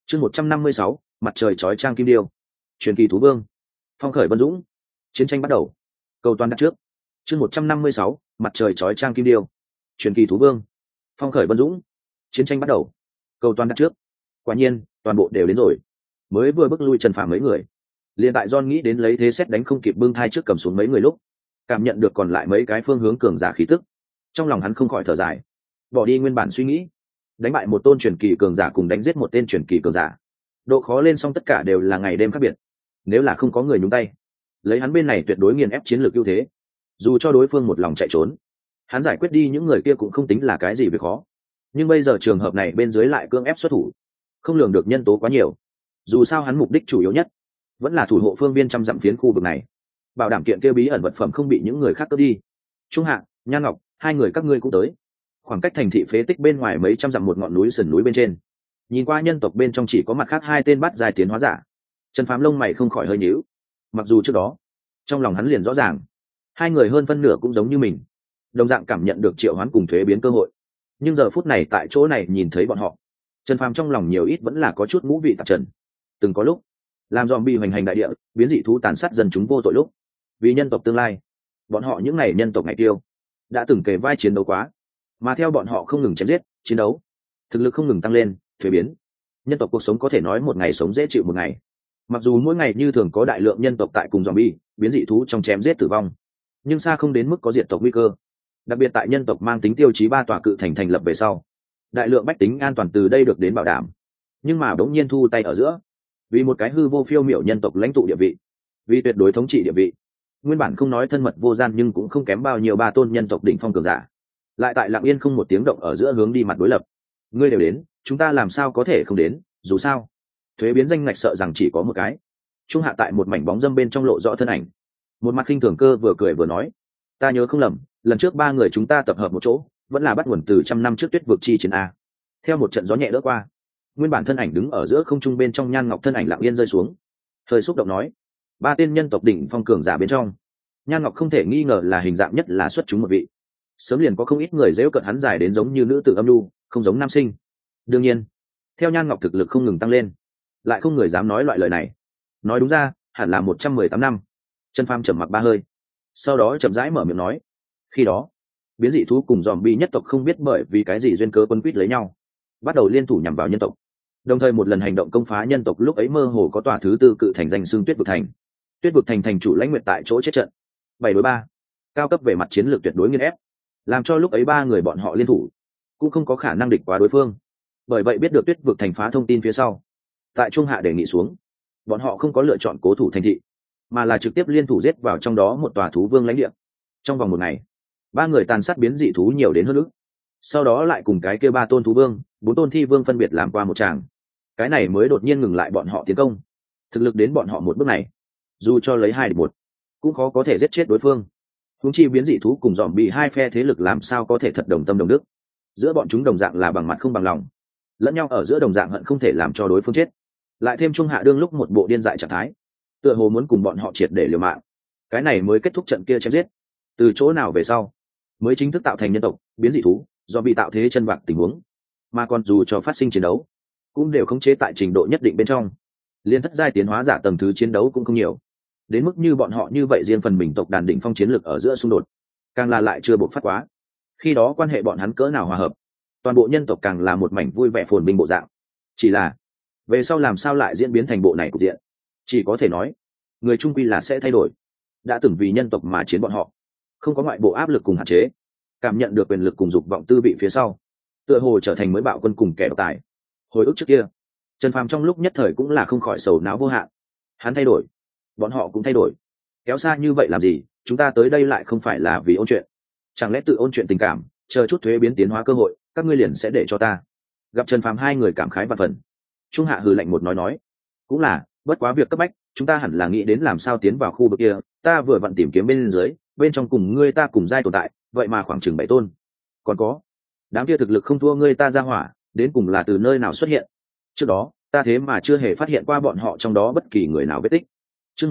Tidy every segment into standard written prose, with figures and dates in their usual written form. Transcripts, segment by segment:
Chương 156, mặt trời chói chang kim điêu. Truyền kỳ thú vương. Phong khởi vân dũng. Chiến tranh bắt đầu. Cầu toàn đặt trước. Chương 156, mặt trời chói chang kim điêu. Truyền kỳ thú vương. Phong khởi vân dũng. Chiến tranh bắt đầu. Cầu toàn đặt trước. Quả nhiên, toàn bộ đều đến rồi. Mới vừa bước lui Trần Phàm mấy người. Liên tại John nghĩ đến lấy thế xét đánh không kịp bưng thai trước cầm xuống mấy người lúc, cảm nhận được còn lại mấy cái phương hướng cường giả khí tức. Trong lòng hắn không khỏi thở dài, bỏ đi nguyên bản suy nghĩ, đánh bại một tôn truyền kỳ cường giả cùng đánh giết một tên truyền kỳ cường giả, độ khó lên xong tất cả đều là ngày đêm khác biệt. Nếu là không có người nhúng tay, lấy hắn bên này tuyệt đối nghiền ép chiến lược ưu thế. Dù cho đối phương một lòng chạy trốn, hắn giải quyết đi những người kia cũng không tính là cái gì việc khó. Nhưng bây giờ trường hợp này bên dưới lại cưỡng ép xuất thủ, không lường được nhân tố quá nhiều. Dù sao hắn mục đích chủ yếu nhất vẫn là thủ hộ phương viên trăm dặm phiến khu vực này, bảo đảm kiện kia bí ẩn vật phẩm không bị những người khác cướp đi. Trung Hạ, Nhan Ngọc, hai người các ngươi cũng tới. Khoảng cách thành thị phế tích bên ngoài mấy trăm dặm một ngọn núi sườn núi bên trên, nhìn qua nhân tộc bên trong chỉ có mặt khác hai tên bắt dài tiến hóa giả. Trần Phàm lông mày không khỏi hơi nhíu. Mặc dù trước đó trong lòng hắn liền rõ ràng, hai người hơn phân nửa cũng giống như mình, đồng dạng cảm nhận được triệu hoán cùng thuế biến cơ hội. Nhưng giờ phút này tại chỗ này nhìn thấy bọn họ, Trần Phàm trong lòng nhiều ít vẫn là có chút ngũ vị tạp trần. Từng có lúc làm zombie hoành hành đại địa, biến dị thú tàn sát dân chúng vô tội lúc, vì nhân tộc tương lai, bọn họ những ngày nhân tộc ngày tiêu đã từng kề vai chiến đấu quá, mà theo bọn họ không ngừng chém giết chiến đấu, thực lực không ngừng tăng lên thuế biến, nhân tộc cuộc sống có thể nói một ngày sống dễ chịu một ngày. Mặc dù mỗi ngày như thường có đại lượng nhân tộc tại cùng zombie biến dị thú trong chém giết tử vong, nhưng xa không đến mức có diệt tộc nguy cơ. Đặc biệt tại nhân tộc mang tính tiêu chí 3 tòa cự thành thành lập về sau, đại lượng bách tính an toàn từ đây được đến bảo đảm. Nhưng mà đống nhiên thu tay ở giữa, vì một cái hư vô phiêu miểu nhân tộc lãnh tụ địa vị, vì tuyệt đối thống trị địa vị, nguyên bản không nói thân mật vô gian nhưng cũng không kém bao nhiêu 3 tôn nhân tộc đỉnh phong cường giả, lại tại lặng yên không một tiếng động ở giữa hướng đi mặt đối lập. Ngươi đều đến, chúng ta làm sao có thể không đến, dù sao thuế biến danh ngạch sợ rằng chỉ có một cái. Trung Hạ tại một mảnh bóng dâm bên trong lộ rõ thân ảnh, một mặt khinh thường cơ vừa cười vừa nói, ta nhớ không lầm, lần trước 3 người chúng ta tập hợp một chỗ vẫn là bắt nguồn từ 100 năm trước Tuyết vực chi chiến a. Theo một trận gió nhẹ đỡ qua, nguyên bản thân ảnh đứng ở giữa không trung bên trong Nhan Ngọc thân ảnh lặng yên rơi xuống, hơi xúc động nói, 3 tên nhân tộc đỉnh phong cường giả bên trong, Nhan Ngọc không thể nghi ngờ là hình dạng nhất là xuất chúng một vị. Sớm liền có không ít người giễu cợt hắn dài đến giống như nữ tử âm nhu, không giống nam sinh. Đương nhiên, theo Nhan Ngọc thực lực không ngừng tăng lên, lại không người dám nói loại lời này. Nói đúng ra, hẳn là 118 năm. Trần Phàm trầm mặc 3 hơi, sau đó chậm rãi mở miệng nói, khi đó, biến dị thú cùng zombie nhất tộc không biết bởi vì cái gì duyên cớ quấn quýt lấy nhau, bắt đầu liên thủ nhằm vào nhân tộc. Đồng thời một lần hành động công phá nhân tộc, lúc ấy mơ hồ có tòa thứ 4 cự thành danh xưng Tuyết vực thành. Tuyết vực thành thành chủ Lãnh Nguyệt tại chỗ chết trận. 7 đối 3, cao cấp về mặt chiến lược tuyệt đối nghiền ép, làm cho lúc ấy 3 người bọn họ liên thủ cũng không có khả năng địch quá đối phương. Bởi vậy biết được Tuyết vực thành phá thông tin phía sau, tại Trung Hạ đề nghị xuống, bọn họ không có lựa chọn cố thủ thành thị, mà là trực tiếp liên thủ giết vào trong đó một tòa thú vương lãnh địa. Trong vòng 1 ngày, 3 người tàn sát biến dị thú nhiều đến hơn nữa, sau đó lại cùng cái kia 3 tôn thú vương, 4 tôn thi vương phân biệt làm qua một tràng. Cái này mới đột nhiên ngừng lại bọn họ tiến công. Thực lực đến bọn họ một bước này, dù cho lấy 2 địch 1 cũng khó có thể giết chết đối phương. Huống chi biến dị thú cùng dòm bị hai phe thế lực làm sao có thể thật đồng tâm đồng đức. Giữa bọn chúng đồng dạng là bằng mặt không bằng lòng, lẫn nhau ở giữa đồng dạng hận không thể làm cho đối phương chết. Lại thêm Trung Hạ đương lúc một bộ điên dại trạng thái, tựa hồ muốn cùng bọn họ triệt để liều mạng. Cái này mới kết thúc trận kia chém giết. Từ chỗ nào về sau, mới chính thức tạo thành nhân tộc biến dị thú do bị tạo thế chân bạc tình huống. Mà còn dù cho phát sinh chiến đấu, cũng đều khống chế tại trình độ nhất định bên trong. Liên thất giai tiến hóa giả tầng thứ chiến đấu cũng không nhiều, đến mức như bọn họ như vậy riêng phần mình tộc đàn đỉnh phong chiến lực ở giữa xung đột, càng là lại chưa bộc phát quá. Khi đó quan hệ bọn hắn cỡ nào hòa hợp, toàn bộ nhân tộc càng là một mảnh vui vẻ phồn vinh bộ dạng. Chỉ là về sau làm sao lại diễn biến thành bộ này cục diện, chỉ có thể nói người trung quy là sẽ thay đổi. Đã từng vì nhân tộc mà chiến bọn họ, không có ngoại bộ áp lực cùng hạn chế, cảm nhận được quyền lực cùng dục vọng tư vị phía sau, tựa hồ trở thành mới bạo quân cùng kẻ độc tài. Hồi ức trước kia, Trần Phàm trong lúc nhất thời cũng là không khỏi sầu não vô hạn. Hắn thay đổi, bọn họ cũng thay đổi. Kéo xa như vậy làm gì, chúng ta tới đây lại không phải là vì ôn chuyện. Chẳng lẽ tự ôn chuyện tình cảm, chờ chút thuế biến tiến hóa cơ hội, các ngươi liền sẽ để cho ta. Gặp Trần Phàm hai người cảm khái vạn phần. Trung Hạ hừ lạnh một nói, cũng là, bất quá việc cấp bách, chúng ta hẳn là nghĩ đến làm sao tiến vào khu vực kia. Ta vừa vặn tìm kiếm bên dưới, bên trong cùng ngươi ta cùng giai tồn tại, vậy mà khoảng chừng 7 tôn. Còn có, đám kia thực lực không thua ngươi ta ra hỏa, đến cùng là từ nơi nào xuất hiện. Trước đó, ta thế mà chưa hề phát hiện qua bọn họ trong đó bất kỳ người nào vết tích. Chương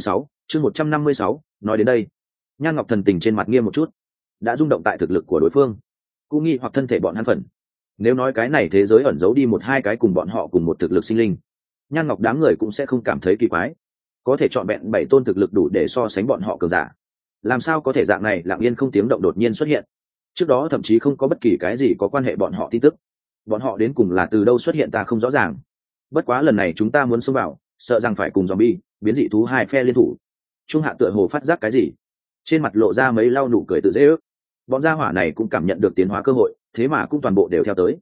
156, nói đến đây, Nhan Ngọc thần tình trên mặt nghiêm một chút, đã rung động tại thực lực của đối phương, cũng nghi hoặc thân thể bọn hắn phần. Nếu nói cái này thế giới ẩn giấu đi một hai cái cùng bọn họ cùng một thực lực sinh linh, Nhan Ngọc đám người cũng sẽ không cảm thấy kỳ quái. Có thể chọn vẹn 7 tôn thực lực đủ để so sánh bọn họ cường giả, làm sao có thể dạng này lặng yên không tiếng động đột nhiên xuất hiện. Trước đó thậm chí không có bất kỳ cái gì có quan hệ bọn họ tin tức. Bọn họ đến cùng là từ đâu xuất hiện ta không rõ ràng. Bất quá lần này chúng ta muốn xông vào, sợ rằng phải cùng zombie, biến dị thú hai phe liên thủ. Trung Hạ tựa hồ phát giác cái gì, trên mặt lộ ra mấy lau nụ cười tự dễ ước. Bọn gia hỏa này cũng cảm nhận được tiến hóa cơ hội, thế mà cũng toàn bộ đều theo tới.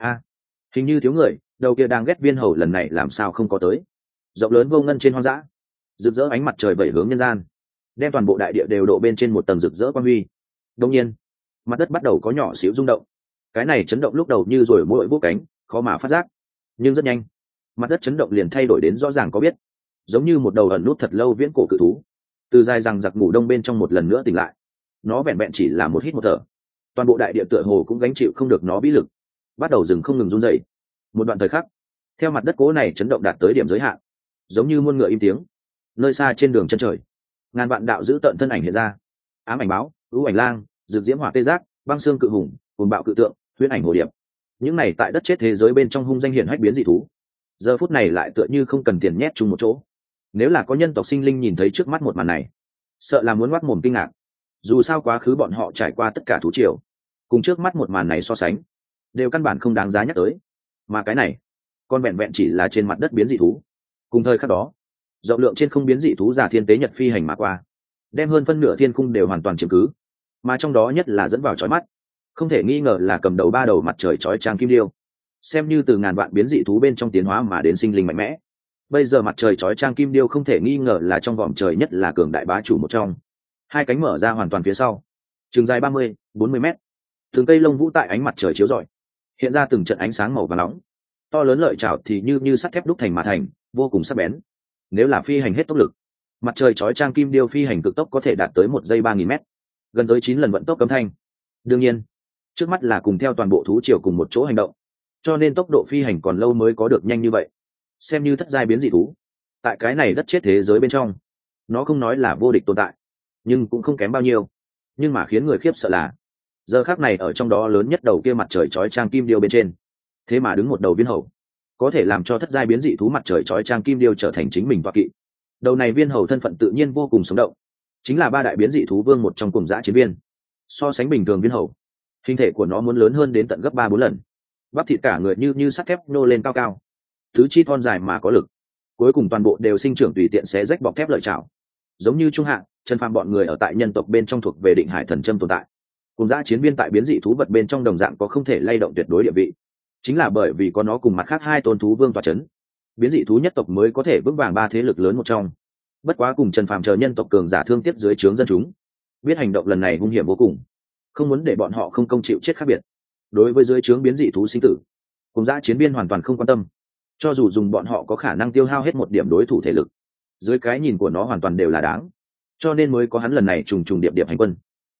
Hình như thiếu người, đầu kia đang ghét viên hầu lần này làm sao không có tới. Rộng lớn vô ngân trên hoang dã, rực rỡ ánh mặt trời bảy hướng nhân gian, đem toàn bộ đại địa đều độ bên trên một tầng rực rỡ quang huy. Đột nhiên, mặt đất bắt đầu có nhỏ xíu rung động. Cái này chấn động lúc đầu như rồi mỗi vỗ cánh, khó mà phát giác, nhưng rất nhanh, mặt đất chấn động liền thay đổi đến rõ ràng có biết, giống như một đầu ẩn nút thật lâu viễn cổ cự thú, từ dài rằng giặc ngủ đông bên trong một lần nữa tỉnh lại. Nó vẹn vẹn chỉ là một hít một thở, toàn bộ đại địa tựa hồ cũng gánh chịu không được nó bí lực, bắt đầu dừng không ngừng run rẩy. Một đoạn thời khắc, theo mặt đất cố này chấn động đạt tới điểm giới hạn, giống như muôn ngựa im tiếng. Nơi xa trên đường chân trời, ngàn vạn đạo giữ tận thân ảnh hiện ra. Ám ảnh báo, ưu ảnh lang, rực diễm hỏa tê giác, băng xương cự hùng, cuồng bạo cự tượng, huyễn ảnh hồ điệp. Những này tại đất chết thế giới bên trong hung danh hiển hách biến dị thú, giờ phút này lại tựa như không cần tiền nhét chung một chỗ. Nếu là có nhân tộc sinh linh nhìn thấy trước mắt một màn này, sợ là muốn ngoác mồm kinh ngạc. Dù sao quá khứ bọn họ trải qua tất cả thú triều, cùng trước mắt một màn này so sánh, đều căn bản không đáng giá nhắc tới. Mà cái này, con vẹn vẹn chỉ là trên mặt đất biến dị thú. Cùng thời khắc đó, rộng lượng trên không biến dị thú giả thiên tế nhật phi hành mà qua, đem hơn phân nửa thiên cung đều hoàn toàn chiếm cứ. Mà trong đó nhất là dẫn vào chói mắt, không thể nghi ngờ là cầm đầu ba đầu mặt trời chói chang kim điêu, xem như từ ngàn vạn biến dị thú bên trong tiến hóa mà đến sinh linh mạnh mẽ. Bây giờ mặt trời chói chang kim điêu không thể nghi ngờ là trong vòm trời nhất là cường đại bá chủ một trong. Hai cánh mở ra hoàn toàn phía sau, trường dài 30-40 mét, từng cây lông vũ tại ánh mặt trời chiếu rọi, hiện ra từng trận ánh sáng màu vàng nóng. To lớn lợi chảo thì như sắt thép đúc thành mà thành, vô cùng sắc bén. Nếu là phi hành hết tốc lực, mặt trời chói chang kim điêu phi hành cực tốc có thể đạt tới 1 giây 3000 mét, gần tới 9 lần vận tốc cấm thanh. Đương nhiên, trước mắt là cùng theo toàn bộ thú triều cùng một chỗ hành động, cho nên tốc độ phi hành còn lâu mới có được nhanh như vậy. Xem như thất giai biến dị thú, tại cái này đất chết thế giới bên trong, nó không nói là vô địch tồn tại, nhưng cũng không kém bao nhiêu. Nhưng mà khiến người khiếp sợ là, giờ khắc này ở trong đó lớn nhất đầu kia mặt trời chói chang kim điêu bên trên, thế mà đứng một đầu viên hầu, có thể làm cho thất giai biến dị thú mặt trời chói chang kim điêu trở thành chính mình toạ kỵ. Đầu này viên hầu thân phận tự nhiên vô cùng sống động, chính là ba đại biến dị thú vương một trong cùng dã chiến viên. So sánh bình thường viên hầu, hình thể của nó muốn lớn hơn đến tận gấp 3-4 lần, bắp thịt cả người như sắt thép nô lên cao cao, tứ chi thon dài mà có lực, cuối cùng toàn bộ đều sinh trưởng tùy tiện xé rách bọc thép lợi chảo. Giống như Trung Hạ, Trần Phàm bọn người ở tại nhân tộc bên trong thuộc về Định Hải Thần Châm tồn tại, cùng dã chiến viên tại biến dị thú vật bên trong đồng dạng có không thể lay động tuyệt đối địa vị. Chính là bởi vì có nó cùng mặt khác hai tôn thú vương tọa chấn, biến dị thú nhất tộc mới có thể vững vàng ba thế lực lớn một trong. Bất quá cùng Trần Phàm chờ nhân tộc cường giả thương tiếc dưới trướng dân chúng, biết hành động lần này hung hiểm vô cùng, không muốn để bọn họ không công chịu chết khác biệt. Đối với dưới trướng biến dị thú sinh tử, cùng dã chiến viên hoàn toàn không quan tâm, cho dù dùng bọn họ có khả năng tiêu hao hết một điểm đối thủ thể lực, dưới cái nhìn của nó hoàn toàn đều là đáng, cho nên mới có hắn lần này trùng trùng điệp điệp hành quân.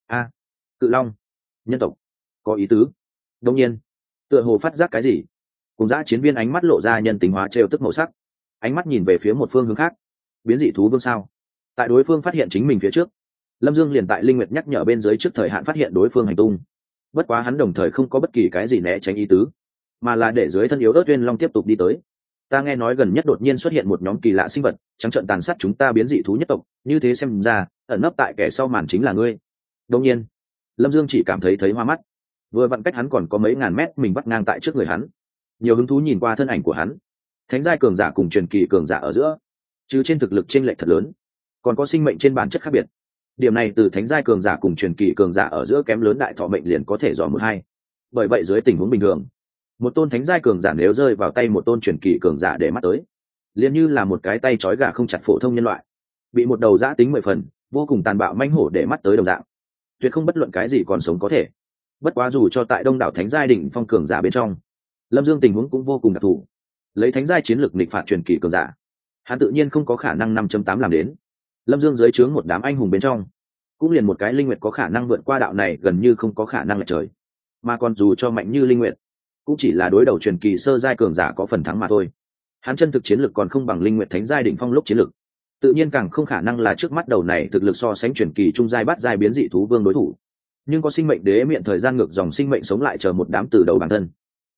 Cự long, nhân tộc, có ý tứ. Đương nhiên, tựa hồ phát giác cái gì, cùng dã chiến viên ánh mắt lộ ra nhân tính hóa trêu tức màu sắc, ánh mắt nhìn về phía một phương hướng khác. Biến dị thú vương sao? Tại đối phương phát hiện chính mình phía trước, Lâm Dương liền tại linh nguyệt nhắc nhở bên dưới trước thời hạn phát hiện đối phương hành tung. Bất quá hắn đồng thời không có bất kỳ cái gì né tránh ý tứ, mà là để dưới thân yếu ớt Uyên Long tiếp tục đi tới. Ta nghe nói gần nhất đột nhiên xuất hiện một nhóm kỳ lạ sinh vật, trắng trợn tàn sát chúng ta biến dị thú nhất tộc, như thế xem ra, ẩn nấp tại kẻ sau màn chính là ngươi. Đương nhiên, Lâm Dương chỉ cảm thấy hoa mắt. Vừa vặn cách hắn còn có mấy ngàn mét, mình bắt ngang tại trước người hắn. Nhiều hứng thú nhìn qua thân ảnh của hắn. Thánh giai cường giả cùng truyền kỳ cường giả ở giữa, chứ trên thực lực chênh lệch thật lớn, còn có sinh mệnh trên bản chất khác biệt. Điểm này từ thánh giai cường giả cùng truyền kỳ cường giả ở giữa kém lớn đại thọ mệnh liền có thể dò một hai. Bởi vậy dưới tình huống bình thường, một tôn thánh giai cường giả nếu rơi vào tay một tôn truyền kỳ cường giả để mắt tới, liền như là một cái tay trói gà không chặt phổ thông nhân loại, bị một đầu dã tính 10 phần, vô cùng tàn bạo manh hổ để mắt tới đồng dạng, tuyệt không bất luận cái gì còn sống có thể. Bất quá dù cho tại đông đảo thánh giai đỉnh phong cường giả bên trong, Lâm Dương tình huống cũng vô cùng đặc thù. Lấy thánh giai chiến lược nghịch phạt truyền kỳ cường giả, hắn tự nhiên không có khả năng 5.8 làm đến. Lâm Dương dưới trướng một đám anh hùng bên trong, cũng liền một cái linh nguyệt có khả năng vượt qua đạo này gần như không có khả năng lệch trời. Mà còn dù cho mạnh như linh nguyệt, cũng chỉ là đối đầu truyền kỳ sơ giai cường giả có phần thắng mà thôi. Hắn chân thực chiến lược còn không bằng linh nguyệt thánh giai đỉnh phong lúc chiến lược, tự nhiên càng không khả năng là trước mắt đầu này thực lực so sánh truyền kỳ trung giai bát giai biến dị thú vương đối thủ. Nhưng có sinh mệnh đế miệng thời gian ngược dòng sinh mệnh sống lại chờ một đám từ đầu bản thân,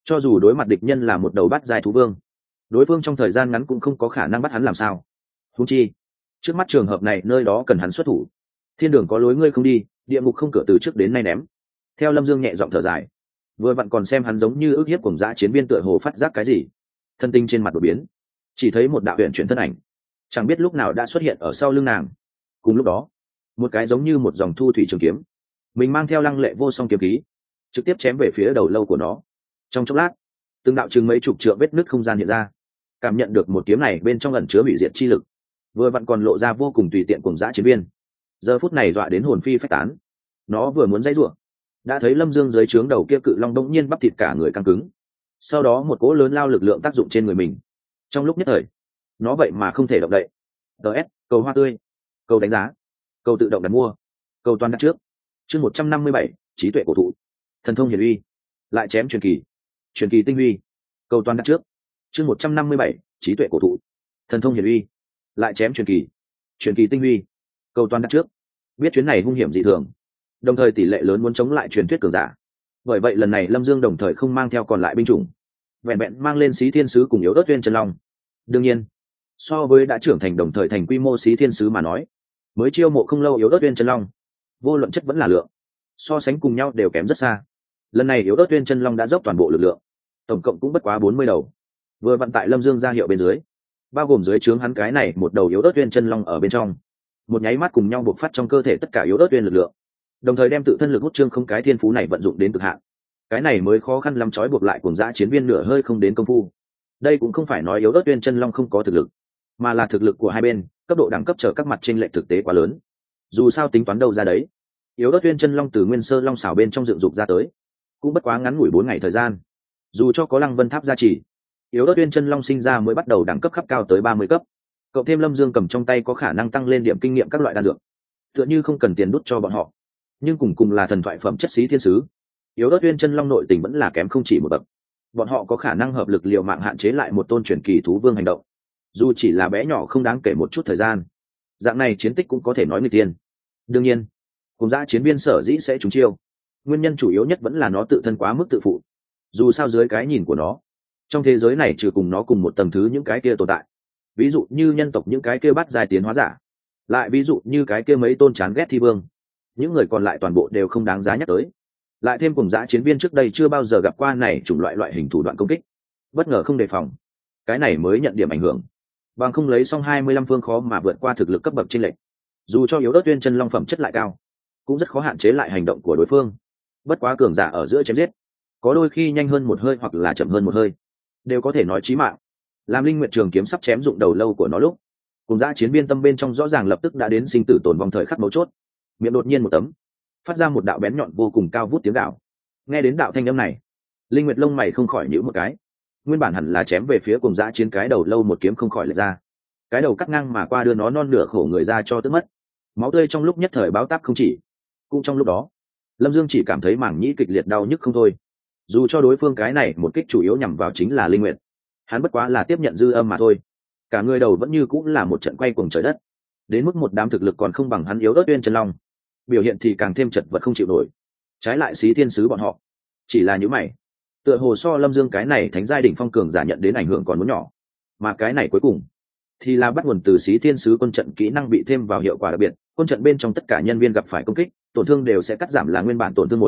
cho dù đối mặt địch nhân là một đầu bát giai thú vương, đối phương trong thời gian ngắn cũng không có khả năng bắt hắn làm sao. Huống chi trước mắt trường hợp này nơi đó cần hắn xuất thủ. Thiên đường có lối ngươi không đi, địa ngục không cửa từ trước đến nay ném. Theo Lâm Dương nhẹ giọng thở dài, vừa vặn còn xem hắn giống như ức hiếp cùng dã chiến viên tựa hồ phát giác cái gì, thân tinh trên mặt đột biến, chỉ thấy một đạo huyền chuyển thân ảnh chẳng biết lúc nào đã xuất hiện ở sau lưng nàng. Cùng lúc đó, một cái giống như một dòng thu thủy trường kiếm, mình mang theo lăng lệ vô song kiếm khí, trực tiếp chém về phía đầu lâu của nó. Trong chốc lát, từng đạo chừng mấy chục trượng vết nứt không gian hiện ra. Cảm nhận được một kiếm này bên trong ẩn chứa hủy diệt chi lực, vừa vặn còn lộ ra vô cùng tùy tiện cùng dã chiến viên, giờ phút này dọa đến hồn phi phách tán. Nó vừa muốn dãy rủa, đã thấy Lâm Dương dưới trướng đầu kia cự long đông nhiên bắp thịt cả người căng cứng, sau đó một cỗ lớn lao lực lượng tác dụng trên người mình. Trong lúc nhất thời, nó vậy mà không thể động đậy. DS, cầu hoa tươi, cầu đánh giá, cầu tự động đặt mua, cầu toàn đặt trước. Chương 157, trí tuệ cổ thụ, thần thông hiển uy, lại chém truyền kỳ tinh huy, cầu toàn đặt trước. Chương 157, trí tuệ cổ thụ, thần thông hiển uy, lại chém truyền kỳ tinh huy, cầu toàn đặt trước. Biết chuyến này hung hiểm dị thường, đồng thời tỷ lệ lớn muốn chống lại truyền thuyết cường giả, bởi vậy lần này Lâm Dương đồng thời không mang theo còn lại binh chủng, vẹn vẹn mang lên Xí Thiên Sứ cùng Yếu Ớt Uyên Chân Long. Đương nhiên, so với đã trưởng thành đồng thời thành quy mô Xí Thiên Sứ mà nói, mới chiêu mộ không lâu Yếu Ớt Uyên Chân Long, vô luận chất vẫn là lượng, so sánh cùng nhau đều kém rất xa. Lần này Yếu Ớt Uyên Chân Long đã dốc toàn bộ lực lượng, tổng cộng cũng bất quá 40 đầu, vừa vận tại Lâm Dương ra hiệu bên dưới, bao gồm dưới trướng hắn cái này một đầu Yếu Ớt Uyên Chân Long ở bên trong, một nháy mắt cùng nhau bộc phát trong cơ thể tất cả Yếu Ớt Uyên lực lượng, đồng thời đem tự thân lực hút trương không cái thiên phú này vận dụng đến cực hạn. Cái này mới khó khăn lắm trói buộc lại cuồng dã chiến viên nửa hơi không đến công phu. Đây cũng không phải nói Yếu Ớt Uyên Chân Long không có thực lực, mà là thực lực của hai bên cấp độ đẳng cấp trở các mặt chênh lệch thực tế quá lớn. Dù sao tính toán đâu ra đấy, Yếu Ớt Uyên Chân Long từ nguyên sơ long xảo bên trong dựng dục ra tới, cũng bất quá ngắn ngủi 4 ngày thời gian. Dù cho có Lăng Vân Tháp gia trì, Yếu Ớt Uyên Chân Long sinh ra mới bắt đầu đẳng cấp khắp cao tới 30 cấp. Cộng thêm Lâm Dương cầm trong tay có khả năng tăng lên điểm kinh nghiệm các loại đan dược, tựa như không cần tiền đút cho bọn họ. Nhưng cùng là thần thoại phẩm chất Xí Thiên Sứ, Yếu Ớt Uyên Chân Long nội tình vẫn là kém không chỉ một bậc. Bọn họ có khả năng hợp lực liều mạng hạn chế lại một tôn truyền kỳ thú vương hành động, dù chỉ là bé nhỏ không đáng kể một chút thời gian. Dạng này chiến tích cũng có thể nói người tiên. Đương nhiên, cùng dã chiến viên sở dĩ sẽ trúng chiêu, nguyên nhân chủ yếu nhất vẫn là nó tự thân quá mức tự phụ. Dù sao dưới cái nhìn của nó, trong thế giới này trừ cùng nó cùng một tầng thứ những cái kia tồn tại, ví dụ như nhân tộc những cái kia bắt dài tiến hóa giả, lại ví dụ như cái kia mấy tôn chán ghét thi vương, những người còn lại toàn bộ đều không đáng giá nhắc tới. Lại thêm cùng dã chiến viên trước đây chưa bao giờ gặp qua này chủng loại hình thủ đoạn công kích, bất ngờ không đề phòng, cái này mới nhận điểm ảnh hưởng. Bằng không lấy xong 25 phương khó mà vượt qua thực lực cấp bậc chênh lệch, dù cho Yếu Ớt Uyên Chân Long phẩm chất lại cao, cũng rất khó hạn chế lại hành động của đối phương. Bất quá cường giả ở giữa chém giết, có đôi khi nhanh hơn một hơi hoặc là chậm hơn một hơi, đều có thể nói chí mạng. Làm Linh Nguyệt Trường kiếm sắp chém dụng đầu lâu của nó lúc, cùng dã chiến viên tâm bên trong rõ ràng lập tức đã đến sinh tử tồn vong thời khắc mấu chốt. Miệng đột nhiên một tấm, phát ra một đạo bén nhọn vô cùng cao vút tiếng gào. Nghe đến đạo thanh âm này, Linh Nguyệt lông mày không khỏi nhíu một cái. Nguyên bản hẳn là chém về phía cùng dã chiến cái đầu lâu một kiếm không khỏi lệch ra, cái đầu cắt ngang mà qua đưa nó non nửa khổ người ra cho tức mất. Máu tươi trong lúc nhất thời báo táp không chỉ. Cũng trong lúc đó, Lâm Dương chỉ cảm thấy mảng nhĩ kịch liệt đau nhức không thôi. Dù cho đối phương cái này một kích chủ yếu nhằm vào chính là Linh Nguyệt, hắn bất quá là tiếp nhận dư âm mà thôi. Cả người đầu vẫn như cũng là một trận quay cuồng trời đất. Đến mức một đám thực lực còn không bằng hắn Yếu Ớt Uyên Chân Long, biểu hiện thì càng thêm chật vật không chịu nổi. Trái lại Xí Thiên Sứ bọn họ, chỉ là những mày, tựa hồ so Lâm Dương cái này thánh giai đỉnh phong cường giả nhận đến ảnh hưởng còn muốn nhỏ, mà cái này cuối cùng thì là bắt nguồn từ Xí Thiên Sứ quân trận kỹ năng bị thêm vào hiệu quả đặc biệt. Quân trận bên trong tất cả nhân viên gặp phải công kích, tổn thương đều sẽ cắt giảm là nguyên bản tổn thương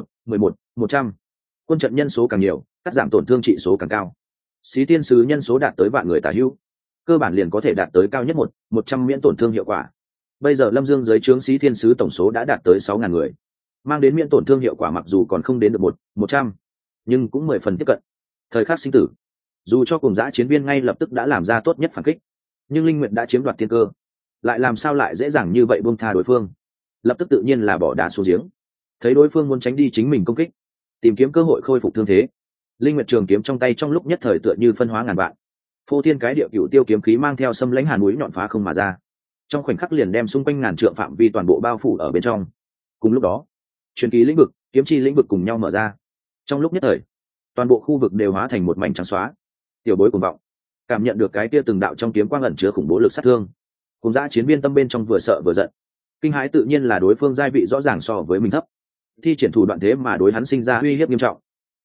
100. Quân trận nhân số càng nhiều, cắt giảm tổn thương trị số càng cao. Xí Thiên Sứ nhân số đạt tới vạn người tả hữu, cơ bản liền có thể đạt tới cao nhất 100 miễn tổn thương hiệu quả. Bây giờ Lâm Dương dưới trướng Xí Thiên Sứ tổng số đã đạt tới 6.000 người, mang đến miễn tổn thương hiệu quả mặc dù còn không đến được 100, nhưng cũng 10 phần tiếp cận. Thời khắc sinh tử, dù cho cùng dã chiến viên ngay lập tức đã làm ra tốt nhất phản kích, nhưng Linh Nguyệt đã chiếm đoạt tiên cơ, lại làm sao lại dễ dàng như vậy buông tha đối phương. Lập tức tự nhiên là bỏ đá xuống giếng. Thấy đối phương muốn tránh đi chính mình công kích, tìm kiếm cơ hội khôi phục thương thế, Linh Nguyệt trường kiếm trong tay trong lúc nhất thời tựa như phân hóa ngàn vạn, phô thiên cái địa cửu tiêu kiếm khí mang theo xâm lãnh hàn núi nhọn phá không mà ra, trong khoảnh khắc liền đem xung quanh ngàn trượng phạm vi toàn bộ bao phủ ở bên trong. Cùng lúc đó, truyền kỳ lĩnh vực, kiếm chi lĩnh vực cùng nhau mở ra. Trong lúc nhất thời, toàn bộ khu vực đều hóa thành một mảnh trắng xóa. Tiểu bối cuồng vọng, cảm nhận được cái kia từng đạo trong kiếm quang ẩn chứa khủng bố lực sát thương, cùng dã chiến viên tâm bên trong vừa sợ vừa giận. Kinh hãi tự nhiên là đối phương giai vị rõ ràng so với mình thấp, thi triển thủ đoạn thế mà đối hắn sinh ra uy hiếp nghiêm trọng.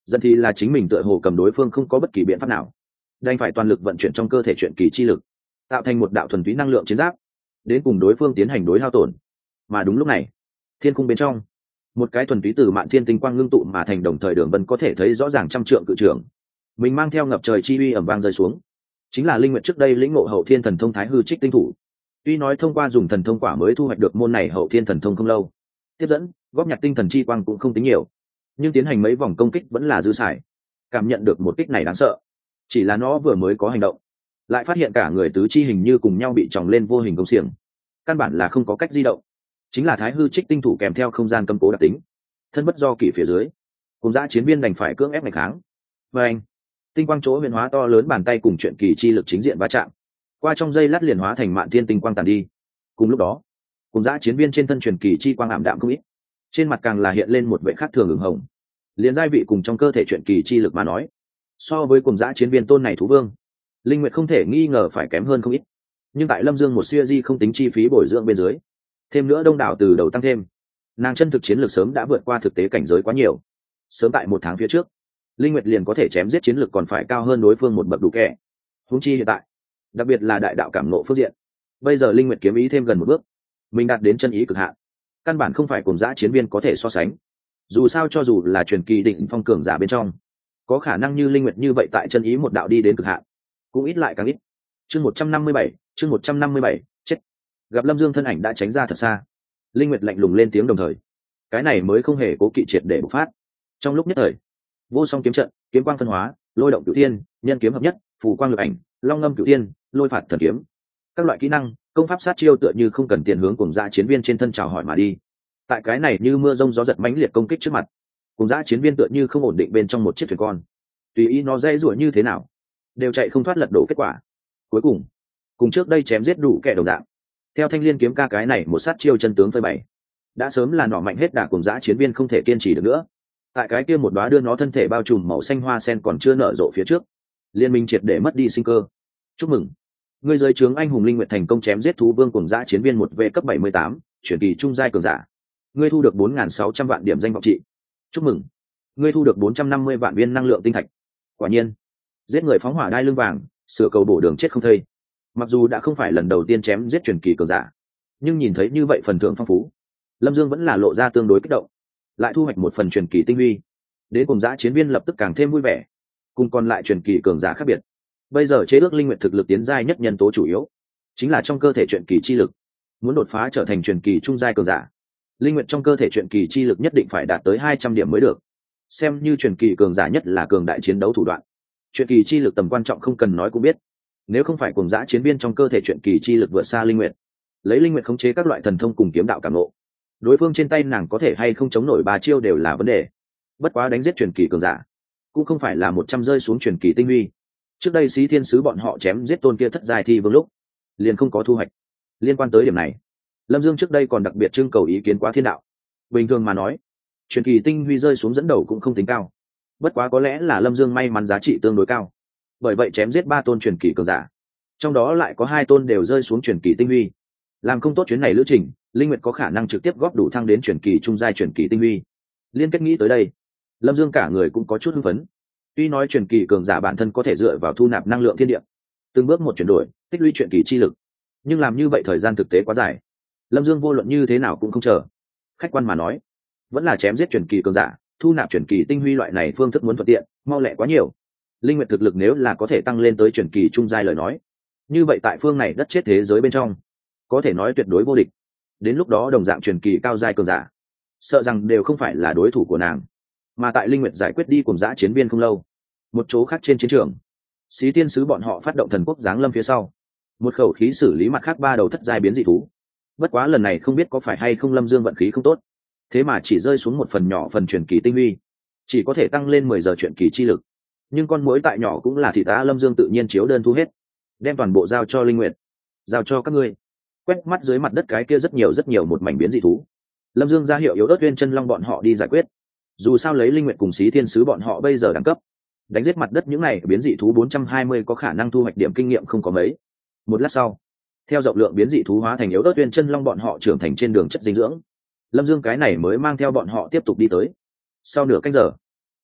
Giận thì là chính mình tựa hồ cầm đối phương không có bất kỳ biện pháp nào, đành phải toàn lực vận chuyển trong cơ thể chuyển kỳ chi lực, tạo thành một đạo thuần túy năng lượng chiến giáp, đến cùng đối phương tiến hành đối hao tổn. Mà đúng lúc này, thiên cung bên trong, một cái thuần túy từ mạn thiên tinh quang ngưng tụ mà thành đồng thời đường vân có thể thấy rõ ràng trăm trượng cự trưởng, mình mang theo ngập trời chi uy ầm vang rơi xuống, chính là linh nguyệt trước đây lĩnh ngộ hậu thiên thần thông thái hư trích tinh thủ. Tuy nói thông qua dùng thần thông quả mới thu hoạch được môn này hậu thiên thần thông không lâu, tiếp dẫn góp nhặt tinh thần chi quang cũng không tính nhiều, nhưng tiến hành mấy vòng công kích vẫn là dư xài. Cảm nhận được một kích này đáng sợ, chỉ là nó vừa mới có hành động, lại phát hiện cả người tứ chi hình như cùng nhau bị tròng lên vô hình công xiềng, căn bản là không có cách di động. Chính là thái hư trích tinh thủ kèm theo không gian cấm cố đặc tính, thân bất do kỷ phía dưới, cùng dã chiến viên đành phải cưỡng ép ngày kháng. Và anh, tinh quang chỗ huyền hóa to lớn bàn tay cùng chuyện kỳ chi lực chính diện va chạm, qua trong giây lát liền hóa thành mạn thiên tinh quang tàn đi. Cùng lúc đó, cùng dã chiến viên trên thân truyền kỳ chi quang ảm đạm không ít, trên mặt càng là hiện lên một vẻ khác thường ửng hồng. Liền giai vị cùng trong cơ thể chuyện kỳ chi lực mà nói, so với cùng dã chiến viên tôn này thú vương, linh nguyệt không thể nghi ngờ phải kém hơn không ít. Nhưng tại Lâm Dương một siêu di không tính chi phí bồi dưỡng bên dưới, thêm nữa đông đảo từ đầu tăng thêm, nàng chân thực chiến lược sớm đã vượt qua thực tế cảnh giới quá nhiều. Sớm tại 1 tháng phía trước, linh nguyệt liền có thể chém giết chiến lược còn phải cao hơn đối phương một bậc đủ kẻ. Huống chi hiện tại, đặc biệt là đại đạo cảm ngộ phương diện, bây giờ linh nguyệt kiếm ý thêm gần một bước, mình đạt đến chân ý cực hạn, căn bản không phải cùng dã chiến viên có thể so sánh. Dù sao cho dù là truyền kỳ định phong cường giả bên trong, có khả năng như linh nguyệt như vậy tại chân ý một đạo đi đến cực hạn, cũng ít lại càng ít. Chương 157, chết. Gặp Lâm Dương thân ảnh đã tránh ra thật xa, linh nguyệt lạnh lùng lên tiếng đồng thời, cái này mới không hề cố kỵ triệt để bộc phát. Trong lúc nhất thời, vô song kiếm trận, kiếm quang phân hóa, lôi động cửu thiên, nhân kiếm hợp nhất, phù quang lực ảnh, long ngâm cửu thiên, lôi phạt thần kiếm, các loại kỹ năng công pháp sát chiêu tựa như không cần tiền hướng cùng dã chiến viên trên thân chào hỏi mà đi. Tại cái này như mưa rông gió giật mãnh liệt công kích trước mặt, cùng dã chiến viên tựa như không ổn định bên trong một chiếc thuyền con, tùy ý nó dây rủa như thế nào đều chạy không thoát lật đổ kết quả. Cuối cùng trước đây chém giết đủ kẻ đồng dạng, theo thanh liên kiếm ca cái này một sát chiêu chân tướng phơi bày, đã sớm là nỏ mạnh hết đà cùng dã chiến viên không thể kiên trì được nữa. Tại cái kia một đóa đưa nó thân thể bao trùm màu xanh hoa sen còn chưa nở rộ phía trước, liên minh triệt để mất đi sinh cơ. Chúc mừng, ngươi giới trướng anh hùng linh nguyệt thành công chém giết thú vương cùng dã chiến viên một v cấp 78, chuyển kỳ trung giai cường giả. Ngươi thu được 4.600 vạn điểm danh vọng trị. Chúc mừng, ngươi thu được 450 vạn viên năng lượng tinh thạch. Quả nhiên, giết người phóng hỏa đai lưng vàng, sửa cầu bổ đường chết không thây. Mặc dù đã không phải lần đầu tiên chém giết truyền kỳ cường giả, nhưng nhìn thấy như vậy phần thưởng phong phú, Lâm Dương vẫn là lộ ra tương đối kích động. Lại thu hoạch một phần truyền kỳ tinh huy, đến cùng dã chiến viên lập tức càng thêm vui vẻ. Cùng còn lại truyền kỳ cường giả khác biệt, bây giờ chế ước linh nguyện thực lực tiến giai nhất nhân tố chủ yếu chính là trong cơ thể truyền kỳ chi lực. Muốn đột phá trở thành truyền kỳ trung giai cường giả, linh nguyện trong cơ thể truyền kỳ chi lực nhất định phải đạt tới 200 điểm mới được. Xem như truyền kỳ cường giả nhất là cường đại chiến đấu thủ đoạn, truyền kỳ chi lực tầm quan trọng không cần nói cũng biết. Nếu không phải cùng dã chiến viên trong cơ thể truyền kỳ chi lực vượt xa linh nguyện, lấy linh nguyện khống chế các loại thần thông cùng kiếm đạo cảm ngộ, đối phương trên tay nàng có thể hay không chống nổi 3 chiêu đều là vấn đề. Bất quá đánh giết truyền kỳ cường giả cũng không phải là 100 rơi xuống truyền kỳ tinh huy. Trước đây Xí Thiên Sứ bọn họ chém giết tôn kia thất giai thi vương lúc liền không có thu hoạch. Liên quan tới điểm này, Lâm Dương trước đây còn đặc biệt trưng cầu ý kiến Quá Thiên Đạo. Bình thường mà nói, truyền kỳ tinh huy rơi xuống dẫn đầu cũng không tính cao, bất quá có lẽ là Lâm Dương may mắn giá trị tương đối cao, bởi vậy chém giết 3 tôn truyền kỳ cường giả, trong đó lại có 2 tôn đều rơi xuống truyền kỳ tinh huy. Làm không tốt chuyến này lữ trình, linh nguyệt có khả năng trực tiếp góp đủ thăng đến truyền kỳ trung giai truyền kỳ tinh huy. Liên kết nghĩ tới đây, Lâm Dương cả người cũng có chút hưng phấn. Tuy nói truyền kỳ cường giả bản thân có thể dựa vào thu nạp năng lượng thiên địa, từng bước một chuyển đổi, tích lũy truyền kỳ chi lực, nhưng làm như vậy thời gian thực tế quá dài, Lâm Dương vô luận như thế nào cũng không chờ. Khách quan mà nói, vẫn là chém giết truyền kỳ cường giả, thu nạp truyền kỳ tinh huy loại này phương thức muốn thuận tiện, mau lẹ quá nhiều. Linh nguyệt thực lực nếu là có thể tăng lên tới truyền kỳ trung giai lời nói, như vậy tại phương này đất chết thế giới bên trong, có thể nói tuyệt đối vô địch. Đến lúc đó đồng dạng truyền kỳ cao giai cường giả, sợ rằng đều không phải là đối thủ của nàng. Mà tại linh nguyệt giải quyết đi cùng dã chiến viên không lâu, một chỗ khác trên chiến trường, Xí Tiên Sứ bọn họ phát động thần quốc giáng lâm phía sau, một khẩu khí xử lý mặt khác 3 đầu thất giai biến dị thú. Bất quá lần này không biết có phải hay không Lâm Dương vận khí không tốt, thế mà chỉ rơi xuống một phần nhỏ phần truyền kỳ tinh huy, chỉ có thể tăng lên 10 giờ truyền kỳ chi lực. Nhưng con muỗi tại nhỏ cũng là thị tá, Lâm Dương tự nhiên chiếu đơn thu hết, đem toàn bộ giao cho linh nguyệt. Giao cho các ngươi. Quét mắt dưới mặt đất cái kia rất nhiều một mảnh biến dị thú, Lâm Dương ra hiệu yếu ớt Uyên Chân Long bọn họ đi giải quyết. Dù sao lấy linh nguyệt cùng Xí Thiên Sứ bọn họ bây giờ đẳng cấp, đánh giết mặt đất những này biến dị thú 420 có khả năng thu hoạch điểm kinh nghiệm không có mấy. Một lát sau, theo rộng lượng biến dị thú hóa thành yếu ớt Uyên Chân Long bọn họ trưởng thành trên đường chất dinh dưỡng, Lâm Dương cái này mới mang theo bọn họ tiếp tục đi tới. Sau nửa canh giờ,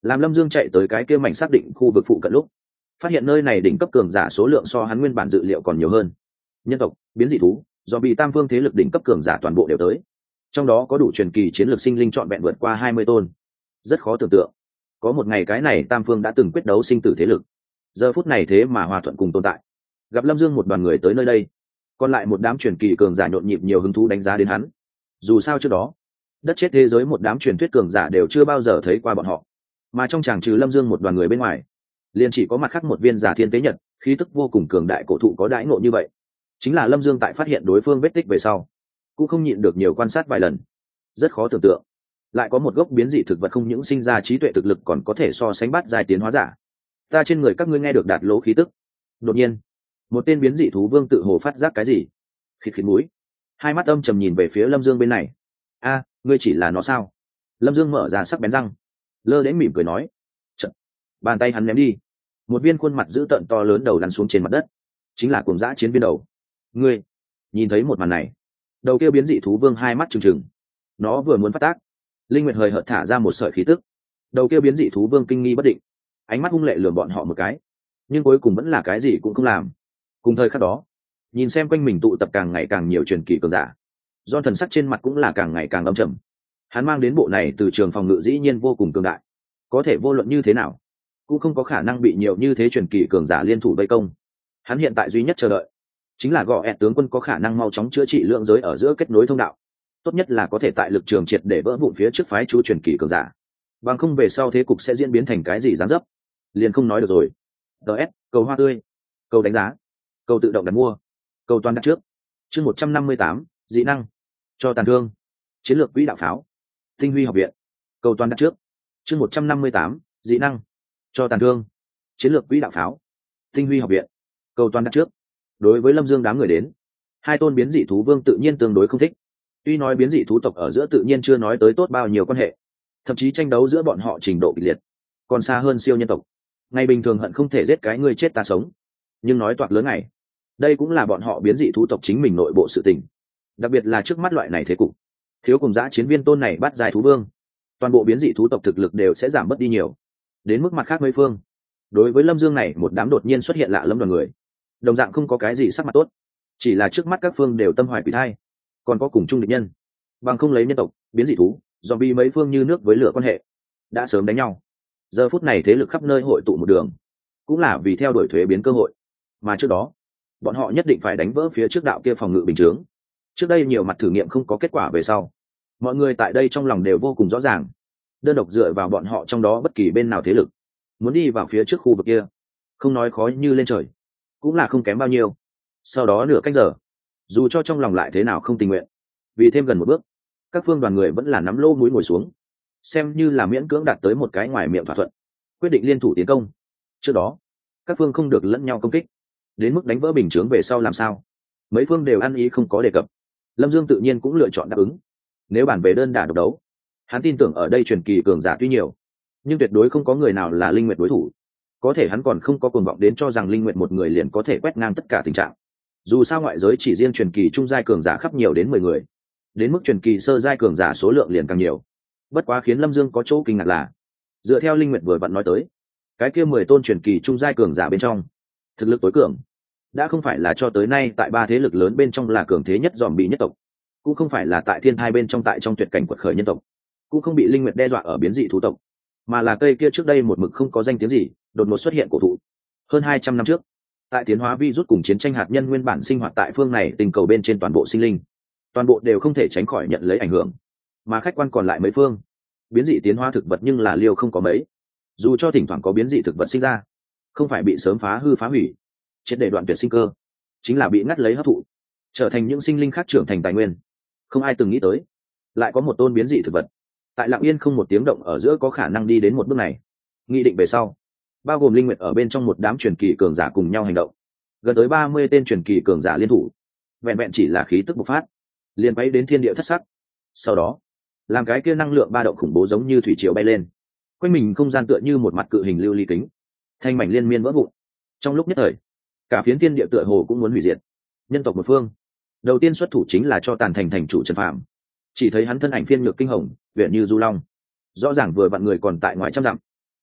Làm Lâm Dương chạy tới cái kia mảnh xác định khu vực phụ cận lúc, phát hiện nơi này đỉnh cấp cường giả số lượng so hắn nguyên bản dự liệu còn nhiều hơn. Nhân tộc, biến dị thú, do bị tam phương thế lực đỉnh cấp cường giả toàn bộ đều tới, trong đó có đủ truyền kỳ chiến lược sinh linh trọn vẹn vượt qua 20 tôn. Rất khó tưởng tượng, có một ngày cái này tam phương đã từng quyết đấu sinh tử thế lực, giờ phút này thế mà hòa thuận cùng tồn tại. Gặp Lâm Dương một đoàn người tới nơi đây, còn lại một đám truyền kỳ cường giả nhộn nhịp nhiều hứng thú đánh giá đến hắn. Dù sao trước đó, đất chết thế giới một đám truyền thuyết cường giả đều chưa bao giờ thấy qua bọn họ, mà trong chàng trừ Lâm Dương một đoàn người bên ngoài, liền chỉ có mặt khác một viên giả thiên tế nhật, khí tức vô cùng cường đại cổ thụ có đãi ngộ như vậy. Chính là Lâm Dương tại phát hiện đối phương vết tích về sau, cũng không nhịn được nhiều quan sát vài lần. Rất khó tưởng tượng, lại có một gốc biến dị thực vật không những sinh ra trí tuệ thực lực còn có thể so sánh bát giai tiến hóa giả. Ta trên người các ngươi nghe được đạt lỗ khí tức. Đột nhiên, một tên biến dị thú vương tự hồ phát giác cái gì, khịt khịt mũi, hai mắt âm trầm nhìn về phía Lâm Dương bên này. A, ngươi chỉ là nó sao? Lâm Dương mở ra sắc bén răng, lơ đến mỉm cười nói. Chật, bàn tay hắn ném đi, một viên khuôn mặt dữ tợn to lớn đầu lăn xuống trên mặt đất, chính là cuồng dã chiến viên đầu. Ngươi nhìn thấy một màn này, đầu kia biến dị thú vương hai mắt trừng trừng, nó vừa muốn phát tác, linh nguyệt hời hợt thả ra một sợi khí tức. Đầu kia biến dị thú vương kinh nghi bất định, ánh mắt hung lệ lườm bọn họ một cái, nhưng cuối cùng vẫn là cái gì cũng không làm. Cùng thời khắc đó, nhìn xem quanh mình tụ tập càng ngày càng nhiều truyền kỳ cường giả, do thần sắc trên mặt cũng là càng ngày càng âm trầm. Hắn mang đến bộ này từ trường phòng ngự dĩ nhiên vô cùng cường đại, có thể vô luận như thế nào cũng không có khả năng bị nhiều như thế truyền kỳ cường giả liên thủ vây công. Hắn hiện tại duy nhất chờ đợi chính là gõ ẹt tướng quân có khả năng mau chóng chữa trị lượng giới ở giữa kết nối thông đạo, tốt nhất là có thể tại lực trường triệt để vỡ vụn phía trước phái chú truyền kỳ cường giả, bằng không về sau thế cục sẽ diễn biến thành cái gì dáng dấp liền không nói được rồi. DS, cầu hoa tươi, cầu đánh giá, cầu tự động đặt mua, cầu toàn đặt trước. Chương 158, dị năng cho tàn thương, chiến lược quỹ đạo pháo, tinh huy học viện, cầu toàn đặt trước. Chương 158, dị năng cho tàn thương, chiến lược quỹ đạo pháo, tinh huy học viện, cầu toàn đặt trước. Đối với Lâm Dương đám người đến, hai tôn biến dị thú vương tự nhiên tương đối không thích. Tuy nói biến dị thú tộc ở giữa tự nhiên chưa nói tới tốt bao nhiêu quan hệ, thậm chí tranh đấu giữa bọn họ trình độ kịch liệt còn xa hơn siêu nhân tộc. Ngày bình thường hận không thể giết cái ngươi chết ta sống, nhưng nói toạc lớn này, đây cũng là bọn họ biến dị thú tộc chính mình nội bộ sự tình. Đặc biệt là trước mắt loại này thế cục, thiếu cùng dã chiến viên tôn này bắt dài thú vương, toàn bộ biến dị thú tộc thực lực đều sẽ giảm mất đi nhiều. Đến mức mặt khác mấy phương, đối với Lâm Dương này một đám đột nhiên xuất hiện lạ lẫm đoàn người, đồng dạng không có cái gì sắc mặt tốt, chỉ là trước mắt các phương đều tâm hoài quỷ thai, còn có cùng chung địch nhân, bằng không lấy nhân tộc, biến dị thú, zombie mấy phương như nước với lửa quan hệ, đã sớm đánh nhau. Giờ phút này thế lực khắp nơi hội tụ một đường, cũng là vì theo đuổi thuế biến cơ hội, mà trước đó bọn họ nhất định phải đánh vỡ phía trước đạo kia phòng ngự bình chướng. Trước đây nhiều mặt thử nghiệm không có kết quả về sau, mọi người tại đây trong lòng đều vô cùng rõ ràng, đơn độc dựa vào bọn họ trong đó bất kỳ bên nào thế lực muốn đi vào phía trước khu vực kia, không nói khó như lên trời, cũng là không kém bao nhiêu. Sau đó nửa canh giờ, dù cho trong lòng lại thế nào không tình nguyện, vì thêm gần một bước, các phương đoàn người vẫn là nắm lô mũi ngồi xuống, xem như là miễn cưỡng đạt tới một cái ngoài miệng thỏa thuận, quyết định liên thủ tiến công. Trước đó các phương không được lẫn nhau công kích, đến mức đánh vỡ bình chướng về sau làm sao, mấy phương đều ăn ý không có đề cập. Lâm Dương tự nhiên cũng lựa chọn đáp ứng. Nếu bản về đơn đả độc đấu, hắn tin tưởng ở đây truyền kỳ cường giả tuy nhiều, nhưng tuyệt đối không có người nào là Linh Nguyệt đối thủ. Có thể hắn còn không có cuồng vọng đến cho rằng Linh Nguyệt một người liền có thể quét ngang tất cả tình trạng. Dù sao ngoại giới chỉ riêng truyền kỳ trung giai cường giả khắp nhiều đến 10 người, đến mức truyền kỳ sơ giai cường giả số lượng liền càng nhiều. Bất quá khiến Lâm Dương có chỗ kinh ngạc là, dựa theo Linh Nguyệt vừa vặn nói tới, cái kia 10 tôn truyền kỳ trung giai cường giả bên trong, thực lực tối cường đã không phải là cho tới nay tại ba thế lực lớn bên trong là cường thế nhất zombie nhất tộc, cũng không phải là tại thiên thai bên trong tại trong tuyệt cảnh quật khởi nhân tộc, cũng không bị Linh Nguyệt đe dọa ở biến dị thú tộc, mà là cây kia trước đây một mực không có danh tiếng gì, đột ngột xuất hiện cổ thụ. Hơn 200 năm trước, tại tiến hóa virus cùng chiến tranh hạt nhân nguyên bản sinh hoạt tại phương này tình cầu bên trên toàn bộ sinh linh, toàn bộ đều không thể tránh khỏi nhận lấy ảnh hưởng, mà khách quan còn lại mấy phương, biến dị tiến hóa thực vật nhưng là liều không có mấy. Dù cho thỉnh thoảng có biến dị thực vật sinh ra, không phải bị sớm phá hư phá hủy, triệt để đoạn tuyệt sinh cơ, chính là bị ngắt lấy hấp thụ, trở thành những sinh linh khác trưởng thành tài nguyên. Không ai từng nghĩ tới, lại có một tôn biến dị thực vật tại lặng yên không một tiếng động ở giữa có khả năng đi đến một bước này. Nghị định về sau, bao gồm Linh Nguyệt ở bên trong một đám truyền kỳ cường giả cùng nhau hành động, gần tới 30 tên truyền kỳ cường giả liên thủ, vẹn vẹn chỉ là khí tức bộc phát, liền bay đến thiên địa thất sắc. Sau đó, làm cái kia năng lượng ba động khủng bố giống như thủy triều bay lên, quanh mình không gian tựa như một mặt cự hình lưu ly kính, thanh mảnh liên miên vỡ vụn. Trong lúc nhất thời, cả phiến thiên địa tựa hồ cũng muốn hủy diệt. Nhân tộc một phương, đầu tiên xuất thủ chính là cho tàn thành thành chủ Trần Phạm. Chỉ thấy hắn thân ảnh phiên nhược kinh hồng, viện như du long, rõ ràng vừa vặn người còn tại ngoài trăm dặm,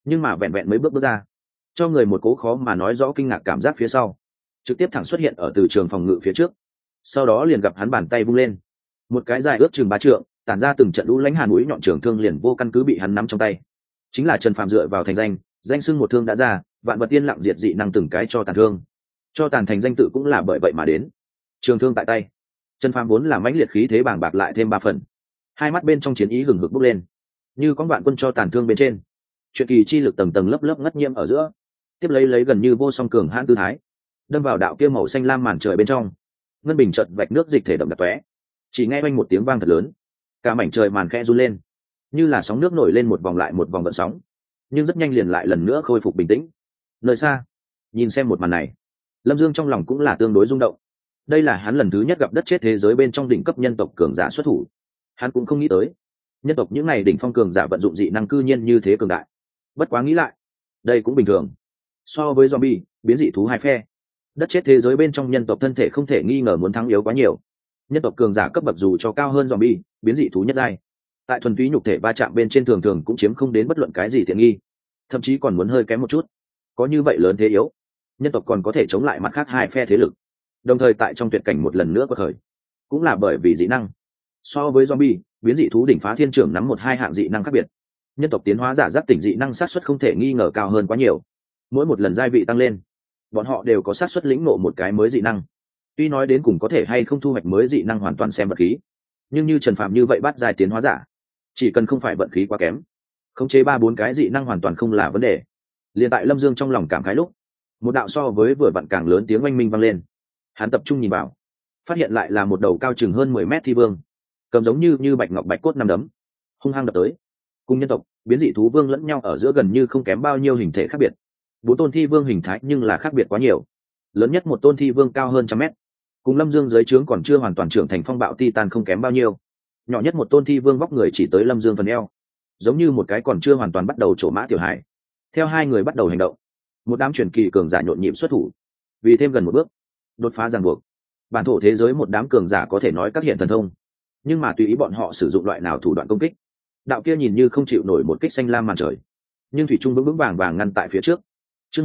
nhưng mà vẹn vẹn mấy bước ra, cho người một cố khó mà nói rõ kinh ngạc cảm giác phía sau, trực tiếp thẳng xuất hiện ở từ trường phòng ngự phía trước. Sau đó liền gặp hắn bàn tay vung lên, một cái dài ước chừng 3 trượng, tản ra từng trận lũ lãnh hàn mũi nhọn trường thương liền vô căn cứ bị hắn nắm trong tay. Chính là Trần Phàm dựa vào thành danh xưng một thương đã ra, vạn vật tiên lặng diệt dị năng từng cái cho tàn thương, cho tàn thành danh tự cũng là bởi vậy mà đến. Trường thương tại tay, Trần Phàm vốn là mãnh liệt khí thế bàng bạc lại thêm 3 phần, hai mắt bên trong chiến ý hừng hực bốc lên, như có vạn quân cho tàn thương bên trên, chuyện kỳ chi lực tầng tầng lớp lớp ngất nhiễm ở giữa, tiếp lấy gần như vô song cường hãn tư thái, đâm vào đạo kia màu xanh lam màn trời bên trong. Ngân bình chợt vạch nước dịch thể đậm đặc tóe, chỉ nghe oanh một tiếng vang thật lớn, cả mảnh trời màn khẽ run lên, như là sóng nước nổi lên một vòng lại một vòng gợn sóng, nhưng rất nhanh liền lại lần nữa khôi phục bình tĩnh. Nơi xa, nhìn xem một màn này, Lâm Dương trong lòng cũng là tương đối rung động. Đây là hắn lần thứ nhất gặp đất chết thế giới bên trong đỉnh cấp nhân tộc cường giả xuất thủ. Hắn cũng không nghĩ tới nhân tộc những này đỉnh phong cường giả vận dụng dị năng cư nhiên như thế cường đại. Bất quá nghĩ lại, đây cũng bình thường. So với zombie, biến dị thú hai phe, đất chết thế giới bên trong nhân tộc thân thể không thể nghi ngờ muốn thắng yếu quá nhiều. Nhân tộc cường giả cấp bậc dù cho cao hơn zombie, biến dị thú nhất giai, tại thuần túy nhục thể va chạm bên trên thường thường cũng chiếm không đến bất luận cái gì tiện nghi, thậm chí còn muốn hơi kém một chút. Có như vậy lớn thế yếu, nhân tộc còn có thể chống lại mặt khác hai phe thế lực, đồng thời tại trong tuyệt cảnh một lần nữa có thời, cũng là bởi vì dị năng. So với zombie, biến dị thú đỉnh phá thiên trưởng nắm 1-2 hạng dị năng khác biệt, nhân tộc tiến hóa giả giáp tỉnh dị năng sát xuất không thể nghi ngờ cao hơn quá nhiều. Mỗi một lần giai vị tăng lên, bọn họ đều có sát xuất lĩnh ngộ một cái mới dị năng. Tuy nói đến cùng có thể hay không thu hoạch mới dị năng hoàn toàn xem vận khí, nhưng như Trần Phàm như vậy bắt giai tiến hóa giả, chỉ cần không phải vận khí quá kém, khống chế 3-4 cái dị năng hoàn toàn không là vấn đề. Liên tại Lâm Dương trong lòng cảm khái lúc, một đạo so với vừa vặn càng lớn tiếng oanh minh vang lên. Hắn tập trung nhìn vào, phát hiện lại là một đầu cao chừng hơn 10 mét thi vương, cầm giống như bạch ngọc bạch cốt năm đấm, hung hăng đập tới. Cùng nhân tộc, biến dị thú vương lẫn nhau ở giữa gần như không kém bao nhiêu hình thể khác biệt. 4 tôn thi vương hình thái nhưng là khác biệt quá nhiều. Lớn nhất một tôn thi vương cao hơn 100 mét, cùng Lâm Dương dưới trướng còn chưa hoàn toàn trưởng thành phong bạo titan không kém bao nhiêu. Nhỏ nhất một tôn thi vương vóc người chỉ tới Lâm Dương phần eo, giống như một cái còn chưa hoàn toàn bắt đầu trổ mã tiểu hải. Theo hai người bắt đầu hành động, một đám truyền kỳ cường giả nhộn nhịp xuất thủ, vì thêm gần một bước đột phá ràng buộc. Bản thổ thế giới một đám cường giả có thể nói các hiện thần thông, nhưng mà tùy ý bọn họ sử dụng loại nào thủ đoạn công kích, đạo kia nhìn như không chịu nổi một kích xanh lam màn trời, nhưng thủy trung vững vững vàng vàng ngăn tại phía trước. Chương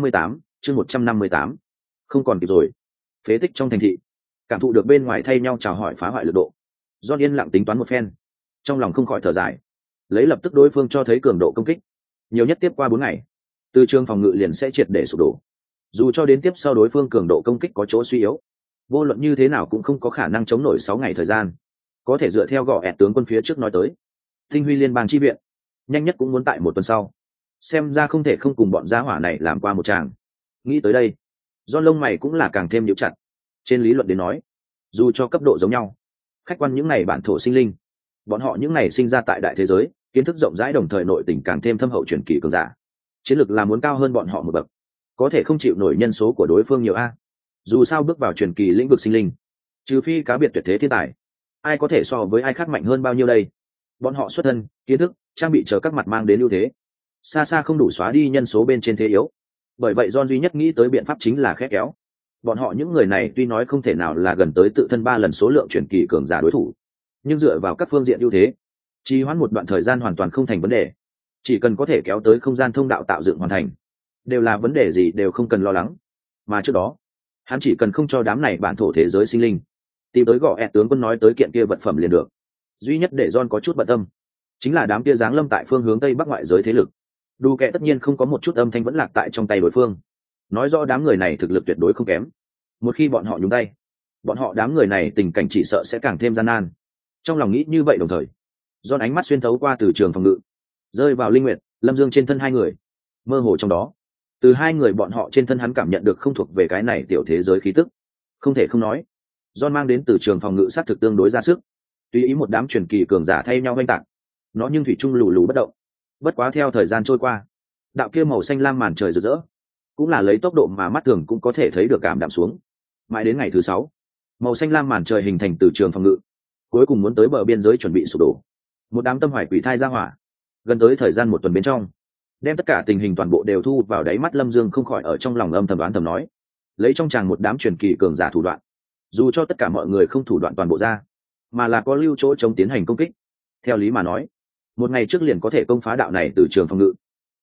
158, không còn kịp rồi. Phế tích trong thành thị, cảm thụ được bên ngoài thay nhau chào hỏi phá hoại lực độ, John yên lặng tính toán một phen, trong lòng không khỏi thở dài. Lấy lập tức đối phương cho thấy cường độ công kích, nhiều nhất tiếp qua 4 ngày, từ trường phòng ngự liền sẽ triệt để sụp đổ. Dù cho đến tiếp sau đối phương cường độ công kích có chỗ suy yếu, vô luận như thế nào cũng không có khả năng chống nổi 6 ngày thời gian. Có thể dựa theo gõ ẹt tướng quân phía trước nói tới, tinh huy liên bang chi viện nhanh nhất cũng muốn tại 1 tuần sau. Xem ra không thể không cùng bọn gia hỏa này làm qua một tràng. Nghĩ tới đây, do lông mày cũng là càng thêm nhíu chặt. Trên lý luận đến nói, dù cho cấp độ giống nhau, khách quan những này bản thổ sinh linh, bọn họ những này sinh ra tại đại thế giới, kiến thức rộng rãi đồng thời nội tình càng thêm thâm hậu truyền kỳ cường giả, chiến lược là muốn cao hơn bọn họ một bậc, có thể không chịu nổi nhân số của đối phương nhiều a. Dù sao bước vào truyền kỳ lĩnh vực sinh linh, trừ phi cá biệt tuyệt thế thiên tài, ai có thể so với ai khác mạnh hơn bao nhiêu đây. Bọn họ xuất thân, kiến thức, trang bị chờ các mặt mang đến ưu thế, xa xa không đủ xóa đi nhân số bên trên thế yếu. Bởi vậy John duy nhất nghĩ tới biện pháp chính là khét kéo. Bọn họ những người này tuy nói không thể nào là gần tới tự thân 3 lần số lượng truyền kỳ cường giả đối thủ, nhưng dựa vào các phương diện ưu thế, trì hoãn một đoạn thời gian hoàn toàn không thành vấn đề. Chỉ cần có thể kéo tới không gian thông đạo tạo dựng hoàn thành, đều là vấn đề gì đều không cần lo lắng. Mà trước đó, hắn chỉ cần không cho đám này bản thổ thế giới sinh linh tìm tới gõ ẹt tướng quân nói tới kiện kia vật phẩm liền được. Duy nhất để John có chút bận tâm chính là đám kia giáng lâm tại phương hướng tây bắc ngoại giới thế lực. Đủ kệ tất nhiên không có một chút âm thanh vẫn lạc tại trong tay đối phương, nói rõ đám người này thực lực tuyệt đối không kém. Một khi bọn họ nhúng tay, bọn họ đám người này tình cảnh chỉ sợ sẽ càng thêm gian nan. Trong lòng nghĩ như vậy đồng thời, John ánh mắt xuyên thấu qua từ trường phòng ngự, rơi vào Linh Nguyệt, Lâm Dương trên thân hai người. Mơ hồ trong đó, từ hai người bọn họ trên thân hắn cảm nhận được không thuộc về cái này tiểu thế giới khí tức. Không thể không nói, John mang đến từ trường phòng ngự sát thực tương đối ra sức. Tùy ý một đám truyền kỳ cường giả thay nhau oanh tạc, nó nhưng thủy chung lù lù bất động. Bất quá theo thời gian trôi qua, đạo kia màu xanh lam màn trời rực rỡ, cũng là lấy tốc độ mà mắt thường cũng có thể thấy được cảm đạm xuống. Mãi đến ngày thứ 6, màu xanh lam màn trời hình thành từ trường phòng ngự, cuối cùng muốn tới bờ biên giới chuẩn bị sụp đổ. Một đám tâm hoài quỷ thai ra hỏa, gần tới thời gian 1 tuần bên trong, đem tất cả tình hình toàn bộ đều thu vào đáy mắt. Lâm Dương không khỏi ở trong lòng âm thầm đoán thầm nói, lấy trong tràng một đám truyền kỳ cường giả thủ đoạn, dù cho tất cả mọi người không thủ đoạn toàn bộ ra, mà là có lưu chỗ chống tiến hành công kích, theo lý mà nói 1 ngày trước liền có thể công phá đạo này từ trường phòng ngự.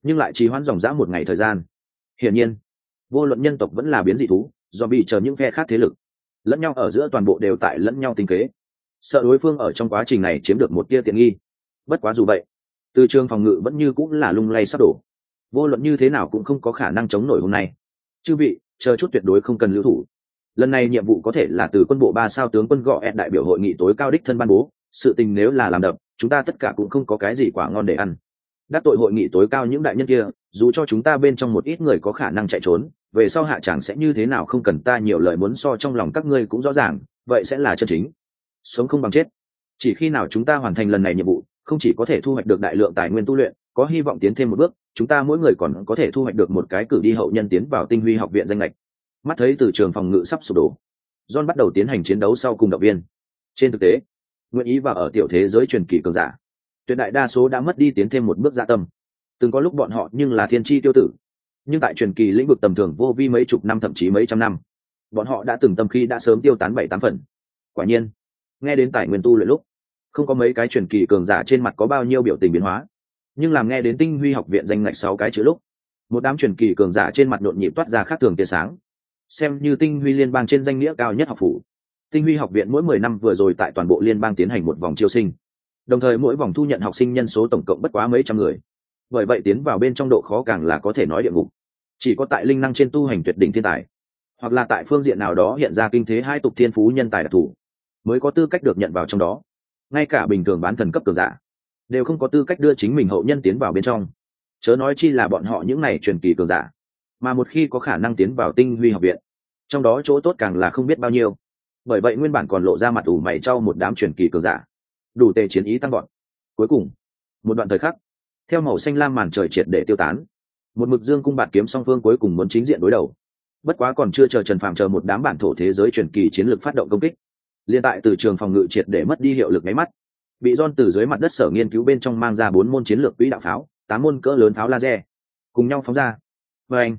nhưng lại trì hoãn dòng dã một ngày thời gian. Hiển nhiên, vô luận nhân tộc vẫn là biến dị thú, do bị chờ những phe khác thế lực, lẫn nhau ở giữa toàn bộ đều tại lẫn nhau tính kế, sợ đối phương ở trong quá trình này chiếm được một tia tiện nghi. Bất quá dù vậy, từ trường phòng ngự vẫn như cũng là lung lay sắp đổ, vô luận như thế nào cũng không có khả năng chống nổi hôm nay. Chư vị, chờ chút tuyệt đối không cần lưu thủ. Lần này nhiệm vụ có thể là từ quân bộ 3 sao tướng quân gọ đại biểu hội nghị tối cao đích thân ban bố, sự tình nếu là làm đập, chúng ta tất cả cũng không có cái gì quả ngon để ăn. Đắc tội hội nghị tối cao những đại nhân kia, dù cho chúng ta bên trong một ít người có khả năng chạy trốn, về sau hạ chẳng sẽ như thế nào không cần ta nhiều lời muốn so trong lòng các ngươi cũng rõ ràng, vậy sẽ là chân chính sống không bằng chết. Chỉ khi nào chúng ta hoàn thành lần này nhiệm vụ, không chỉ có thể thu hoạch được đại lượng tài nguyên tu luyện, có hy vọng tiến thêm một bước, chúng ta mỗi người còn có thể thu hoạch được một cái cử đi hậu nhân tiến vào tinh huy học viện danh lệch. Mắt thấy từ trường phòng ngự sắp sụp đổ, John bắt đầu tiến hành chiến đấu sau cùng động viên. Trên thực tế, nguyện ý vào ở tiểu thế giới truyền kỳ cường giả, tuyệt đại đa số đã mất đi tiến thêm một bước dạ tâm. Từng có lúc bọn họ nhưng là thiên chi tiêu tử, nhưng tại truyền kỳ lĩnh vực tầm thường vô vi mấy chục năm thậm chí mấy trăm năm, bọn họ đã từng tâm khi đã sớm tiêu tán 7-8 phần. Quả nhiên, nghe đến tài nguyên tu luyện lúc, không có mấy cái truyền kỳ cường giả trên mặt có bao nhiêu biểu tình biến hóa, nhưng làm nghe đến tinh huy học viện danh ngạch 6 cái chữ lúc, một đám truyền kỳ cường giả trên mặt nhộn nhịp toát ra khác thường tia sáng. Xem như tinh huy liên bang trên danh nghĩa cao nhất học phủ, tinh huy học viện mỗi 10 năm vừa rồi tại toàn bộ liên bang tiến hành một vòng chiêu sinh, đồng thời mỗi vòng thu nhận học sinh nhân số tổng cộng bất quá mấy trăm người. Bởi vậy tiến vào bên trong độ khó càng là có thể nói địa ngục. Chỉ có tại linh năng trên tu hành tuyệt đỉnh thiên tài, hoặc là tại phương diện nào đó hiện ra kinh thế hai tục thiên phú nhân tài đặc thù, mới có tư cách được nhận vào trong đó. Ngay cả bình thường bán thần cấp cường giả đều không có tư cách đưa chính mình hậu nhân tiến vào bên trong, chớ nói chi là bọn họ những này truyền kỳ cường giả. Mà một khi có khả năng tiến vào tinh huy học viện, trong đó chỗ tốt càng là không biết bao nhiêu. Bởi vậy nguyên bản còn lộ ra mặt ủ mày trao một đám truyền kỳ cường giả, đủ tề chiến ý tăng gọn. Cuối cùng, một đoạn thời khắc, theo màu xanh lam màn trời triệt để tiêu tán, một mực dương cung bạt kiếm song phương cuối cùng muốn chính diện đối đầu. Bất quá còn chưa chờ Trần Phàm chờ một đám bản thổ thế giới truyền kỳ chiến lược phát động công kích, liên tại từ trường phòng ngự triệt để mất đi hiệu lực mấy mắt, bị John từ dưới mặt đất sở nghiên cứu bên trong mang ra 4 môn chiến lược quỹ đạo pháo, 8 môn cỡ lớn pháo laser, cùng nhau phóng ra. Và anh,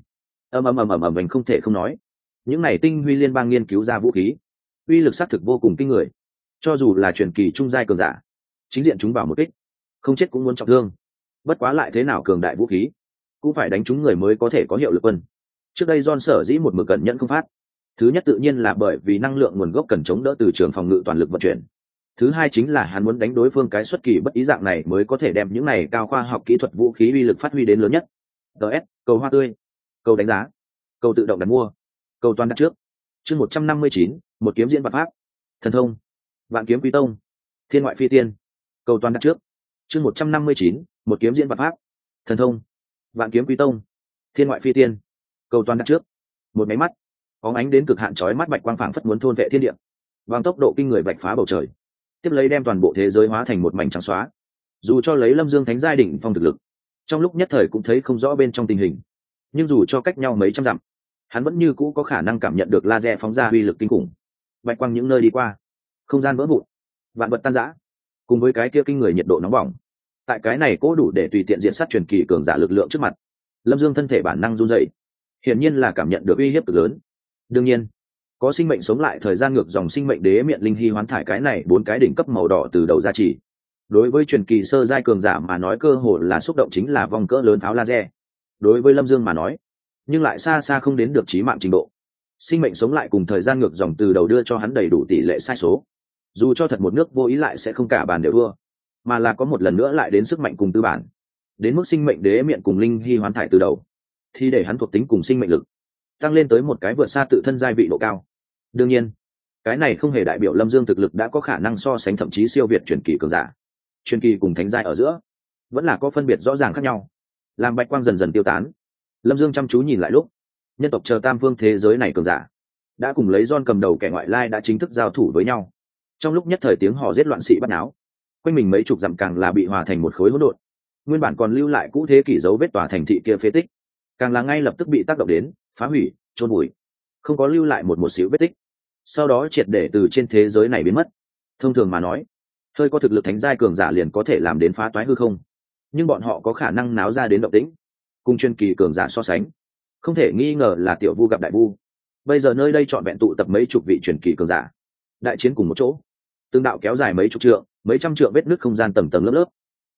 ầm không thể không nói, những này tinh huy liên bang nghiên cứu ra vũ khí, uy lực xác thực vô cùng kinh người. Cho dù là truyền kỳ trung giai cường giả, chính diện chúng vào một kích, không chết cũng muốn trọng thương. Bất quá lại thế nào cường đại vũ khí, cũng phải đánh trúng người mới có thể có hiệu lực quân. Trước đây John sở dĩ một mực cẩn nhẫn không phát, thứ nhất tự nhiên là bởi vì năng lượng nguồn gốc cần chống đỡ từ trường phòng ngự toàn lực vận chuyển. Thứ hai chính là hắn muốn đánh đối phương cái xuất kỳ bất ý dạng này mới có thể đem những này cao khoa học kỹ thuật vũ khí uy lực phát huy đến lớn nhất. DS, cầu hoa tươi, cầu đánh giá, cầu tự động đặt mua, cầu toàn đặt trước. Chương 159, một kiếm diễn vạn pháp. Thần thông, Vạn kiếm quý tông, Thiên ngoại phi tiên. Cầu toàn đặt trước. Chương 159, một kiếm diễn vạn pháp. Thần thông, Vạn kiếm quý tông, Thiên ngoại phi tiên. Cầu toàn đặt trước. Một máy mắt, bóng ánh đến cực hạn chói mắt bạch quang phảng phất muốn thôn vệ thiên địa, bằng tốc độ kinh người bạch phá bầu trời, tiếp lấy đem toàn bộ thế giới hóa thành một mảnh trắng xóa. Dù cho lấy Lâm Dương Thánh giai đỉnh phong thực lực, trong lúc nhất thời cũng thấy không rõ bên trong tình hình, nhưng dù cho cách nhau mấy trăm dặm, hắn vẫn như cũ có khả năng cảm nhận được laser phóng ra uy lực kinh khủng. Bạch quang những nơi đi qua, không gian vỡ vụn, vạn vật tan rã, cùng với cái kia kinh người nhiệt độ nóng bỏng, tại cái này cố đủ để tùy tiện diện sát truyền kỳ cường giả lực lượng trước mặt, Lâm Dương thân thể bản năng run rẩy, hiển nhiên là cảm nhận được uy hiếp cực lớn. Đương nhiên, có sinh mệnh sống lại thời gian ngược dòng sinh mệnh đế miệng linh hy hoán thải cái này 4 cái đỉnh cấp màu đỏ từ đầu ra chỉ. Đối với truyền kỳ sơ giai cường giả mà nói cơ hội là xúc động chính là vòng cỡ lớn pháo laser. Đối với Lâm Dương mà nói, nhưng lại xa xa không đến được chí mạng trình độ. Sinh mệnh sống lại cùng thời gian ngược dòng từ đầu đưa cho hắn đầy đủ tỷ lệ sai số. Dù cho thật một nước vô ý lại sẽ không cả bàn đều thua, mà là có một lần nữa lại đến sức mạnh cùng tư bản. Đến mức sinh mệnh đế miệng cùng linh hy hoán thải từ đầu, thì để hắn thuộc tính cùng sinh mệnh lực tăng lên tới một cái vượt xa tự thân giai vị độ cao. Đương nhiên, cái này không hề đại biểu Lâm Dương thực lực đã có khả năng so sánh thậm chí siêu việt truyền kỳ cường giả. Truyền kỳ cùng thánh giai ở giữa vẫn là có phân biệt rõ ràng khác nhau. Làm bạch quang dần dần tiêu tán, Lâm Dương chăm chú nhìn lại lúc, nhân tộc chờ tam phương thế giới này cường giả đã cùng lấy John cầm đầu kẻ ngoại lai đã chính thức giao thủ với nhau. Trong lúc nhất thời tiếng hò giết loạn xị bắt náo, quanh mình mấy chục dặm càng là bị hòa thành một khối hỗn độn. Nguyên bản còn lưu lại cũ thế kỷ dấu vết tòa thành thị kia phế tích, càng là ngay lập tức bị tác động đến, phá hủy, chôn bụi, không có lưu lại một xíu vết tích. Sau đó triệt để từ trên thế giới này biến mất. Thông thường mà nói, hơi có thực lực thánh giai cường giả liền có thể làm đến phá toái hư không, nhưng bọn họ có khả năng náo ra đến động tĩnh, cùng chuyên kỳ cường giả so sánh, không thể nghi ngờ là tiểu vu gặp đại vu. Bây giờ nơi đây trọn vẹn tụ tập mấy chục vị truyền kỳ cường giả, đại chiến cùng một chỗ, tương đạo kéo dài mấy chục trượng, mấy trăm trượng vết nứt không gian tầng tầng lớp lớp,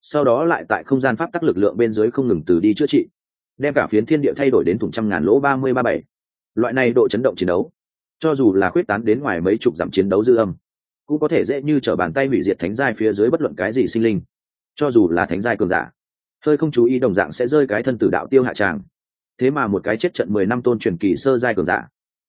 sau đó lại tại không gian pháp tắc lực lượng bên dưới không ngừng từ đi chữa trị, đem cả phiến thiên địa thay đổi đến thủng trăm ngàn lỗ 30-37. Loại này độ chấn động chiến đấu, cho dù là khuyết tán đến ngoài mấy chục dặm chiến đấu dư âm, cũng có thể dễ như trở bàn tay hủy diệt thánh giai phía dưới bất luận cái gì sinh linh. Cho dù là thánh giai cường giả, hơi không chú ý đồng dạng sẽ rơi cái thân tử đạo tiêu hạ tràng. Thế mà một cái chết trận 10 năm tôn truyền kỳ sơ giai cường giả,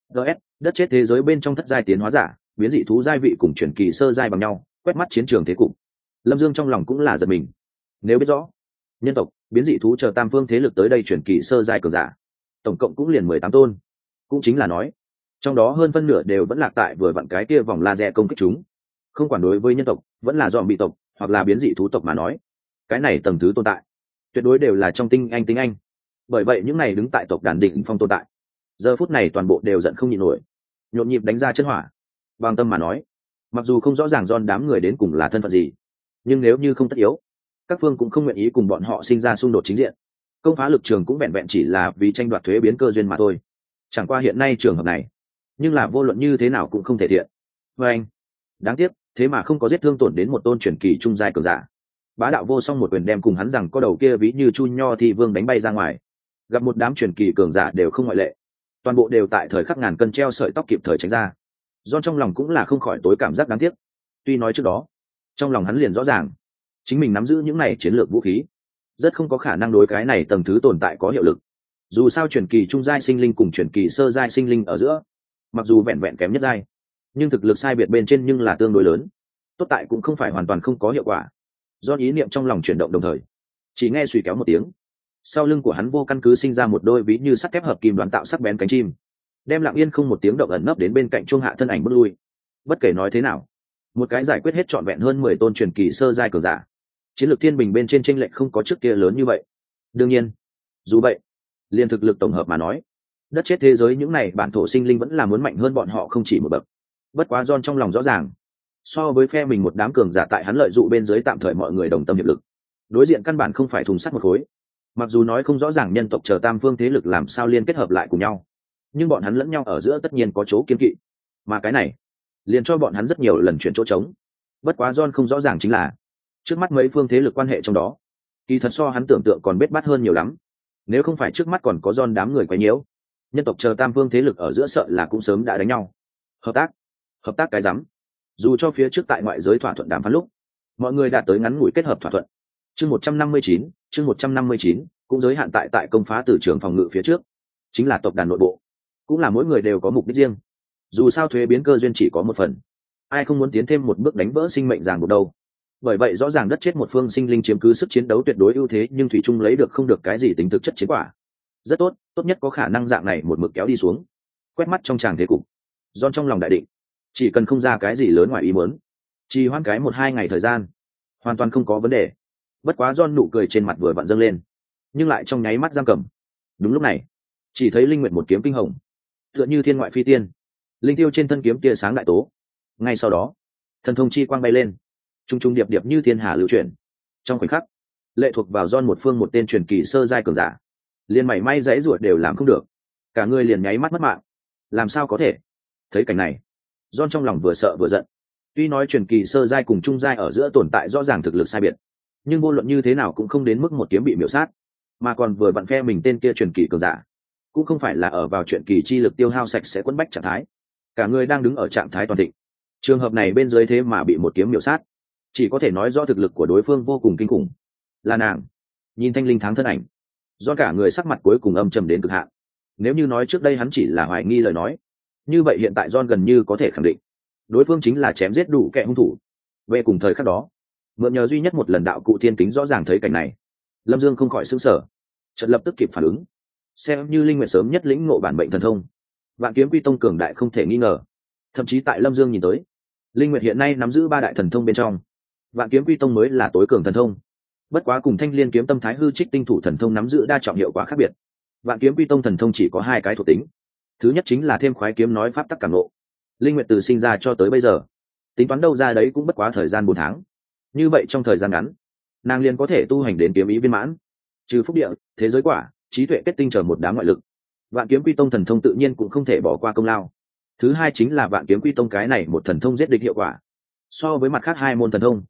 đất chết thế giới bên trong thất giai tiến hóa giả, biến dị thú giai vị cùng truyền kỳ sơ giai bằng nhau, quét mắt chiến trường thế cục. Lâm Dương trong lòng cũng là giật mình. Nếu biết rõ nhân tộc, biến dị thú chờ tam phương thế lực tới đây truyền kỳ sơ giai cường giả, tổng cộng cũng liền 18 tôn, cũng chính là nói trong đó hơn phân nửa đều vẫn lạc tại vừa vặn cái kia vòng laser công kích chúng. Không quản đối với nhân tộc vẫn là dòm bị tộc hoặc là biến dị thú tộc mà nói, cái này tầng thứ tồn tại tuyệt đối đều là trong tinh anh. Bởi vậy những này đứng tại tộc đàn đỉnh phong tồn tại, giờ phút này toàn bộ đều giận không nhịn nổi, nhộn nhịp đánh ra chân hỏa. Bằng tâm mà nói, mặc dù không rõ ràng John đám người đến cùng là thân phận gì, nhưng nếu như không tất yếu, các phương cũng không nguyện ý cùng bọn họ sinh ra xung đột chính diện. Công phá lực trường cũng vẹn vẹn chỉ là vì tranh đoạt thuế biến cơ duyên mà thôi. Chẳng qua hiện nay trường hợp này, nhưng là vô luận như thế nào cũng không thể thiện. Và anh, đáng tiếc, thế mà không có giết thương tổn đến một tôn truyền kỳ trung giai cường giả. Bá đạo vô song một quyền đem cùng hắn rằng có đầu kia ví như chu nho thì vương đánh bay ra ngoài. Gặp một đám truyền kỳ cường giả đều không ngoại lệ, toàn bộ đều tại thời khắc ngàn cân treo sợi tóc kịp thời tránh ra. John trong lòng cũng là không khỏi tối cảm giác đáng tiếc. Tuy nói trước đó, trong lòng hắn liền rõ ràng, chính mình nắm giữ những này chiến lược vũ khí, rất không có khả năng đối cái này tầng thứ tồn tại có hiệu lực. Dù sao truyền kỳ trung giai sinh linh cùng truyền kỳ sơ giai sinh linh ở giữa, mặc dù vẹn vẹn kém nhất giai, nhưng thực lực sai biệt bên trên nhưng là tương đối lớn. Tốt tại cũng không phải hoàn toàn không có hiệu quả. Do ý niệm trong lòng chuyển động đồng thời, chỉ nghe suy kéo một tiếng, sau lưng của hắn vô căn cứ sinh ra một đôi ví như sắt thép hợp kim đoán tạo sắc bén cánh chim, đem lặng yên không một tiếng động ẩn nấp đến bên cạnh chuông hạ thân ảnh bước lui. Bất kể nói thế nào, một cái giải quyết hết trọn vẹn hơn 10 tôn truyền kỳ sơ giai cường giả, chiến lược thiên bình bên trên chênh lệch không có trước kia lớn như vậy. Đương nhiên, dù vậy, liên thực lực tổng hợp mà nói, đất chết thế giới những này bản thổ sinh linh vẫn là muốn mạnh hơn bọn họ không chỉ một bậc. Bất quá John trong lòng rõ ràng, so với phe mình một đám cường giả tại hắn lợi dụng bên dưới tạm thời mọi người đồng tâm hiệp lực, đối diện căn bản không phải thùng sắt một khối. Mặc dù nói không rõ ràng nhân tộc chờ tam phương thế lực làm sao liên kết hợp lại cùng nhau, nhưng bọn hắn lẫn nhau ở giữa tất nhiên có chỗ kiên kỵ, mà cái này liền cho bọn hắn rất nhiều lần chuyển chỗ trống. Bất quá John không rõ ràng chính là trước mắt mấy phương thế lực quan hệ trong đó, kỳ thật so hắn tưởng tượng còn bết bát hơn nhiều lắm. Nếu không phải trước mắt còn có John đám người quấy nhiễu, nhân tộc chờ tam phương thế lực ở giữa sợ là cũng sớm đã đánh nhau. Hợp tác cái rắm. Dù cho phía trước tại ngoại giới thỏa thuận đàm phán lúc, mọi người đạt tới ngắn ngủi kết hợp thỏa thuận. Chương 159, cũng giới hạn tại công phá từ trường phòng ngự phía trước, chính là tộc đàn nội bộ, cũng là mỗi người đều có mục đích riêng. Dù sao thuế biến cơ duyên chỉ có một phần, ai không muốn tiến thêm một bước đánh vỡ sinh mệnh ràng buộc đâu. Bởi vậy rõ ràng đất chết một phương sinh linh chiếm cứ sức chiến đấu tuyệt đối ưu thế, nhưng thủy chung lấy được không được cái gì tính thực chất chiến quả. Rất tốt, tốt nhất có khả năng dạng này một mực kéo đi xuống. Quét mắt trong tràng thế cục, John trong lòng đại định, chỉ cần không ra cái gì lớn ngoài ý muốn, chỉ hoãn cái 1-2 ngày thời gian, hoàn toàn không có vấn đề. Bất quá John nụ cười trên mặt vừa vặn dâng lên, nhưng lại trong nháy mắt giam cầm. Đúng lúc này, chỉ thấy linh nguyệt một kiếm kinh hồng, tựa như thiên ngoại phi tiên, linh tiêu trên thân kiếm tia sáng đại tố. Ngay sau đó, thần thông chi quang bay lên, trung trung điệp điệp như thiên hà lưu chuyển. Trong khoảnh khắc, lệ thuộc vào John một phương một tên truyền kỳ sơ giai cường giả, liền mảy may dãy ruột đều làm không được, cả người liền nháy mắt mất mạng. Làm sao có thể? Thấy cảnh này, John trong lòng vừa sợ vừa giận. Tuy nói truyền kỳ sơ giai cùng trung giai ở giữa tồn tại rõ ràng thực lực sai biệt, nhưng vô luận như thế nào cũng không đến mức một kiếm bị miểu sát, mà còn vừa vặn phe mình tên kia truyền kỳ cường giả, cũng không phải là ở vào chuyện kỳ chi lực tiêu hao sạch sẽ quấn bách trạng thái, cả người đang đứng ở trạng thái toàn thịnh. Trường hợp này bên dưới thế mà bị một kiếm miểu sát, chỉ có thể nói rõ thực lực của đối phương vô cùng kinh khủng. Là nàng. Nhìn thanh linh tháng thân ảnh, do cả người sắc mặt cuối cùng âm trầm đến cực hạn. Nếu như nói trước đây hắn chỉ là hoài nghi lời nói, như vậy hiện tại John gần như có thể khẳng định đối phương chính là chém giết đủ kẻ hung thủ. Về cùng thời khắc đó, mượn nhờ duy nhất một lần đạo cụ thiên kính rõ ràng thấy cảnh này, Lâm Dương không khỏi sững sờ, chợt lập tức kịp phản ứng, xem như linh nguyện sớm nhất lĩnh ngộ bản mệnh thần thông, Vạn Kiếm Quy Tông cường đại không thể nghi ngờ. Thậm chí tại Lâm Dương nhìn tới, linh nguyện hiện nay nắm giữ 3 đại thần thông bên trong, Vạn Kiếm Quy Tông mới là tối cường thần thông. Bất quá cùng Thanh Liên Kiếm Tâm Thái Hư Trích Tinh Thủ thần thông nắm giữ đa trọng hiệu quả khác biệt. Vạn Kiếm Quy Tông thần thông chỉ có 2 cái thuộc tính. Thứ nhất chính là thêm khoái kiếm nói pháp tắc cảm ngộ. Linh nguyện từ sinh ra cho tới bây giờ, tính toán đâu ra đấy cũng bất quá thời gian 4 tháng. Như vậy trong thời gian ngắn, nàng liền có thể tu hành đến kiếm ý viên mãn, trừ phúc địa, thế giới quả, trí tuệ kết tinh trở một đám ngoại lực. Vạn Kiếm Quy Tông thần thông tự nhiên cũng không thể bỏ qua công lao. Thứ hai chính là Vạn Kiếm Quy Tông cái này một thần thông giết địch hiệu quả, so với mặt khác 2 môn thần thông,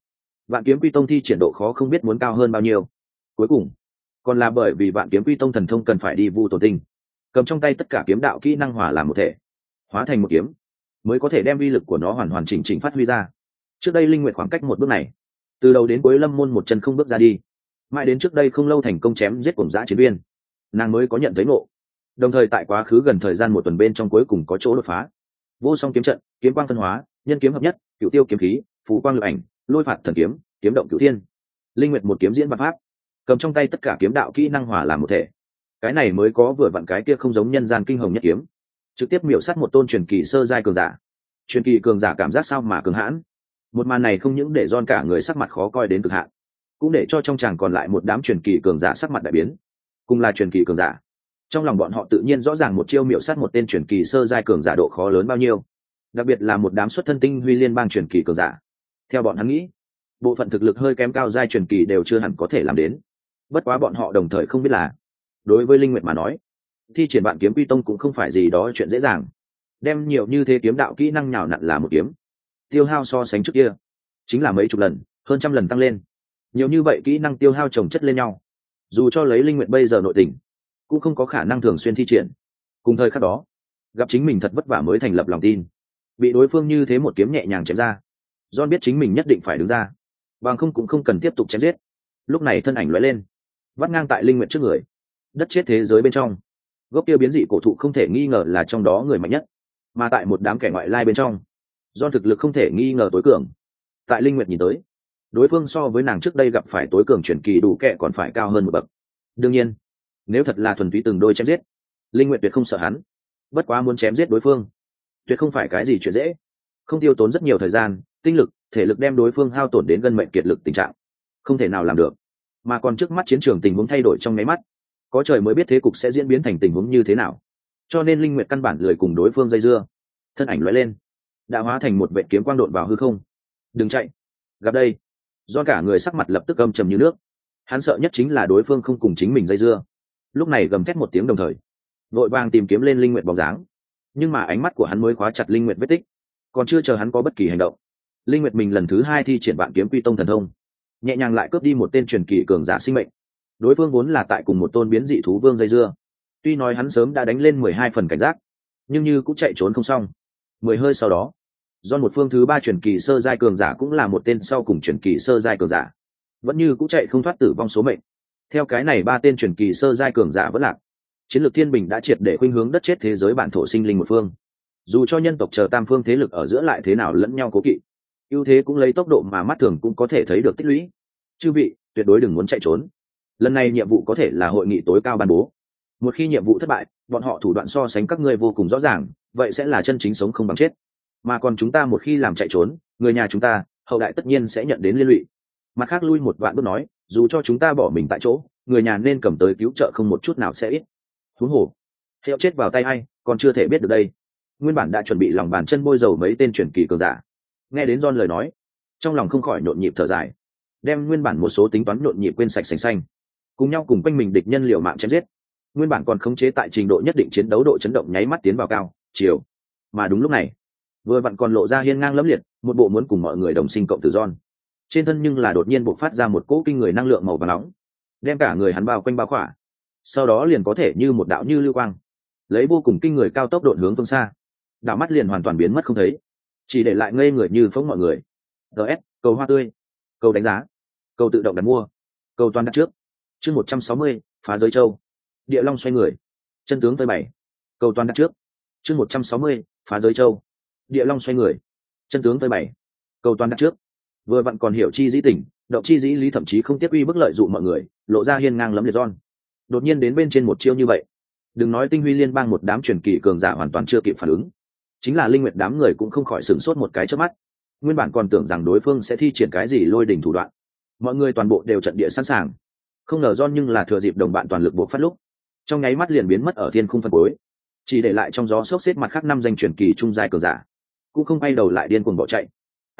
Vạn Kiếm Quy Tông thi triển độ khó không biết muốn cao hơn bao nhiêu. Cuối cùng còn là bởi vì Vạn Kiếm Quy Tông thần thông cần phải đi vu tổn tinh, cầm trong tay tất cả kiếm đạo kỹ năng hòa làm một thể, hóa thành một kiếm, mới có thể đem uy lực của nó hoàn hoàn chỉnh chỉnh phát huy ra. Trước đây Linh Nguyệt khoảng cách một bước này, từ đầu đến cuối Lâm Môn một chân không bước ra đi, mãi đến trước đây không lâu thành công chém giết cuồng dã chiến viên, nàng mới có nhận thấy ngộ. Đồng thời tại quá khứ gần thời gian một tuần bên trong cuối cùng có chỗ đột phá. Vô song kiếm trận, kiếm quang phân hóa, nhân kiếm hợp nhất, cửu tiêu kiếm khí, phù quang lực ảnh, lôi phạt thần kiếm, kiếm động cửu thiên. Linh Nguyệt một kiếm diễn vạn pháp, cầm trong tay tất cả kiếm đạo kỹ năng hòa làm một thể. Cái này mới có vừa vặn cái kia không giống nhân gian kinh hồng nhất kiếm, trực tiếp miểu sát một tôn truyền kỳ sơ giai cường giả. Truyền kỳ cường giả cảm giác sao mà cường hãn. Một màn này không những để John cả người sắc mặt khó coi đến cực hạn, cũng để cho trong chàng còn lại một đám truyền kỳ cường giả sắc mặt đại biến. Cùng là truyền kỳ cường giả, trong lòng bọn họ tự nhiên rõ ràng một chiêu miểu sát một tên truyền kỳ sơ giai cường giả độ khó lớn bao nhiêu, đặc biệt là một đám xuất thân tinh huy liên bang truyền kỳ cường giả. Theo bọn hắn nghĩ, bộ phận thực lực hơi kém cao giai truyền kỳ đều chưa hẳn có thể làm đến. Bất quá bọn họ đồng thời không biết là, đối với Linh Nguyệt mà nói, thi triển Vạn Kiếm Quy Tông cũng không phải gì đó chuyện dễ dàng. Đem nhiều như thế kiếm đạo kỹ năng nhào nặn là một kiếm, tiêu hao so sánh trước kia chính là mấy chục lần, hơn trăm lần tăng lên. Nhiều như vậy kỹ năng tiêu hao chồng chất lên nhau, dù cho lấy Linh Nguyệt bây giờ nội tình, cũng không có khả năng thường xuyên thi triển. Cùng thời khắc đó, gặp chính mình thật vất vả mới thành lập lòng tin, bị đối phương như thế một kiếm nhẹ nhàng chém ra, John biết chính mình nhất định phải đứng ra, bằng không cũng không cần tiếp tục chém giết. Lúc này thân ảnh lóe lên, vắt ngang tại Linh Nguyệt trước người. Đất chết thế giới bên trong, gốc kia biến dị cổ thụ không thể nghi ngờ là trong đó người mạnh nhất, mà tại một đám kẻ ngoại lai bên trong, John thực lực không thể nghi ngờ tối cường. Tại Linh Nguyệt nhìn tới, đối phương so với nàng trước đây gặp phải tối cường truyền kỳ đủ kẻ còn phải cao hơn một bậc. Đương nhiên, nếu thật là thuần túy từng đôi chém giết, Linh Nguyệt tuyệt không sợ hắn. Bất quá muốn chém giết đối phương, tuyệt không phải cái gì chuyện dễ, không tiêu tốn rất nhiều thời gian, tinh lực, thể lực đem đối phương hao tổn đến gân mệnh kiệt lực tình trạng, không thể nào làm được. Mà còn trước mắt chiến trường tình huống thay đổi trong nháy mắt, có trời mới biết thế cục sẽ diễn biến thành tình huống như thế nào. Cho nên Linh Nguyệt căn bản lười cùng đối phương dây dưa, thân ảnh lóe lên, đã hóa thành một vệ kiếm quang độn vào hư không. Đừng chạy! Gặp đây, do cả người sắc mặt lập tức âm trầm như nước. Hắn sợ nhất chính là đối phương không cùng chính mình dây dưa. Lúc này gầm thét một tiếng đồng thời, vội vàng tìm kiếm lên Linh Nguyệt bóng dáng. Nhưng mà ánh mắt của hắn mới khóa chặt Linh Nguyệt vết tích, còn chưa chờ hắn có bất kỳ hành động, Linh Nguyệt mình lần thứ hai thi triển Vạn Kiếm Quy Tông thần thông, nhẹ nhàng lại cướp đi một tên truyền kỳ cường giả sinh mệnh. Đối phương vốn là tại cùng một tôn biến dị thú vương dây dưa, tuy nói hắn sớm đã đánh lên 12 phần cảnh giác, nhưng như cũng chạy trốn không xong. 10 hơi sau đó, do một phương thứ ba truyền kỳ sơ giai cường giả cũng là một tên sau cùng truyền kỳ sơ giai cường giả, vẫn như cũng chạy không thoát tử vong số mệnh. Theo cái này ba tên truyền kỳ sơ giai cường giả vẫn lạc, chiến lược thiên bình đã triệt để khuynh hướng đất chết thế giới bản thổ sinh linh một phương. Dù cho nhân tộc chờ tam phương thế lực ở giữa lại thế nào lẫn nhau cố kỵ, ưu thế cũng lấy tốc độ mà mắt thường cũng có thể thấy được tích lũy. Chư vị tuyệt đối đừng muốn chạy trốn. Lần này nhiệm vụ có thể là hội nghị tối cao ban bố. Một khi nhiệm vụ thất bại, bọn họ thủ đoạn so sánh các ngươi vô cùng rõ ràng, vậy sẽ là chân chính sống không bằng chết. Mà còn chúng ta một khi làm chạy trốn, người nhà chúng ta, hậu đại tất nhiên sẽ nhận đến liên lụy. Mặt khác lui một vạn bước nói, dù cho chúng ta bỏ mình tại chỗ, người nhà nên cầm tới cứu trợ không một chút nào sẽ ít. Huống hồ, hiệu chết vào tay ai, còn chưa thể biết được đây. Nguyên bản đã chuẩn bị lòng bàn chân bôi dầu mấy tên truyền kỳ cường giả, nghe đến John lời nói, trong lòng không khỏi nhộn nhịp thở dài, đem nguyên bản một số tính toán nhộn nhịp quên sạch sành xanh, cùng nhau cùng quanh mình địch nhân liều mạng chém giết. Nguyên bản còn khống chế tại trình độ nhất định chiến đấu độ chấn động nháy mắt tiến vào cao chiều. Mà đúng lúc này, vừa vặn còn lộ ra hiên ngang lẫm liệt, một bộ muốn cùng mọi người đồng sinh cộng tử John. Trên thân nhưng là đột nhiên bộc phát ra một cỗ kinh người năng lượng màu vàng nóng, đem cả người hắn bao quanh bao khỏa. Sau đó liền có thể như một đạo như lưu quang, lấy vô cùng kinh người cao tốc độn hướng phương xa. Đạo mắt liền hoàn toàn biến mất không thấy, chỉ để lại ngây người như phóng mọi người. DS, cầu hoa tươi, cầu đánh giá, cầu tự động đặt mua, cầu toàn đặt trước. Chương 160, phá giới châu. Địa long xoay người, chân tướng phơi bày. Cầu toàn đặt trước. Chương 160, phá giới châu. Địa long xoay người, chân tướng phơi bày. Cầu toàn đặt trước. Vừa vặn còn hiểu chi dĩ tình, động chi dĩ lý, thậm chí không tiếp uy bức lợi dụ mọi người, lộ ra hiên ngang lấm liệt John. Đột nhiên đến bên trên một chiêu như vậy, đừng nói tinh huy liên bang một đám truyền kỳ cường giả hoàn toàn chưa kịp phản ứng, chính là Linh Nguyệt đám người cũng không khỏi sửng sốt một cái chớp mắt. Nguyên bản còn tưởng rằng đối phương sẽ thi triển cái gì lôi đỉnh thủ đoạn, mọi người toàn bộ đều trận địa sẵn sàng. Không ngờ John nhưng là thừa dịp đồng bạn toàn lực bộc phát lúc, trong nháy mắt liền biến mất ở thiên khung phân cuối, chỉ để lại trong gió xốc xếp mặt khác năm danh truyền kỳ trung giai cường giả, cũng không quay đầu lại điên cuồng bỏ chạy.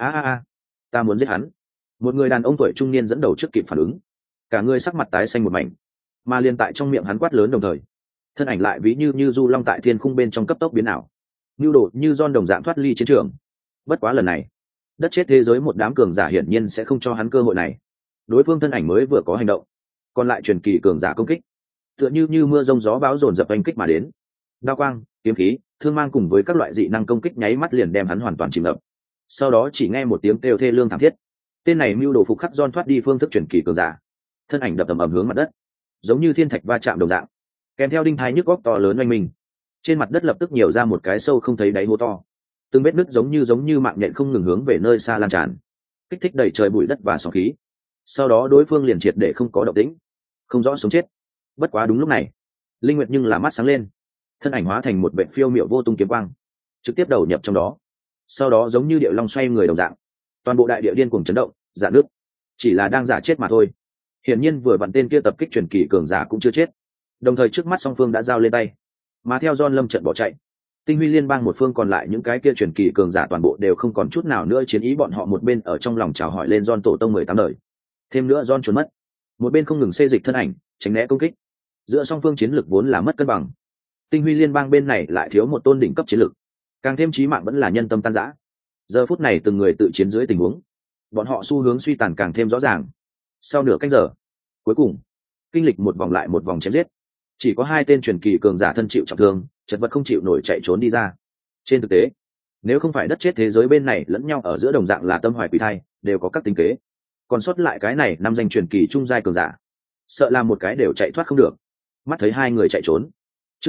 Ta muốn giết hắn! Một người đàn ông tuổi trung niên dẫn đầu trước kịp phản ứng, cả người sắc mặt tái xanh một mảnh, mà liền tại trong miệng hắn quát lớn đồng thời, thân ảnh lại ví như du long tại thiên khung bên trong cấp tốc biến ảo, nhu đồ như John đồng dạng thoát ly chiến trường. Bất quá lần này, Đất chết thế giới một đám cường giả hiển nhiên sẽ không cho hắn cơ hội này. Đối phương thân ảnh mới vừa có hành động, còn lại truyền kỳ cường giả công kích tựa như mưa rông gió bão dồn dập oanh kích mà đến. Đao quang, kiếm khí, thương mang cùng với các loại dị năng công kích nháy mắt liền đem hắn hoàn toàn chìm ngập. Sau đó chỉ nghe một tiếng kêu thê lương thảm thiết. Tên này mưu đồ phục khắc John thoát đi phương thức truyền kỳ cường giả, thân ảnh đập ầm ầm hướng mặt đất, giống như thiên thạch va chạm đồng dạng, kèm theo đinh thái nhức góc to lớn oanh mình. Trên mặt đất lập tức nhiều ra một cái sâu không thấy đáy hố to, từng vết nứt giống như mạng nhện không ngừng hướng về nơi xa lan tràn, kích thích đầy trời bụi đất và sóng khí. Sau đó đối phương liền triệt để không có động tĩnh, không rõ sống chết. Bất quá đúng lúc này, linh nguyệt nhưng là mắt sáng lên, thân ảnh hóa thành một vệ phiêu miểu vô tung kiếm quang, trực tiếp đầu nhập trong đó. Sau đó giống như điệu long xoay người đồng dạng, toàn bộ đại địa điên cuồng chấn động, rạn nước. Chỉ là đang giả chết mà thôi. Hiển nhiên vừa vặn tên kia tập kích truyền kỳ cường giả cũng chưa chết. Đồng thời trước mắt song phương đã giao lên tay, mà theo John lâm trận bỏ chạy, tinh huy liên bang một phương còn lại những cái kia truyền kỳ cường giả toàn bộ đều không còn chút nào nữa chiến ý. Bọn họ một bên ở trong lòng chào hỏi lên John tổ tông 18 đời, thêm nữa John trốn mất, một bên không ngừng xê dịch thân ảnh tránh né công kích. Giữa song phương chiến lược vốn là mất cân bằng, tinh huy liên bang bên này lại thiếu một tôn đỉnh cấp chiến lược, càng thêm chí mạng vẫn là nhân tâm tan rã. Giờ phút này từng người tự chiến dưới tình huống, bọn họ xu hướng suy tàn càng thêm rõ ràng. Sau nửa canh giờ cuối cùng, kinh lịch một vòng lại một vòng chém giết, chỉ có hai tên truyền kỳ cường giả thân chịu trọng thương, chật vật không chịu nổi chạy trốn đi ra. Trên thực tế, nếu không phải đất chết thế giới bên này lẫn nhau ở giữa đồng dạng là tâm hoài quỷ thai, đều có các tính kế, còn sót lại cái này năm danh truyền kỳ trung giai cường giả, sợ là một cái đều chạy thoát không được. Mắt thấy hai người chạy trốn, chương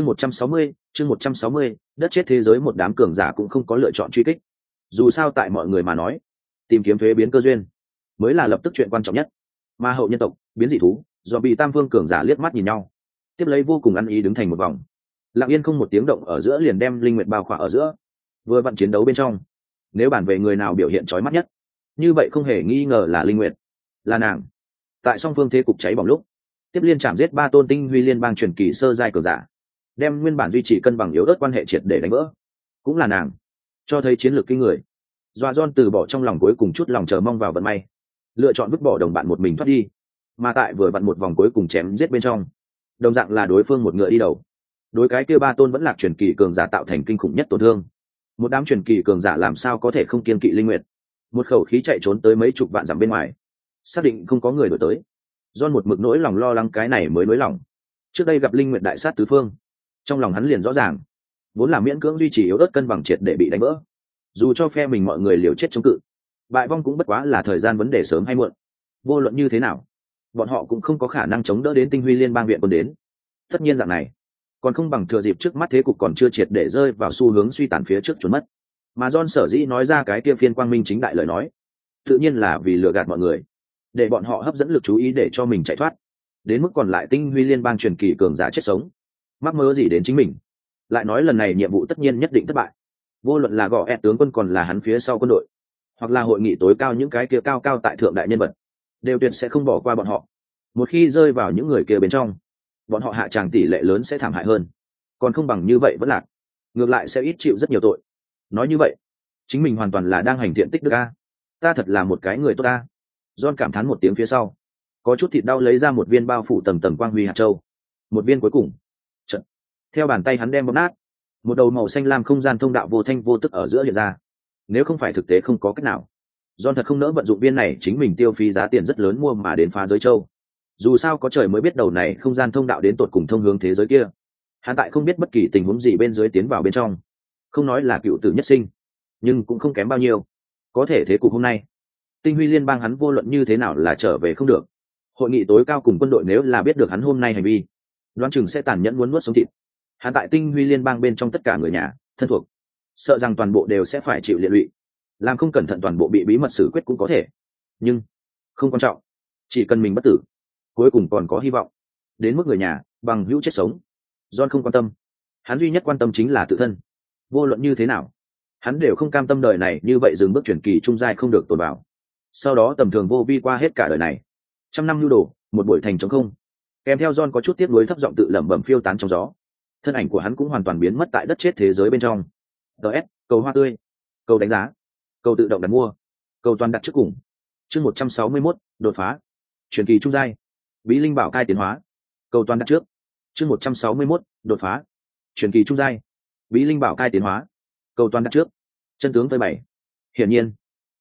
160, đất chết thế giới một đám cường giả cũng không có lựa chọn truy kích. Dù sao tại mọi người mà nói, tìm kiếm thuế biến cơ duyên mới là lập tức chuyện quan trọng nhất. Ma hậu nhân tộc, biến dị thú, do bị tam phương cường giả liếc mắt nhìn nhau, tiếp lấy vô cùng ăn ý đứng thành một vòng, lặng yên không một tiếng động ở giữa liền đem linh nguyệt bao khỏa ở giữa. Vừa vặn chiến đấu bên trong, nếu bàn về người nào biểu hiện chói mắt nhất, như vậy không hề nghi ngờ là linh nguyệt, là nàng. Tại song phương thế cục cháy bỏng lúc, tiếp liên chạm giết ba tôn tinh huy liên bang truyền kỳ sơ giai cường giả, đem nguyên bản duy trì cân bằng yếu ớt quan hệ triệt để đánh vỡ, cũng là nàng, cho thấy chiến lược kinh người. Doa John từ bỏ trong lòng cuối cùng chút lòng chờ mong vào vận may, lựa chọn vứt bỏ đồng bạn một mình thoát đi. Mà tại vừa vặn một vòng cuối cùng chém giết bên trong, đồng dạng là đối phương một ngựa đi đầu, đối cái kia ba tôn vẫn lạc truyền kỳ cường giả tạo thành kinh khủng nhất tổn thương. Một đám truyền kỳ cường giả làm sao có thể không kiên kỵ linh nguyệt, một khẩu khí chạy trốn tới mấy chục vạn dặm bên ngoài, xác định không có người đuổi tới. John một mực nỗi lòng lo lắng cái này mới nới lòng. Trước đây gặp linh nguyệt đại sát tứ phương, trong lòng hắn liền rõ ràng, vốn là miễn cưỡng duy trì yếu ớt cân bằng triệt để bị đánh vỡ. Dù cho phe mình mọi người liều chết chống cự, bại vong cũng bất quá là thời gian vấn đề sớm hay muộn. Vô luận như thế nào, bọn họ cũng không có khả năng chống đỡ đến tinh huy liên bang viện quân đến. Tất nhiên dạng này, còn không bằng thừa dịp trước mắt thế cục còn chưa triệt để rơi vào xu hướng suy tàn phía trước trốn mất. Mà John sở dĩ nói ra cái kia phiên quang minh chính đại lời nói, tự nhiên là vì lừa gạt mọi người, để bọn họ hấp dẫn lực chú ý để cho mình chạy thoát. Đến mức còn lại tinh huy liên bang truyền kỳ cường giả chết sống, mắc mơ gì đến chính mình. Lại nói lần này nhiệm vụ tất nhiên nhất định thất bại. Vô luận là gõ tướng quân còn là hắn phía sau quân đội, hoặc là hội nghị tối cao những cái kia cao cao tại thượng đại nhân vật, đều tuyệt sẽ không bỏ qua bọn họ. Một khi rơi vào những người kia bên trong, bọn họ hạ tràng tỷ lệ lớn sẽ thảm hại hơn, còn không bằng như vậy vẫn lạc, ngược lại sẽ ít chịu rất nhiều tội. Nói như vậy, chính mình hoàn toàn là đang hành thiện tích đức a. Ta thật là một cái người tốt a. John cảm thán một tiếng phía sau, có chút thịt đau lấy ra một viên bao phủ tầng tầng quang huy hạt châu. Một viên cuối cùng, chợt, theo bàn tay hắn đem bóp nát, một đầu màu xanh lam không gian thông đạo vô thanh vô tức ở giữa hiện ra. Nếu không phải thực tế không có cách nào, John thật không nỡ vận dụng viên này chính mình tiêu phí giá tiền rất lớn mua mà đến phá giới châu. Dù sao có trời mới biết đầu này không gian thông đạo đến tột cùng thông hướng thế giới kia. Hắn tại không biết bất kỳ tình huống gì bên dưới tiến vào bên trong, không nói là cựu tử nhất sinh, nhưng cũng không kém bao nhiêu. Có thể thế cục hôm nay, tinh huy liên bang hắn vô luận như thế nào là trở về không được. Hội nghị tối cao cùng quân đội nếu là biết được hắn hôm nay hành vi, đoán chừng sẽ tàn nhẫn muốn nuốt sống thịt. Hắn tại tinh huy liên bang bên trong tất cả người nhà thân thuộc, sợ rằng toàn bộ đều sẽ phải chịu liệt lụy. Làm không cẩn thận toàn bộ bị bí mật xử quyết cũng có thể, nhưng không quan trọng, chỉ cần mình bất tử, cuối cùng còn có hy vọng. Đến mức người nhà bằng hữu chết sống, John không quan tâm. Hắn duy nhất quan tâm chính là tự thân. Vô luận như thế nào, hắn đều không cam tâm đời này như vậy dừng bước chuyển kỳ trung giai không được tồn vào. Sau đó tầm thường vô vi qua hết cả đời này, trăm năm nhu đồ, một buổi thành trống không. Kèm theo John có chút tiếc nuối thấp giọng tự lẩm bẩm phiêu tán trong gió. Thân ảnh của hắn cũng hoàn toàn biến mất tại đất chết thế giới bên trong. DS, cầu hoa tươi, cầu đánh giá, cầu tự động đặt mua, cầu toàn đặt trước cùng. Chương 161, đột phá. Truyền kỳ trung giai, bí linh bảo cai tiến hóa, cầu toàn đặt trước. Chương 161, đột phá. Truyền kỳ trung giai, bí linh bảo cai tiến hóa, cầu toàn đặt trước. Chân tướng với bảy. Hiển nhiên,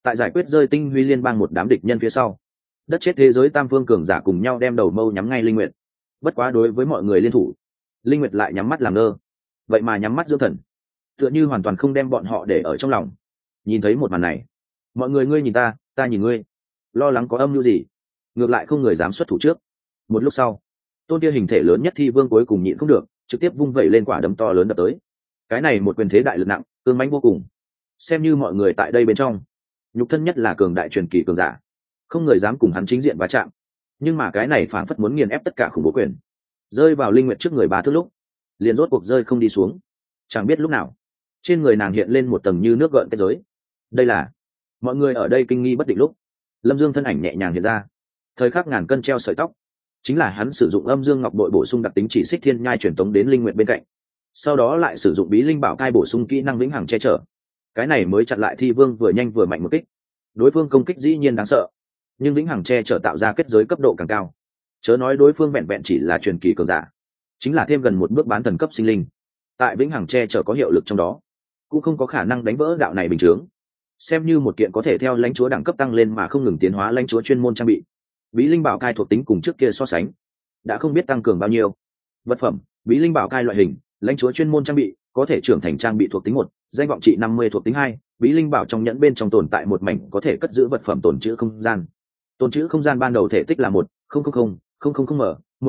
tại giải quyết rơi tinh huy liên bang một đám địch nhân phía sau, đất chết thế giới tam phương cường giả cùng nhau đem đầu mâu nhắm ngay linh nguyệt. Bất quá đối với mọi người liên thủ, linh nguyệt lại nhắm mắt làm ngơ, vậy mà nhắm mắt dưỡng thần, tựa như hoàn toàn không đem bọn họ để ở trong lòng. Nhìn thấy một màn này, mọi người ngươi nhìn ta nhìn ngươi, lo lắng có âm mưu gì, ngược lại không người dám xuất thủ trước. Một lúc sau, tôn kia hình thể lớn nhất thi vương cuối cùng nhịn không được, trực tiếp vung vẩy lên quả đấm to lớn đập tới. Cái này một quyền thế đại lực nặng, cương mãnh vô cùng. Xem như mọi người tại đây bên trong, nhục thân nhất là cường đại truyền kỳ cường giả, không người dám cùng hắn chính diện va chạm. Nhưng mà cái này phảng phất muốn nghiền ép tất cả khủng bố quyền, rơi vào linh nguyệt trước người bà thước lúc, liền rốt cuộc rơi không đi xuống. Chẳng biết lúc nào, trên người nàng hiện lên một tầng như nước gợn kết giới. Đây là mọi người ở đây kinh nghi bất định lúc, Lâm Dương thân ảnh nhẹ nhàng hiện ra, thời khắc ngàn cân treo sợi tóc, chính là hắn sử dụng âm dương ngọc bội bổ sung đặc tính chỉ xích thiên nhai truyền tống đến linh nguyệt bên cạnh, sau đó lại sử dụng bí linh bảo cai bổ sung kỹ năng vĩnh hằng che chở. Cái này mới chặn lại thi vương vừa nhanh vừa mạnh một kích. Đối phương công kích dĩ nhiên đáng sợ, nhưng vĩnh hằng che chở tạo ra kết giới cấp độ càng cao. Chớ nói đối phương vẹn vẹn chỉ là truyền kỳ cường giả, chính là thêm gần một bước bán thần cấp sinh linh, tại vĩnh hằng che chở có hiệu lực trong đó, cũng không có khả năng đánh vỡ đạo này bình chướng. Xem như một kiện có thể theo lãnh chúa đẳng cấp tăng lên mà không ngừng tiến hóa lãnh chúa chuyên môn trang bị, bí linh bảo cai thuộc tính cùng trước kia so sánh đã không biết tăng cường bao nhiêu. Vật phẩm: bí linh bảo cai loại hình, lãnh chúa chuyên môn trang bị, có thể trưởng thành trang bị thuộc tính 1, danh vọng trị 50 thuộc tính 2, bí linh bảo trong nhẫn bên trong tồn tại một mảnh có thể cất giữ vật phẩm tồn trữ không gian. Tồn trữ không gian ban đầu thể tích là 1,000,000 m,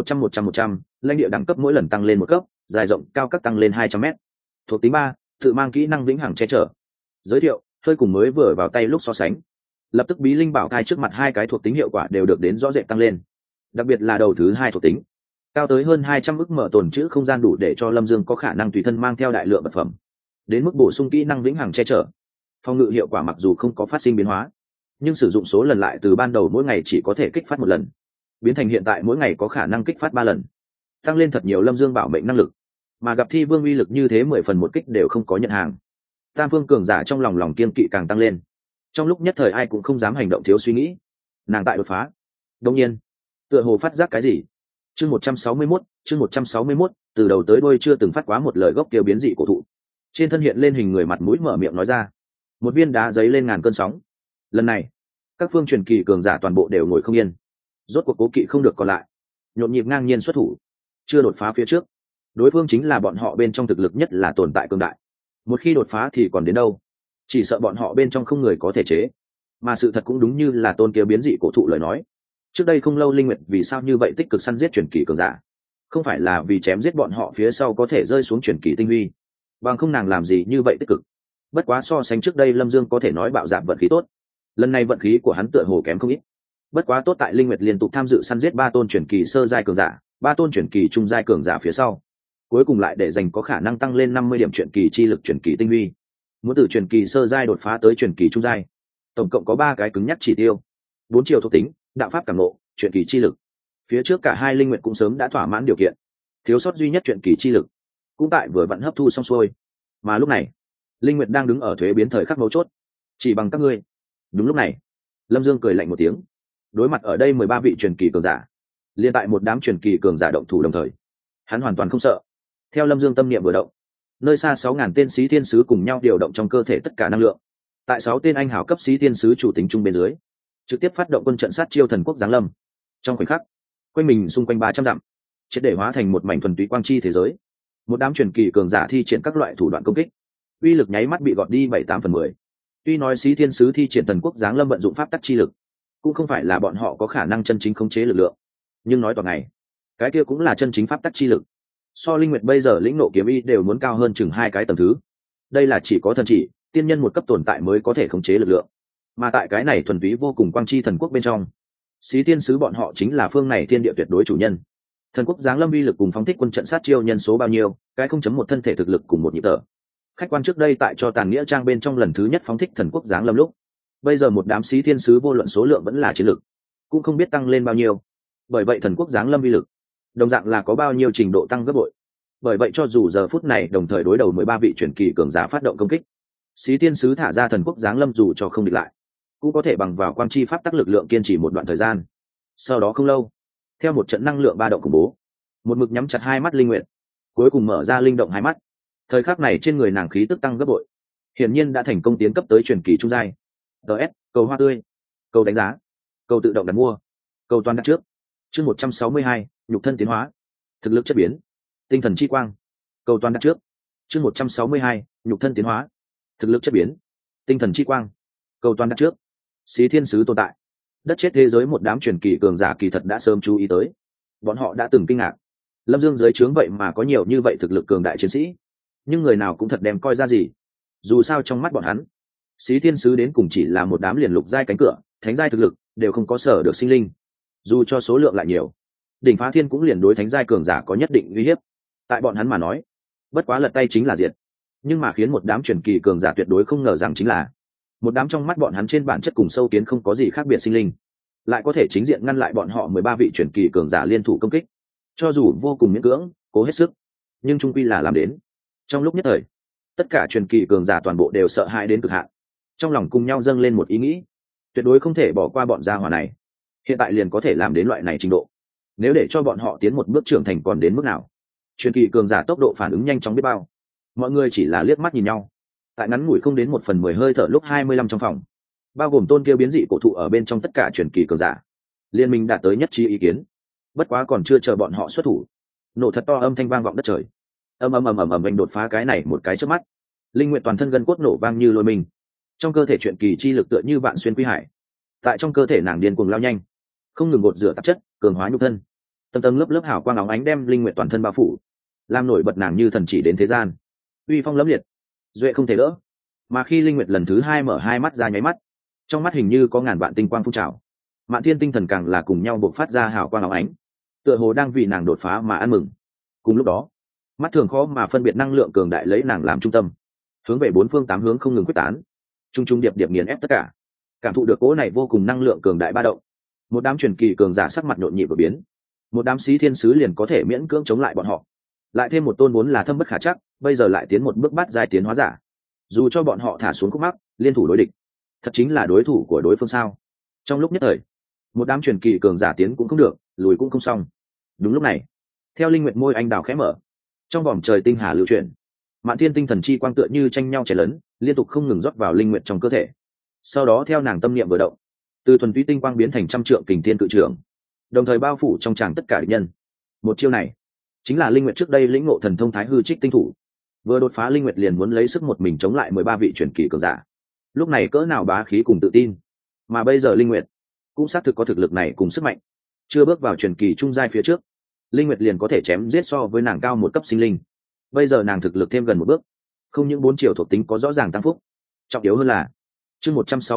100, lãnh địa đẳng cấp mỗi lần tăng lên một cấp, dài rộng cao cấp tăng lên 200 m. Thuộc tính 3, tự mang kỹ năng vĩnh hằng che chở. Giới thiệu: hơi cùng mới vừa vào tay lúc so sánh, lập tức bí linh bảo cai trước mặt hai cái thuộc tính hiệu quả đều được đến rõ rệt tăng lên. Đặc biệt là đầu thứ hai thuộc tính, cao tới hơn 200 ức mở tồn trữ không gian đủ để cho Lâm Dương có khả năng tùy thân mang theo đại lượng vật phẩm. Đến mức bổ sung kỹ năng vĩnh hằng che chở, phòng ngự hiệu quả mặc dù không có phát sinh biến hóa, nhưng sử dụng số lần lại từ ban đầu mỗi ngày chỉ có thể kích phát một lần, biến thành hiện tại mỗi ngày có khả năng kích phát 3 lần, tăng lên thật nhiều Lâm Dương bảo mệnh năng lực. Mà gặp thi vương uy lực như thế 10 phần một kích đều không có nhận hàng, tam phương cường giả trong lòng kiên kỵ càng tăng lên. Trong lúc nhất thời ai cũng không dám hành động thiếu suy nghĩ. Nàng tại đột phá, đột nhiên tựa hồ phát giác cái gì. chương 161, từ đầu tới đuôi chưa từng phát quá một lời gốc kêu biến dị cổ thụ, trên thân hiện lên hình người mặt mũi mở miệng nói ra. Một viên đá giấy lên ngàn cơn sóng. Lần này các phương truyền kỳ cường giả toàn bộ đều ngồi không yên, rốt cuộc cố kỵ không được còn lại, nhộn nhịp ngang nhiên xuất thủ. Chưa đột phá phía trước, đối phương chính là bọn họ bên trong thực lực nhất là tồn tại cường đại. Một khi đột phá thì còn đến đâu, chỉ sợ bọn họ bên trong không người có thể chế. Mà sự thật cũng đúng như là tôn kia biến dị cổ thụ lời nói. Trước đây không lâu linh nguyệt vì sao như vậy tích cực săn giết truyền kỳ cường giả, không phải là vì chém giết bọn họ phía sau có thể rơi xuống truyền kỳ tinh huy, bằng không nàng làm gì như vậy tích cực. Bất quá so sánh trước đây Lâm Dương có thể nói bạo dạn vận khí tốt, lần này vận khí của hắn tựa hồ kém không ít. Bất quá tốt tại linh nguyệt liên tục tham dự săn giết 3 tôn truyền kỳ sơ giai cường giả, 3 tôn truyền kỳ trung giai cường giả phía sau, cuối cùng lại để dành có khả năng tăng lên 50 điểm truyền kỳ chi lực truyền kỳ tinh huy. Muốn từ truyền kỳ sơ giai đột phá tới truyền kỳ trung giai, tổng cộng có 3 cái cứng nhắc chỉ tiêu: 4 chiều thuộc tính, đạo pháp cảm ngộ, truyền kỳ chi lực. Phía trước cả hai linh nguyện cũng sớm đã thỏa mãn điều kiện, thiếu sót duy nhất truyền kỳ chi lực cũng tại vừa vặn hấp thu xong xuôi. Mà lúc này linh nguyệt đang đứng ở thuế biến thời khắc mấu chốt, chỉ bằng các ngươi. Đúng lúc này Lâm Dương cười lạnh một tiếng, đối mặt ở đây 13 vị truyền kỳ cường giả, liên tại một đám truyền kỳ cường giả động thủ đồng thời, hắn hoàn toàn không sợ. Theo Lâm Dương tâm niệm vừa động, nơi xa 6.000 tên xí thiên sứ cùng nhau điều động trong cơ thể tất cả năng lượng, tại 6 tên anh hảo cấp xí thiên sứ chủ tính chung bên dưới, trực tiếp phát động quân trận sát chiêu thần quốc giáng lâm. Trong khoảnh khắc, quanh mình xung quanh 300 dặm triệt để hóa thành một mảnh thuần túy quang chi thế giới. Một đám truyền kỳ cường giả thi triển các loại thủ đoạn công kích, uy lực nháy mắt bị gọt đi 7-8/10. Tuy nói xí thiên sứ thi triển thần quốc giáng lâm vận dụng pháp tắc chi lực, cũng không phải là bọn họ có khả năng chân chính khống chế lực lượng, nhưng nói toàn ngày, cái kia cũng là chân chính pháp tắc chi lực. So linh nguyệt bây giờ lĩnh nộ kiếm ý đều muốn cao hơn chừng 2 cái tầng thứ. Đây là chỉ có thần chỉ, tiên nhân một cấp tồn tại mới có thể khống chế lực lượng. Mà tại cái này thuần túy vô cùng quang chi thần quốc bên trong, xí tiên sứ bọn họ chính là phương này thiên địa tuyệt đối chủ nhân. Thần quốc giáng lâm uy lực cùng phóng thích quân trận sát chiêu nhân số bao nhiêu, cái 0.1 thân thể thực lực cùng một nhịp thở. Khách quan trước đây tại cho tàn nghĩa trang bên trong lần thứ nhất phóng thích thần quốc giáng lâm lúc, bây giờ một đám xí thiên sứ vô luận số lượng vẫn là chiến lực, cũng không biết tăng lên bao nhiêu. Bởi vậy thần quốc giáng lâm uy lực đồng dạng là có bao nhiêu trình độ tăng gấp bội. Bởi vậy cho dù giờ phút này đồng thời đối đầu 13 vị truyền kỳ cường giả phát động công kích, xí tiên sứ thả ra thần quốc giáng lâm dù cho không địch lại, cũng có thể bằng vào quang chi pháp tắc lực lượng kiên trì một đoạn thời gian. Sau đó không lâu, theo một trận năng lượng ba động khủng bố, một mực nhắm chặt hai mắt linh nguyện cuối cùng mở ra linh động hai mắt. Thời khắc này trên người nàng khí tức tăng gấp bội, hiển nhiên đã thành công tiến cấp tới truyền kỳ trung giai. DS, cầu hoa tươi, cầu đánh giá, cầu tự động đặt mua, cầu toàn đặt trước. Chương 162, nhục thân tiến hóa, thực lực chất biến, tinh thần chi quang, cầu toàn đặt trước. Chương 162, nhục thân tiến hóa, thực lực chất biến, tinh thần chi quang, cầu toàn đặt trước. Xí thiên sứ tồn tại, đất chết thế giới một đám truyền kỳ cường giả kỳ thật đã sớm chú ý tới. Bọn họ đã từng kinh ngạc, Lâm Dương dưới trướng vậy mà có nhiều như vậy thực lực cường đại chiến sĩ, nhưng người nào cũng thật đem coi ra gì. Dù sao trong mắt bọn hắn, Xí thiên sứ đến cùng chỉ là một đám liền lục giai cánh cửa, thánh giai thực lực đều không có sở được sinh linh. Dù cho số lượng lại nhiều, đỉnh phá thiên cũng liền đối thánh giai cường giả có nhất định uy hiếp. Tại bọn hắn mà nói, bất quá lật tay chính là diệt. Nhưng mà khiến một đám truyền kỳ cường giả tuyệt đối không ngờ rằng chính là một đám trong mắt bọn hắn trên bản chất cùng sâu kiến không có gì khác biệt sinh linh, lại có thể chính diện ngăn lại bọn họ 13 vị truyền kỳ cường giả liên thủ công kích. Cho dù vô cùng miễn cưỡng, cố hết sức, nhưng trung quy là làm đến. Trong lúc nhất thời, tất cả truyền kỳ cường giả toàn bộ đều sợ hãi đến cực hạn, trong lòng cùng nhau dâng lên một ý nghĩ: tuyệt đối không thể bỏ qua bọn gia hỏa này. Hiện tại liền có thể làm đến loại này trình độ, nếu để cho bọn họ tiến một bước trưởng thành còn đến mức nào? Truyền kỳ cường giả tốc độ phản ứng nhanh chóng biết bao. Mọi người chỉ là liếc mắt nhìn nhau, tại ngắn ngủi không đến 1/10 hơi thở lúc 25 trong phòng, bao gồm tôn kia biến dị cổ thụ ở bên trong tất cả truyền kỳ cường giả, liên minh đạt tới nhất trí ý kiến. Bất quá còn chưa chờ bọn họ xuất thủ, nổ thật to âm thanh vang vọng đất trời. Ầm ầm ầm ầm ầm, đột phá cái này một cái chớp mắt, linh nguyện toàn thân gân cốt nổ vang như lôi mình, trong cơ thể truyền kỳ chi lực tựa như vạn xuyên quy hải, tại trong cơ thể nàng điên cuồng lao nhanh, không ngừng gột rửa tạp chất, cường hóa nhục thân. Tầng tầng lớp lớp hào quang óng ánh đem linh nguyện toàn thân bao phủ, làm nổi bật nàng như thần chỉ đến thế gian, uy phong lẫm liệt, duệ không thể đỡ. Mà khi linh nguyệt lần thứ 2 mở hai mắt ra nháy mắt, trong mắt hình như có ngàn vạn tinh quang phun trào, Mạn Thiên tinh thần càng là cùng nhau bộc phát ra hào quang óng ánh, tựa hồ đang vì nàng đột phá mà ăn mừng. Cùng lúc đó, mắt thường khó mà phân biệt năng lượng cường đại lấy nàng làm trung tâm, hướng về bốn phương tám hướng không ngừng quyết tán, trung trung điệp điệp nghiền ép tất cả. Cảm thụ được cỗ này vô cùng năng lượng cường đại ba động, một đám truyền kỳ cường giả sắc mặt nhộn nhịp và biến. Một đám sĩ thiên sứ liền có thể miễn cưỡng chống lại bọn họ, lại thêm một tôn vốn là thâm bất khả chắc, bây giờ lại tiến một bước bát giai tiến hóa giả. Dù cho bọn họ thả xuống khúc mắc liên thủ đối địch, thật chính là đối thủ của đối phương sao? Trong lúc nhất thời, một đám truyền kỳ cường giả tiến cũng không được, lùi cũng không xong. Đúng lúc này, theo linh nguyệt môi anh đào khẽ mở, trong vòng trời tinh hà lưu chuyển, Mạn Thiên tinh thần chi quang tựa như tranh nhau chảy lớn, liên tục không ngừng rót vào linh nguyệt trong cơ thể. Sau đó theo nàng tâm niệm vừa động, từ thuần túy tinh quang biến thành trăm trượng kình thiên cự trưởng, đồng thời bao phủ trong tràng tất cả địch nhân. Một chiêu này chính là linh nguyệt trước đây lĩnh ngộ thần thông Thái Hư Trích Tinh Thủ, vừa đột phá linh nguyệt liền muốn lấy sức một mình chống lại 13 vị truyền kỳ cường giả. Lúc này cỡ nào bá khí cùng tự tin, mà bây giờ linh nguyệt cũng xác thực có thực lực này cùng sức mạnh. Chưa bước vào truyền kỳ trung giai phía trước, linh nguyệt liền có thể chém giết so với nàng cao một cấp sinh linh. Bây giờ nàng thực lực thêm gần một bước, không những 4 chiều thuộc tính có rõ ràng tăng phúc, trọng yếu hơn là chương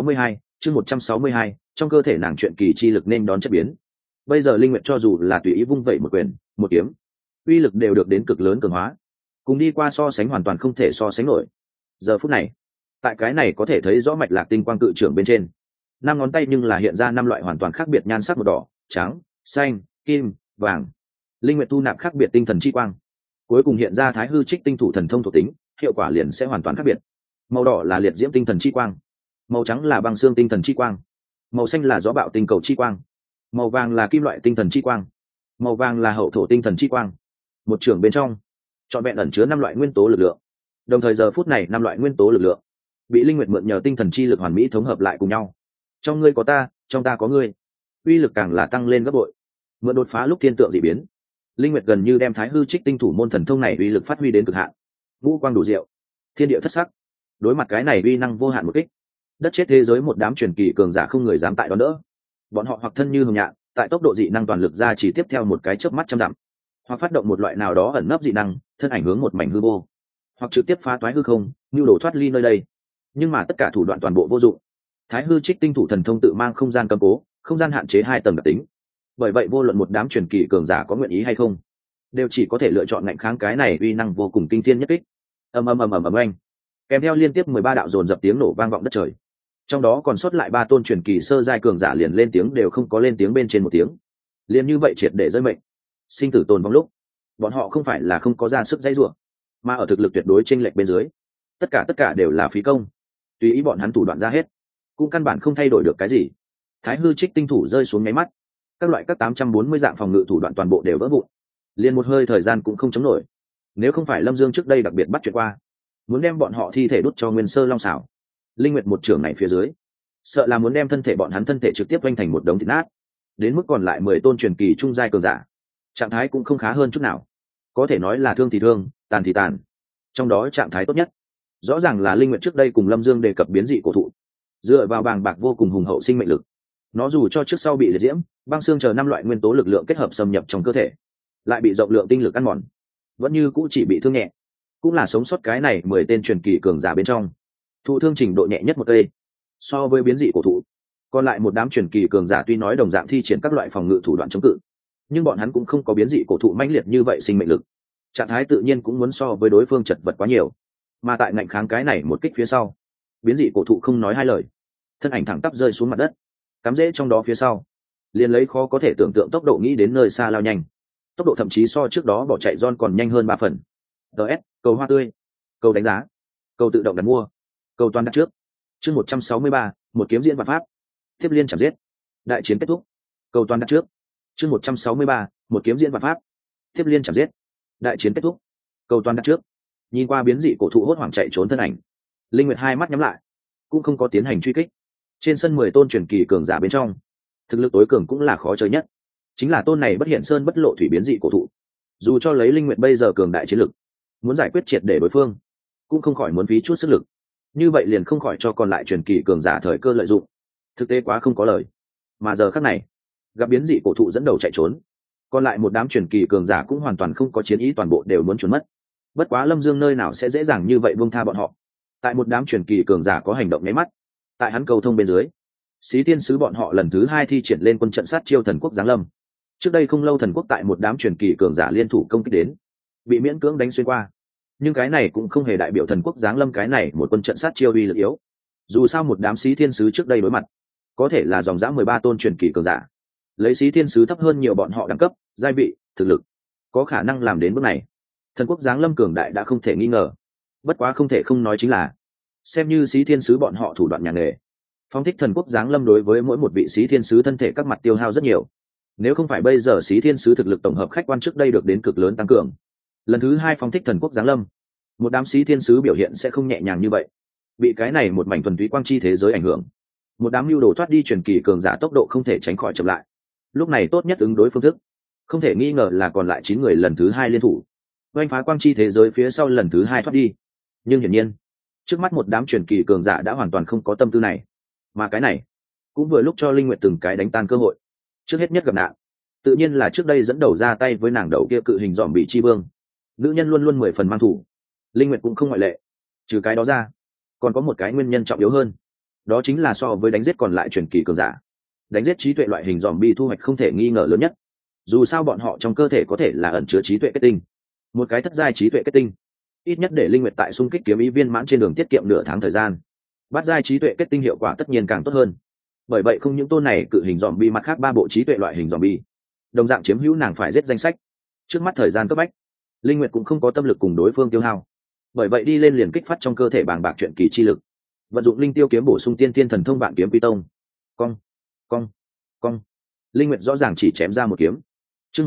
162, trong cơ thể nàng truyền kỳ chi lực nên đón chất biến. Bây giờ linh nguyệt cho dù là tùy ý vung vẩy một quyền, một kiếm, uy lực đều được đến cực lớn cường hóa, cùng đi qua so sánh hoàn toàn không thể so sánh nổi. Giờ phút này, tại cái này có thể thấy rõ mạch lạc tinh quang cự trưởng bên trên, 5 ngón tay nhưng là hiện ra 5 loại hoàn toàn khác biệt nhan sắc: màu đỏ, trắng, xanh, kim, vàng. Linh nguyệt thu nạp khác biệt tinh thần chi quang, cuối cùng hiện ra Thái Hư Trích Tinh Thủ thần thông thuộc tính, hiệu quả liền sẽ hoàn toàn khác biệt. Màu đỏ là liệt diễm tinh thần chi quang, màu trắng là băng xương tinh thần chi quang, màu xanh là gió bạo tinh cầu chi quang, màu vàng là kim loại tinh thần chi quang, màu vàng là hậu thổ tinh thần chi quang. Một trường bên trong trọn vẹn ẩn chứa 5 loại nguyên tố lực lượng, đồng thời giờ phút này 5 loại nguyên tố lực lượng bị linh nguyệt mượn nhờ tinh thần chi lực hoàn mỹ thống hợp lại cùng nhau. Trong ngươi có ta, trong ta có ngươi, uy lực càng là tăng lên gấp bội. Mượn đột phá lúc thiên tượng dị biến, linh nguyệt gần như đem Thái Hư Trích Tinh Thủ môn thần thông này uy lực phát huy đến cực hạn. Vũ quang đủ diệu, thiên địa thất sắc. Đối mặt cái này uy năng vô hạn một kích, đất chết thế giới một đám truyền kỳ cường giả không người dám tại đó đỡ. Bọn họ hoặc thân như hồng nhạn, tại tốc độ dị năng toàn lực ra chỉ tiếp theo một cái chớp mắt trăm dặm, hoặc phát động một loại nào đó ẩn nấp dị năng, thân ảnh hướng một mảnh hư vô, hoặc trực tiếp phá toái hư không, nhu đồ thoát ly nơi đây. Nhưng mà tất cả thủ đoạn toàn bộ vô dụng. Thái Hư Trích Tinh Thủ thần thông tự mang không gian cấm cố, không gian hạn chế 2 tầng đặc tính. Bởi vậy vô luận một đám truyền kỳ cường giả có nguyện ý hay không, đều chỉ có thể lựa chọn ngạnh kháng cái này uy năng vô cùng kinh thiên nhất kích. Ầm ầm ầm ầm ầm anh, kèm theo liên tiếp 13 đạo dồn dập tiếng nổ vang vọng đất trời. Trong đó còn sót lại 3 tôn truyền kỳ sơ giai cường giả liền lên tiếng đều không có lên tiếng bên trên một tiếng. Liền như vậy triệt để rơi mệnh, sinh tử tồn vong lúc, bọn họ không phải là không có ra sức dãy rủa, mà ở thực lực tuyệt đối chênh lệch bên dưới, tất cả đều là phí công. Tùy ý bọn hắn thủ đoạn ra hết, cũng căn bản không thay đổi được cái gì. Thái Hư Trích Tinh Thủ rơi xuống nháy mắt, các 840 dạng phòng ngự thủ đoạn toàn bộ đều vỡ vụn, liền một hơi thời gian cũng không chống nổi. Nếu không phải Lâm Dương trước đây đặc biệt bắt chuyện qua, muốn đem bọn họ thi thể đút cho Nguyên Sơ Long xảo, linh nguyệt một trưởng này phía dưới, sợ là muốn đem thân thể bọn hắn thân thể trực tiếp quanh thành một đống thịt nát. Đến mức còn lại 10 tôn truyền kỳ trung giai cường giả, trạng thái cũng không khá hơn chút nào, có thể nói là thương thì thương, tàn thì tàn. Trong đó trạng thái tốt nhất rõ ràng là Linh Nguyệt trước đây cùng Lâm Dương đề cập biến dị cổ thụ, dựa vào bàng bạc vô cùng hùng hậu sinh mệnh lực, nó dù cho trước sau bị liệt diễm, băng xương chờ 5 loại nguyên tố lực lượng kết hợp xâm nhập trong cơ thể, lại bị rộng lượng tinh lực ăn mòn, vẫn như cũ chỉ bị thương nhẹ, cũng là sống sót cái này 10 tên truyền kỳ cường giả bên trong thụ thương trình độ nhẹ nhất một cây. So với biến dị cổ thụ, còn lại một đám truyền kỳ cường giả tuy nói đồng dạng thi triển các loại phòng ngự thủ đoạn chống cự, nhưng bọn hắn cũng không có biến dị cổ thụ mãnh liệt như vậy sinh mệnh lực, trạng thái tự nhiên cũng muốn so với đối phương chật vật quá nhiều. Mà tại ngạnh kháng cái này một kích phía sau, biến dị cổ thụ không nói hai lời, thân ảnh thẳng tắp rơi xuống mặt đất, cắm rễ trong đó phía sau, liền lấy khó có thể tưởng tượng tốc độ nghĩ đến nơi xa lao nhanh, tốc độ thậm chí so trước đó bỏ chạy John còn nhanh hơn 3 phần. DS, cầu hoa tươi, cầu đánh giá, cầu tự động đặt mua, cầu toàn đặt trước. Chương 163, một kiếm diễn vạn pháp, tiếp liên chạm giết. Đại chiến kết thúc. Cầu toàn đặt trước. Chương 163, một kiếm diễn vạn pháp, tiếp liên chạm giết. Đại chiến kết thúc. Cầu toàn đặt trước. Nhìn qua biến dị cổ thụ hốt hoảng chạy trốn thân ảnh, Linh Nguyệt hai mắt nhắm lại, cũng không có tiến hành truy kích. Trên sân 10 tôn truyền kỳ cường giả bên trong, thực lực tối cường cũng là khó chơi nhất, chính là tôn này bất hiện sơn bất lộ thủy biến dị cổ thụ. Dù cho lấy Linh Nguyệt bây giờ cường đại chiến lực, muốn giải quyết triệt để đối phương, cũng không khỏi muốn phí chút sức lực. Như vậy liền không khỏi cho còn lại truyền kỳ cường giả thời cơ lợi dụng, thực tế quá không có lời. Mà giờ khắc này, gặp biến dị cổ thụ dẫn đầu chạy trốn, còn lại một đám truyền kỳ cường giả cũng hoàn toàn không có chiến ý, toàn bộ đều muốn trốn mất. Bất quá Lâm Dương nơi nào sẽ dễ dàng như vậy buông tha bọn họ. Tại một đám truyền kỳ cường giả có hành động nháy mắt, tại hắn cầu thông bên dưới, Xí Thiên sứ bọn họ lần thứ 2 thi triển lên quân trận sát chiêu thần quốc giáng lâm. Trước đây không lâu thần quốc tại một đám truyền kỳ cường giả liên thủ công kích đến, bị miễn cưỡng đánh xuyên qua. Nhưng cái này cũng không hề đại biểu thần quốc giáng lâm cái này một quân trận sát chiêu uy lực yếu. Dù sao một đám Xí Thiên sứ trước đây đối mặt, có thể là dòng dã 13 tôn truyền kỳ cường giả, lấy Xí Thiên sứ thấp hơn nhiều bọn họ đẳng cấp, giai vị, thực lực, có khả năng làm đến bước này. Thần quốc giáng lâm cường đại đã không thể nghi ngờ. Bất quá không thể không nói chính là, xem như Xí Thiên sứ bọn họ thủ đoạn nhà nghề, phong thích thần quốc giáng lâm đối với mỗi một vị Xí Thiên sứ thân thể các mặt tiêu hao rất nhiều. Nếu không phải bây giờ Xí Thiên sứ thực lực tổng hợp khách quan trước đây được đến cực lớn tăng cường, lần thứ 2 phong thích thần quốc giáng lâm, một đám Xí Thiên sứ biểu hiện sẽ không nhẹ nhàng như vậy. Bị cái này một mảnh thuần túy quang chi thế giới ảnh hưởng, một đám lưu đồ thoát đi truyền kỳ cường giả tốc độ không thể tránh khỏi chậm lại. Lúc này tốt nhất ứng đối phương thức, không thể nghi ngờ là còn lại 9 người lần thứ 2 liên thủ, oanh phá quang chi thế giới phía sau lần thứ 2 thoát đi. Nhưng hiển nhiên, trước mắt một đám truyền kỳ cường giả đã hoàn toàn không có tâm tư này, mà cái này cũng vừa lúc cho Linh Nguyệt từng cái đánh tan cơ hội. Trước hết nhất gặp nạn, tự nhiên là trước đây dẫn đầu ra tay với nàng đầu kia cự hình dòm bị chi vương. Nữ nhân luôn luôn 10 phần mang thủ, Linh Nguyệt cũng không ngoại lệ. Trừ cái đó ra, còn có một cái nguyên nhân trọng yếu hơn, đó chính là so với đánh giết còn lại truyền kỳ cường giả, đánh giết trí tuệ loại hình dòm bi thu hoạch không thể nghi ngờ lớn nhất. Dù sao bọn họ trong cơ thể có thể là ẩn chứa trí tuệ kết tinh, một cái thất giai trí tuệ kết tinh, ít nhất để Linh Nguyệt tại xung kích kiếm ý viên mãn trên đường tiết kiệm nửa tháng thời gian. Bát giai trí tuệ kết tinh hiệu quả tất nhiên càng tốt hơn. Bởi vậy không những tôn này cự hình zombie, mặt khác 3 bộ trí tuệ loại hình zombie đồng dạng chiếm hữu nàng phải giết danh sách. Trước mắt thời gian cấp bách, Linh Nguyệt cũng không có tâm lực cùng đối phương tiêu hao, bởi vậy đi lên liền kích phát trong cơ thể bàng bạc truyện kỳ chi lực, vận dụng linh tiêu kiếm bổ sung tiên tiên thần thông vạn kiếm quy tông. Cong, cong, cong. Linh Nguyệt rõ ràng chỉ chém ra một kiếm. Chương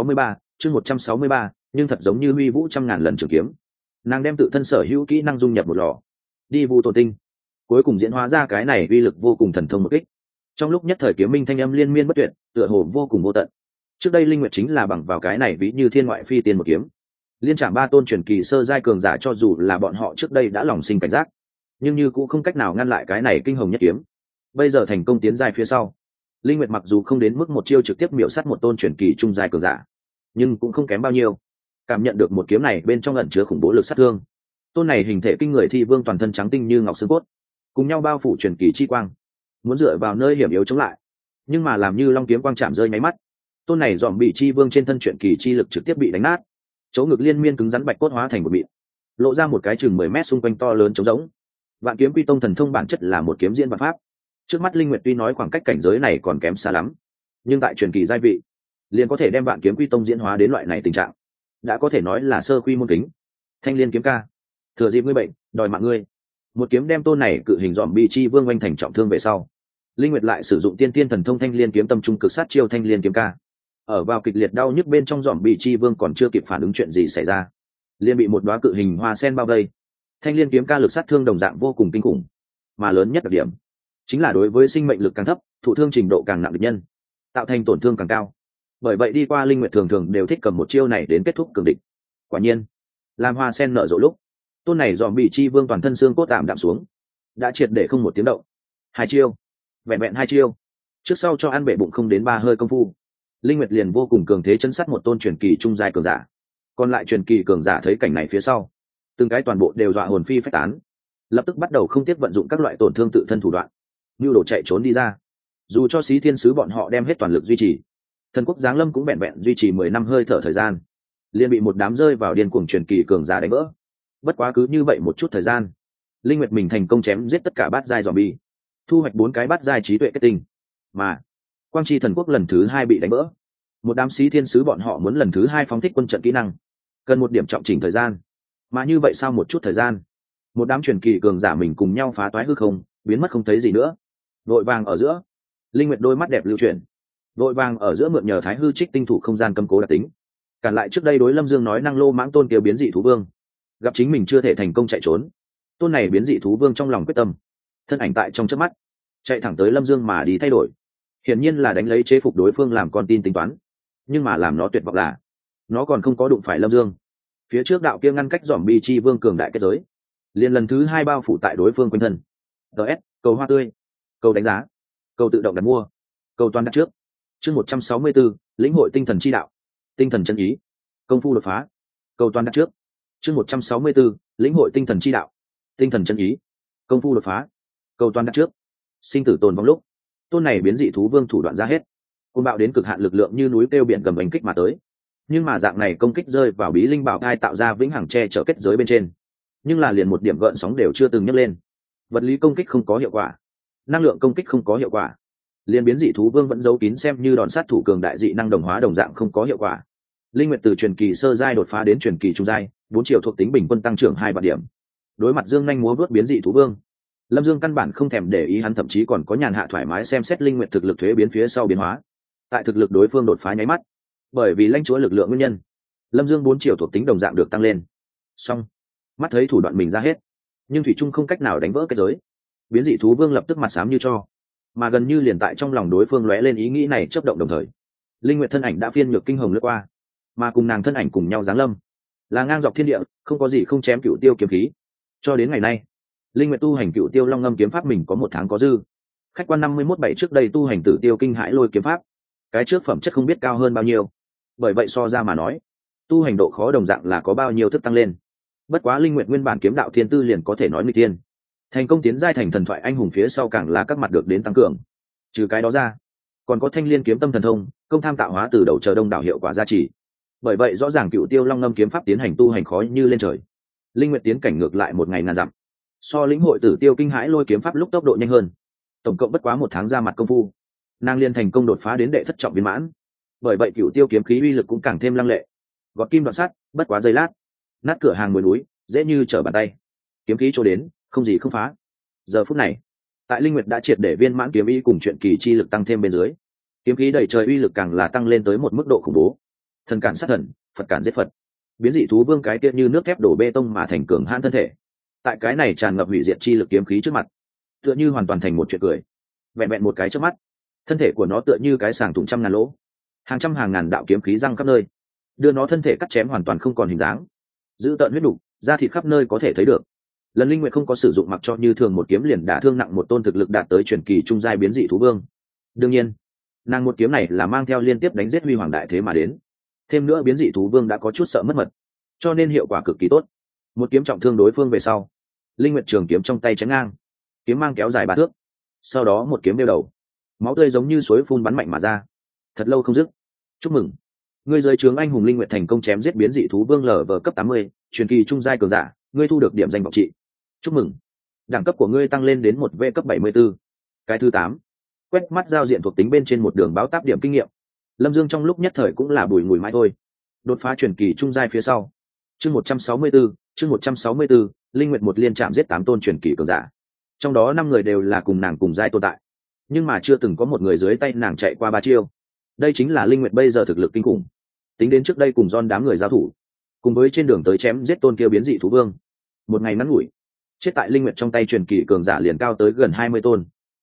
163, nhưng thật giống như huy vũ trăm ngàn lần trường kiếm. Nàng đem tự thân sở hữu kỹ năng dung nhập một lò, đi vu tổ tinh, cuối cùng diễn hóa ra cái này uy lực vô cùng thần thông một kích. Trong lúc nhất thời kiếm minh thanh âm liên miên bất tuyệt, tựa hồ vô cùng vô tận. Trước đây Linh Nguyệt chính là bằng vào cái này ví như thiên ngoại phi tiên một kiếm, liên trảm 3 tôn truyền kỳ sơ giai cường giả, cho dù là bọn họ trước đây đã lòng sinh cảnh giác, nhưng như cũng không cách nào ngăn lại cái này kinh hồng nhất kiếm. Bây giờ thành công tiến giai phía sau, Linh Nguyệt mặc dù không đến mức một chiêu trực tiếp miểu sát một tôn truyền kỳ trung giai cường giả, nhưng cũng không kém bao nhiêu. Cảm nhận được một kiếm này bên trong ẩn chứa khủng bố lực sát thương, tôn này hình thể kinh người thi vương toàn thân trắng tinh như ngọc xương cốt, cùng nhau bao phủ truyền kỳ chi quang, muốn dựa vào nơi hiểm yếu chống lại, nhưng mà làm như long kiếm quang chạm rơi nháy mắt, tôn này dòm bị chi vương trên thân truyền kỳ chi lực trực tiếp bị đánh nát, chỗ ngực liên miên cứng rắn bạch cốt hóa thành một mịn, lộ ra một cái chừng 10 mét xung quanh to lớn trống rỗng. Vạn kiếm quy tông thần thông bản chất là một kiếm diễn vạn pháp. Trước mắt Linh Nguyệt tuy nói khoảng cách cảnh giới này còn kém xa lắm, nhưng tại truyền kỳ giai vị, liền có thể đem vạn kiếm quy tông diễn hóa đến loại này tình trạng, đã có thể nói là sơ quy môn kính. Thanh liên kiếm ca, thừa dịp ngươi bệnh, đòi mạng ngươi. Một kiếm đem tôn này cự hình dòm bi chi vương oanh thành trọng thương về sau, Linh Nguyệt lại sử dụng tiên tiên thần thông thanh liên kiếm tâm trung cực sát chiêu thanh liên kiếm ca. Ở vào kịch liệt đau nhức bên trong, dòm bi chi vương còn chưa kịp phản ứng chuyện gì xảy ra, liền bị một đóa cự hình hoa sen bao vây. Thanh liên kiếm ca lực sát thương đồng dạng vô cùng kinh khủng, mà lớn nhất đặc điểm chính là đối với sinh mệnh lực càng thấp thụ thương trình độ càng nặng địch nhân tạo thành tổn thương càng cao. Bởi vậy đi qua Linh Nguyệt thường thường đều thích cầm một chiêu này đến kết thúc cường địch. Quả nhiên làm hoa sen nở rộ lúc, tôn này dòm bị chi vương toàn thân xương cốt tạm đạm xuống, đã triệt để không một tiếng động. Hai chiêu, vẹn vẹn hai chiêu, trước sau cho ăn bể bụng không đến ba hơi công phu, Linh Nguyệt liền vô cùng cường thế chân sát một tôn truyền kỳ trung giai cường giả. Còn lại truyền kỳ cường giả thấy cảnh này phía sau, từng cái toàn bộ đều dọa hồn phi phách tán, lập tức bắt đầu không tiếc vận dụng các loại tổn thương tự thân thủ đoạn, như đồ chạy trốn đi ra. Dù cho Xí Thiên sứ bọn họ đem hết toàn lực duy trì, thần quốc giáng lâm cũng vẹn vẹn duy trì 10 năm hơi thở thời gian, liền bị một đám rơi vào điên cuồng truyền kỳ cường giả đánh vỡ. Bất quá cứ như vậy một chút thời gian, Linh Nguyệt mình thành công chém giết tất cả bát giai zombie, thu hoạch 4 cái bát giai trí tuệ kết tinh. Mà Quang Chi thần quốc lần thứ 2 bị đánh vỡ. Một đám Xí Thiên sứ bọn họ muốn lần thứ 2 phóng thích quân trận kỹ năng, cần một điểm trọng chỉnh thời gian. Mà như vậy sau một chút thời gian, một đám truyền kỳ cường giả mình cùng nhau phá toái hư không, biến mất không thấy gì nữa. Vội vàng ở giữa, Linh Nguyệt đôi mắt đẹp lưu chuyển, vội vàng ở giữa mượn nhờ Thái Hư Trích tinh thủ không gian cấm cố đặc tính, cản lại trước đây đối Lâm Dương nói năng lô mãng tôn kiều biến dị thú vương. Gặp chính mình chưa thể thành công chạy trốn, tôn này biến dị thú vương trong lòng quyết tâm, thân ảnh tại trong chớp mắt chạy thẳng tới Lâm Dương mà đi thay đổi. Hiển nhiên là đánh lấy chế phục đối phương làm con tin tính toán, nhưng mà làm nó tuyệt vọng là nó còn không có đụng phải Lâm Dương. Phía trước đạo kia ngăn cách dòm bi chi vương cường đại kết giới, liền lần thứ 2 bao phủ tại đối phương quanh thân. DS, cầu hoa tươi, cầu đánh giá, cầu tự động đặt mua, cầu toàn đặt trước. Chương 164, lĩnh hội tinh thần chi đạo, tinh thần chân ý, công phu đột phá, cầu toàn đặt trước. Chương 164, lĩnh hội tinh thần chi đạo, tinh thần chân ý, công phu đột phá, cầu toàn đặt trước. Sinh tử tồn vong lúc, tôn này biến dị thú vương thủ đoạn ra hết, côn bạo đến cực hạn lực lượng như núi kêu biển gầm đánh kích mà tới. Nhưng mà dạng này công kích rơi vào bí linh bảo thai tạo ra vĩnh hằng che chở kết giới bên trên, nhưng là liền một điểm gợn sóng đều chưa từng nhấc lên. Vật lý công kích không có hiệu quả, năng lượng công kích không có hiệu quả, liền biến dị thú vương vẫn giấu kín xem như đòn sát thủ cường đại dị năng đồng hóa đồng dạng không có hiệu quả. Linh Nguyệt từ truyền kỳ sơ giai đột phá đến truyền kỳ trung giai, 4 triệu thuộc tính bình quân tăng trưởng 2 vạn điểm. Đối mặt dương nhanh múa vớt biến dị thú vương, Lâm Dương căn bản không thèm để ý, hắn thậm chí còn có nhàn hạ thoải mái xem xét Linh Nguyệt thực lực thuế biến phía sau biến hóa. Tại thực lực đối phương đột phá nháy mắt, bởi vì lãnh chúa lực lượng nguyên nhân, Lâm Dương 4 triệu thuộc tính đồng dạng được tăng lên. Song mắt thấy thủ đoạn mình ra hết, nhưng thủy trung không cách nào đánh vỡ kết giới. Biến dị thú vương lập tức mặt xám như tro, mà gần như liền tại trong lòng đối phương lóe lên ý nghĩ này chớp động đồng thời, Linh Nguyệt thân ảnh đã phiên nhược kinh hồng lướt qua, mà cùng nàng thân ảnh cùng nhau giáng lâm, là ngang dọc thiên địa, không có gì không chém cựu tiêu kiếm khí. Cho đến ngày nay, Linh Nguyệt tu hành cựu tiêu long ngâm kiếm pháp mình có 1 tháng có dư. Khách quan 51-7 trước đây tu hành tử tiêu kinh hãi lôi kiếm pháp, cái trước phẩm chất không biết cao hơn bao nhiêu. Bởi vậy so ra mà nói, tu hành độ khó đồng dạng là có bao nhiêu thức tăng lên. Bất quá Linh Nguyệt nguyên bản kiếm đạo thiên tư liền có thể nói nguy tiên, thành công tiến giai thành thần thoại anh hùng phía sau càng là các mặt được đến tăng cường. Trừ cái đó ra, còn có thanh liên kiếm tâm thần thông, công tham tạo hóa từ đầu chờ đông đảo hiệu quả gia trì. Bởi vậy rõ ràng cựu tiêu long ngâm kiếm pháp tiến hành tu hành khó như lên trời. Linh Nguyệt tiến cảnh ngược lại 1 ngày ngàn dặm, so lĩnh hội tử tiêu kinh hãi lôi kiếm pháp lúc tốc độ nhanh hơn. Tổng cộng bất quá 1 tháng ra mặt công phu, nàng liên thành công đột phá đến đệ thất trọng viên mãn. Bởi vậy cựu tiêu kiếm khí uy lực cũng càng thêm lăng lệ. Gọt kim đoạn sắt, bất quá giây lát, nát cửa hàng muối núi, dễ như trở bàn tay. Kiếm khí chỗ đến, không gì không phá. Giờ phút này, tại Linh Nguyệt đã triệt để viên mãn kiếm ý cùng chuyện kỳ chi lực tăng thêm bên dưới, kiếm khí đầy trời uy lực càng là tăng lên tới một mức độ khủng bố. Thần cản sát thần, Phật cản giết Phật. Biến dị thú vương cái kia như nước thép đổ bê tông mà thành cường hãn thân thể, tại cái này tràn ngập hủy diệt chi lực kiếm khí trước mặt, tựa như hoàn toàn thành một chuyện cười. Vẹn vẹn một cái chớp mắt, thân thể của nó tựa như cái sàng thủng trăm ngàn lỗ, hàng trăm hàng ngàn đạo kiếm khí răng khắp nơi, đưa nó thân thể cắt chém hoàn toàn không còn hình dáng, giữ tợn huyết đủ, da thịt khắp nơi có thể thấy được. Lần Linh Nguyệt không có sử dụng mặc cho như thường một kiếm liền đả thương nặng một tôn thực lực đạt tới truyền kỳ trung giai biến dị thú vương. Đương nhiên, nàng một kiếm này là mang theo liên tiếp đánh giết huy hoàng đại thế mà đến. Thêm nữa biến dị thú vương đã có chút sợ mất mật, cho nên hiệu quả cực kỳ tốt. Một kiếm trọng thương đối phương về sau, Linh Nguyệt trường kiếm trong tay chém ngang, kiếm mang kéo dài 3 thước. Sau đó một kiếm đeo đầu, máu tươi giống như suối phun bắn mạnh mà ra, thật lâu không dứt. Chúc mừng, ngươi dưới trướng anh hùng Linh Nguyệt thành công chém giết biến dị thú vương LV cấp 80, truyền kỳ trung giai cường giả, ngươi thu được điểm danh vọng trị. Chúc mừng, đẳng cấp của ngươi tăng lên đến 1V cấp 74. Cái thứ 8, quét mắt giao diện thuộc tính bên trên một đường báo táp điểm kinh nghiệm. Lâm Dương trong lúc nhất thời cũng là bùi ngùi mãi thôi. Đột phá truyền kỳ trung giai phía sau, chương 164, Linh Nguyệt một liên chạm giết 8 tôn truyền kỳ cường giả, trong đó 5 người đều là cùng nàng cùng giai tồn tại, nhưng mà chưa từng có một người dưới tay nàng chạy qua 3 chiêu. Đây chính là Linh Nguyệt bây giờ thực lực kinh khủng. Tính đến trước đây cùng John đám người giao thủ, cùng với trên đường tới chém giết tôn kia biến dị thú vương, một ngày ngắn ngủi, chết tại Linh Nguyệt trong tay truyền kỳ cường giả liền cao tới gần 20 tôn.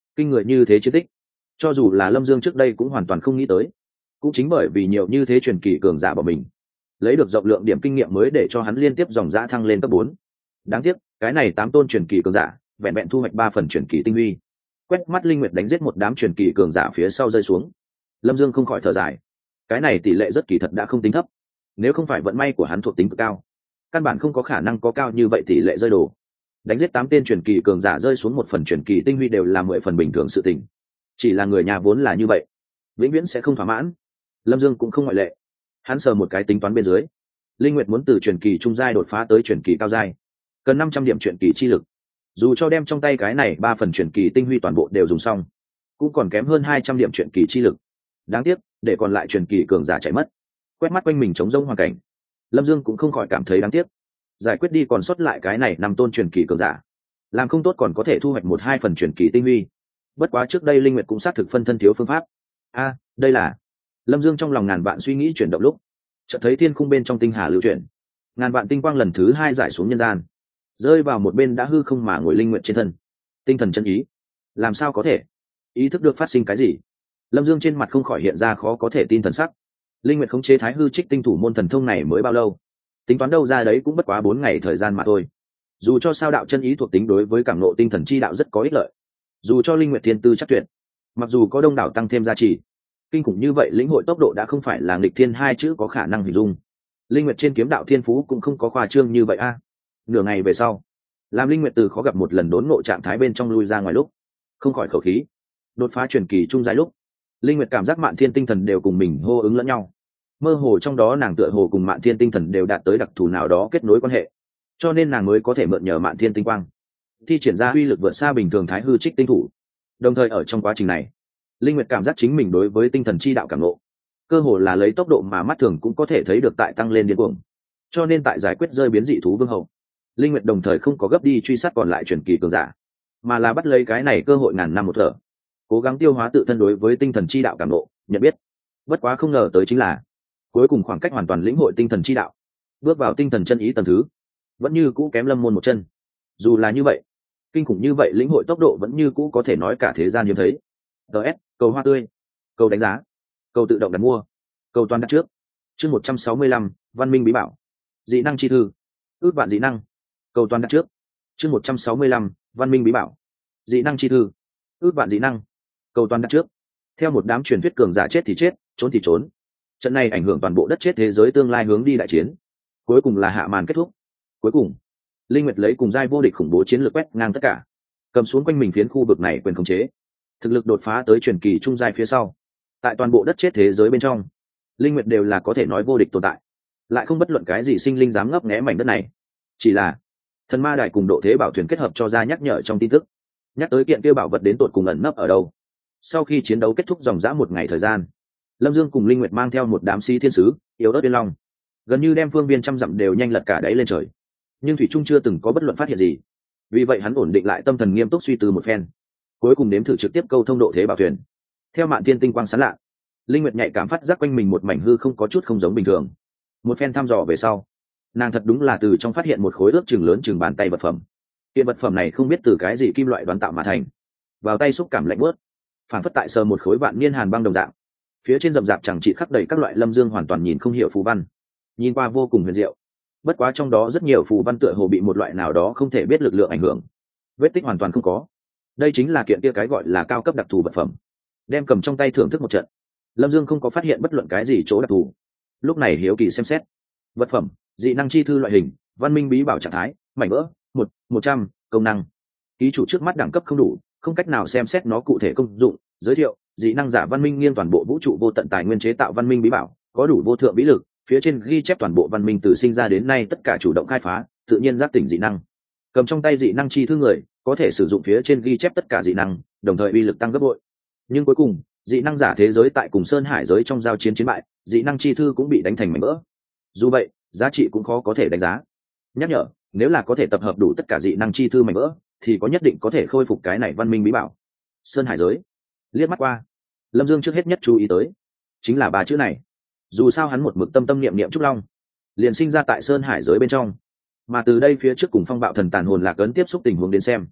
Kinh người như thế chiến tích, cho dù là Lâm Dương trước đây cũng hoàn toàn không nghĩ tới. Cũng chính bởi vì nhiều như thế truyền kỳ cường giả bỏ mình, lấy được rộng lượng điểm kinh nghiệm mới để cho hắn liên tiếp dòng dã thăng lên cấp 4. Đáng tiếc, cái này 8 tôn truyền kỳ cường giả, vẹn vẹn thu hoạch 3 phần truyền kỳ tinh huy. Quét mắt Linh Nguyệt đánh giết một đám truyền kỳ cường giả phía sau rơi xuống. Lâm Dương không khỏi thở dài. Cái này tỷ lệ rất kỳ thật đã không tính thấp. Nếu không phải vận may của hắn thuộc tính cực cao, căn bản không có khả năng có cao như vậy tỷ lệ rơi đồ. Đánh giết 8 tên truyền kỳ cường giả rơi xuống một phần truyền kỳ tinh huy đều là 10 phần bình thường sự tình. Chỉ là người nhà vốn là như vậy, vĩnh viễn sẽ không thỏa mãn. Lâm Dương cũng không ngoại lệ. Hắn sờ một cái tính toán bên dưới, Linh Nguyệt muốn từ truyền kỳ trung giai đột phá tới truyền kỳ cao giai, cần 500 điểm truyền kỳ chi lực. Dù cho đem trong tay cái này 3 phần truyền kỳ tinh huy toàn bộ đều dùng xong, cũng còn kém hơn 200 điểm truyền kỳ chi lực. Đáng tiếc, để còn lại truyền kỳ cường giả chạy mất. Quét mắt quanh mình trống rỗng hoàn cảnh, Lâm Dương cũng không khỏi cảm thấy đáng tiếc. Giải quyết đi còn sót lại cái này 5 tôn truyền kỳ cường giả, làm không tốt còn có thể thu hoạch 1-2 phần truyền kỳ tinh huy. Bất quá trước đây Linh Nguyệt cũng xác thực phân thân thiếu phương pháp. Đây là Lâm Dương trong lòng ngàn vạn suy nghĩ chuyển động lúc, chợt thấy thiên khung bên trong tinh hà lưu chuyển, ngàn vạn tinh quang lần thứ 2 giải xuống nhân gian, rơi vào một bên đã hư không mà ngồi Linh Nguyệt trên thân. Tinh thần chân ý, làm sao có thể? Ý thức được phát sinh cái gì? Lâm Dương trên mặt không khỏi hiện ra khó có thể tin thần sắc. Linh Nguyệt khống chế Thái Hư Trích tinh thủ môn thần thông này mới bao lâu? Tính toán đâu ra đấy cũng bất quá 4 ngày thời gian mà thôi. Dù cho sao đạo chân ý thuộc tính đối với cảm ngộ tinh thần chi đạo rất có ích lợi, dù cho Linh Nguyệt thiên tư chắc tuyệt, mặc dù có đông đảo tăng thêm gia trì, kinh khủng như vậy lĩnh hội tốc độ đã không phải là nghịch thiên hai chữ có khả năng hình dung. Linh Nguyệt trên kiếm đạo thiên phú cũng không có khoa trương như vậy Nửa ngày về sau, làm Linh Nguyệt từ khó gặp một lần đốn ngộ trạng thái bên trong lui ra ngoài lúc, không khỏi khẩu khí. Đột phá truyền kỳ trung giai lúc, Linh Nguyệt cảm giác Mạn Thiên tinh thần đều cùng mình hô ứng lẫn nhau. Mơ hồ trong đó nàng tựa hồ cùng Mạn Thiên tinh thần đều đạt tới đặc thù nào đó kết nối quan hệ, cho nên nàng mới có thể mượn nhờ Mạn Thiên tinh quang, thi triển ra uy lực vượt xa bình thường Thái Hư Trích tinh thủ. Đồng thời ở trong quá trình này, Linh Nguyệt cảm giác chính mình đối với tinh thần chi đạo cảm ngộ, cơ hồ là lấy tốc độ mà mắt thường cũng có thể thấy được tại tăng lên điên cuồng. Cho nên tại giải quyết rơi biến dị thú vương hậu, Linh Nguyệt đồng thời không có gấp đi truy sát còn lại truyền kỳ cường giả, mà là bắt lấy cái này cơ hội ngàn năm một thở, cố gắng tiêu hóa tự thân đối với tinh thần chi đạo cảm ngộ, nhận biết. Bất quá không ngờ tới chính là, cuối cùng khoảng cách hoàn toàn lĩnh hội tinh thần chi đạo, bước vào tinh thần chân ý tầng thứ, vẫn như cũ kém Lâm Môn một chân. Dù là như vậy, kinh khủng như vậy lĩnh hội tốc độ vẫn như cũ có thể nói cả thế gian hiếm thấy. DS, cầu hoa tươi, cầu đánh giá, cầu tự động đặt mua, cầu toàn đặt trước. Chương 165, Văn Minh bí bảo, dị năng chi thư, ước vạn dị năng, cầu toàn đặt trước. Chương 165, Văn Minh bí bảo, dị năng chi thư, ước vạn dị năng, cầu toàn đặt trước. Theo một đám truyền thuyết cường giả chết thì chết, trốn thì trốn, trận này ảnh hưởng toàn bộ đất chết thế giới tương lai hướng đi đại chiến, cuối cùng là hạ màn kết thúc. Cuối cùng, Linh Nguyệt lấy cùng giai vô địch khủng bố chiến lược quét ngang tất cả, cầm xuống quanh mình phiến khu vực này quyền khống chế, thực lực đột phá tới truyền kỳ trung giai phía sau. Tại toàn bộ đất chết thế giới bên trong, Linh Nguyệt đều là có thể nói vô địch tồn tại, lại không bất luận cái gì sinh linh dám ngấp nghé mảnh đất này. Chỉ là thần ma đại cùng độ thế bảo thuyền kết hợp cho ra nhắc nhở trong tin tức, nhắc tới kiện kia bảo vật đến tột cùng ẩn nấp ở đâu. Sau khi chiến đấu kết thúc dòng dã một ngày thời gian, Lâm Dương cùng Linh Nguyệt mang theo một đám sĩ thiên sứ, yếu ớt Yên Long, gần như đem phương viên trăm dặm đều nhanh lật cả đáy lên trời, nhưng thủy trung chưa từng có bất luận phát hiện gì. Vì vậy hắn ổn định lại tâm thần, nghiêm túc suy tư một phen, cuối cùng nếm thử trực tiếp câu thông độ thế bảo thuyền. Theo Mạn Thiên tinh quang sáng lạ, Linh Nguyệt nhạy cảm phát giác quanh mình một mảnh hư không có chút không giống bình thường. Một phen thăm dò về sau, nàng thật đúng là từ trong phát hiện một khối ước chừng lớn chừng bàn tay vật phẩm. Kiện vật phẩm này không biết từ cái gì kim loại đoán tạo mà thành, vào tay xúc cảm lạnh buốt, phản phất tại sờ một khối vạn niên hàn băng đồng dạng. Phía trên rậm rạp chẳng trị khắc đầy các loại Lâm Dương hoàn toàn nhìn không hiểu phù văn, nhìn qua vô cùng huyền diệu. Bất quá trong đó rất nhiều phù văn tựa hồ bị một loại nào đó không thể biết lực lượng ảnh hưởng, vết tích hoàn toàn không có. Đây chính là kiện kia cái gọi là cao cấp đặc thù vật phẩm. Đem cầm trong tay thưởng thức một trận, Lâm Dương không có phát hiện bất luận cái gì chỗ đặc thù. Lúc này hiếu kỳ xem xét vật phẩm, dị năng chi thư loại hình, văn minh bí bảo trạng thái, mảnh vỡ 100, công năng. Ký chủ trước mắt đẳng cấp không đủ, không cách nào xem xét nó cụ thể công dụng. Giới thiệu: dị năng giả văn minh nghiêng toàn bộ vũ trụ vô tận tài nguyên chế tạo văn minh bí bảo, có đủ vô thượng vĩ lực. Phía trên ghi chép toàn bộ văn minh từ sinh ra đến nay tất cả chủ động khai phá, tự nhiên giác tỉnh dị năng. Cầm trong tay dị năng chi thư người có thể sử dụng phía trên ghi chép tất cả dị năng, đồng thời uy lực tăng gấp bội. Nhưng cuối cùng, dị năng giả thế giới tại cùng Sơn Hải giới trong giao chiến chiến bại, dị năng chi thư cũng bị đánh thành mảnh vỡ. Dù vậy, giá trị cũng khó có thể đánh giá. Nhắc nhở: nếu là có thể tập hợp đủ tất cả dị năng chi thư mảnh vỡ, thì có nhất định có thể khôi phục cái này văn minh bí bảo. Sơn Hải giới. Liếc mắt qua, Lâm Dương trước hết nhất chú ý tới chính là ba chữ này. Dù sao hắn một mực tâm tâm niệm niệm trúc long, liền sinh ra tại Sơn Hải giới bên trong, mà từ đây phía trước cùng phong bạo thần tàn hồn lạc ấn tiếp xúc tình huống đến xem,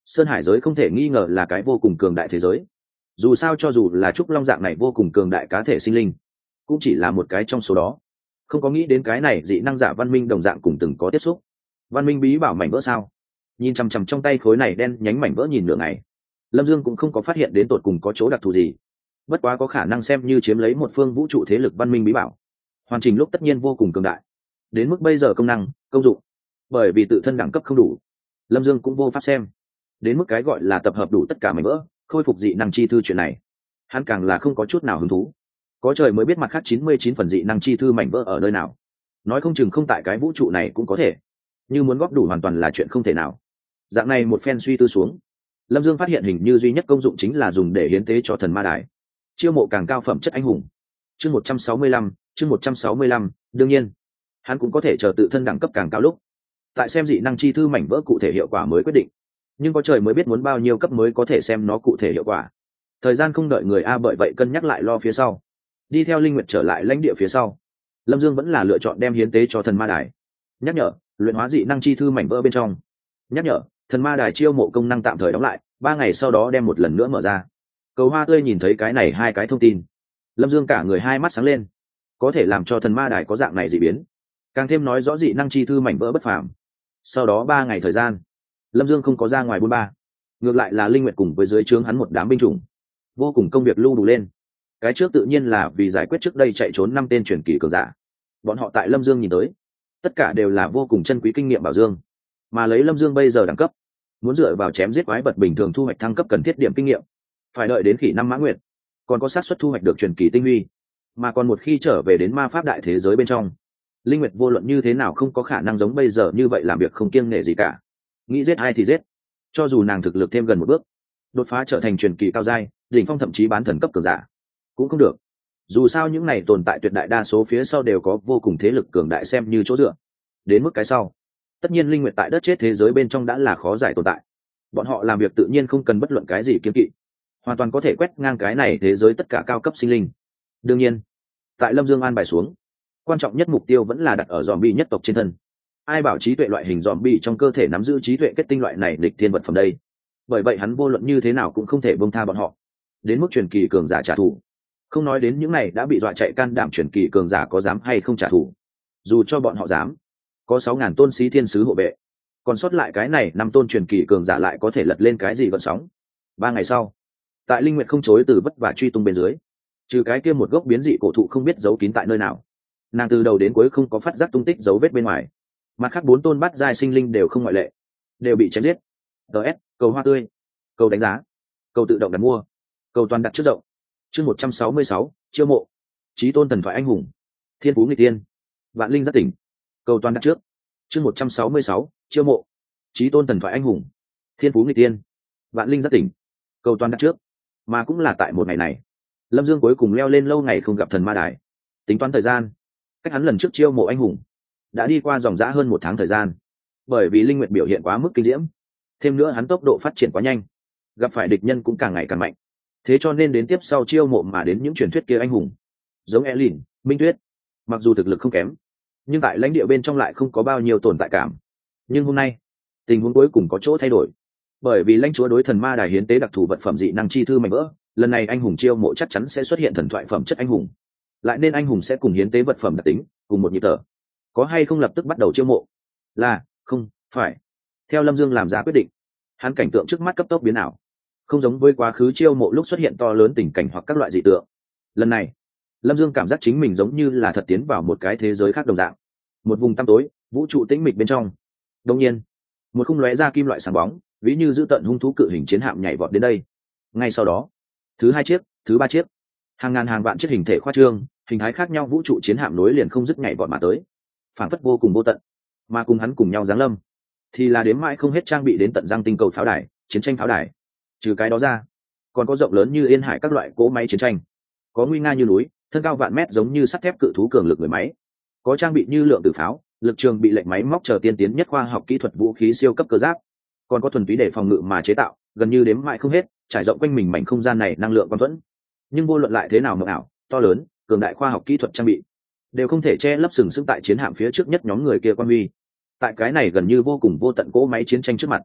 Sơn Hải giới không thể nghi ngờ là cái vô cùng cường đại thế giới. Dù sao cho dù là trúc long dạng này vô cùng cường đại cá thể sinh linh, cũng chỉ là một cái trong số đó. Không có nghĩ đến cái này dị năng giả văn minh đồng dạng cùng từng có tiếp xúc. Văn minh bí bảo mảnh vỡ sao? Nhìn chằm chằm trong tay khối này đen nhánh mảnh vỡ nhìn nửa ngày, Lâm Dương cũng không có phát hiện đến tột cùng có chỗ đặc thù gì. Bất quá có khả năng xem như chiếm lấy một phương vũ trụ thế lực văn minh bí bảo. Hoàn chỉnh lúc tất nhiên vô cùng cường đại. Đến mức bây giờ công năng, công dụng, bởi vì tự thân đẳng cấp không đủ, Lâm Dương cũng vô pháp xem. Đến mức cái gọi là tập hợp đủ tất cả mảnh vỡ, khôi phục dị năng chi thư chuyện này, hắn càng là không có chút nào hứng thú. Có trời mới biết mặt khác 99 phần dị năng chi thư mảnh vỡ ở nơi nào. Nói không chừng không tại cái vũ trụ này cũng có thể. Như muốn góp đủ hoàn toàn là chuyện không thể nào. Dạng này một phen suy tư xuống, Lâm Dương phát hiện hình như duy nhất công dụng chính là dùng để hiến tế cho thần ma đài, chiêu mộ càng cao phẩm chất anh hùng. Chương 165, đương nhiên, hắn cũng có thể chờ tự thân đẳng cấp càng cao lúc, tại xem dị năng chi thư mảnh vỡ cụ thể hiệu quả mới quyết định. Nhưng có trời mới biết muốn bao nhiêu cấp mới có thể xem nó cụ thể hiệu quả. Thời gian không đợi người a, bởi vậy cân nhắc lại lo phía sau. Đi theo Linh Nguyệt trở lại lãnh địa phía sau, Lâm Dương vẫn là lựa chọn đem hiến tế cho thần ma đài. Nhắc nhở, luyện hóa dị năng chi thư mảnh vỡ bên trong. Nhắc nhở, thần ma đài chiêu mộ công năng tạm thời đóng lại, 3 ngày sau đó đem một lần nữa mở ra. Cầu Hoa Tươi nhìn thấy cái này hai cái thông tin, Lâm Dương cả người hai mắt sáng lên. Có thể làm cho thần ma đài có dạng này dị biến, càng thêm nói rõ dị năng chi thư mảnh vỡ bất phàm. Sau đó 3 ngày thời gian, Lâm Dương không có ra ngoài buôn ba, ngược lại là Linh Nguyệt cùng với dưới trướng hắn một đám binh chủng, vô cùng công việc lưu đủ lên. Cái trước tự nhiên là vì giải quyết trước đây chạy trốn 5 tên truyền kỳ cường giả. Bọn họ tại Lâm Dương nhìn tới, tất cả đều là vô cùng chân quý kinh nghiệm bảo dương, mà lấy Lâm Dương bây giờ đẳng cấp, muốn dựa vào chém giết quái vật bình thường thu hoạch thăng cấp cần thiết điểm kinh nghiệm, phải đợi đến khỉ năm Mã Nguyệt, còn có xác suất thu hoạch được truyền kỳ tinh huy. Mà còn một khi trở về đến ma pháp đại thế giới bên trong, Linh Nguyệt vô luận như thế nào không có khả năng giống bây giờ như vậy làm việc không kiêng nể gì cả, nghĩ giết ai thì giết. Cho dù nàng thực lực thêm gần một bước, đột phá trở thành truyền kỳ cao giai, đỉnh phong thậm chí bán thần cấp cường giả, cũng không được. Dù sao những này tồn tại tuyệt đại đa số phía sau đều có vô cùng thế lực cường đại xem như chỗ dựa. Đến mức cái sau, tất nhiên Linh Nguyệt tại đất chết thế giới bên trong đã là khó giải tồn tại. Bọn họ làm việc tự nhiên không cần bất luận cái gì kiêng kỵ, hoàn toàn có thể quét ngang cái này thế giới tất cả cao cấp sinh linh. Đương nhiên, tại Lâm Dương an bài xuống, quan trọng nhất mục tiêu vẫn là đặt ở zombie nhất tộc trên thân. Ai bảo trí tuệ loại hình zombie trong cơ thể nắm giữ trí tuệ kết tinh loại này địch thiên vật phẩm đây. Bởi vậy hắn vô luận như thế nào cũng không thể buông tha bọn họ. Đến mức truyền kỳ cường giả trả thù, không nói đến những này đã bị dọa chạy can đảm truyền kỳ cường giả có dám hay không trả thù. Dù cho bọn họ dám, có 6.000 tôn sĩ thiên sứ hộ vệ, còn sót lại cái này 5 tôn truyền kỳ cường giả lại có thể lật lên cái gì gợn sóng. 3 ngày sau, tại Linh Nguyệt không chối từ vất vả truy tung bên dưới, trừ cái kia một gốc biến dị cổ thụ không biết giấu kín tại nơi nào, nàng từ đầu đến cuối không có phát giác tung tích dấu vết bên ngoài. Mặt khác 4 tôn bát giai sinh linh đều không ngoại lệ, đều bị chém giết. DS, cầu Hoa Tươi, cầu đánh giá, cầu tự động đặt mua, cầu toàn đặt trước rộng. Chương 166, chiêu mộ, chí tôn thần thoại anh hùng, thiên phú nghịch tiên, vạn linh giác tỉnh, cầu toàn đặt trước. Chương 166, chiêu mộ, chí tôn thần thoại anh hùng, thiên phú nghịch tiên, vạn linh giác tỉnh, cầu toàn đặt trước. Mà cũng là tại một ngày này, Lâm Dương cuối cùng leo lên lâu ngày không gặp thần ma đài. Tính toán thời gian, cách hắn lần trước chiêu mộ anh hùng đã đi qua dòng dã hơn 1 tháng thời gian. Bởi vì Linh Nguyệt biểu hiện quá mức kinh diễm, thêm nữa hắn tốc độ phát triển quá nhanh, gặp phải địch nhân cũng càng ngày càng mạnh. Thế cho nên đến tiếp sau chiêu mộ mà đến những truyền thuyết kia anh hùng, giống Elin, Minh Tuyết, mặc dù thực lực không kém, nhưng tại lãnh địa bên trong lại không có bao nhiêu tồn tại cảm. Nhưng hôm nay, tình huống cuối cùng có chỗ thay đổi. Bởi vì lãnh chúa đối thần ma đài hiến tế đặc thù vật phẩm dị năng chi thư mảnh vỡ, lần này anh hùng chiêu mộ chắc chắn sẽ xuất hiện thần thoại phẩm chất anh hùng. Lại nên anh hùng sẽ cùng hiến tế vật phẩm đặc tính, cùng một nhịp thở. Có hay không lập tức bắt đầu chiêu mộ? Là, không, phải. Theo Lâm Dương làm ra quyết định, hắn cảnh tượng trước mắt cấp tốc biến ảo. Không giống với quá khứ chiêu mộ lúc xuất hiện to lớn tình cảnh hoặc các loại dị tượng. Lần này, Lâm Dương cảm giác chính mình giống như là thật tiến vào một cái thế giới khác đồng dạng. Một vùng tăm tối, vũ trụ tĩnh mịch bên trong. Đột nhiên, một khung lóe ra kim loại sáng bóng, ví như giữ tận hung thú cự hình chiến hạm nhảy vọt đến đây. Ngay sau đó, thứ 2 chiếc, thứ 3 chiếc, hàng ngàn hàng vạn chiếc hình thể khoa trương, hình thái khác nhau vũ trụ chiến hạm nối liền không dứt nhảy vọt mà tới, phảng phất vô cùng vô tận. Mà cùng hắn cùng nhau giáng lâm, thì là đếm mãi không hết trang bị đến tận răng tinh cầu pháo đài, chiến tranh pháo đài. Trừ cái đó ra, còn có rộng lớn như yên hải các loại cỗ máy chiến tranh, có nguy nga như núi, thân cao vạn mét giống như sắt thép cự thú cường lực người máy, có trang bị như lượng tử pháo, lực trường bị lệnh máy móc chờ tiên tiến nhất khoa học kỹ thuật vũ khí siêu cấp cơ giáp, còn có thuần túy để phòng ngự mà chế tạo, gần như đếm mãi không hết, trải rộng quanh mình mảnh không gian này năng lượng quang thuẫn. Nhưng vô luận lại thế nào mộng ảo, to lớn, cường đại khoa học kỹ thuật trang bị, đều không thể che lấp sừng sững tại chiến hạm phía trước nhất nhóm người kia quan huy. Tại cái này gần như vô cùng vô tận cỗ máy chiến tranh trước mặt,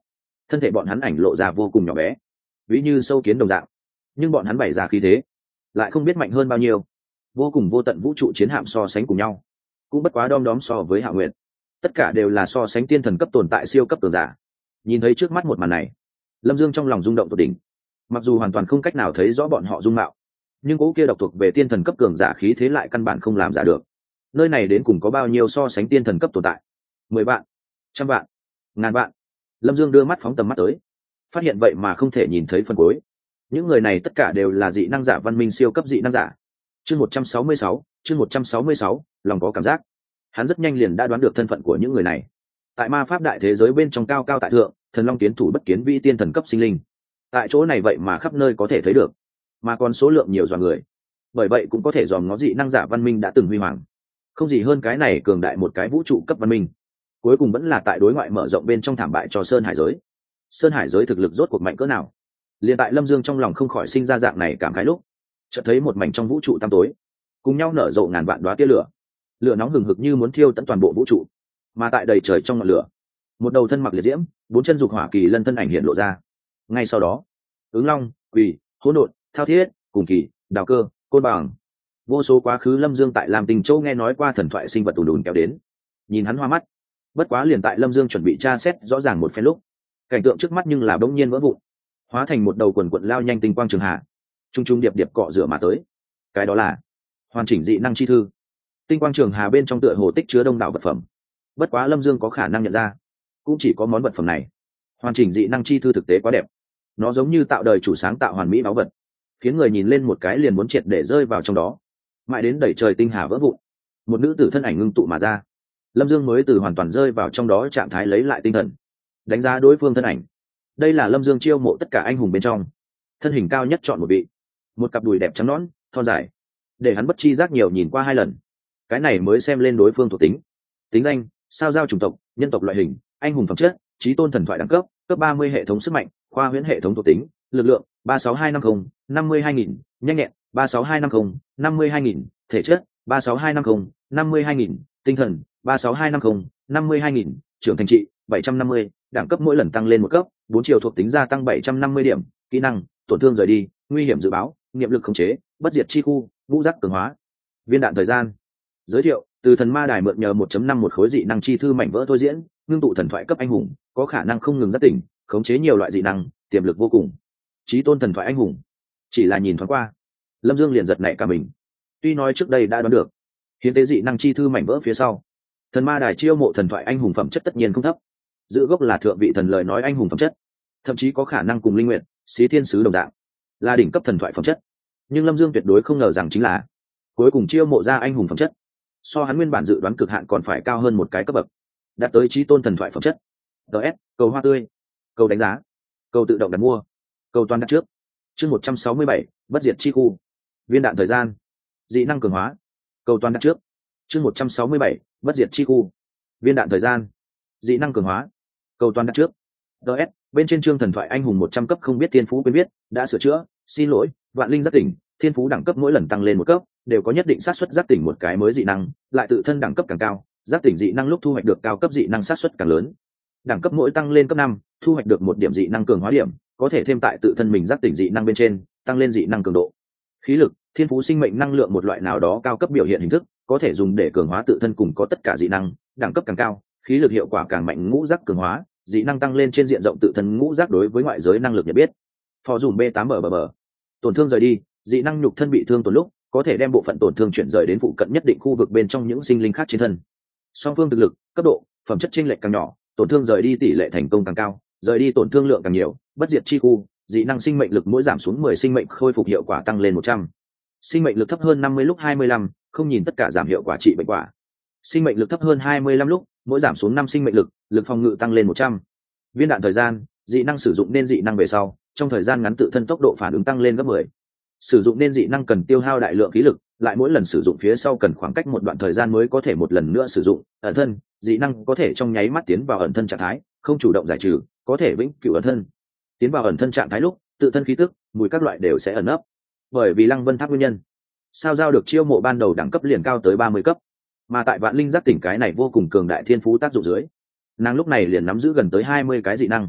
thân thể bọn hắn ảnh lộ ra vô cùng nhỏ bé, ví như sâu kiến đồng dạng, nhưng bọn hắn bày ra khí thế lại không biết mạnh hơn bao nhiêu. Vô cùng vô tận vũ trụ chiến hạm so sánh cùng nhau cũng bất quá đom đóm so với Hạ Nguyệt, tất cả đều là so sánh tiên thần cấp tồn tại siêu cấp cường giả. Nhìn thấy trước mắt một màn này, Lâm Dương trong lòng rung động tột đỉnh. Mặc dù hoàn toàn không cách nào thấy rõ bọn họ dung mạo, nhưng cố kia độc thuộc về tiên thần cấp cường giả khí thế lại căn bản không làm giả được. Nơi này đến cùng có bao nhiêu so sánh tiên thần cấp tồn tại? 10 vạn, 100 vạn, ngàn vạn. Lâm Dương đưa mắt phóng tầm mắt tới, phát hiện vậy mà không thể nhìn thấy phần cuối. Những người này tất cả đều là dị năng giả văn minh siêu cấp dị năng giả. Chương 166, chương 166, lòng có cảm giác. Hắn rất nhanh liền đã đoán được thân phận của những người này. Tại ma pháp đại thế giới bên trong cao cao tại thượng, thần long kiến thủ bất kiến vi tiên thần cấp sinh linh. Tại chỗ này vậy mà khắp nơi có thể thấy được, mà còn số lượng nhiều dọa người. Bởi vậy cũng có thể dòm ngó dị năng giả văn minh đã từng huy hoàng. Không gì hơn cái này cường đại một cái vũ trụ cấp văn minh. Cuối cùng vẫn là tại đối ngoại mở rộng bên trong thảm bại cho Sơn Hải giới. Sơn Hải giới thực lực rốt cuộc mạnh cỡ nào? Liên tại Lâm Dương trong lòng không khỏi sinh ra dạng này cảm khái lúc, chợt thấy một mảnh trong vũ trụ tăm tối, cùng nhau nở rộ ngàn vạn đóa tia lửa. Lửa nóng hừng hực như muốn thiêu tận toàn bộ vũ trụ. Mà tại đầy trời trong ngọn lửa, một đầu thân mặc liệt diễm, 4 chân dục hỏa kỳ lân thân ảnh hiện lộ ra. Ngay sau đó, ứng long, quỷ, hỗn độn, thao thiết, cùng kỳ, đào cơ, côn bằng, vô số quá khứ Lâm Dương tại Lam Tinh Châu nghe nói qua thần thoại sinh vật ùn ùn kéo đến. Nhìn hắn hoa mắt. Bất quá liền tại Lâm Dương chuẩn bị tra xét rõ ràng một phen lúc, cảnh tượng trước mắt nhưng là bỗng nhiên vỡ vụn, hóa thành một đầu quần quận lao nhanh tinh quang trường hạ, trung trung điệp điệp cọ rửa mà tới. Cái đó là hoàn chỉnh dị năng chi thư. Tinh quang trường hà bên trong tựa hồ tích chứa đông đảo vật phẩm. Bất quá Lâm Dương có khả năng nhận ra, cũng chỉ có món vật phẩm này. Hoàn chỉnh dị năng chi thư thực tế quá đẹp, nó giống như tạo đời chủ sáng tạo hoàn mỹ báu vật, khiến người nhìn lên một cái liền muốn triệt để rơi vào trong đó. Mãi đến đẩy trời tinh hà vỡ vụn, một nữ tử thân ảnh ngưng tụ mà ra. Lâm Dương mới từ hoàn toàn rơi vào trong đó trạng thái lấy lại tinh thần, đánh giá đối phương thân ảnh. Đây là Lâm Dương chiêu mộ tất cả anh hùng bên trong thân hình cao nhất chọn một vị, một cặp đùi đẹp trắng nõn thon dài, để hắn bất chi giác nhiều nhìn qua 2 lần. Cái này mới xem lên đối phương thuộc tính. Tính danh: sao giao chủng tộc, nhân tộc loại hình, anh hùng phẩm chất, chí tôn thần thoại đẳng cấp, cấp 30 hệ thống sức mạnh, khoa huyễn hệ thống thuộc tính, lực lượng 36250, 52.000, nhanh nhẹn 36250, 52.000, thể chất 36250, 52.000, tinh thần 36250, 52.000, trưởng thành trị 750, đẳng cấp mỗi lần tăng lên 1 cấp, 4 chiều thuộc tính gia tăng 750 điểm, kỹ năng: tổn thương rời đi, nguy hiểm dự báo, niệm lực khống chế, bất diệt chi khu, ngũ giác cường hóa. Viên đạn thời gian. Giới thiệu: từ thần ma đài mượn nhờ 1.5 khối dị năng chi thư mảnh vỡ thôi diễn, ngưng tụ thần thoại cấp anh hùng, có khả năng không ngừng giác tỉnh, khống chế nhiều loại dị năng, tiềm lực vô cùng. Chí tôn thần thoại anh hùng. Chỉ là nhìn thoáng qua, Lâm Dương liền giật nảy cả mình. Tuy nói trước đây đã đoán được, hiến tế dị năng chi thư mảnh vỡ phía sau, thần ma đài chiêu mộ thần thoại anh hùng phẩm chất tất nhiên không thấp, giữ gốc là thượng vị thần lời nói anh hùng phẩm chất, thậm chí có khả năng cùng linh nguyện, xí thiên sứ đồng dạng, là đỉnh cấp thần thoại phẩm chất. Nhưng Lâm Dương tuyệt đối không ngờ rằng chính là cuối cùng chiêu mộ ra anh hùng phẩm chất so hắn nguyên bản dự đoán cực hạn còn phải cao hơn một cái cấp bậc, đạt tới chí tôn thần thoại phẩm chất. DS, cầu hoa tươi, cầu đánh giá, cầu tự động đặt mua, cầu toàn đặt trước. Chương 167, bất diệt chi khu. Viên đạn thời gian. Dị năng cường hóa, cầu toàn đặt trước. Chương 167, bất diệt chi khu. Viên đạn thời gian. Dị năng cường hóa, cầu toàn đặt trước. DS, bên trên chương thần thoại anh hùng 100 cấp không biết thiên phú quên biết, đã sửa chữa, xin lỗi, vạn linh giác tỉnh, thiên phú đẳng cấp mỗi lần tăng lên 1 cấp, đều có nhất định xác suất giác tỉnh một cái mới dị năng, lại tự thân đẳng cấp càng cao, giác tỉnh dị năng lúc thu hoạch được cao cấp dị năng xác suất càng lớn. Đẳng cấp mỗi tăng lên cấp 5, thu hoạch được 1 điểm dị năng cường hóa điểm, có thể thêm tại tự thân mình giác tỉnh dị năng bên trên, tăng lên dị năng cường độ. Khí lực, thiên phú sinh mệnh năng lượng một loại nào đó cao cấp biểu hiện hình thức, có thể dùng để cường hóa tự thân cùng có tất cả dị năng, đẳng cấp càng cao, khí lực hiệu quả càng mạnh. Ngũ giác cường hóa, dị năng tăng lên trên diện rộng tự thân ngũ giác đối với ngoại giới năng lực nhận biết. Phò dùng B8BBB. Tổn thương rời đi, dị năng nhục thân bị thương tổn lúc, có thể đem bộ phận tổn thương chuyển rời đến phụ cận nhất định khu vực bên trong những sinh linh khác trên thân. Song phương thực lực, cấp độ, phẩm chất chênh lệch càng nhỏ, tổn thương rời đi tỷ lệ thành công càng cao, rời đi tổn thương lượng càng nhiều. Bất diệt chi khu, dị năng sinh mệnh lực mỗi giảm xuống 10 sinh mệnh khôi phục hiệu quả tăng lên 100. Sinh mệnh lực thấp hơn 50 lúc 25, không nhìn tất cả giảm hiệu quả trị bệnh quả. Sinh mệnh lực thấp hơn 25 lúc, mỗi giảm xuống 5 sinh mệnh lực, lực phòng ngự tăng lên 100. Viên đạn thời gian, dị năng sử dụng nên dị năng về sau, trong thời gian ngắn tự thân tốc độ phản ứng tăng lên gấp 10. Sử dụng nên dị năng cần tiêu hao đại lượng khí lực, lại mỗi lần sử dụng phía sau cần khoảng cách một đoạn thời gian mới có thể một lần nữa sử dụng. Ẩn thân, dị năng có thể trong nháy mắt tiến vào ẩn thân trạng thái, không chủ động giải trừ, có thể vĩnh cửu ẩn thân. Tiến vào ẩn thân trạng thái lúc, tự thân khí tức, mùi các loại đều sẽ ẩn nấp. Bởi vì Lăng Vân Tháp nguyên nhân, sao giao được chiêu mộ ban đầu đẳng cấp liền cao tới 30 cấp, mà tại Vạn Linh Giác tỉnh cái này vô cùng cường đại thiên phú tác dụng dưới, nàng lúc này liền nắm giữ gần tới 20 cái dị năng.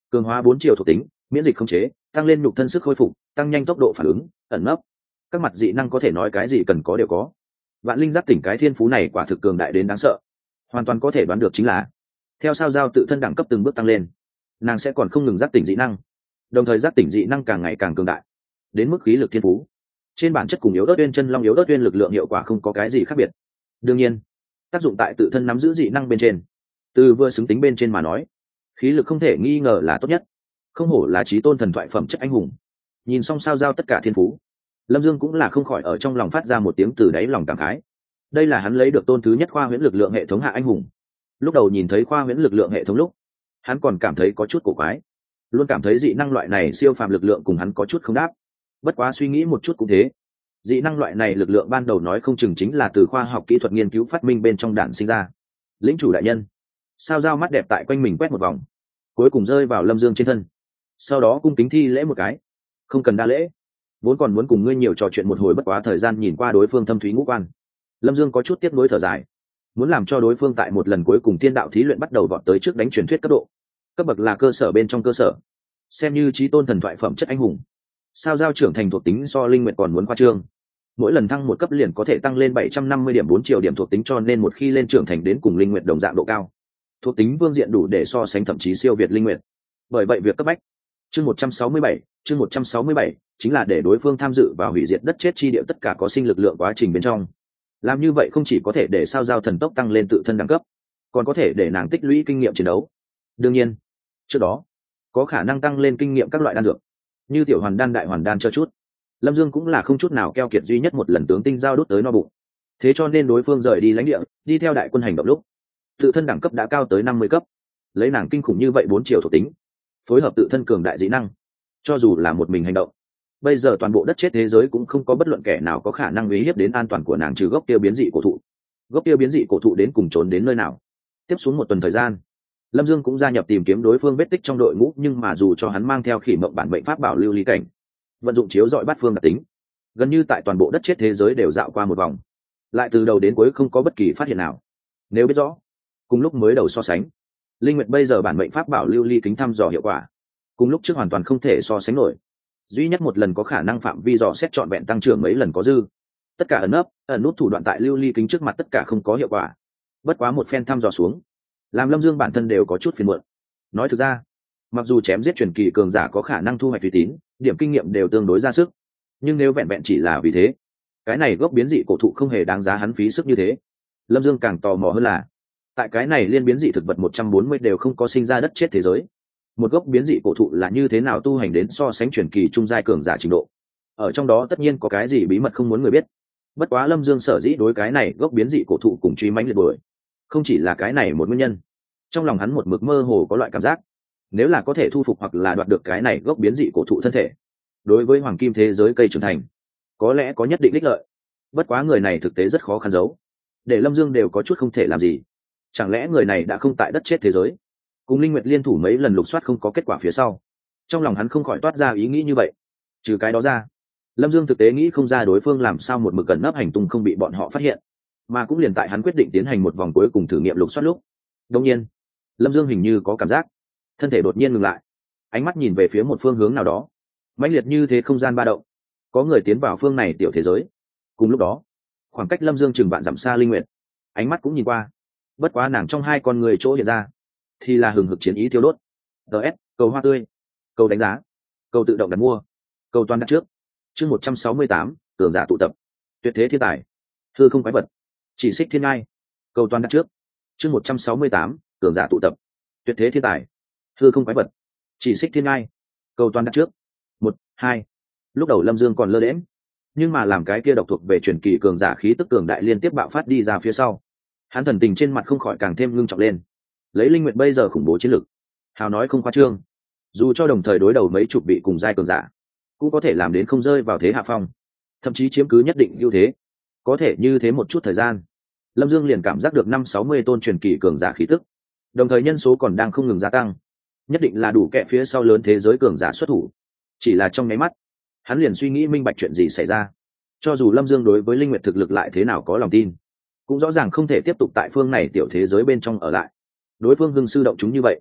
cường hóa 4 chiều thuộc tính, miễn dịch khống chế, tăng lên nhục thân sức khôi phục, tăng nhanh tốc độ phản ứng, ẩn nấp. Các mặt dị năng có thể nói cái gì cần có đều có. Vạn Linh giác tỉnh cái thiên phú này quả thực cường đại đến đáng sợ. Hoàn toàn có thể đoán được chính là theo sao giao tự thân đẳng cấp từng bước tăng lên, nàng sẽ còn không ngừng giác tỉnh dị năng, đồng thời giác tỉnh dị năng càng ngày càng cường đại, đến mức khí lực thiên phú trên bản chất cùng yếu ớt uyên chân long yếu ớt uyên lực lượng hiệu quả không có cái gì khác biệt. Đương nhiên tác dụng tại tự thân nắm giữ dị năng bên trên, từ vừa xứng tính bên trên mà nói, khí lực không thể nghi ngờ là tốt nhất. Không hổ là chí tôn thần thoại phẩm chất anh hùng. Nhìn xong sao giao tất cả thiên phú, Lâm Dương cũng là không khỏi ở trong lòng phát ra một tiếng từ đáy lòng cảm khái. Đây là hắn lấy được tôn thứ nhất khoa huyễn lực lượng hệ thống hạ anh hùng. Lúc đầu nhìn thấy khoa huyễn lực lượng hệ thống lúc, hắn còn cảm thấy có chút cổ quái, luôn cảm thấy dị năng loại này siêu phàm lực lượng cùng hắn có chút không đáp. Bất quá suy nghĩ một chút cũng thế, dị năng loại này lực lượng ban đầu nói không chừng chính là từ khoa học kỹ thuật nghiên cứu phát minh bên trong đản sinh ra. Lĩnh chủ đại nhân, sao giao mắt đẹp tại quanh mình quét một vòng, cuối cùng rơi vào Lâm Dương trên thân, sau đó cung kính thi lễ một cái. Không cần đa lễ, vốn còn muốn cùng ngươi nhiều trò chuyện một hồi, bất quá thời gian nhìn qua đối phương thâm thúy ngũ quan, Lâm Dương có chút tiếc nuối thở dài, muốn làm cho đối phương tại một lần cuối cùng tiên đạo thí luyện bắt đầu vọt tới trước đánh truyền thuyết cấp độ. Cấp bậc là cơ sở bên trong cơ sở, xem như chí tôn thần thoại phẩm chất anh hùng. Sao giao trưởng thành thuộc tính so linh nguyện còn muốn khoa trương, mỗi lần thăng một cấp liền có thể tăng lên 750 điểm 4 triệu điểm thuộc tính, cho nên một khi lên trưởng thành đến cùng linh nguyện đồng dạng độ cao, thuộc tính vương diện đủ để so sánh thậm chí siêu việt linh nguyện. Bởi vậy việc cấp bách chương 167 chính là để đối phương tham dự vào hủy diệt đất chết chi địa tất cả có sinh lực lượng quá trình bên trong. Làm như vậy không chỉ có thể để sao giao thần tốc tăng lên tự thân đẳng cấp, còn có thể để nàng tích lũy kinh nghiệm chiến đấu. Đương nhiên trước đó có khả năng tăng lên kinh nghiệm các loại đan dược như tiểu hoàn đan, đại hoàn đan cho chút. Lâm Dương cũng là không chút nào keo kiệt, duy nhất một lần tướng tinh giao đốt tới no bụng. Thế cho nên đối phương rời đi lãnh địa đi theo đại quân hành động lúc, tự thân đẳng cấp đã cao tới 50 cấp. Lấy nàng kinh khủng như vậy 4 triệu thuộc tính, phối hợp tự thân cường đại dị năng, cho dù là một mình hành động, bây giờ toàn bộ đất chết thế giới cũng không có bất luận kẻ nào có khả năng uy hiếp đến an toàn của nàng, trừ gốc tiêu biến dị cổ thụ. Gốc tiêu biến dị cổ thụ đến cùng trốn đến nơi nào? Tiếp xuống một tuần thời gian, Lâm Dương cũng gia nhập tìm kiếm đối phương vết tích trong đội ngũ, nhưng mà dù cho hắn mang theo khỉ mộng bản mệnh pháp bảo lưu ly cảnh, vận dụng chiếu dọi bát phương đặc tính, gần như tại toàn bộ đất chết thế giới đều dạo qua một vòng, lại từ đầu đến cuối không có bất kỳ phát hiện nào. Nếu biết rõ, cùng lúc mới đầu so sánh, linh nguyệt bây giờ bản mệnh pháp bảo lưu ly kính thăm dò hiệu quả cùng lúc trước hoàn toàn không thể so sánh nổi. Duy nhất một lần có khả năng phạm vi dò xét trọn vẹn tăng trưởng mấy lần có dư, tất cả ẩn nấp ẩn nút thủ đoạn tại lưu ly kính trước mặt tất cả không có hiệu quả. Bất quá một phen thăm dò xuống, làm Lâm Dương bản thân đều có chút phiền muộn. Nói thực ra, mặc dù chém giết truyền kỳ cường giả có khả năng thu hoạch uy tín, điểm kinh nghiệm đều tương đối ra sức, nhưng nếu vẹn vẹn chỉ là vì thế, cái này gốc biến dị cổ thụ không hề đáng giá hắn phí sức như thế. Lâm Dương càng tò mò hơn là, tại cái này liên biến dị thực vật 140 đều không có sinh ra đất chết thế giới, một gốc biến dị cổ thụ là như thế nào tu hành đến so sánh truyền kỳ trung giai cường giả trình độ. Ở trong đó tất nhiên có cái gì bí mật không muốn người biết. Bất quá Lâm Dương sở dĩ đối cái này gốc biến dị cổ thụ cùng truy mãnh liệt đuổi, không chỉ là cái này một nguyên nhân. Trong lòng hắn một mực mơ hồ có loại cảm giác, nếu là có thể thu phục hoặc là đoạt được cái này gốc biến dị cổ thụ thân thể, đối với hoàng kim thế giới cây trưởng thành có lẽ có nhất định ích lợi. Bất quá người này thực tế rất khó khăn giấu, để Lâm Dương đều có chút không thể làm gì. Chẳng lẽ người này đã không tại đất chết thế giới, cùng linh nguyệt liên thủ mấy lần lục soát không có kết quả phía sau? Trong lòng hắn không khỏi toát ra ý nghĩ như vậy. Trừ cái đó ra, Lâm Dương thực tế nghĩ không ra đối phương làm sao một mực gần nấp hành tung không bị bọn họ phát hiện. Mà cũng liền tại hắn quyết định tiến hành một vòng cuối cùng thử nghiệm lục soát lúc, đột nhiên Lâm Dương hình như có cảm giác, thân thể đột nhiên ngừng lại, ánh mắt nhìn về phía một phương hướng nào đó, mãnh liệt như thế không gian ba động, có người tiến vào phương này tiểu thế giới. Cùng lúc đó, khoảng cách Lâm Dương chừng vạn dặm xa linh nguyệt, ánh mắt cũng nhìn qua, bất quá nàng trong hai con người chỗ hiện ra thì là hừng hực chiến ý thiêu đốt. DS, cầu hoa tươi, cầu đánh giá, cầu tự động đặt mua, cầu toàn đặt trước. Chương 168, cường giả tụ tập, tuyệt thế thiên tài, hư không quái vật, chỉ xích thiên ngai, cầu toàn đặt trước. Chương 168, cường giả tụ tập, tuyệt thế thiên tài, hư không quái vật, chỉ xích thiên ngai, cầu toàn đặt trước. 1, 2. Lúc đầu Lâm Dương còn lơ đễnh, nhưng mà làm cái kia độc thuộc về truyền kỳ cường giả khí tức cường đại liên tiếp bạo phát đi ra phía sau, hắn thần tình trên mặt không khỏi càng thêm ngưng trọng lên. Lấy linh nguyệt bây giờ khủng bố chiến lực, hào nói không khoa trương, dù cho đồng thời đối đầu mấy chục vị cùng giai cường giả, cũng có thể làm đến không rơi vào thế hạ phong, thậm chí chiếm cứ nhất định ưu thế. Có thể như thế một chút thời gian, Lâm Dương liền cảm giác được 5-60 tôn truyền kỳ cường giả khí tức, đồng thời nhân số còn đang không ngừng gia tăng, nhất định là đủ kẹ phía sau lớn thế giới cường giả xuất thủ. Chỉ là trong nháy mắt, hắn liền suy nghĩ minh bạch chuyện gì xảy ra. Cho dù Lâm Dương đối với linh nguyệt thực lực lại thế nào có lòng tin, cũng rõ ràng không thể tiếp tục tại phương này tiểu thế giới bên trong ở lại. Đối phương hưng sư động chúng như vậy,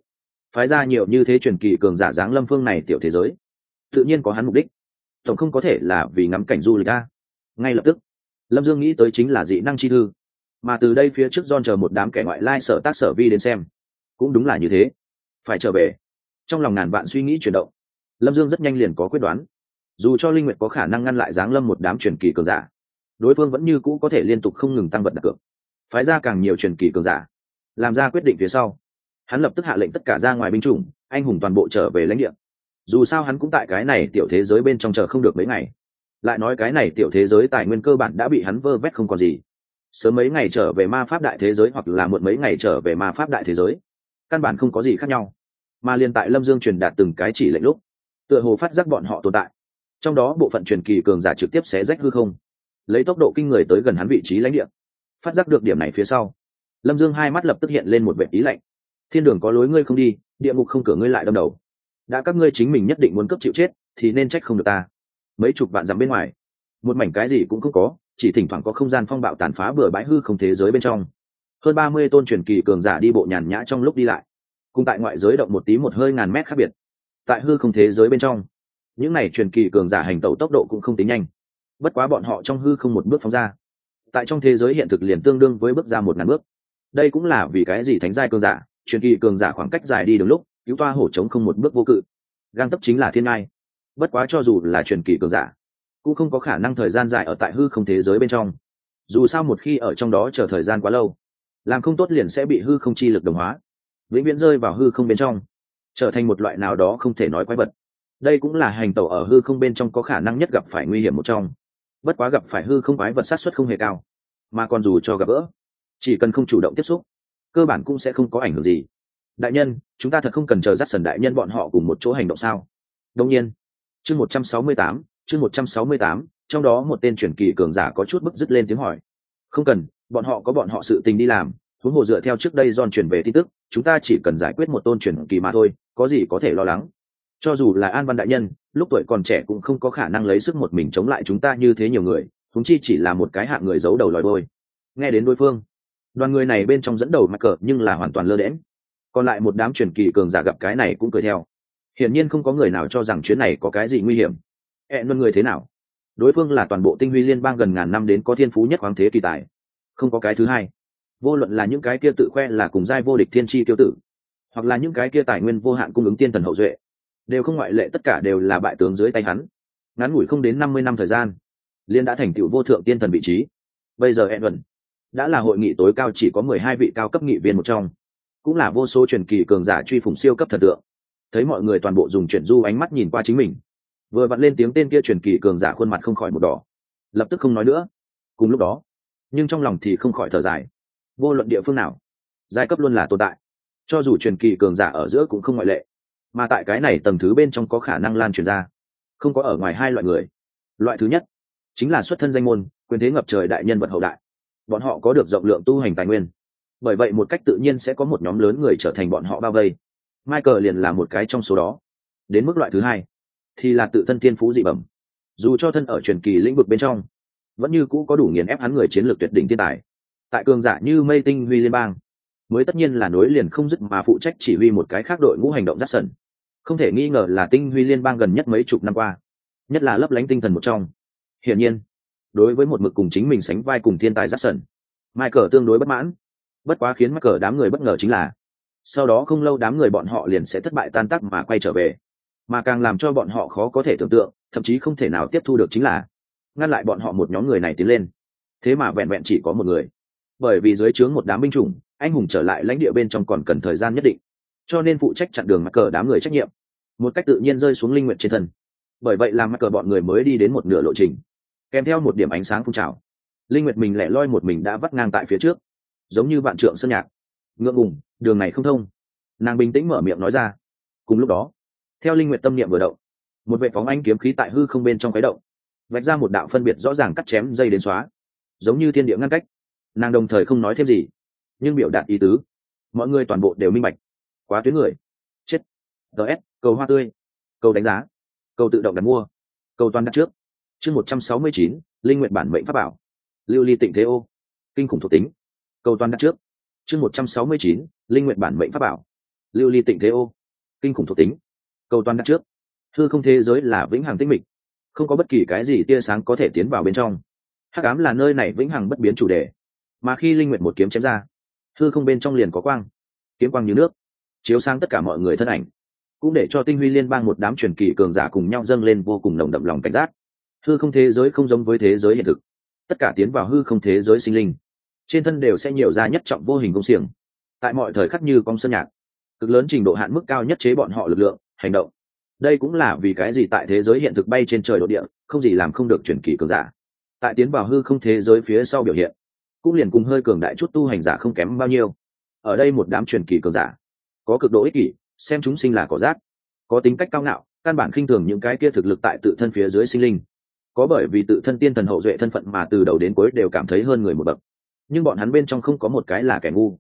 phái ra nhiều như thế truyền kỳ cường giả dáng lâm phương này tiểu thế giới tự nhiên có hắn mục đích, tổng không có thể là vì ngắm cảnh du lịch a. Ngay lập tức Lâm Dương nghĩ tới chính là dị năng chi thư, mà từ đây phía trước John chờ một đám kẻ ngoại lai sở tác sở vi đến xem cũng đúng là như thế. Phải trở về. Trong lòng ngàn vạn suy nghĩ chuyển động, Lâm Dương rất nhanh liền có quyết đoán. Dù cho Linh Nguyệt có khả năng ngăn lại giáng lâm một đám truyền kỳ cường giả, đối phương vẫn như cũ có thể liên tục không ngừng tăng vật đặt cược, phái ra càng nhiều truyền kỳ cường giả. Làm ra quyết định phía sau, hắn lập tức hạ lệnh tất cả ra ngoài binh chủng, anh hùng toàn bộ trở về lãnh địa. Dù sao hắn cũng tại cái này tiểu thế giới bên trong chờ không được mấy ngày. Lại nói cái này tiểu thế giới tài nguyên cơ bản đã bị hắn vơ vét không còn gì. Sớm mấy ngày trở về ma pháp đại thế giới hoặc là muộn mấy ngày trở về ma pháp đại thế giới, căn bản không có gì khác nhau. Mà liên tại Lâm Dương truyền đạt từng cái chỉ lệnh lúc, tựa hồ phát giác bọn họ tồn tại. Trong đó bộ phận truyền kỳ cường giả trực tiếp xé rách hư không, lấy tốc độ kinh người tới gần hắn vị trí lãnh địa. Phát giác được điểm này phía sau, Lâm Dương hai mắt lập tức hiện lên một vẻ ý lạnh. Thiên đường có lối ngươi không đi, địa ngục không cửa ngươi lại đâm đầu. Đã các ngươi chính mình nhất định muốn cấp chịu chết thì nên trách không được ta. Mấy chục vạn dặm bên ngoài, một mảnh cái gì cũng không có, chỉ thỉnh thoảng có không gian phong bạo tàn phá bừa bãi hư không thế giới bên trong. Hơn 30 tôn truyền kỳ cường giả đi bộ nhàn nhã trong lúc đi lại, cùng tại ngoại giới động một tí một hơi ngàn mét khác biệt. Tại hư không thế giới bên trong, những này truyền kỳ cường giả hành tẩu tốc độ cũng không tính nhanh, bất quá bọn họ trong hư không một bước phóng ra, tại trong thế giới hiện thực liền tương đương với bước ra 1000 bước. Đây cũng là vì cái gì thánh giai cường giả, truyền kỳ cường giả khoảng cách dài đi đường lúc cứu toa hổ trống không một bước vô cự, gang tấp chính là thiên ngai. Bất quá cho dù là truyền kỳ cường giả, cũng không có khả năng thời gian dài ở tại hư không thế giới bên trong. Dù sao một khi ở trong đó chờ thời gian quá lâu, làm không tốt liền sẽ bị hư không chi lực đồng hóa, vĩnh viễn rơi vào hư không bên trong, trở thành một loại nào đó không thể nói quái vật. Đây cũng là hành tẩu ở hư không bên trong có khả năng nhất gặp phải nguy hiểm một trong. Bất quá gặp phải hư không quái vật sát suất không hề cao, mà còn dù cho gặp gỡ, chỉ cần không chủ động tiếp xúc, cơ bản cũng sẽ không có ảnh hưởng gì. Đại nhân, chúng ta thật không cần chờ dắt sần đại nhân bọn họ cùng một chỗ hành động sao? Đương nhiên. Chương 168, trong đó một tên truyền kỳ cường giả có chút bức dứt lên tiếng hỏi. Không cần, bọn họ có bọn họ sự tình đi làm, huống hồ dựa theo trước đây John truyền về tin tức, chúng ta chỉ cần giải quyết một tôn truyền kỳ mà thôi, có gì có thể lo lắng. Cho dù là An Văn đại nhân, lúc tuổi còn trẻ cũng không có khả năng lấy sức một mình chống lại chúng ta như thế nhiều người, huống chi chỉ là một cái hạng người giấu đầu lòi đuôi. Nghe đến đối phương, đoàn người này bên trong dẫn đầu mắc cờ nhưng là hoàn toàn lơ đễnh. Còn lại một đám truyền kỳ cường giả gặp cái này cũng cười theo. Hiển nhiên không có người nào cho rằng chuyến này có cái gì nguy hiểm. Luân người thế nào? Đối phương là toàn bộ tinh huy liên bang gần ngàn năm đến có thiên phú nhất khoáng thế kỳ tài, không có cái thứ hai. Vô luận là những cái kia tự khoe là cùng giai vô địch thiên chi tiêu tử, hoặc là những cái kia tài nguyên vô hạn cung ứng tiên thần hậu duệ, đều không ngoại lệ, tất cả đều là bại tướng dưới tay hắn. Ngắn ngủi không đến 50 năm thời gian, liên đã thành tựu vô thượng tiên thần vị trí. Bây giờ Edwin đã là hội nghị tối cao chỉ có 12 vị cao cấp nghị viên một trong, cũng là vô số truyền kỳ cường giả truy phủng siêu cấp thần tượng. Thấy mọi người toàn bộ dùng chuyển du ánh mắt nhìn qua chính mình, vừa vặn lên tiếng tên kia truyền kỳ cường giả khuôn mặt không khỏi một đỏ, lập tức không nói nữa. Cùng lúc đó, nhưng trong lòng thì không khỏi thở dài. Vô luận địa phương nào, giai cấp luôn là tồn tại, cho dù truyền kỳ cường giả ở giữa cũng không ngoại lệ. Mà tại cái này tầng thứ bên trong có khả năng lan truyền ra, không có ở ngoài hai loại người. Loại thứ nhất chính là xuất thân danh môn, quyền thế ngập trời đại nhân vật hậu đại, bọn họ có được rộng lượng tu hành tài nguyên, bởi vậy một cách tự nhiên sẽ có một nhóm lớn người trở thành bọn họ bao vây. Michael liền là một cái trong số đó. Đến mức loại thứ hai thì là tự thân thiên phú dị bẩm, dù cho thân ở truyền kỳ lĩnh vực bên trong, vẫn như cũ có đủ nghiền ép hắn người chiến lược tuyệt đỉnh thiên tài. Tại cường giả như mây tinh huy liên bang, mới tất nhiên là nối liền không dứt mà phụ trách chỉ huy một cái khác đội ngũ hành động dắt sần. Không thể nghi ngờ là tinh huy liên bang gần nhất mấy chục năm qua, nhất là lấp lánh tinh thần một trong. Hiển nhiên, đối với một mực cùng chính mình sánh vai cùng thiên tài dắt sần, Michael tương đối bất mãn. Bất quá khiến Michael đám người bất ngờ chính là, sau đó không lâu đám người bọn họ liền sẽ thất bại tan tác mà quay trở về. Mà càng làm cho bọn họ khó có thể tưởng tượng, thậm chí không thể nào tiếp thu được chính là, ngăn lại bọn họ một nhóm người này tiến lên, thế mà vẹn vẹn chỉ có một người. Bởi vì dưới trướng một đám binh chủng, anh hùng trở lại lãnh địa bên trong còn cần thời gian nhất định, cho nên phụ trách chặn đường mắc cờ đám người trách nhiệm một cách tự nhiên rơi xuống Linh Nguyệt trên thân. Bởi vậy làm mắc cờ bọn người mới đi đến một nửa lộ trình, kèm theo một điểm ánh sáng phun trào, Linh Nguyệt mình lẻ loi một mình đã vắt ngang tại phía trước, giống như vạn trượng sơn nhạc. Ngượng ngùng, đường này không thông. Nàng bình tĩnh mở miệng nói ra. Cùng lúc đó, theo Linh Nguyệt tâm niệm vừa động, một vệ phóng ánh kiếm khí tại hư không bên trong khuấy động, vạch ra một đạo phân biệt rõ ràng cắt chém dây đến xóa, giống như thiên địa ngăn cách. Nàng đồng thời không nói thêm gì, nhưng biểu đạt ý tứ, mọi người toàn bộ đều minh bạch. Quá tuyến người, chết. DS, cầu hoa tươi, cầu đánh giá, cầu tự động đặt mua, cầu toàn đặt trước. Chương 169, Linh Nguyệt bản mệnh pháp bảo, lưu ly tịnh thế ô, kinh khủng thuộc tính, cầu toàn đặt trước. Chương 169, Linh Nguyệt bản mệnh pháp bảo, lưu ly tịnh thế ô, kinh khủng thuộc tính. Cầu toàn đặt trước. Hư không thế giới là vĩnh hằng tĩnh mịch, không có bất kỳ cái gì tia sáng có thể tiến vào bên trong. Hắc ám là nơi này vĩnh hằng bất biến chủ đề, mà khi linh nguyệt một kiếm chém ra, hư không bên trong liền có quang, kiếm quang như nước, chiếu sáng tất cả mọi người thân ảnh, cũng để cho tinh huy liên bang một đám truyền kỳ cường giả cùng nhau dâng lên vô cùng nồng đậm lòng cảnh giác. Hư không thế giới không giống với thế giới hiện thực, tất cả tiến vào hư không thế giới sinh linh trên thân đều sẽ nhiều ra nhất trọng vô hình công xiềng, tại mọi thời khắc như con sơn nhạc, cực lớn trình độ hạn mức cao nhất chế bọn họ lực lượng hành động. Đây cũng là vì cái gì tại thế giới hiện thực bay trên trời độ địa không gì làm không được truyền kỳ cường giả, tại tiến vào hư không thế giới phía sau biểu hiện cũng liền cùng hơi cường đại chút tu hành giả không kém bao nhiêu. Ở đây một đám truyền kỳ cường giả có cực độ ích kỷ, xem chúng sinh là cỏ rác, có tính cách cao ngạo, căn bản khinh thường những cái kia thực lực tại tự thân phía dưới sinh linh, có bởi vì tự thân tiên thần hậu duệ thân phận mà từ đầu đến cuối đều cảm thấy hơn người một bậc. Nhưng bọn hắn bên trong không có một cái là kẻ ngu.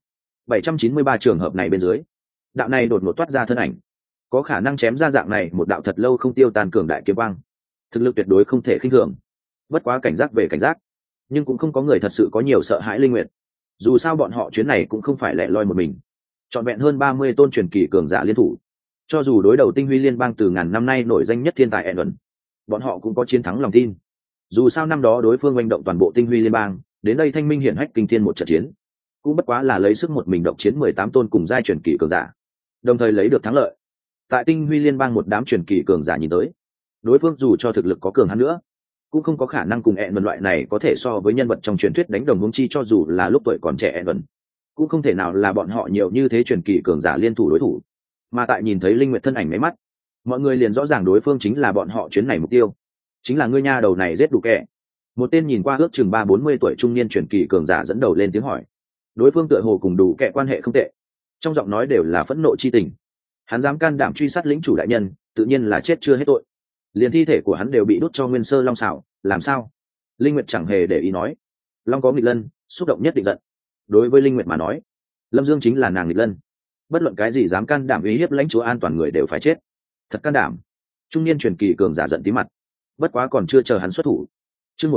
793 trường hợp này bên dưới, đạo này đột ngột toát ra thân ảnh, có khả năng chém ra dạng này một đạo thật lâu không tiêu tan cường đại kiếm quang, thực lực tuyệt đối không thể khinh thường. Bất quá cảnh giác về cảnh giác, nhưng cũng không có người thật sự có nhiều sợ hãi linh nguyệt. Dù sao bọn họ chuyến này cũng không phải lẻ loi một mình, trọn vẹn hơn 30 tôn truyền kỳ cường giả liên thủ. Cho dù đối đầu tinh huy liên bang từ ngàn năm nay nổi danh nhất thiên tài Ẩn, bọn họ cũng có chiến thắng lòng tin. Dù sao năm đó đối phương oanh động toàn bộ tinh huy liên bang, đến đây thanh minh hiển hách kinh thiên một trận chiến, cũng bất quá là lấy sức một mình độc chiến 18 tôn cùng giai truyền kỳ cường giả, đồng thời lấy được thắng lợi. Tại tinh huy liên bang một đám truyền kỳ cường giả nhìn tới, đối phương dù cho thực lực có cường hơn nữa, cũng không có khả năng cùng Ẩn loại này có thể so với nhân vật trong truyền thuyết đánh đồng huống chi cho dù là lúc tuổi còn trẻ Ẩn, cũng không thể nào là bọn họ nhiều như thế truyền kỳ cường giả liên thủ đối thủ. Mà tại nhìn thấy linh nguyệt thân ảnh mấy mắt, mọi người liền rõ ràng đối phương chính là bọn họ chuyến này mục tiêu, chính là ngươi nha đầu này giết đủ kẻ. Một tên nhìn qua ước chừng 30-40 tuổi trung niên truyền kỳ cường giả dẫn đầu lên tiếng hỏi. Đối phương tựa hồ cùng đủ kẻ quan hệ không tệ, trong giọng nói đều là phẫn nộ chi tình. Hắn dám can đảm truy sát lĩnh chủ đại nhân, tự nhiên là chết chưa hết tội. Liền thi thể của hắn đều bị đốt cho nguyên sơ long xảo, làm sao? Linh Nguyệt chẳng hề để ý nói. Long có nghịch lân, xúc động nhất định giận. Đối với Linh Nguyệt mà nói, Lâm Dương chính là nàng nghịch lân. Bất luận cái gì dám can đảm uy hiếp lãnh chúa an toàn người đều phải chết. Thật can đảm. Trung niên truyền kỳ cường giả giận tí mặt. Bất quá còn chưa chờ hắn xuất thủ. Chương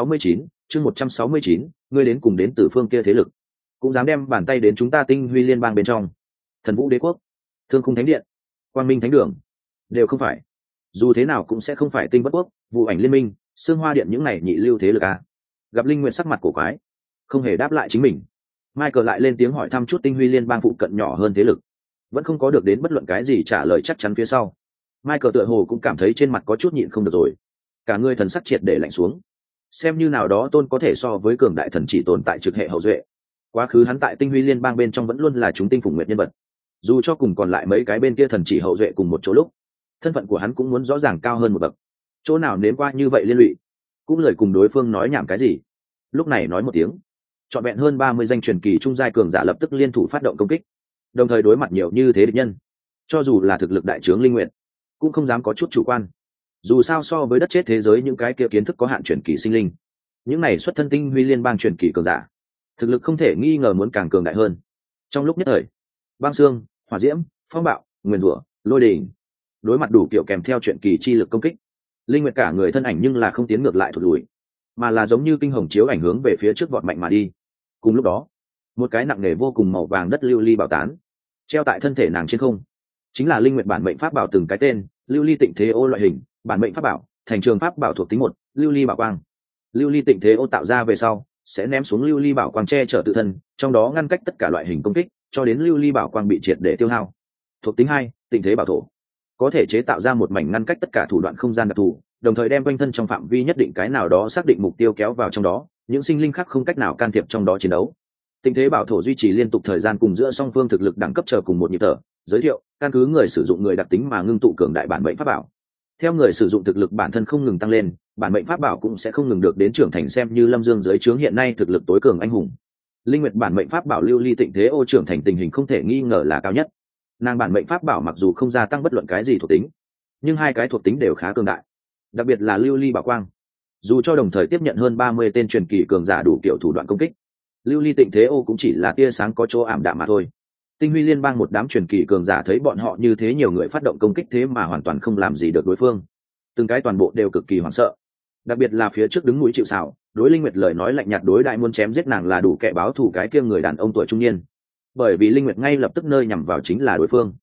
169, ngươi đến cùng đến từ phương kia thế lực, cũng dám đem bàn tay đến chúng ta tinh huy liên bang bên trong. Thần Vũ Đế quốc, Thương Khung Thánh điện, Quang Minh Thánh đường, đều không phải. Dù thế nào cũng sẽ không phải Tinh Bất quốc, Vụ Ảnh liên minh, Sương Hoa điện những này nhị lưu thế lực à? Gặp Linh Nguyệt sắc mặt cổ quái, không hề đáp lại chính mình. Michael lại lên tiếng hỏi thăm chút tinh huy liên bang phụ cận nhỏ hơn thế lực, vẫn không có được đến bất luận cái gì trả lời chắc chắn phía sau. Michael tựa hồ cũng cảm thấy trên mặt có chút nhịn không được rồi, cả người thần sắc triệt để lạnh xuống. Xem như nào đó tôn có thể so với cường đại thần chỉ tồn tại trực hệ hậu duệ, quá khứ hắn tại tinh huy liên bang bên trong vẫn luôn là chúng tinh phùng nguyệt nhân vật. Dù cho cùng còn lại mấy cái bên kia thần chỉ hậu duệ cùng một chỗ lúc, thân phận của hắn cũng muốn rõ ràng cao hơn một bậc. Chỗ nào nếm qua như vậy liên lụy, cũng lời cùng đối phương nói nhảm cái gì. Lúc này nói một tiếng, trọn vẹn hơn 30 danh truyền kỳ trung giai cường giả lập tức liên thủ phát động công kích, đồng thời đối mặt nhiều như thế địch nhân. Cho dù là thực lực đại trướng linh nguyện, cũng không dám có chút chủ quan. Dù sao so với đất chết thế giới những cái kia kiến thức có hạn truyền kỳ sinh linh, những này xuất thân tinh huy liên bang truyền kỳ cường giả, thực lực không thể nghi ngờ muốn càng cường đại hơn. Trong lúc nhất thời, băng xương, hỏa diễm, phong bạo, nguyên rủa, lôi đình, đối mặt đủ kiểu kèm theo truyền kỳ chi lực công kích, linh nguyệt cả người thân ảnh nhưng là không tiến ngược lại thụt lùi, mà là giống như kinh hồng chiếu ảnh hướng về phía trước vọt mạnh mà đi. Cùng lúc đó, một cái nặng nề vô cùng màu vàng đất lưu ly bảo tán treo tại thân thể nàng trên không, chính là linh nguyệt bản mệnh pháp bảo từng cái tên, lưu ly tịnh thế ô loại hình, bản mệnh pháp bảo, thành trường pháp bảo thuộc tính 1, lưu ly bảo quang. Lưu ly tịnh thế ô tạo ra về sau, sẽ ném xuống lưu ly bảo quang che chở tự thân, trong đó ngăn cách tất cả loại hình công kích, cho đến lưu ly bảo quang bị triệt để tiêu hao. Thuộc tính 2, tịnh thế bảo thổ, có thể chế tạo ra một mảnh ngăn cách tất cả thủ đoạn không gian đặc thù, đồng thời đem quanh thân trong phạm vi nhất định cái nào đó xác định mục tiêu kéo vào trong đó, những sinh linh khác không cách nào can thiệp trong đó chiến đấu. Tịnh thế bảo thổ duy trì liên tục thời gian cùng giữa song phương thực lực đẳng cấp chờ cùng một nhịp thở. Giới thiệu, căn cứ người sử dụng người đặc tính mà ngưng tụ cường đại bản mệnh pháp bảo. Theo người sử dụng thực lực bản thân không ngừng tăng lên, bản mệnh pháp bảo cũng sẽ không ngừng được đến trưởng thành, xem như Lâm Dương dưới trướng hiện nay thực lực tối cường anh hùng. Linh Nguyệt bản mệnh pháp bảo lưu ly tịnh thế ô trưởng thành tình hình không thể nghi ngờ là cao nhất. Nàng bản mệnh pháp bảo mặc dù không gia tăng bất luận cái gì thuộc tính, nhưng hai cái thuộc tính đều khá cường đại, đặc biệt là lưu ly bảo quang. Dù cho đồng thời tiếp nhận hơn 30 tên truyền kỳ cường giả đủ kiểu thủ đoạn công kích, lưu ly tịnh thế ô cũng chỉ là tia sáng có chỗ ảm đạm mà thôi. Tinh huy liên bang một đám truyền kỳ cường giả thấy bọn họ như thế nhiều người phát động công kích thế mà hoàn toàn không làm gì được đối phương, từng cái toàn bộ đều cực kỳ hoảng sợ. Đặc biệt là phía trước đứng mũi chịu sào, đối Linh Nguyệt lời nói lạnh nhạt đối đại muốn chém giết nàng là đủ kẻ báo thù cái kia người đàn ông tuổi trung niên, bởi vì Linh Nguyệt ngay lập tức nơi nhằm vào chính là đối phương.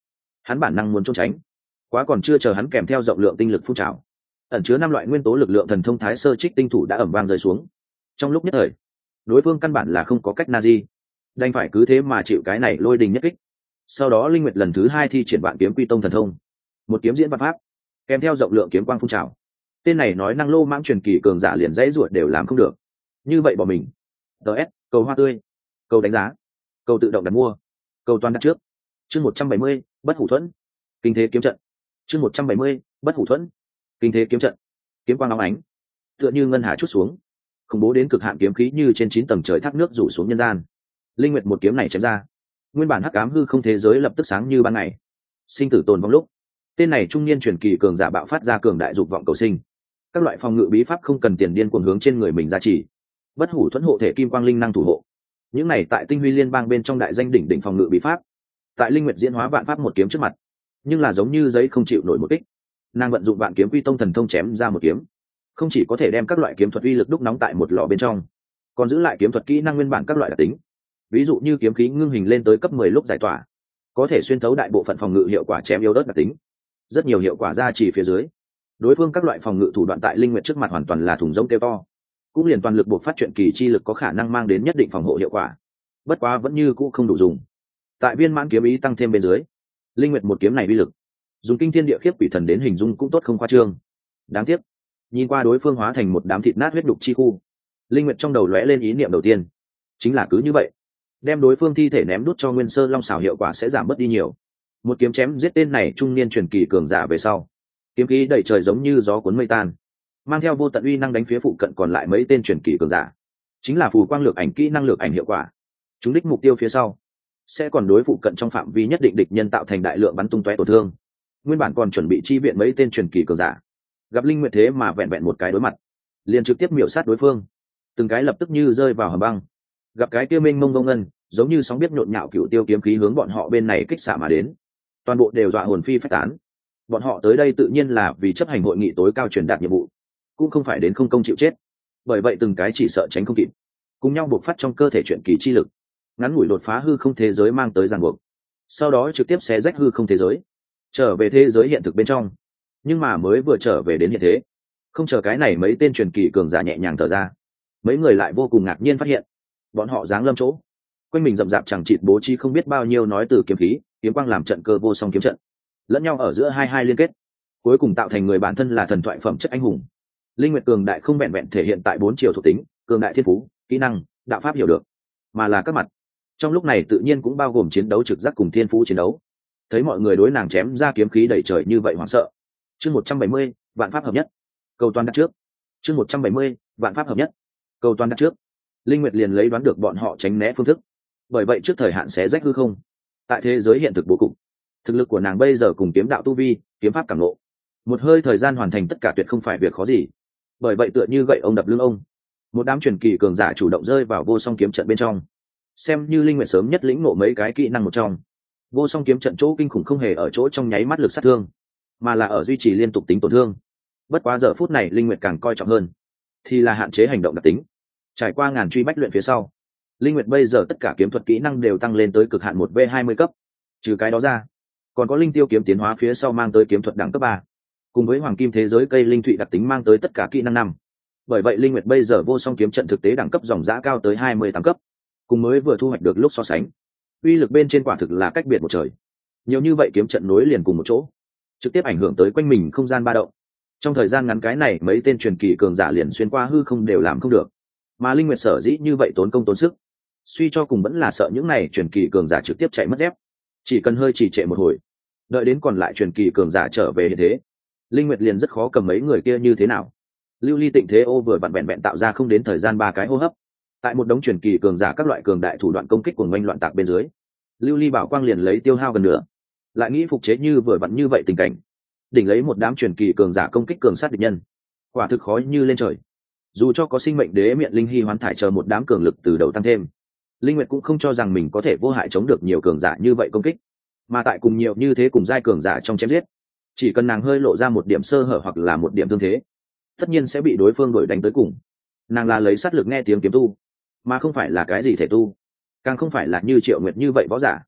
hắn bản năng muốn trốn tránh, quá còn chưa chờ hắn kèm theo rộng lượng tinh lực phun trào, ẩn chứa 5 loại nguyên tố lực lượng thần thông thái sơ trích tinh thủ đã ẩm vang rơi xuống. Trong lúc nhất thời, đối phương căn bản là không có cách na di, đành phải cứ thế mà chịu cái này lôi đình nhất kích. Sau đó linh nguyệt lần thứ 2 thi triển vạn kiếm quy tông thần thông, một kiếm diễn vạn pháp, kèm theo rộng lượng kiếm quang phun trào. Tên này nói năng lô mãng truyền kỳ cường giả liền dãy ruột đều làm không được. Như vậy bỏ mình. DS, cầu hoa tươi, cầu đánh giá, cầu tự động đặt mua, cầu toàn đặt trước. Chương 170, bất hủ thuẫn, kinh thế kiếm trận. Chương 170, bất hủ thuẫn, kinh thế kiếm trận. Kiếm quang óng ánh, tựa như ngân hà chút xuống, khủng bố đến cực hạn kiếm khí như trên 9 tầng trời thác nước rủ xuống nhân gian. Linh nguyệt một kiếm này chém ra, nguyên bản hắc ám hư không thế giới lập tức sáng như ban ngày. Sinh tử tồn vong lúc, tên này trung niên truyền kỳ cường giả bạo phát ra cường đại dục vọng cầu sinh. Các loại phòng ngự bí pháp không cần tiền điên cuồng hướng trên người mình ra chỉ. Bất hủ thuẫn hộ thể kim quang linh năng thủ hộ. Những này tại tinh huy liên bang bên trong đại danh đỉnh đỉnh phòng ngự bí pháp, tại linh nguyệt diễn hóa vạn pháp một kiếm trước mặt, nhưng là giống như giấy không chịu nổi một kích. Nàng vận dụng vạn kiếm quy tông thần thông chém ra một kiếm, không chỉ có thể đem các loại kiếm thuật uy lực đúc nóng tại một lò bên trong, còn giữ lại kiếm thuật kỹ năng nguyên bản các loại đặc tính. Ví dụ như kiếm khí ngưng hình lên tới cấp 10 lúc giải tỏa, có thể xuyên thấu đại bộ phận phòng ngự hiệu quả chém yếu đất đặc tính. Rất nhiều hiệu quả ra chỉ phía dưới, đối phương các loại phòng ngự thủ đoạn tại linh nguyệt trước mặt hoàn toàn là thùng rỗng kêu to, cũng liền toàn lực buộc phát chuyện kỳ chi lực có khả năng mang đến nhất định phòng hộ hiệu quả, bất quá vẫn như cũ không đủ dùng. Tại viên mãn kiếm ý tăng thêm bên dưới, linh nguyệt một kiếm này uy lực, dùng kinh thiên địa khiếp quỷ thần đến hình dung cũng tốt không khoa trương. Đáng tiếc, nhìn qua đối phương hóa thành một đám thịt nát huyết đục chi khu, linh nguyệt trong đầu lóe lên ý niệm đầu tiên, chính là cứ như vậy, đem đối phương thi thể ném đút cho nguyên sơ long xảo hiệu quả sẽ giảm bớt đi nhiều. Một kiếm chém giết tên này trung niên truyền kỳ cường giả về sau, kiếm khí đầy trời giống như gió cuốn mây tan, mang theo vô tận uy năng đánh phía phụ cận còn lại mấy tên truyền kỳ cường giả. Chính là phù quang lược ảnh kỹ năng lược ảnh hiệu quả, chúng đích mục tiêu phía sau sẽ còn đối phụ cận trong phạm vi nhất định địch nhân tạo thành đại lượng bắn tung tóe tổn thương. Nguyên bản còn chuẩn bị chi viện mấy tên truyền kỳ cường giả, gặp linh nguyệt thế mà vẹn vẹn một cái đối mặt, liền trực tiếp miểu sát đối phương, từng cái lập tức như rơi vào hầm băng. Gặp cái kia mênh mông ngông ngân, giống như sóng biết nhộn nhạo cựu tiêu kiếm khí hướng bọn họ bên này kích xạ mà đến, toàn bộ đều dọa hồn phi phách tán. Bọn họ tới đây tự nhiên là vì chấp hành hội nghị tối cao truyền đạt nhiệm vụ, cũng không phải đến không công chịu chết. Bởi vậy từng cái chỉ sợ tránh không kịp, cùng nhau buộc phát trong cơ thể chuyện kỳ chi lực, ngắn ngủi đột phá hư không thế giới mang tới ràng buộc, sau đó trực tiếp xé rách hư không thế giới, trở về thế giới hiện thực bên trong. Nhưng mà mới vừa trở về đến hiện thế, không chờ cái này mấy tên truyền kỳ cường giả nhẹ nhàng thở ra, mấy người lại vô cùng ngạc nhiên phát hiện, bọn họ giáng lâm chỗ, quanh mình rậm rạp chẳng chịt bố trí không biết bao nhiêu nói từ kiếm khí, kiếm quang làm trận cơ vô song kiếm trận, lẫn nhau ở giữa hai liên kết, cuối cùng tạo thành người bản thân là thần thoại phẩm chất anh hùng. Linh nguyệt cường đại không vẹn vẹn thể hiện tại 4 chiều thuộc tính, cường đại thiên phú, kỹ năng, đạo pháp hiểu được, mà là các mặt. Trong lúc này tự nhiên cũng bao gồm chiến đấu trực giác cùng thiên phú chiến đấu. Thấy mọi người đối nàng chém ra kiếm khí đầy trời như vậy hoảng sợ. Chương 170, vạn pháp hợp nhất. Cầu toàn đặt trước. Chương 170, vạn pháp hợp nhất. Cầu toàn đặt trước. Linh nguyệt liền lấy đoán được bọn họ tránh né phương thức, bởi vậy trước thời hạn xé rách hư không. Tại thế giới hiện thực bố cục, thực lực của nàng bây giờ cùng kiếm đạo tu vi, kiếm pháp cảm ngộ, một hơi thời gian hoàn thành tất cả tuyệt không phải việc khó gì. Bởi vậy tựa như gậy ông đập lưng ông, một đám truyền kỳ cường giả chủ động rơi vào vô song kiếm trận bên trong, xem như linh nguyệt sớm nhất lĩnh ngộ mấy cái kỹ năng một trong. Vô song kiếm trận chỗ kinh khủng không hề ở chỗ trong nháy mắt lực sát thương, mà là ở duy trì liên tục tính tổn thương. Bất quá giờ phút này linh nguyệt càng coi trọng hơn thì là hạn chế hành động đặc tính. Trải qua ngàn truy bách luyện phía sau, linh nguyệt bây giờ tất cả kiếm thuật kỹ năng đều tăng lên tới cực hạn 1v20 cấp. Trừ cái đó ra, còn có linh tiêu kiếm tiến hóa phía sau mang tới kiếm thuật đẳng cấp 3, cùng với hoàng kim thế giới cây linh thụy đặc tính mang tới tất cả kỹ năng 5. Bởi vậy linh nguyệt bây giờ vô song kiếm trận thực tế đẳng cấp dòng giá cao tới 28 cấp, cùng mới vừa thu hoạch được lúc so sánh, uy lực bên trên quả thực là cách biệt một trời. Nhiều như vậy kiếm trận nối liền cùng một chỗ, trực tiếp ảnh hưởng tới quanh mình không gian ba động. Trong thời gian ngắn cái này mấy tên truyền kỳ cường giả liền xuyên qua hư không đều làm không được, mà linh nguyệt sở dĩ như vậy tốn công tốn sức, suy cho cùng vẫn là sợ những này truyền kỳ cường giả trực tiếp chạy mất dép. Chỉ cần hơi trì trệ một hồi, đợi đến còn lại truyền kỳ cường giả trở về hiện thế, linh nguyệt liền rất khó cầm mấy người kia như thế nào. Lưu ly tịnh thế ô vừa vặn vẹn tạo ra không đến thời gian 3 cái hô hấp, tại một đống truyền kỳ cường giả các loại cường đại thủ đoạn công kích của ngoanh loạn tạc bên dưới, lưu ly bảo quang liền lấy tiêu hao gần nửa, lại nghĩ phục chế như vừa vặn như vậy tình cảnh, đỉnh lấy một đám truyền kỳ cường giả công kích cường sát địch nhân, quả thực khó như lên trời. Dù cho có sinh mệnh đế miệng linh hy hoán thải chờ một đám cường lực từ đầu tăng thêm, linh nguyệt cũng không cho rằng mình có thể vô hại chống được nhiều cường giả như vậy công kích, mà tại cùng nhiều như thế cùng giai cường giả trong chém giết, chỉ cần nàng hơi lộ ra một điểm sơ hở hoặc là một điểm thương thế, tất nhiên sẽ bị đối phương đuổi đánh tới cùng. Nàng là lấy sát lực nghe tiếng kiếm tu, mà không phải là cái gì thể tu, càng không phải là như Triệu Nguyệt như vậy võ giả.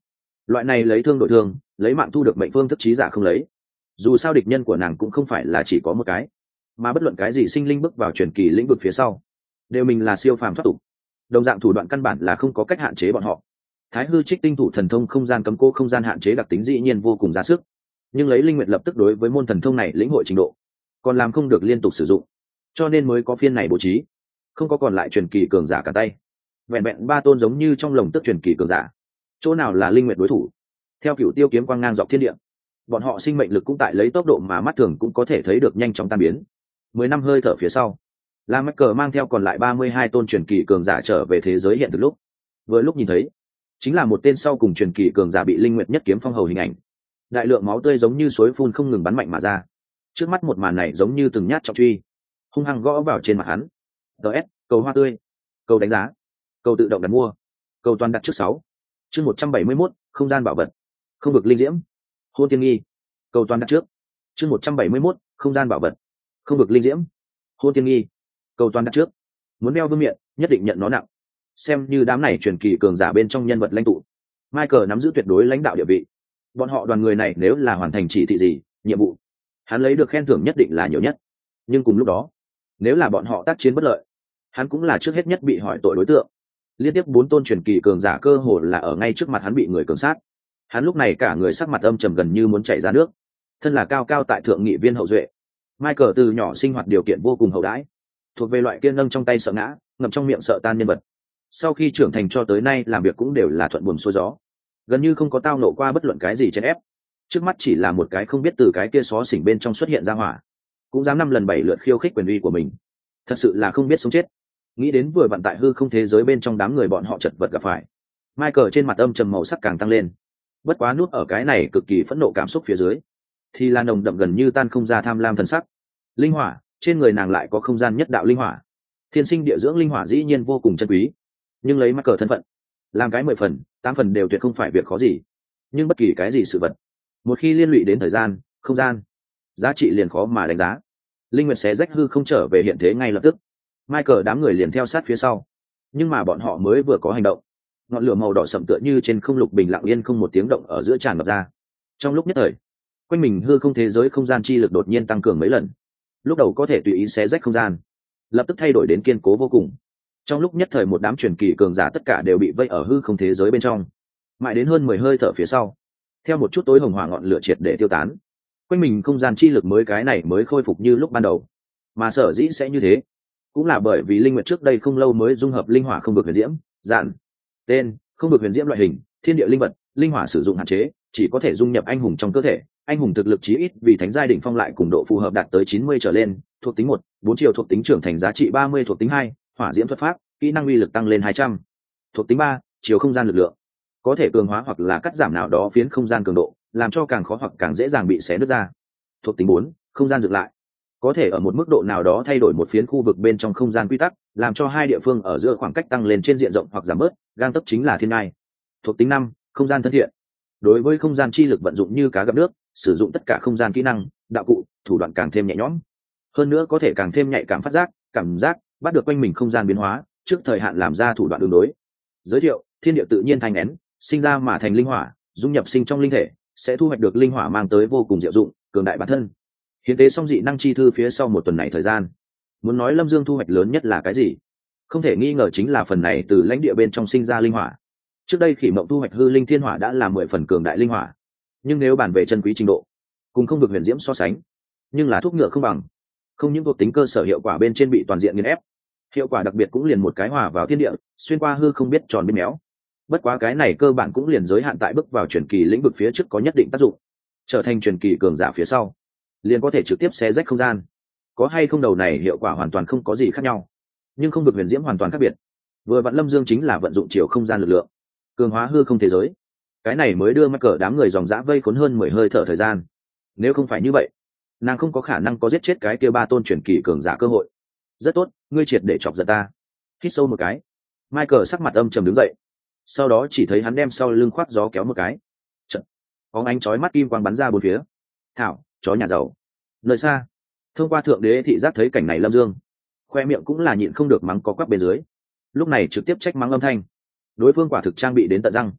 Loại này lấy thương đổi thương, lấy mạng thu được mệnh phương thức trí giả không lấy. Dù sao địch nhân của nàng cũng không phải là chỉ có một cái, mà bất luận cái gì sinh linh bước vào truyền kỳ lĩnh vực phía sau đều mình là siêu phàm thoát tục, đồng dạng thủ đoạn căn bản là không có cách hạn chế bọn họ. Thái hư trích tinh thủ thần thông không gian cấm cô không gian hạn chế đặc tính dĩ nhiên vô cùng ra sức, nhưng lấy linh nguyệt lập tức đối với môn thần thông này lĩnh hội trình độ còn làm không được liên tục sử dụng, cho nên mới có phiên này bố trí, không có còn lại truyền kỳ cường giả cả tay, vẹn vẹn 3 tôn giống như trong lồng tức truyền kỳ cường giả, chỗ nào là linh nguyệt đối thủ. Theo cửu tiêu kiếm quang ngang dọc thiên địa, bọn họ sinh mệnh lực cũng tại lấy tốc độ mà mắt thường cũng có thể thấy được nhanh chóng tan biến. 10 năm hơi thở phía sau, La Mạch Cờ mang theo còn lại 32 tôn truyền kỳ cường giả trở về thế giới hiện thực lúc. Vừa lúc nhìn thấy, chính là một tên sau cùng truyền kỳ cường giả bị linh nguyệt nhất kiếm phong hầu hình ảnh. Đại lượng máu tươi giống như suối phun không ngừng bắn mạnh mà ra. Trước mắt một màn này giống như từng nhát trọng truy, hung hăng gõ vào trên mặt hắn. DS, cầu hoa tươi, cầu đánh giá, cầu tự động đặt mua, cầu toàn đặt trước 6. Chương 171, không gian bảo vật. Không vực linh diễm, hôn tiên nghi, cầu toàn đặt trước. Chương 171, không gian bảo vật. Không vực linh diễm, hôn tiên nghi, cầu toàn đặt trước. Muốn đeo vương miện, nhất định nhận nó nặng. Xem như đám này truyền kỳ cường giả bên trong nhân vật lãnh tụ, Michael nắm giữ tuyệt đối lãnh đạo địa vị. Bọn họ đoàn người này nếu là hoàn thành chỉ thị gì, nhiệm vụ, hắn lấy được khen thưởng nhất định là nhiều nhất. Nhưng cùng lúc đó, nếu là bọn họ tác chiến bất lợi, hắn cũng là trước hết nhất bị hỏi tội đối tượng. Liên tiếp 4 tôn truyền kỳ cường giả cơ hồ là ở ngay trước mặt hắn bị người cường sát. Hắn lúc này cả người sắc mặt âm trầm gần như muốn chảy ra nước. Thân là cao cao tại thượng nghị viên hậu duệ, Michael từ nhỏ sinh hoạt điều kiện vô cùng hậu đãi, thuộc về loại kia nâng trong tay sợ ngã, ngậm trong miệng sợ tan nhân vật. Sau khi trưởng thành cho tới nay làm việc cũng đều là thuận buồm xuôi gió, gần như không có tao nộ qua bất luận cái gì chèn ép. Trước mắt chỉ là một cái không biết từ cái kia xó xỉnh bên trong xuất hiện ra hỏa, cũng dám 5 lần 7 lượt khiêu khích quyền uy của mình, thật sự là không biết sống chết. Nghĩ đến vừa vặn tại hư không thế giới bên trong đám người bọn họ chật vật gặp phải, Michael trên mặt âm trầm màu sắc càng tăng lên. Bất quá nút ở cái này cực kỳ phẫn nộ cảm xúc phía dưới, thì là nồng đậm gần như tan không ra tham lam thần sắc. Linh hỏa, trên người nàng lại có không gian nhất đạo linh hỏa, thiên sinh địa dưỡng linh hỏa dĩ nhiên vô cùng chân quý. Nhưng lấy Michael thân phận, làm cái 10 phần, 8 phần đều tuyệt không phải việc khó gì. Nhưng bất kỳ cái gì sự vật, một khi liên lụy đến thời gian, không gian, giá trị liền khó mà đánh giá. Linh Nguyệt xé rách hư không trở về hiện thế ngay lập tức. Michael đám người liền theo sát phía sau, nhưng mà bọn họ mới vừa có hành động, ngọn lửa màu đỏ sậm tựa như trên không lục bình lặng yên không một tiếng động ở giữa tràn ngập ra. Trong lúc nhất thời, quanh mình hư không thế giới không gian chi lực đột nhiên tăng cường mấy lần. Lúc đầu có thể tùy ý xé rách không gian, lập tức thay đổi đến kiên cố vô cùng. Trong lúc nhất thời một đám truyền kỳ cường giả tất cả đều bị vây ở hư không thế giới bên trong. Mãi đến hơn 10 hơi thở phía sau, theo một chút tối hồng hỏa ngọn lửa triệt để tiêu tán, quanh mình không gian chi lực mới cái này mới khôi phục như lúc ban đầu. Mà sở dĩ sẽ như thế, cũng là bởi vì linh nguyệt trước đây không lâu mới dung hợp linh hỏa không vực huyền diễm, dạn tên không vực huyền diễm loại hình thiên địa linh vật, linh hỏa sử dụng hạn chế, chỉ có thể dung nhập anh hùng trong cơ thể. Anh hùng thực lực chí ít vì thánh giai đỉnh phong lại cùng độ phù hợp đạt tới 90 trở lên, thuộc tính 1, 4 chiều thuộc tính trưởng thành giá trị 30, thuộc tính 2, hỏa diễm thuật pháp, kỹ năng uy lực tăng lên 200, thuộc tính 3, chiều không gian lực lượng, có thể cường hóa hoặc là cắt giảm nào đó phiến không gian cường độ, làm cho càng khó hoặc càng dễ dàng bị xé nứt ra. Thuộc tính 4, không gian dựng lại, có thể ở một mức độ nào đó thay đổi một phiến khu vực bên trong không gian quy tắc, làm cho hai địa phương ở giữa khoảng cách tăng lên trên diện rộng hoặc giảm bớt, gang tấc chính là thiên ngai. Thuộc tính 5, không gian thân thiện, đối với không gian chi lực vận dụng như cá gặp nước, sử dụng tất cả không gian kỹ năng, đạo cụ, thủ đoạn càng thêm nhẹ nhõm. Hơn nữa có thể càng thêm nhạy cảm phát giác, cảm giác bắt được quanh mình không gian biến hóa, trước thời hạn làm ra thủ đoạn đường đối. Giới thiệu, thiên địa tự nhiên thành nén, sinh ra mà thành linh hỏa, dung nhập sinh trong linh thể, sẽ thu hoạch được linh hỏa mang tới vô cùng diệu dụng, cường đại bản thân. Hiến tế xong dị năng chi thư phía sau một tuần này thời gian, muốn nói Lâm Dương thu hoạch lớn nhất là cái gì? Không thể nghi ngờ chính là phần này từ lãnh địa bên trong sinh ra linh hỏa. Trước đây Khỉ Mộng thu hoạch hư linh thiên hỏa đã là 10 phần cường đại linh hỏa, nhưng nếu bàn về chân quý trình độ, cùng không được huyền diễm so sánh, nhưng là thuốc ngựa không bằng. Không những thuộc tính cơ sở hiệu quả bên trên bị toàn diện nghiền ép, hiệu quả đặc biệt cũng liền một cái hòa vào thiên địa, xuyên qua hư không biết tròn biết méo. Bất quá cái này cơ bản cũng liền giới hạn tại bước vào truyền kỳ lĩnh vực phía trước có nhất định tác dụng, trở thành truyền kỳ cường giả phía sau liền có thể trực tiếp xé rách không gian. Có hay không đầu này hiệu quả hoàn toàn không có gì khác nhau, nhưng không được huyền diễm hoàn toàn khác biệt. Vừa vặn Lâm Dương chính là vận dụng chiều không gian lực lượng, cường hóa hư không thế giới, cái này mới đưa mắc cờ đám người dòng dã vây khốn hơn 10 hơi thở thời gian. Nếu không phải như vậy, nàng không có khả năng có giết chết cái kia 3 tôn truyền kỳ cường giả cơ hội. Rất tốt, ngươi triệt để chọc giận ta. Hít sâu một cái, Michael sắc mặt âm trầm đứng dậy, sau đó chỉ thấy hắn đem sau lưng khoác gió kéo một cái, trận bóng ánh chói mắt kim quang bắn ra bốn phía. Thảo, chó nhà giàu. Nơi xa, thông qua thượng đế thị giác thấy cảnh này Lâm Dương khoe miệng cũng là nhịn không được mắng có quắc bên dưới, lúc này trực tiếp trách mắng âm thanh. Đối phương quả thực trang bị đến tận răng,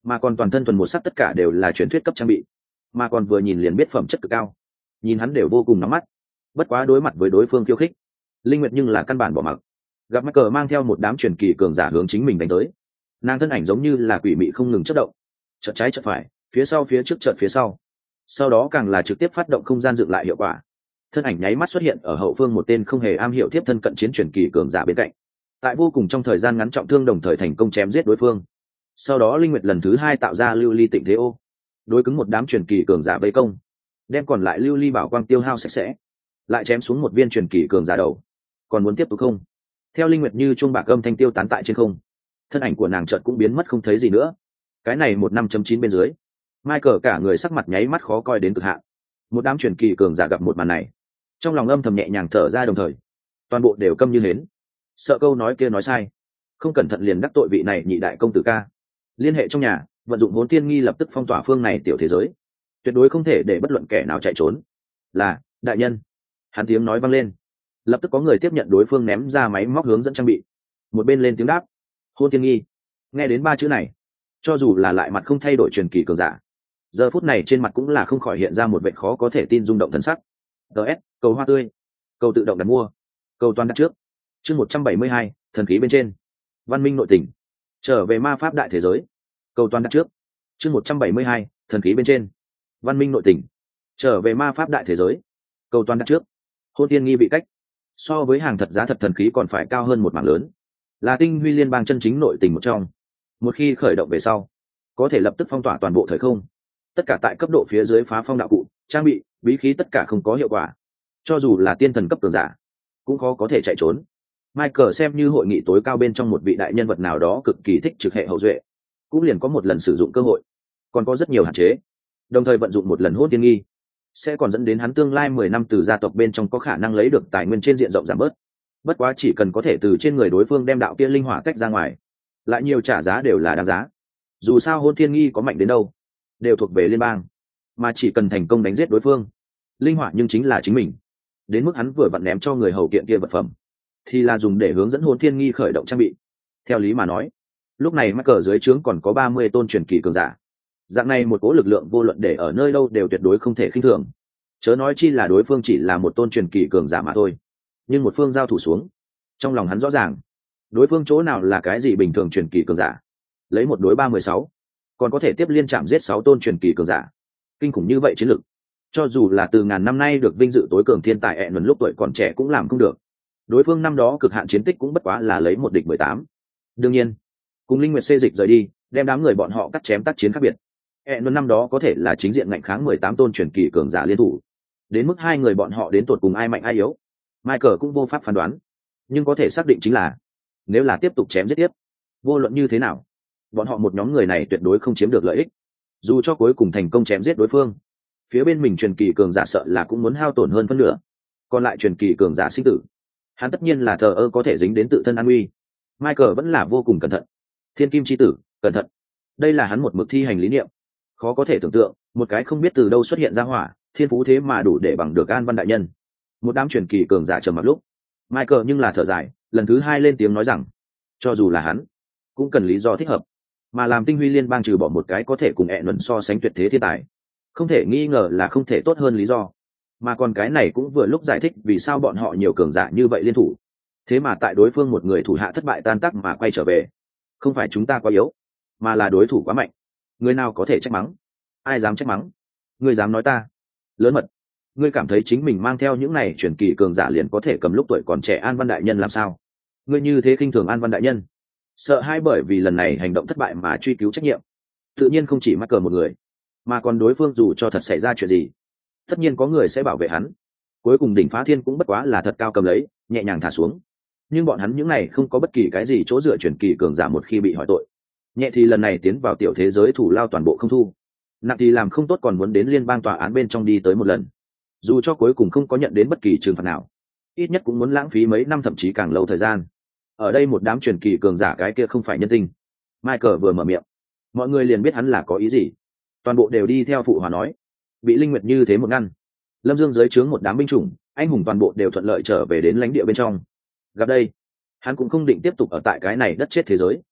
mà còn toàn thân thuần một sắc tất cả đều là truyền thuyết cấp trang bị, mà còn vừa nhìn liền biết phẩm chất cực cao, nhìn hắn đều vô cùng nóng mắt. Bất quá đối mặt với đối phương khiêu khích, linh nguyệt nhưng là căn bản bỏ mặc. Gặp Michael mang theo một đám truyền kỳ cường giả hướng chính mình đánh tới, nàng thân ảnh giống như là quỷ mị không ngừng chớp động, chợt trái chợt phải, phía sau phía trước chợt phía sau đó càng là trực tiếp phát động không gian dựng lại hiệu quả, thân ảnh nháy mắt xuất hiện ở hậu phương một tên không hề am hiểu tiếp thân cận chiến truyền kỳ cường giả bên cạnh, tại vô cùng trong thời gian ngắn trọng thương đồng thời thành công chém giết đối phương. Sau đó linh nguyệt lần thứ hai tạo ra lưu ly tịnh thế ô, đối cứng một đám truyền kỳ cường giả vây công, đem còn lại lưu ly bảo quang tiêu hao sạch sẽ, lại chém xuống một viên truyền kỳ cường giả đầu. Còn muốn tiếp tục không? Theo linh nguyệt như chuông bạc âm thanh tiêu tán tại trên không, thân ảnh của nàng chợt cũng biến mất không thấy gì nữa. Cái này một 5.9 bên dưới, Michael cả người sắc mặt nháy mắt khó coi đến cực hạn. Một đám truyền kỳ cường giả gặp một màn này, trong lòng âm thầm nhẹ nhàng thở ra, đồng thời toàn bộ đều câm như hến, sợ câu nói kia nói sai, không cẩn thận liền đắc tội vị này nhị đại công tử ca. Liên hệ trong nhà, vận dụng Hỗn Thiên Nghi lập tức phong tỏa phương này tiểu thế giới, tuyệt đối không thể để bất luận kẻ nào chạy trốn. Là đại nhân. Hắn tiếng nói vang lên, lập tức có người tiếp nhận đối phương ném ra máy móc hướng dẫn trang bị, một bên lên tiếng đáp. Hỗn Thiên Nghi. Nghe đến ba chữ này, cho dù là lại mặt không thay đổi truyền kỳ cường giả, giờ phút này trên mặt cũng là không khỏi hiện ra một vẻ khó có thể tin rung động thần sắc. DS, cầu hoa tươi, cầu tự động đặt mua, cầu toàn đặt trước. Chương 172, thần khí bên trên. Văn minh nội tình, trở về ma pháp đại thế giới, cầu toàn đặt trước. Chương 172, thần khí bên trên. Văn minh nội tình, trở về ma pháp đại thế giới, cầu toàn đặt trước. Hôn Thiên Nghi bị cách, so với hàng thật giá thật thần khí còn phải cao hơn một mảng lớn, là tinh huy liên bang chân chính nội tình một trong. Một khi khởi động về sau, có thể lập tức phong tỏa toàn bộ thời không, tất cả tại cấp độ phía dưới phá phong đạo cụ, trang bị, bí khí tất cả không có hiệu quả, cho dù là tiên thần cấp cường giả cũng khó có thể chạy trốn. Michael xem như hội nghị tối cao bên trong một vị đại nhân vật nào đó cực kỳ thích trực hệ hậu duệ, cũng liền có một lần sử dụng cơ hội, còn có rất nhiều hạn chế. Đồng thời vận dụng một lần Hỗn Thiên Nghi sẽ còn dẫn đến hắn tương lai 10 năm từ gia tộc bên trong có khả năng lấy được tài nguyên trên diện rộng giảm bớt. Bất quá chỉ cần có thể từ trên người đối phương đem đạo kia linh hỏa tách ra ngoài, lại nhiều trả giá đều là đáng giá. Dù sao Hỗn Thiên Nghi có mạnh đến đâu, đều thuộc về liên bang, mà chỉ cần thành công đánh giết đối phương, linh hỏa nhưng chính là chính mình. Đến mức hắn vừa vặn ném cho người hầu kiện kia vật phẩm, thì là dùng để hướng dẫn Hỗn Thiên Nghi khởi động trang bị. Theo lý mà nói, lúc này mắc cờ dưới trướng còn có 30 tôn truyền kỳ cường giả, dạng này một cỗ lực lượng vô luận để ở nơi đâu đều tuyệt đối không thể khinh thường. Chớ nói chi là đối phương chỉ là một tôn truyền kỳ cường giả mà thôi. Nhưng một phương giao thủ xuống, trong lòng hắn rõ ràng, đối phương chỗ nào là cái gì bình thường truyền kỳ cường giả. Lấy một đối 36, còn có thể tiếp liên chạm giết 6 tôn truyền kỳ cường giả. Kinh khủng như vậy chiến lực, cho dù là từ ngàn năm nay được vinh dự tối cường thiên tài Enun lúc tuổi còn trẻ cũng làm không được. Đối phương năm đó cực hạn chiến tích cũng bất quá là lấy 1 địch 18. Đương nhiên, cùng Linh Nguyệt xê dịch rời đi, đem đám người bọn họ cắt chém tác chiến khác biệt. Enun năm đó có thể là chính diện ngạnh kháng 18 tôn truyền kỳ cường giả liên thủ. Đến mức hai người bọn họ đến tột cùng ai mạnh ai yếu, Michael cũng vô pháp phán đoán. Nhưng có thể xác định chính là, nếu là tiếp tục chém giết tiếp, vô luận như thế nào, bọn họ một nhóm người này tuyệt đối không chiếm được lợi ích. Dù cho cuối cùng thành công chém giết đối phương, phía bên mình truyền kỳ cường giả sợ là cũng muốn hao tổn hơn phân nửa. Còn lại truyền kỳ cường giả sinh tử, hắn tất nhiên là thờ ơ có thể dính đến tự thân an nguy. Michael vẫn là vô cùng cẩn thận. Thiên kim chi tử, cẩn thận. Đây là hắn một mực thi hành lý niệm. Khó có thể tưởng tượng, một cái không biết từ đâu xuất hiện ra hỏa, thiên phú thế mà đủ để bằng được An Văn đại nhân. Một đám truyền kỳ cường giả trầm mặc lúc, Michael nhưng là thở dài, lần thứ hai lên tiếng nói rằng, cho dù là hắn, cũng cần lý do thích hợp, mà làm tinh huy liên bang trừ bỏ một cái có thể cùng Enun so sánh tuyệt thế thiên tài, không thể nghi ngờ là không thể tốt hơn lý do. Mà còn cái này cũng vừa lúc giải thích vì sao bọn họ nhiều cường giả như vậy liên thủ, thế mà tại đối phương một người thủ hạ thất bại tan tác mà quay trở về. Không phải chúng ta quá yếu, mà là đối thủ quá mạnh. Người nào có thể trách mắng? Ai dám trách mắng? Ngươi dám nói ta lớn mật? Ngươi cảm thấy chính mình mang theo những này truyền kỳ cường giả liền có thể cầm lúc tuổi còn trẻ An Văn đại nhân làm sao? Ngươi như thế khinh thường An Văn đại nhân, sợ hai bởi vì lần này hành động thất bại mà truy cứu trách nhiệm. Tự nhiên không chỉ mắc cờ một người, mà còn đối phương dù cho thật xảy ra chuyện gì, tất nhiên có người sẽ bảo vệ hắn. Cuối cùng đỉnh phá thiên cũng bất quá là thật cao cầm lấy, nhẹ nhàng thả xuống. Nhưng bọn hắn những này không có bất kỳ cái gì chỗ dựa truyền kỳ cường giả một khi bị hỏi tội, nhẹ thì lần này tiến vào tiểu thế giới thủ lao toàn bộ không thu, nặng thì làm không tốt còn muốn đến liên bang tòa án bên trong đi tới một lần. Dù cho cuối cùng không có nhận đến bất kỳ trừng phạt nào, ít nhất cũng muốn lãng phí mấy năm thậm chí càng lâu thời gian. Ở đây một đám truyền kỳ cường giả cái kia không phải nhân tinh. Michael vừa mở miệng, mọi người liền biết hắn là có ý gì, toàn bộ đều đi theo phụ hòa nói. Bị Linh Nguyệt như thế một ngăn, Lâm Dương dưới trướng một đám binh chủng anh hùng toàn bộ đều thuận lợi trở về đến lãnh địa bên trong. Gặp đây, hắn cũng không định tiếp tục ở tại cái này đất chết thế giới.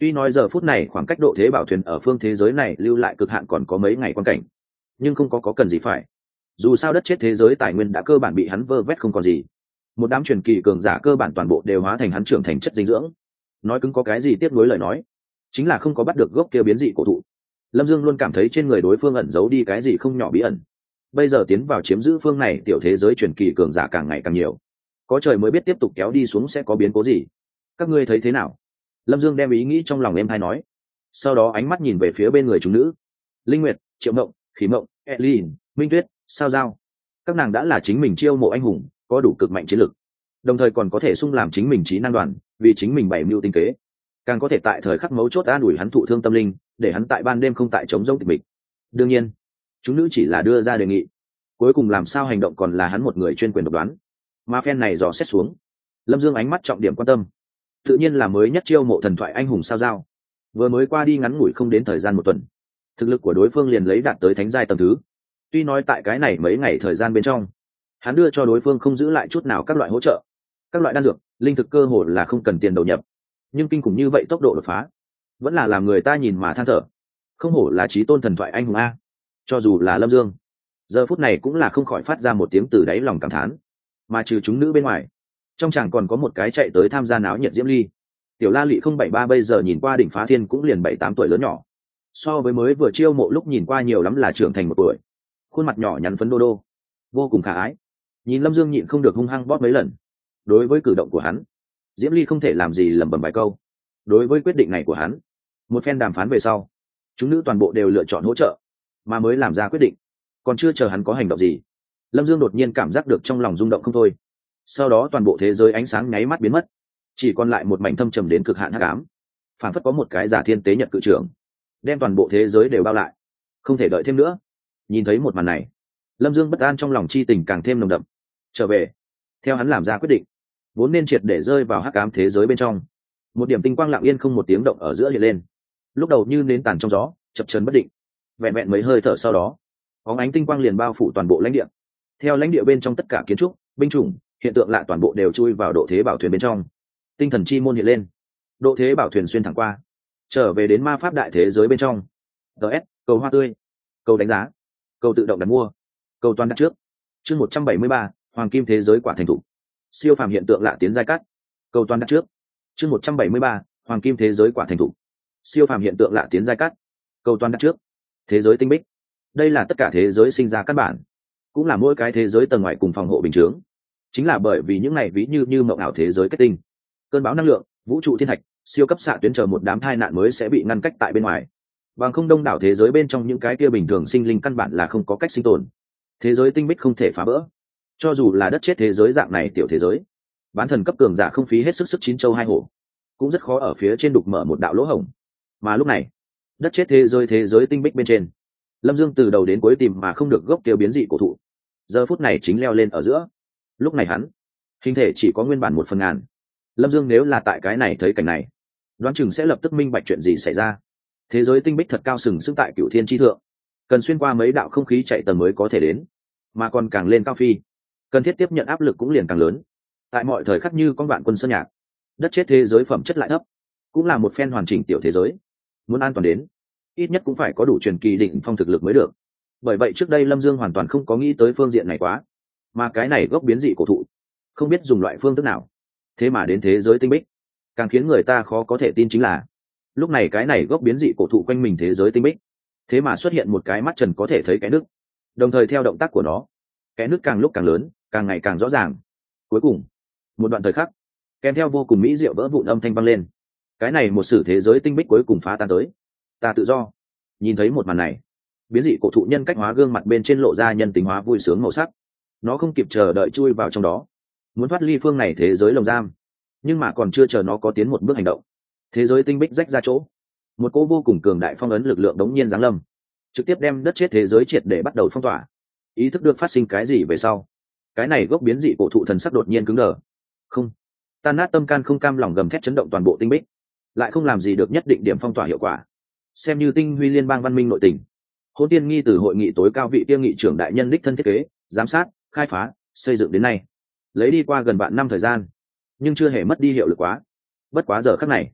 Tuy nói giờ phút này khoảng cách độ thế bảo thuyền ở phương thế giới này lưu lại cực hạn còn có mấy ngày quan cảnh, nhưng không có cần gì phải. Dù sao đất chết thế giới tài nguyên đã cơ bản bị hắn vơ vét không còn gì. Một đám truyền kỳ cường giả cơ bản toàn bộ đều hóa thành hắn trưởng thành chất dinh dưỡng. Nói cứng có cái gì tiếp nối lời nói, chính là không có bắt được gốc kia biến dị cổ thụ. Lâm Dương luôn cảm thấy trên người đối phương ẩn giấu đi cái gì không nhỏ bí ẩn. Bây giờ tiến vào chiếm giữ phương này tiểu thế giới truyền kỳ cường giả càng ngày càng nhiều, có trời mới biết tiếp tục kéo đi xuống sẽ có biến cố gì. Các ngươi thấy thế nào? Lâm Dương đem ý nghĩ trong lòng em hay nói, sau đó ánh mắt nhìn về phía bên người chúng nữ. Linh Nguyệt, Triệu Mộng, Khí Mộng, Elin, Minh Tuyết, Sao Giao, các nàng đã là chính mình chiêu mộ anh hùng, có đủ cực mạnh chiến lực, đồng thời còn có thể sung làm chính mình trí năng đoàn, vì chính mình bày mưu tinh kế, càng có thể tại thời khắc mấu chốt an ủi hắn thụ thương tâm linh, để hắn tại ban đêm không tại chống rỗng tịch mịch. Đương nhiên chúng nữ chỉ là đưa ra đề nghị, cuối cùng làm sao hành động còn là hắn một người chuyên quyền độc đoán. Mà phen này dò xét xuống, Lâm Dương ánh mắt trọng điểm quan tâm tự nhiên là mới nhất chiêu mộ thần thoại anh hùng Sao Giao. Vừa mới qua đi ngắn ngủi không đến thời gian một tuần, thực lực của đối phương liền lấy đạt tới thánh giai tầng thứ. Tuy nói tại cái này mấy ngày thời gian bên trong, hắn đưa cho đối phương không giữ lại chút nào các loại hỗ trợ, các loại đan dược, linh thực cơ hồ là không cần tiền đầu nhập, nhưng kinh khủng như vậy tốc độ đột phá vẫn là làm người ta nhìn mà than thở. Không hổ là chí tôn thần thoại anh hùng a. Cho dù là Lâm Dương giờ phút này cũng là không khỏi phát ra một tiếng từ đáy lòng cảm thán. Mà trừ chúng nữ bên ngoài, trong chàng còn có một cái chạy tới tham gia náo nhiệt Diễm Ly. Tiểu La Lị 073 bây giờ nhìn qua đỉnh phá thiên cũng liền 7-8 tuổi lớn nhỏ, so với mới vừa chiêu mộ lúc nhìn qua nhiều lắm là trưởng thành một tuổi. Khuôn mặt nhỏ nhắn phấn đô đô, vô cùng khả ái. Nhìn Lâm Dương nhịn không được hung hăng bóp mấy lần. Đối với cử động của hắn, Diễm Ly không thể làm gì lẩm bẩm vài câu. Đối với quyết định này của hắn, một phen đàm phán về sau, chúng nữ toàn bộ đều lựa chọn hỗ trợ, mà mới làm ra quyết định. Còn chưa chờ hắn có hành động gì, Lâm Dương đột nhiên cảm giác được trong lòng rung động không thôi. Sau đó toàn bộ thế giới ánh sáng nháy mắt biến mất, chỉ còn lại một mảnh thâm trầm đến cực hạn hắc ám, phản phất có một cái giả thiên tế nhật cự trưởng đem toàn bộ thế giới đều bao lại, không thể đợi thêm nữa. Nhìn thấy một màn này, Lâm Dương bất an trong lòng chi tình càng thêm nồng đậm. Trở về, theo hắn làm ra quyết định, vốn nên triệt để rơi vào hắc ám thế giới bên trong, một điểm tinh quang lặng yên không một tiếng động ở giữa hiện lên, lúc đầu như nến tàn trong gió, chập chờn bất định. Vẹn vẹn mấy hơi thở sau đó, bóng ánh tinh quang liền bao phủ toàn bộ lãnh địa. Theo lãnh địa bên trong tất cả kiến trúc, binh chủng, hiện tượng lạ toàn bộ đều chui vào độ thế bảo thuyền bên trong. Tinh thần chi môn hiện lên, độ thế bảo thuyền xuyên thẳng qua, trở về đến ma pháp đại thế giới bên trong. DS, cầu hoa tươi, cầu đánh giá, cầu tự động đặt mua, cầu toàn đặt trước. Chương 173, hoàng kim thế giới quả thành thủ. Siêu phàm hiện tượng lạ tiến giai cắt, cầu toàn đặt trước. Chương 173, hoàng kim thế giới quả thành thủ. Siêu phàm hiện tượng lạ tiến giai cắt, cầu toàn đặt trước. Thế giới tinh bích, đây là tất cả thế giới sinh ra căn bản, cũng là mỗi cái thế giới tầng ngoài cùng phòng hộ bình chướng. Chính là bởi vì những này ví như mộng ảo thế giới kết tinh, cơn bão năng lượng, vũ trụ thiên thạch, siêu cấp xạ tuyến chờ một đám tai nạn mới sẽ bị ngăn cách tại bên ngoài. Bằng không đông đảo thế giới bên trong những cái kia bình thường sinh linh căn bản là không có cách sinh tồn. Thế giới tinh bích không thể phá vỡ, cho dù là đất chết thế giới dạng này tiểu thế giới, bán thần cấp cường giả không phí hết sức chín châu hai hổ, cũng rất khó ở phía trên đục mở một đạo lỗ hổng. Mà lúc này, đất chết thế giới tinh bích bên trên, Lâm Dương từ đầu đến cuối tìm mà không được gốc tiêu biến dị cổ thụ, giờ phút này chính leo lên ở giữa. Lúc này hắn hình thể chỉ có nguyên bản 1/1000. Lâm Dương nếu là tại cái này thấy cảnh này, đoán chừng sẽ lập tức minh bạch chuyện gì xảy ra. Thế giới tinh bích thật cao sừng sững tại cửu thiên chi thượng, cần xuyên qua mấy đạo không khí chạy tầng mới có thể đến, mà còn càng lên cao phi, cần thiết tiếp nhận áp lực cũng liền càng lớn. Tại mọi thời khắc như con vạn quân sơn nhạc, đất chết thế giới phẩm chất lại thấp, cũng là một phen hoàn chỉnh tiểu thế giới. Muốn an toàn đến, ít nhất cũng phải có đủ truyền kỳ đỉnh phong thực lực mới được. Bởi vậy trước đây Lâm Dương hoàn toàn không có nghĩ tới phương diện này quá, mà cái này gốc biến dị cổ thụ, không biết dùng loại phương thức nào, thế mà đến thế giới tinh bích. Càng khiến người ta khó có thể tin chính là, lúc này cái này gốc biến dị cổ thụ quanh mình thế giới tinh bích, thế mà xuất hiện một cái mắt trần có thể thấy cái nước, đồng thời theo động tác của nó, cái nước càng lúc càng lớn, càng ngày càng rõ ràng. Cuối cùng, một đoạn thời khắc, kèm theo vô cùng mỹ diệu vỡ vụn âm thanh vang lên. Cái này một sử thế giới tinh bích cuối cùng phá tan tới. Ta tự do. Nhìn thấy một màn này, biến dị cổ thụ nhân cách hóa gương mặt bên trên lộ ra nhân tính hóa vui sướng màu sắc. Nó không kịp chờ đợi chui vào trong đó, muốn thoát ly phương này thế giới lồng giam. Nhưng mà còn chưa chờ nó có tiến một bước hành động, thế giới tinh bích rách ra chỗ, một cỗ vô cùng cường đại phong ấn lực lượng đống nhiên giáng lâm, trực tiếp đem đất chết thế giới triệt để bắt đầu phong tỏa. Ý thức được phát sinh cái gì về sau, cái này gốc biến dị cổ thụ thần sắc đột nhiên cứng đờ. Không, tan nát tâm can không cam lòng gầm thét chấn động toàn bộ tinh bích, lại không làm gì được nhất định điểm phong tỏa hiệu quả. Xem như tinh huy liên bang văn minh nội tình, Hỗn Tiên Nghi từ hội nghị tối cao vị kia nghị trưởng đại nhân đích thân thiết kế, giám sát, khai phá, xây dựng đến nay, lấy đi qua gần vạn năm thời gian, nhưng chưa hề mất đi hiệu lực quá. Bất quá giờ khắc này,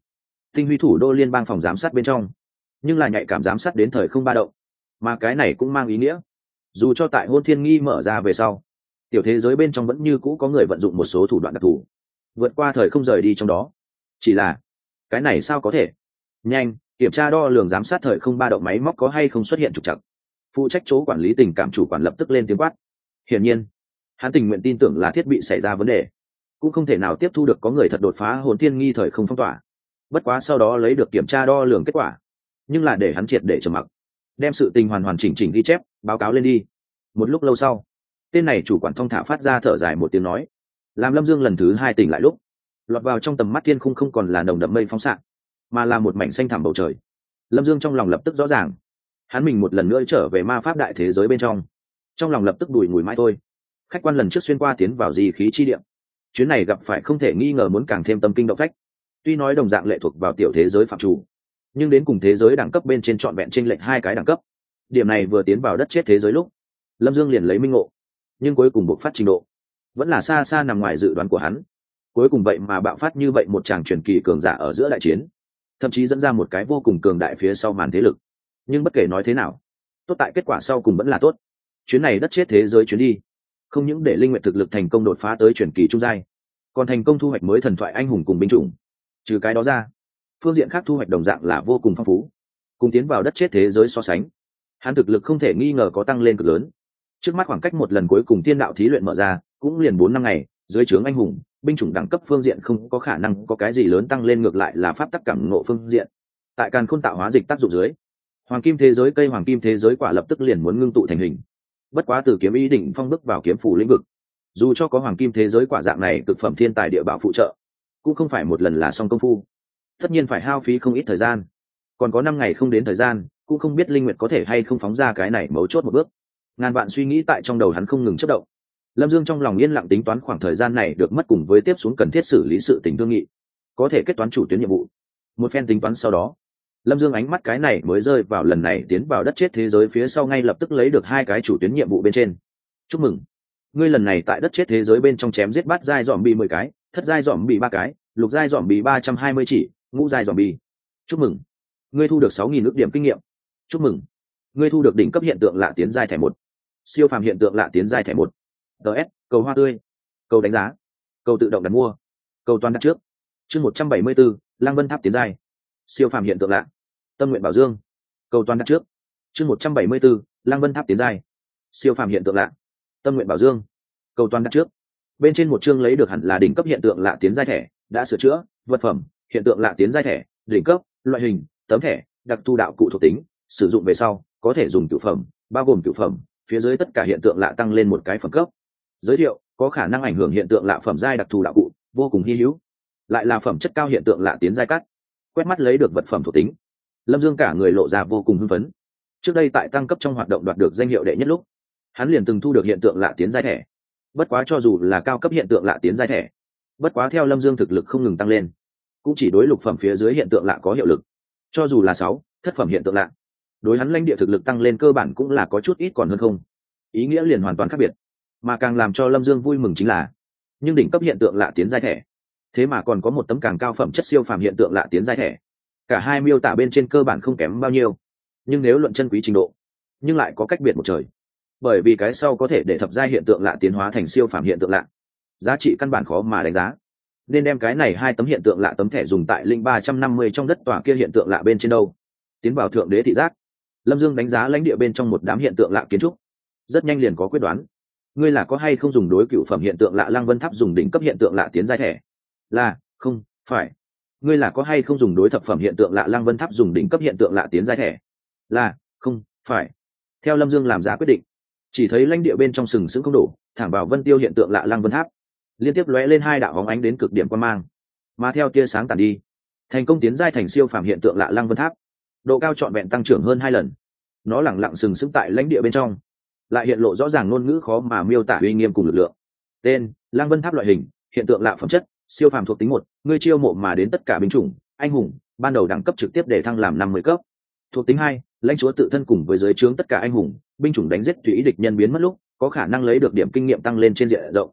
tinh huy thủ đô liên bang phòng giám sát bên trong, nhưng là nhạy cảm giám sát đến thời không ba động, mà cái này cũng mang ý nghĩa dù cho tại hôn thiên nghi mở ra về sau, tiểu thế giới bên trong vẫn như cũ có người vận dụng một số thủ đoạn đặc thù vượt qua thời không rời đi trong đó. Chỉ là cái này sao có thể? Nhanh kiểm tra đo lường giám sát thời không ba động máy móc có hay không xuất hiện trục trặc. Phụ trách chỗ quản lý tình cảm chủ quản lập tức lên tiếng quát. Hiển nhiên hắn tình nguyện tin tưởng là thiết bị xảy ra vấn đề, cũng không thể nào tiếp thu được có người thật đột phá hồn thiên nghi thời không phong tỏa. Bất quá sau đó lấy được kiểm tra đo lường kết quả, nhưng là để hắn triệt để trầm mặc, đem sự tình hoàn chỉnh ghi chép báo cáo lên đi. Một lúc lâu sau, tên này chủ quản thong thả phát ra thở dài một tiếng nói, làm Lâm Dương lần thứ hai tỉnh lại lúc, lọt vào trong tầm mắt thiên khung không còn là nồng đậm mây phóng xạ, mà là một mảnh xanh thẳm bầu trời. Lâm Dương trong lòng lập tức rõ ràng, hắn mình một lần nữa trở về ma pháp đại thế giới bên trong lòng lập tức đùi ngùi mãi thôi. Khách quan lần trước xuyên qua tiến vào di khí chi địa, chuyến này gặp phải không thể nghi ngờ muốn càng thêm tâm kinh động phách. Tuy nói đồng dạng lệ thuộc vào tiểu thế giới phạm chủ, nhưng đến cùng thế giới đẳng cấp bên trên trọn vẹn chênh lệch hai cái đẳng cấp. Điểm này vừa tiến vào đất chết thế giới lúc, Lâm Dương liền lấy minh ngộ, nhưng cuối cùng bộc phát trình độ vẫn là xa xa nằm ngoài dự đoán của hắn. Cuối cùng vậy mà bạo phát như vậy một tràng truyền kỳ cường giả ở giữa đại chiến, thậm chí dẫn ra một cái vô cùng cường đại phía sau màn thế lực. Nhưng bất kể nói thế nào, tốt tại kết quả sau cùng vẫn là tốt. Chuyến này đất chết thế giới chuyến đi, không những để linh nguyện thực lực thành công đột phá tới truyền kỳ trung giai, còn thành công thu hoạch mới thần thoại anh hùng cùng binh chủng. Trừ cái đó ra, phương diện khác thu hoạch đồng dạng là vô cùng phong phú. Cùng tiến vào đất chết thế giới so sánh, hắn thực lực không thể nghi ngờ có tăng lên cực lớn. Trước mắt khoảng cách một lần cuối cùng tiên đạo thí luyện mở ra cũng liền 4 năm ngày, dưới trướng anh hùng binh chủng đẳng cấp phương diện không có khả năng có cái gì lớn tăng lên, ngược lại là pháp tắc cảm ngộ phương diện. Tại càn khôn tạo hóa dịch tác dụng dưới, hoàng kim thế giới cây hoàng kim thế giới quả lập tức liền muốn ngưng tụ thành hình. Bất quá từ kiếm ý đỉnh phong bước vào kiếm phủ lĩnh vực, dù cho có hoàng kim thế giới quả dạng này cực phẩm thiên tài địa bảo phụ trợ, cũng không phải một lần là xong công phu, tất nhiên phải hao phí không ít thời gian. Còn có 5 ngày không đến thời gian, cũng không biết linh nguyệt có thể hay không phóng ra cái này mấu chốt một bước. Ngàn vạn suy nghĩ tại trong đầu hắn không ngừng chớp động. Lâm Dương trong lòng yên lặng tính toán khoảng thời gian này được mất cùng với tiếp xuống cần thiết xử lý sự tình thương nghị, có thể kết toán chủ tuyến nhiệm vụ. Một phen tính toán sau đó, Lâm Dương ánh mắt cái này mới rơi vào lần này tiến vào đất chết thế giới phía sau ngay lập tức lấy được 2 cái chủ tuyến nhiệm vụ bên trên. Chúc mừng, ngươi lần này tại đất chết thế giới bên trong chém giết bát giai dòm bị 10 cái, thất giai dòm bị 3 cái, lục giai dòm bị 320 chỉ, ngũ giai dòm bị. Chúc mừng, ngươi thu được 6.000 ức điểm kinh nghiệm. Chúc mừng, ngươi thu được đỉnh cấp hiện tượng lạ tiến giai thẻ 1, siêu phàm hiện tượng lạ tiến giai thẻ 1. DS, cầu hoa tươi, cầu đánh giá, cầu tự động đặt mua, cầu toàn đặt trước. Chương 174, Lăng Vân Tháp tiến giai, siêu phàm hiện tượng lạ, tâm nguyện bảo dương, cầu toàn đặt trước. Chương 174, Lăng Vân Tháp tiến giai, siêu phàm hiện tượng lạ, tâm nguyện bảo dương, cầu toàn đặt trước. Bên trên một chương lấy được hẳn là đỉnh cấp hiện tượng lạ tiến giai thẻ, đã sửa chữa, vật phẩm, hiện tượng lạ tiến giai thẻ, đỉnh cấp, loại hình, tấm thẻ, đặc thu đạo cụ thuộc tính, sử dụng về sau có thể dùng cửu phẩm, bao gồm cửu phẩm, phía dưới tất cả hiện tượng lạ tăng lên một cái phẩm cấp. Giới thiệu, có khả năng ảnh hưởng hiện tượng lạ phẩm giai đặc thù đạo cụ, vô cùng hy hữu, lại là phẩm chất cao hiện tượng lạ tiến giai cắt. Quét mắt lấy được vật phẩm thuộc tính, Lâm Dương cả người lộ ra vô cùng hưng phấn. Trước đây tại tăng cấp trong hoạt động đoạt được danh hiệu đệ nhất lúc, hắn liền từng thu được hiện tượng lạ tiến giai thẻ. Bất quá cho dù là cao cấp hiện tượng lạ tiến giai thẻ, bất quá theo Lâm Dương thực lực không ngừng tăng lên, cũng chỉ đối lục phẩm phía dưới hiện tượng lạ có hiệu lực. Cho dù là 6, thất phẩm hiện tượng lạ, đối hắn lãnh địa thực lực tăng lên cơ bản cũng là có chút ít còn hơn không. Ý nghĩa liền hoàn toàn khác biệt. Mà càng làm cho Lâm Dương vui mừng chính là, nhưng đỉnh cấp hiện tượng lạ tiến giai thẻ, thế mà còn có một tấm càng cao phẩm chất siêu phàm hiện tượng lạ tiến giai thẻ. Cả hai miêu tả bên trên cơ bản không kém bao nhiêu, nhưng nếu luận chân quý trình độ, nhưng lại có cách biệt một trời. Bởi vì cái sau có thể để thập giai hiện tượng lạ tiến hóa thành siêu phàm hiện tượng lạ, giá trị căn bản khó mà đánh giá. Nên đem cái này 2 tấm hiện tượng lạ tấm thẻ dùng tại linh 350 trong đất tòa kia hiện tượng lạ bên trên đâu. Tiến vào thượng đế thị giác, Lâm Dương đánh giá lãnh địa bên trong một đám hiện tượng lạ kiến trúc, rất nhanh liền có quyết đoán. Ngươi là có hay không dùng đối cửu phẩm hiện tượng lạ Lăng Vân Tháp dùng đỉnh cấp hiện tượng lạ tiến giai thẻ? Là, không, phải. Ngươi là có hay không dùng đối thập phẩm hiện tượng lạ Lăng Vân Tháp dùng đỉnh cấp hiện tượng lạ tiến giai thẻ? Là, không, phải. Theo Lâm Dương làm giá quyết định, chỉ thấy lãnh địa bên trong sừng sững không đổ, thẳng vào Vân Tiêu hiện tượng lạ Lăng Vân Tháp, liên tiếp lóe lên 2 đạo bóng ánh đến cực điểm quan mang, mà theo tia sáng tàn đi, thành công tiến giai thành siêu phàm hiện tượng lạ Lăng Vân Tháp, độ cao trọn vẹn tăng trưởng hơn 2 lần. Nó lẳng lặng sừng sững tại lãnh địa bên trong, lại hiện lộ rõ ràng ngôn ngữ khó mà miêu tả uy nghiêm cùng lực lượng. Tên: Lăng Vân Tháp. Loại hình: hiện tượng lạ. Phẩm chất: siêu phàm. Thuộc tính 1, ngươi chiêu mộ mà đến tất cả binh chủng anh hùng, ban đầu đẳng cấp trực tiếp để thăng làm 50 cấp. Thuộc tính 2, lãnh chúa tự thân cùng với dưới trướng tất cả anh hùng binh chủng đánh giết tùy ý địch nhân biến mất lúc, có khả năng lấy được điểm kinh nghiệm tăng lên trên diện rộng.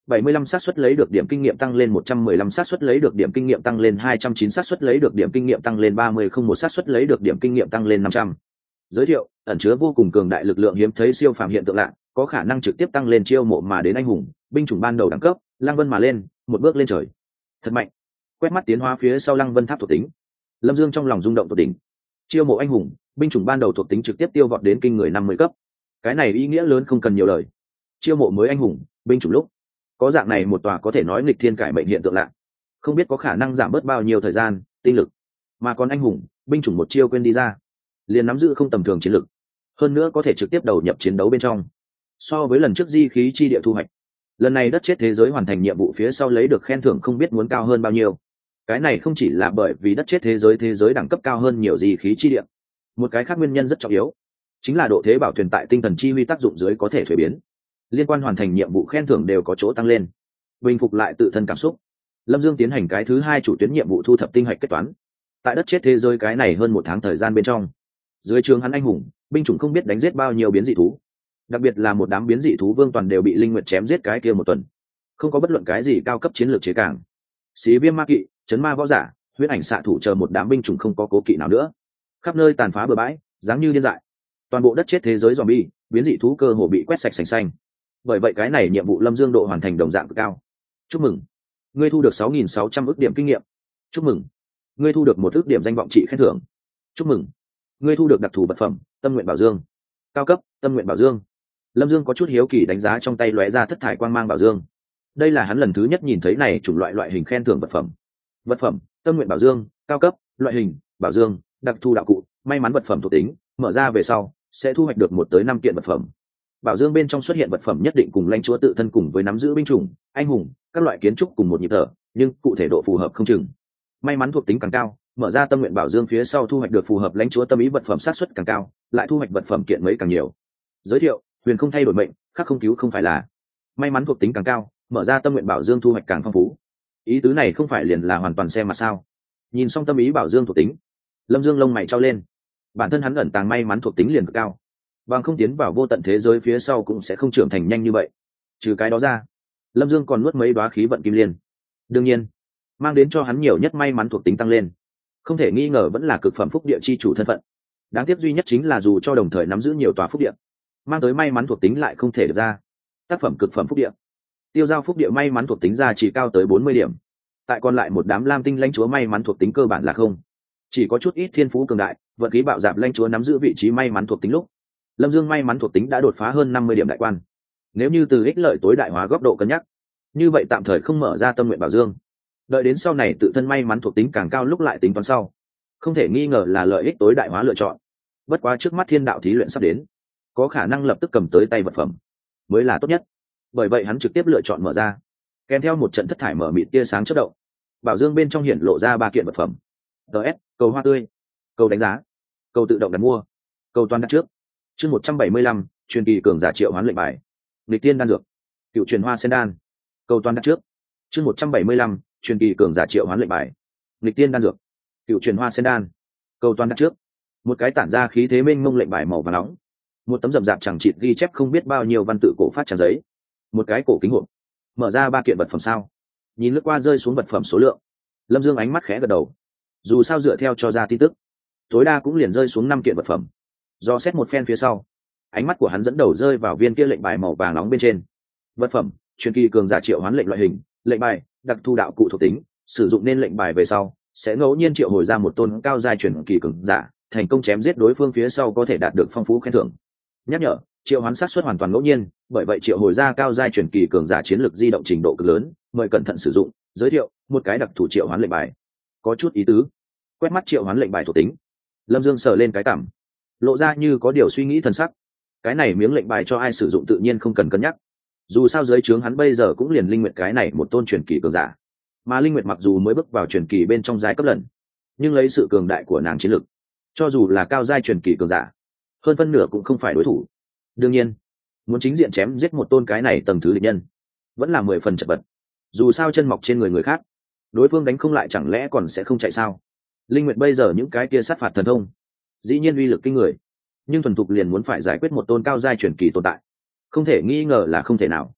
75 xác suất lấy được điểm kinh nghiệm tăng lên 115 xác suất lấy được điểm kinh nghiệm tăng lên 209 xác suất lấy được điểm kinh nghiệm tăng lên 30 không một xác suất lấy được điểm kinh nghiệm tăng lên 500. Giới thiệu, ẩn chứa vô cùng cường đại lực lượng hiếm thấy siêu phàm hiện tượng lạ, có khả năng trực tiếp tăng lên chiêu mộ mà đến anh hùng, binh chủng ban đầu đẳng cấp, Lăng Vân mà lên, một bước lên trời. Thật mạnh. Quét mắt tiến hóa phía sau Lăng Vân tháp thuộc tính. Lâm Dương trong lòng rung động tột đỉnh. Chiêu mộ anh hùng, binh chủng ban đầu thuộc tính trực tiếp tiêu vọt đến kinh người 50 cấp. Cái này ý nghĩa lớn không cần nhiều lời. Chiêu mộ mới anh hùng, binh chủng lúc có dạng này một tòa có thể nói nghịch thiên cải mệnh hiện tượng lạ, không biết có khả năng giảm bớt bao nhiêu thời gian, tinh lực, mà còn anh hùng, binh chủng một chiêu quên đi ra, liền nắm giữ không tầm thường chiến lực, hơn nữa có thể trực tiếp đầu nhập chiến đấu bên trong. So với lần trước di khí chi địa thu hoạch, lần này đất chết thế giới hoàn thành nhiệm vụ phía sau lấy được khen thưởng không biết muốn cao hơn bao nhiêu. Cái này không chỉ là bởi vì đất chết thế giới đẳng cấp cao hơn nhiều di khí chi địa, một cái khác nguyên nhân rất trọng yếu chính là độ thế bảo thuyền tại tinh thần chi huy tác dụng dưới có thể thuế biến, liên quan hoàn thành nhiệm vụ khen thưởng đều có chỗ tăng lên. Bình phục lại tự thân cảm xúc, Lâm Dương tiến hành cái thứ hai chủ tuyến nhiệm vụ thu thập tinh hạch kết toán. Tại đất chết thế giới cái này hơn 1 tháng thời gian bên trong, dưới trường hắn anh hùng, binh chủng không biết đánh giết bao nhiêu biến dị thú, đặc biệt là một đám biến dị thú vương toàn đều bị linh nguyệt chém giết cái kia một tuần, không có bất luận cái gì cao cấp chiến lược chế cảng. Xí viêm ma kỵ, chấn ma võ giả, huyết ảnh xạ thủ chờ một đám binh chủng không có cố kỵ nào nữa, khắp nơi tàn phá bừa bãi, dáng như điên dại. Toàn bộ đất chết thế giới zombie, biến dị thú cơ hồ bị quét sạch sành xanh. Bởi vậy cái này nhiệm vụ Lâm Dương độ hoàn thành đồng dạng cực cao. Chúc mừng, ngươi thu được 6.600 ức điểm kinh nghiệm. Chúc mừng, ngươi thu được 1 ức điểm danh vọng trị khen thưởng. Chúc mừng, ngươi thu được đặc thù vật phẩm tâm nguyện bảo dương, cao cấp tâm nguyện bảo dương. Lâm Dương có chút hiếu kỳ đánh giá trong tay lóe ra thất thải quang mang bảo dương. Đây là hắn lần thứ nhất nhìn thấy này chủng loại hình khen thưởng vật phẩm. Vật phẩm tâm nguyện bảo dương, cao cấp loại hình bảo dương, đặc thù đạo cụ, may mắn vật phẩm thuộc tính, mở ra về sau sẽ thu hoạch được 1 tới 5 kiện vật phẩm. Bảo dương bên trong xuất hiện vật phẩm nhất định cùng lãnh chúa tự thân cùng với nắm giữ binh chủng, anh hùng, các loại kiến trúc cùng một nhịp thở, nhưng cụ thể độ phù hợp không chừng. May mắn thuộc tính càng cao, mở ra tâm nguyện bảo dương phía sau thu hoạch được phù hợp lãnh chúa tâm ý vật phẩm sát suất càng cao, lại thu hoạch vật phẩm kiện mấy càng nhiều. Giới thiệu, huyền không thay đổi mệnh, khắc không cứu không phải là. May mắn thuộc tính càng cao, mở ra tâm nguyện bảo dương thu hoạch càng phong phú. Ý tứ này không phải liền là hoàn toàn xem mà sao? Nhìn xong tâm ý bảo dương thuộc tính, Lâm Dương lông mày trao lên. Bản thân hắn ẩn tàng may mắn thuộc tính liền cực cao, bằng không tiến vào vô tận thế giới phía sau cũng sẽ không trưởng thành nhanh như vậy. Trừ cái đó ra, Lâm Dương còn nuốt mấy đóa khí vận kim liên. Đương nhiên, mang đến cho hắn nhiều nhất may mắn thuộc tính tăng lên, không thể nghi ngờ vẫn là cực phẩm phúc địa chi chủ thân phận. Đáng tiếc duy nhất chính là dù cho đồng thời nắm giữ nhiều tòa phúc địa, mang tới may mắn thuộc tính lại không thể được ra. Tác phẩm cực phẩm phúc địa, tiêu giao phúc địa may mắn thuộc tính ra chỉ cao tới 40 điểm. Tại còn lại một đám lam tinh lãnh chúa may mắn thuộc tính cơ bản là không. Chỉ có chút ít thiên phú cường đại, vận khí bạo dạp lãnh chúa nắm giữ vị trí may mắn thuộc tính lúc, Lâm Dương may mắn thuộc tính đã đột phá hơn 50 điểm đại quan. Nếu như từ ích lợi tối đại hóa góc độ cân nhắc, như vậy tạm thời không mở ra tâm nguyện bảo dương, đợi đến sau này tự thân may mắn thuộc tính càng cao lúc lại tính toán sau, không thể nghi ngờ là lợi ích tối đại hóa lựa chọn. Bất quá trước mắt thiên đạo thí luyện sắp đến, có khả năng lập tức cầm tới tay vật phẩm mới là tốt nhất. Bởi vậy hắn trực tiếp lựa chọn mở ra, kèm theo một trận thất thải mở mịt tia sáng chớp động, bảo dương bên trong hiện lộ ra 3 kiện vật phẩm. DS, cầu hoa tươi, cầu đánh giá, cầu tự động đặt mua, cầu toàn đặt trước. Chương 175, truyền kỳ cường giả triệu hoán lệnh bài, nghịch tiên đan dược, cựu truyền hoa sen đan, cầu toàn đặt trước. Chương 175, truyền kỳ cường giả triệu hoán lệnh bài, nghịch tiên đan dược, cựu truyền hoa sen đan, cầu toàn đặt trước. Một cái tản ra khí thế mênh mông lệnh bài màu vàng nóng, một tấm rậm rạp chẳng chịt ghi chép không biết bao nhiêu văn tự cổ phát trang giấy, một cái cổ kính hộp. Mở ra 3 kiện vật phẩm sao? Nhìn lướt qua rơi xuống vật phẩm số lượng, Lâm Dương ánh mắt khẽ gật đầu. Dù sao dựa theo cho ra tin tức, tối đa cũng liền rơi xuống 5 kiện vật phẩm. Do xét một phen phía sau, ánh mắt của hắn dẫn đầu rơi vào viên kia lệnh bài màu vàng nóng bên trên. Vật phẩm truyền kỳ cường giả triệu hoán lệnh loại hình, lệnh bài đặc thù đạo cụ thuộc tính, sử dụng nên lệnh bài về sau sẽ ngẫu nhiên triệu hồi ra một tôn cao giai truyền kỳ cường giả, thành công chém giết đối phương phía sau có thể đạt được phong phú khen thưởng. Nhắc nhở, triệu hoán xác suất hoàn toàn ngẫu nhiên, bởi vậy triệu hồi ra cao giai truyền kỳ cường giả chiến lược di động trình độ cực lớn, mời cẩn thận sử dụng. Giới thiệu, một cái đặc thù triệu hoán lệnh bài, có chút ý tứ. Quét mắt triệu hoán lệnh bài thuộc tính, Lâm Dương sờ lên cái cảm, lộ ra như có điều suy nghĩ thần sắc. Cái này miếng lệnh bài cho ai sử dụng tự nhiên không cần cân nhắc, dù sao dưới trướng hắn bây giờ cũng liền linh nguyệt cái này một tôn truyền kỳ cường giả, mà linh nguyệt mặc dù mới bước vào truyền kỳ bên trong giai cấp lần, nhưng lấy sự cường đại của nàng chiến lực, cho dù là cao giai truyền kỳ cường giả, hơn phân nửa cũng không phải đối thủ. Đương nhiên, muốn chính diện chém giết một tôn cái này tầng thứ địch nhân, vẫn là 10 phần chật vật. Dù sao chân mọc trên người khác, đối phương đánh không lại chẳng lẽ còn sẽ không chạy sao? Linh nguyệt bây giờ những cái kia sát phạt thần thông, dĩ nhiên uy lực kinh người, nhưng thuần thục liền muốn phải giải quyết một tôn cao giai truyền kỳ tồn tại, không thể nghi ngờ là không thể nào.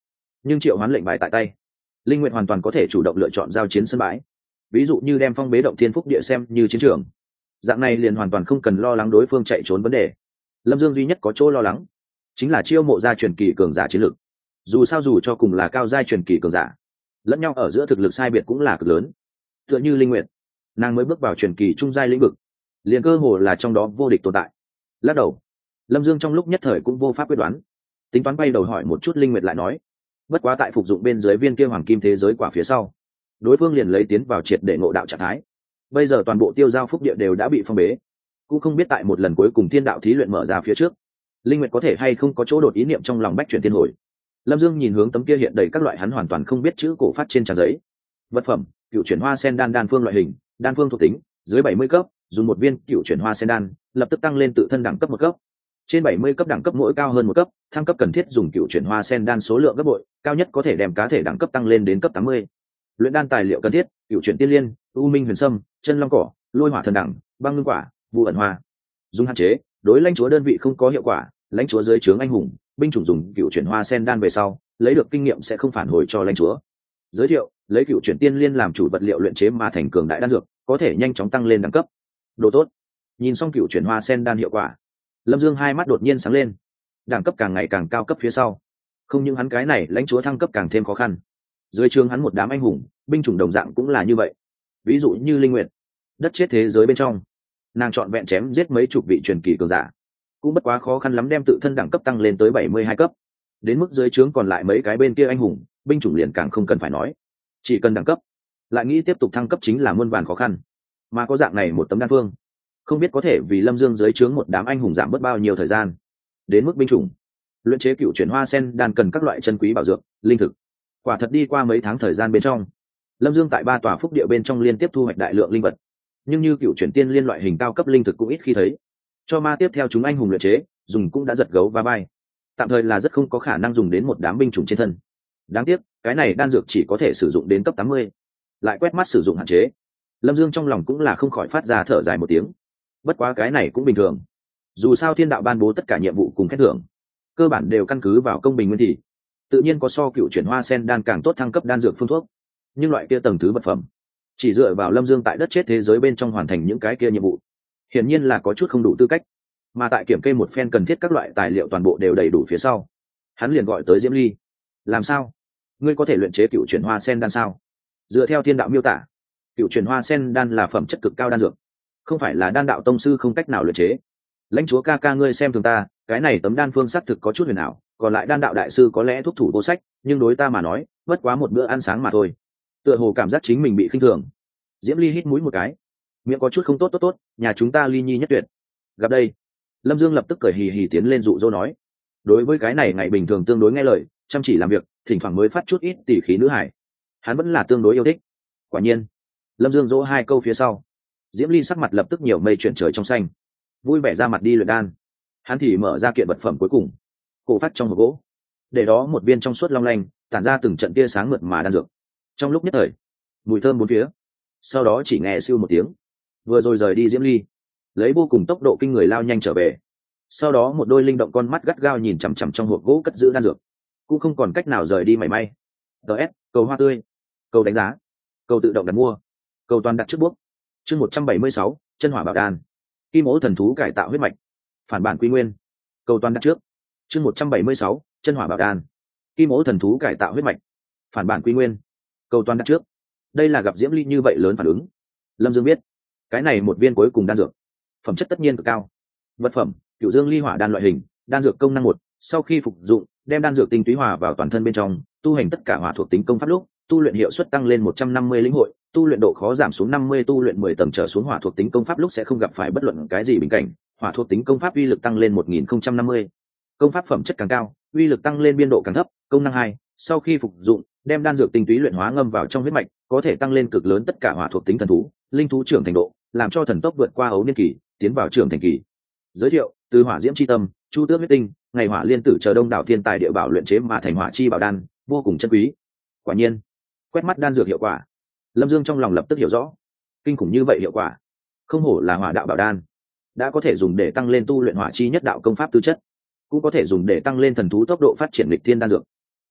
nhưng triệu hoán lệnh bài tại tay, linh nguyện hoàn toàn có thể chủ động lựa chọn giao chiến sân bãi, ví dụ như đem phong bế động thiên phúc địa xem như chiến trường. Dạng này liền hoàn toàn không cần lo lắng đối phương chạy trốn vấn đề. Lâm Dương duy nhất có chỗ lo lắng chính là chiêu mộ ra truyền kỳ cường giả chiến lược. Dù sao dù cho cùng là cao giai truyền kỳ cường giả, lẫn nhau ở giữa thực lực sai biệt cũng là cực lớn. Tựa như linh nguyện, nàng mới bước vào truyền kỳ trung giai lĩnh vực, liền cơ hồ là trong đó vô địch tồn tại. Lắc đầu, Lâm Dương trong lúc nhất thời cũng vô pháp quyết đoán, tính toán bay đầu hỏi một chút linh nguyệt lại nói. Bất quá tại phục dụng bên dưới viên kia hoàng kim thế giới quả phía sau, đối phương liền lấy tiến vào triệt để ngộ đạo trạng thái. Bây giờ toàn bộ tiêu giao phúc địa đều đã bị phong bế, cũng không biết tại một lần cuối cùng thiên đạo thí luyện mở ra phía trước, linh nguyệt có thể hay không có chỗ đột ý niệm trong lòng bách chuyển thiên hồi. Lâm Dương nhìn hướng tấm kia hiện đầy các loại hắn hoàn toàn không biết chữ cổ phát trên trang giấy. Vật phẩm: cựu chuyển hoa sen đan phương loại hình, đan phương thuộc tính, dưới 70 cấp, dùng một viên cựu chuyển hoa sen đan, lập tức tăng lên tự thân đẳng cấp một cấp. Trên 70 cấp đẳng cấp mỗi cao hơn một cấp, thăng cấp cần thiết dùng cựu chuyển hoa sen đan số lượng gấp bội, cao nhất có thể đem cá thể đẳng cấp tăng lên đến cấp 80. Luyện đan tài liệu cần thiết: cựu chuyển tiên liên, u minh huyền sâm, chân long cỏ, lôi hỏa thần đẳng, băng ngưng quả, vụ ẩn hoa. Dùng hạn chế: đối lãnh chúa đơn vị không có hiệu quả, lãnh chúa dưới trướng anh hùng, binh chủng dùng cựu chuyển hoa sen đan về sau, lấy được kinh nghiệm sẽ không phản hồi cho lãnh chúa. Giới thiệu: lấy cựu chuyển tiên liên làm chủ vật liệu luyện chế mà thành cường đại đan dược, có thể nhanh chóng tăng lên đẳng cấp. Độ tốt. Nhìn xong cựu chuyển hoa sen đan hiệu quả, Lâm Dương hai mắt đột nhiên sáng lên. Đẳng cấp càng ngày càng cao cấp phía sau, không những hắn cái này lãnh chúa thăng cấp càng thêm khó khăn, dưới trướng hắn một đám anh hùng, binh chủng đồng dạng cũng là như vậy. Ví dụ như linh nguyện, đất chết thế giới bên trong, nàng trọn vẹn chém giết mấy chục vị truyền kỳ cường giả, cũng bất quá khó khăn lắm đem tự thân đẳng cấp tăng lên tới 72 cấp. Đến mức dưới trướng còn lại mấy cái bên kia anh hùng, binh chủng liền càng không cần phải nói. Chỉ cần đẳng cấp, lại nghĩ tiếp tục thăng cấp chính là muôn vàn khó khăn. Mà có dạng này một tấm đan phương, không biết có thể vì Lâm Dương dưới trướng một đám anh hùng giảm bớt bao nhiêu thời gian. Đến mức binh chủng, luyện chế cựu chuyển hoa sen đan cần các loại chân quý bảo dược, linh thực. Quả thật đi qua mấy tháng thời gian bên trong, Lâm Dương tại 3 tòa phúc địa bên trong liên tiếp thu hoạch đại lượng linh vật. Nhưng như cựu chuyển tiên liên loại hình cao cấp linh thực cũng ít khi thấy. Cho ma tiếp theo chúng anh hùng luyện chế, dùng cũng đã giật gấu và bay. Tạm thời là rất không có khả năng dùng đến một đám binh chủng trên thân. Đáng tiếc, cái này đan dược chỉ có thể sử dụng đến cấp 80. Lại quét mắt sử dụng hạn chế. Lâm Dương trong lòng cũng là không khỏi phát ra thở dài một tiếng. Bất quá cái này cũng bình thường. Dù sao thiên đạo ban bố tất cả nhiệm vụ cùng khen thưởng, cơ bản đều căn cứ vào công bình nguyên thị. Tự nhiên có so cựu chuyển hoa sen đan càng tốt thăng cấp đan dược phương thuốc. Nhưng loại kia tầng thứ vật phẩm, chỉ dựa vào Lâm Dương tại đất chết thế giới bên trong hoàn thành những cái kia nhiệm vụ, hiển nhiên là có chút không đủ tư cách. Mà tại kiểm kê một phen cần thiết các loại tài liệu toàn bộ đều đầy đủ phía sau, hắn liền gọi tới Diễm Ly. Làm sao? Ngươi có thể luyện chế cựu chuyển hoa sen đan sao? Dựa theo thiên đạo miêu tả, cựu chuyển hoa sen đan là phẩm chất cực cao đan dược, không phải là đan đạo tông sư không cách nào luyện chế. Lãnh chúa ca ca ngươi xem thường ta, cái này tấm đan phương xác thực có chút huyền ảo, còn lại đan đạo đại sư có lẽ thúc thủ vô sách, nhưng đối ta mà nói, bất quá một bữa ăn sáng mà thôi. Tựa hồ cảm giác chính mình bị khinh thường. Diễm Ly hít mũi một cái, miệng có chút không tốt, nhà chúng ta ly nhi nhất tuyệt. Gặp đây, Lâm Dương lập tức cười hì hì tiến lên dụ dỗ nói. Đối với cái này ngày bình thường tương đối nghe lời, chăm chỉ làm việc, thỉnh thoảng mới phát chút ít tỉ khí nữ hải, hắn vẫn là tương đối yêu thích. Quả nhiên, Lâm Dương dỗ 2 câu phía sau, Diễm Ly sắc mặt lập tức nhiều mây chuyển trời trong xanh, vui vẻ ra mặt đi luyện đan. Hắn thì mở ra kiện vật phẩm cuối cùng, cổ phát trong hộp gỗ, để đó một viên trong suốt long lanh, tản ra từng trận tia sáng mượt mà đan dược. Trong lúc nhất thời, mùi thơm bốn phía. Sau đó chỉ nghe siêu một tiếng, vừa rồi rời đi Diễm Ly, lấy vô cùng tốc độ kinh người lao nhanh trở về. Sau đó một đôi linh động con mắt gắt gao nhìn chằm chằm trong hộp gỗ cất giữ đan dược, cũng không còn cách nào rời đi mảy may. DS, cầu hoa tươi, cầu đánh giá, cầu tự động đặt mua, cầu toàn đặt trước bút. Chương 176, chân hỏa bảo đan, kim ố thần thú cải tạo huyết mạch, phản bản quy nguyên, cầu toàn đặt trước. Chương 176, chân hỏa bảo đan, kim ố thần thú cải tạo huyết mạch, phản bản quy nguyên, cầu toàn đặt trước. Đây là gặp Diễm Ly như vậy lớn phản ứng, Lâm Dương biết cái này một viên cuối cùng đan dược phẩm chất tất nhiên cực cao. Vật phẩm: cựu dương ly hỏa đan loại hình, đan dược công năng 1, sau khi phục dụng đem đan dược tinh túy hòa vào toàn thân bên trong, tu hành tất cả hỏa thuộc tính công pháp lúc tu luyện hiệu suất tăng lên 150 lĩnh hội, tu luyện độ khó giảm xuống 50, tu luyện 10 tầng trở xuống hỏa thuộc tính công pháp lúc sẽ không gặp phải bất luận cái gì bình cảnh, hỏa thuộc tính công pháp uy lực tăng lên 1050. Công pháp phẩm chất càng cao, uy lực tăng lên biên độ càng thấp. Công năng 2, sau khi phục dụng đem đan dược tinh túy luyện hóa ngâm vào trong huyết mạch, có thể tăng lên cực lớn tất cả hỏa thuộc tính thần thú, linh thú trưởng thành độ, làm cho thần tốc vượt qua ấu niên kỳ, tiến vào trưởng thành kỳ. Giới thiệu: từ hỏa diễm chi tâm, chu tước huyết tinh, ngày hỏa liên tử chờ đông đảo thiên tài địa bảo luyện chế mà thành hỏa chi bảo đan, vô cùng chân quý. Quả nhiên, quét mắt đan dược hiệu quả, Lâm Dương trong lòng lập tức hiểu rõ. Kinh khủng như vậy hiệu quả, không hổ là hỏa đạo bảo đan, đã có thể dùng để tăng lên tu luyện hỏa chi nhất đạo công pháp tư chất, cũng có thể dùng để tăng lên thần thú tốc độ phát triển lịch thiên đan dược.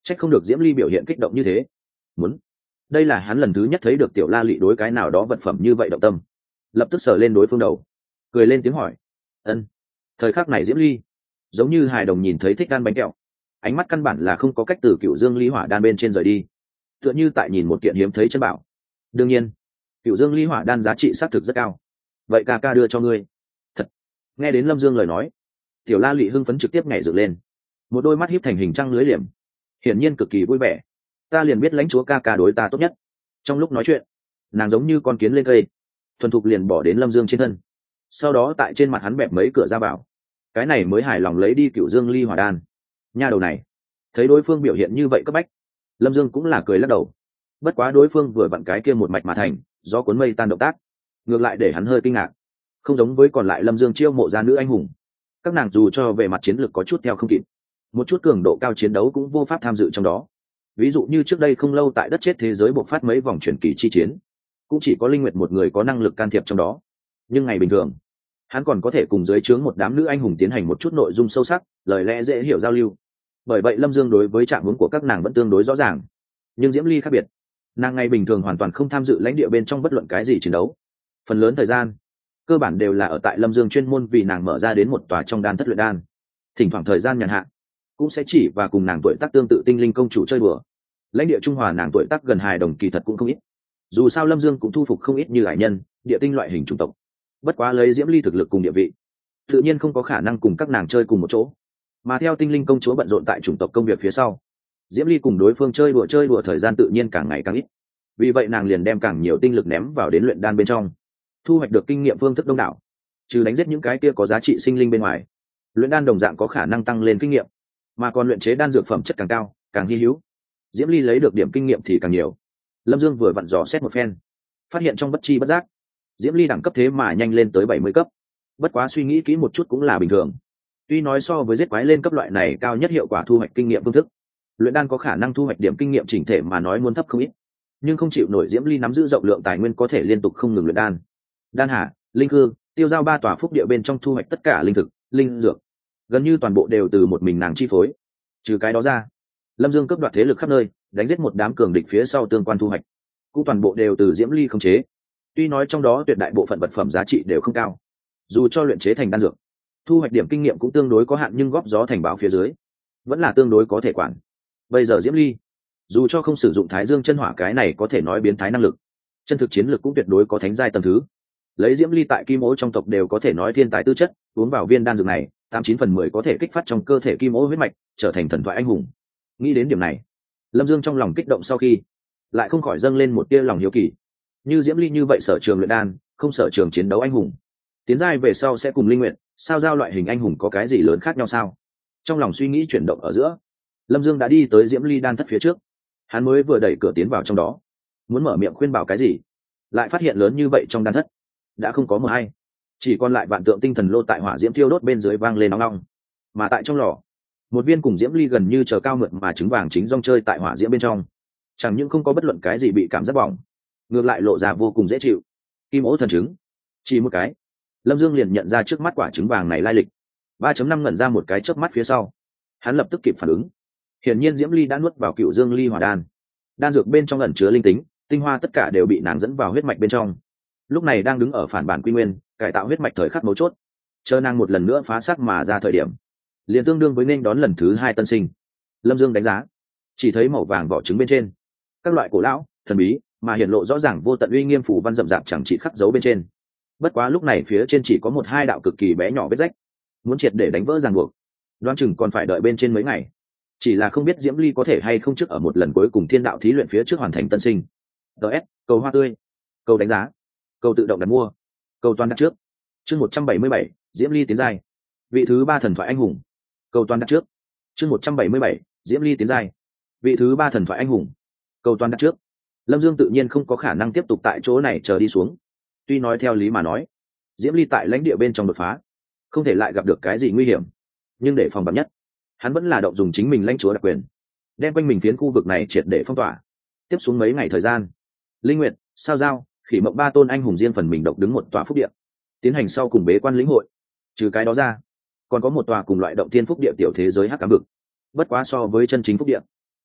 Trách không được Diễm Ly biểu hiện kích động như thế. Muốn, đây là hắn lần thứ nhất thấy được tiểu La Lị đối cái nào đó vật phẩm như vậy động tâm, lập tức sờ lên đối phương đầu, cười lên tiếng hỏi. Ân. Thời khắc này Diễm Ly giống như hài đồng nhìn thấy thích đan bánh kẹo, ánh mắt căn bản là không có cách từ Cựu Dương Ly Hỏa đan bên trên rời đi, tựa như tại nhìn một kiện hiếm thấy chân bảo. Đương nhiên, Cựu Dương Ly Hỏa đan giá trị xác thực rất cao. Vậy ca ca đưa cho ngươi. Thật. Nghe đến Lâm Dương lời nói, tiểu La Lị hưng phấn trực tiếp nhảy dựng lên, một đôi mắt híp thành hình trăng lưới liềm, hiển nhiên cực kỳ vui vẻ. Ta liền biết lãnh chúa ca ca đối ta tốt nhất. Trong lúc nói chuyện, nàng giống như con kiến lên cây, thuần thục liền bỏ đến Lâm Dương trên thân, sau đó tại trên mặt hắn bẹp mấy cửa ra vào, cái này mới hài lòng lấy đi Cựu Dương Ly Hỏa đan. Nha đầu này, thấy đối phương biểu hiện như vậy cấp bách, Lâm Dương cũng là cười lắc đầu. Bất quá đối phương vừa vặn cái kia một mạch mà thành do cuốn mây tan động tác, ngược lại để hắn hơi kinh ngạc. Không giống với còn lại Lâm Dương chiêu mộ ra nữ anh hùng, các nàng dù cho về mặt chiến lược có chút theo không kịp, một chút cường độ cao chiến đấu cũng vô pháp tham dự trong đó. Ví dụ như trước đây không lâu tại đất chết thế giới bộc phát mấy vòng chuyển kỳ chi chiến, cũng chỉ có Linh Nguyệt một người có năng lực can thiệp trong đó. Nhưng ngày bình thường, hắn còn có thể cùng dưới trướng một đám nữ anh hùng tiến hành một chút nội dung sâu sắc, lời lẽ dễ hiểu giao lưu. Bởi vậy Lâm Dương đối với trạng hướng của các nàng vẫn tương đối rõ ràng. Nhưng Diễm Ly khác biệt, nàng ngày bình thường hoàn toàn không tham dự lãnh địa bên trong bất luận cái gì chiến đấu, phần lớn thời gian cơ bản đều là ở tại Lâm Dương chuyên môn vì nàng mở ra đến một tòa trong đan thất luyện đan. Thỉnh thoảng thời gian nhàn hạ, cũng sẽ chỉ và cùng nàng tuổi tác tương tự tinh linh công chủ chơi đùa. Lãnh địa trung hòa nàng tuổi tác gần hài đồng kỳ thật cũng không ít. Dù sao Lâm Dương cũng thu phục không ít như hải nhân, địa tinh loại hình chủng tộc. Bất quá lấy Diễm Ly thực lực cùng địa vị, tự nhiên không có khả năng cùng các nàng chơi cùng một chỗ. Mà theo tinh linh công chúa bận rộn tại chủng tộc công việc phía sau, Diễm Ly cùng đối phương chơi đùa thời gian tự nhiên càng ngày càng ít. Vì vậy nàng liền đem càng nhiều tinh lực ném vào đến luyện đan bên trong, thu hoạch được kinh nghiệm phương thức đông đảo. Trừ đánh giết những cái kia có giá trị sinh linh bên ngoài, luyện đan đồng dạng có khả năng tăng lên kinh nghiệm, mà còn luyện chế đan dược phẩm chất càng cao càng hy hữu, Diễm Ly lấy được điểm kinh nghiệm thì càng nhiều. Lâm Dương vừa vặn dò xét một phen, phát hiện trong bất chi bất giác Diễm Ly đẳng cấp thế mà nhanh lên tới 70 cấp. Bất quá suy nghĩ kỹ một chút cũng là bình thường. Tuy nói so với giết quái lên cấp loại này cao nhất hiệu quả thu hoạch kinh nghiệm phương thức, luyện đan có khả năng thu hoạch điểm kinh nghiệm chỉnh thể mà nói muốn thấp không ít, nhưng không chịu nổi Diễm Ly nắm giữ rộng lượng tài nguyên có thể liên tục không ngừng luyện đan. Đan Hà, Linh Cư, tiêu giao 3 tòa phúc địa bên trong thu hoạch tất cả linh thực, linh dược, gần như toàn bộ đều từ một mình nàng chi phối. Trừ cái đó ra, Lâm Dương cướp đoạt thế lực khắp nơi, đánh giết một đám cường địch phía sau tương quan thu hoạch, cũng toàn bộ đều từ Diễm Ly khống chế. Tuy nói trong đó tuyệt đại bộ phận vật phẩm giá trị đều không cao, dù cho luyện chế thành đan dược, thu hoạch điểm kinh nghiệm cũng tương đối có hạn, nhưng góp gió thành báo phía dưới vẫn là tương đối có thể quản. Bây giờ Diễm Ly dù cho không sử dụng Thái Dương chân hỏa cái này có thể nói biến thái năng lực, chân thực chiến lực cũng tuyệt đối có thánh giai tầng thứ. Lấy Diễm Ly tại kim ô trong tộc đều có thể nói thiên tài tư chất, uống vào viên đan dược này 89/10 có thể kích phát trong cơ thể kim ô huyết mạch, trở thành thần thoại anh hùng. Nghĩ đến điểm này, Lâm Dương trong lòng kích động, sau khi lại không khỏi dâng lên một tia lòng hiếu kỳ. Như Diễm Ly như vậy sở trường luyện đan, không sở trường chiến đấu anh hùng, tiến giai về sau sẽ cùng Linh Nguyện, sao giao loại hình anh hùng có cái gì lớn khác nhau sao? Trong lòng suy nghĩ chuyển động ở giữa, Lâm Dương đã đi tới Diễm Ly đan thất phía trước. Hắn mới vừa đẩy cửa tiến vào trong đó, muốn mở miệng khuyên bảo cái gì, lại phát hiện lớn như vậy trong đan thất đã không có mờ hay, chỉ còn lại vạn tượng tinh thần lô tại hỏa diễm thiêu đốt bên dưới vang lên nóng nóng. Mà tại trong lò, một viên cùng Diễm Ly gần như chờ cao mượt mà trứng vàng chính rong chơi tại hỏa diễm bên trong, chẳng những không có bất luận cái gì bị cảm giác bỏng, ngược lại lộ ra vô cùng dễ chịu. Kim ố thần trứng. Chỉ một cái, Lâm Dương liền nhận ra trước mắt quả trứng vàng này lai lịch. 3.5 ngẩn ra một cái chớp mắt phía sau, hắn lập tức kịp phản ứng. Hiển nhiên Diễm Ly đã nuốt vào Cựu Dương Ly Hỏa đan, đan dược bên trong ẩn chứa linh tính, tinh hoa tất cả đều bị nàng dẫn vào huyết mạch bên trong. Lúc này đang đứng ở phản bản quy nguyên, cải tạo huyết mạch thời khắc mấu chốt, chờ nàng một lần nữa phá xác mà ra thời điểm, liền tương đương với nên đón lần thứ 2 tân sinh. Lâm Dương đánh giá, chỉ thấy màu vàng vỏ trứng bên trên các loại cổ lão, thần bí mà hiển lộ rõ ràng vô tận uy nghiêm phủ văn rậm rạp chẳng chỉ khắc dấu bên trên. Bất quá lúc này phía trên chỉ có 1-2 đạo cực kỳ bé nhỏ vết rách, muốn triệt để đánh vỡ ràng buộc, đoán chừng còn phải đợi bên trên mấy ngày. Chỉ là không biết Diễm Ly có thể hay không trước ở một lần cuối cùng thiên đạo thí luyện phía trước hoàn thành tân sinh. DS, cầu hoa tươi, cầu đánh giá, cầu tự động đặt mua, cầu toàn đặt trước. Chương 177, Diễm Ly tiến giai. Vị thứ 3 thần thoại anh hùng. Cầu toàn đặt trước. Chương 177, Diễm Ly tiến giai. Vị thứ 3 thần thoại anh hùng. Cầu toàn đặt trước. Lâm Dương tự nhiên không có khả năng tiếp tục tại chỗ này chờ đi xuống. Tuy nói theo lý mà nói, Diễm Ly tại lãnh địa bên trong đột phá, không thể lại gặp được cái gì nguy hiểm, nhưng để phòng bắn nhất, hắn vẫn là động dùng chính mình lãnh chúa đặc quyền, đem quanh mình phiến khu vực này triệt để phong tỏa. Tiếp xuống mấy ngày thời gian, Linh Nguyệt, Sao Giao, Khỉ Mộng 3 tôn anh hùng riêng phần mình độc đứng một tòa phúc địa, tiến hành sau cùng bế quan lĩnh hội. Trừ cái đó ra, còn có một tòa cùng loại động thiên phúc địa tiểu thế giới hắc ám vực. Bất quá so với chân chính phúc địa,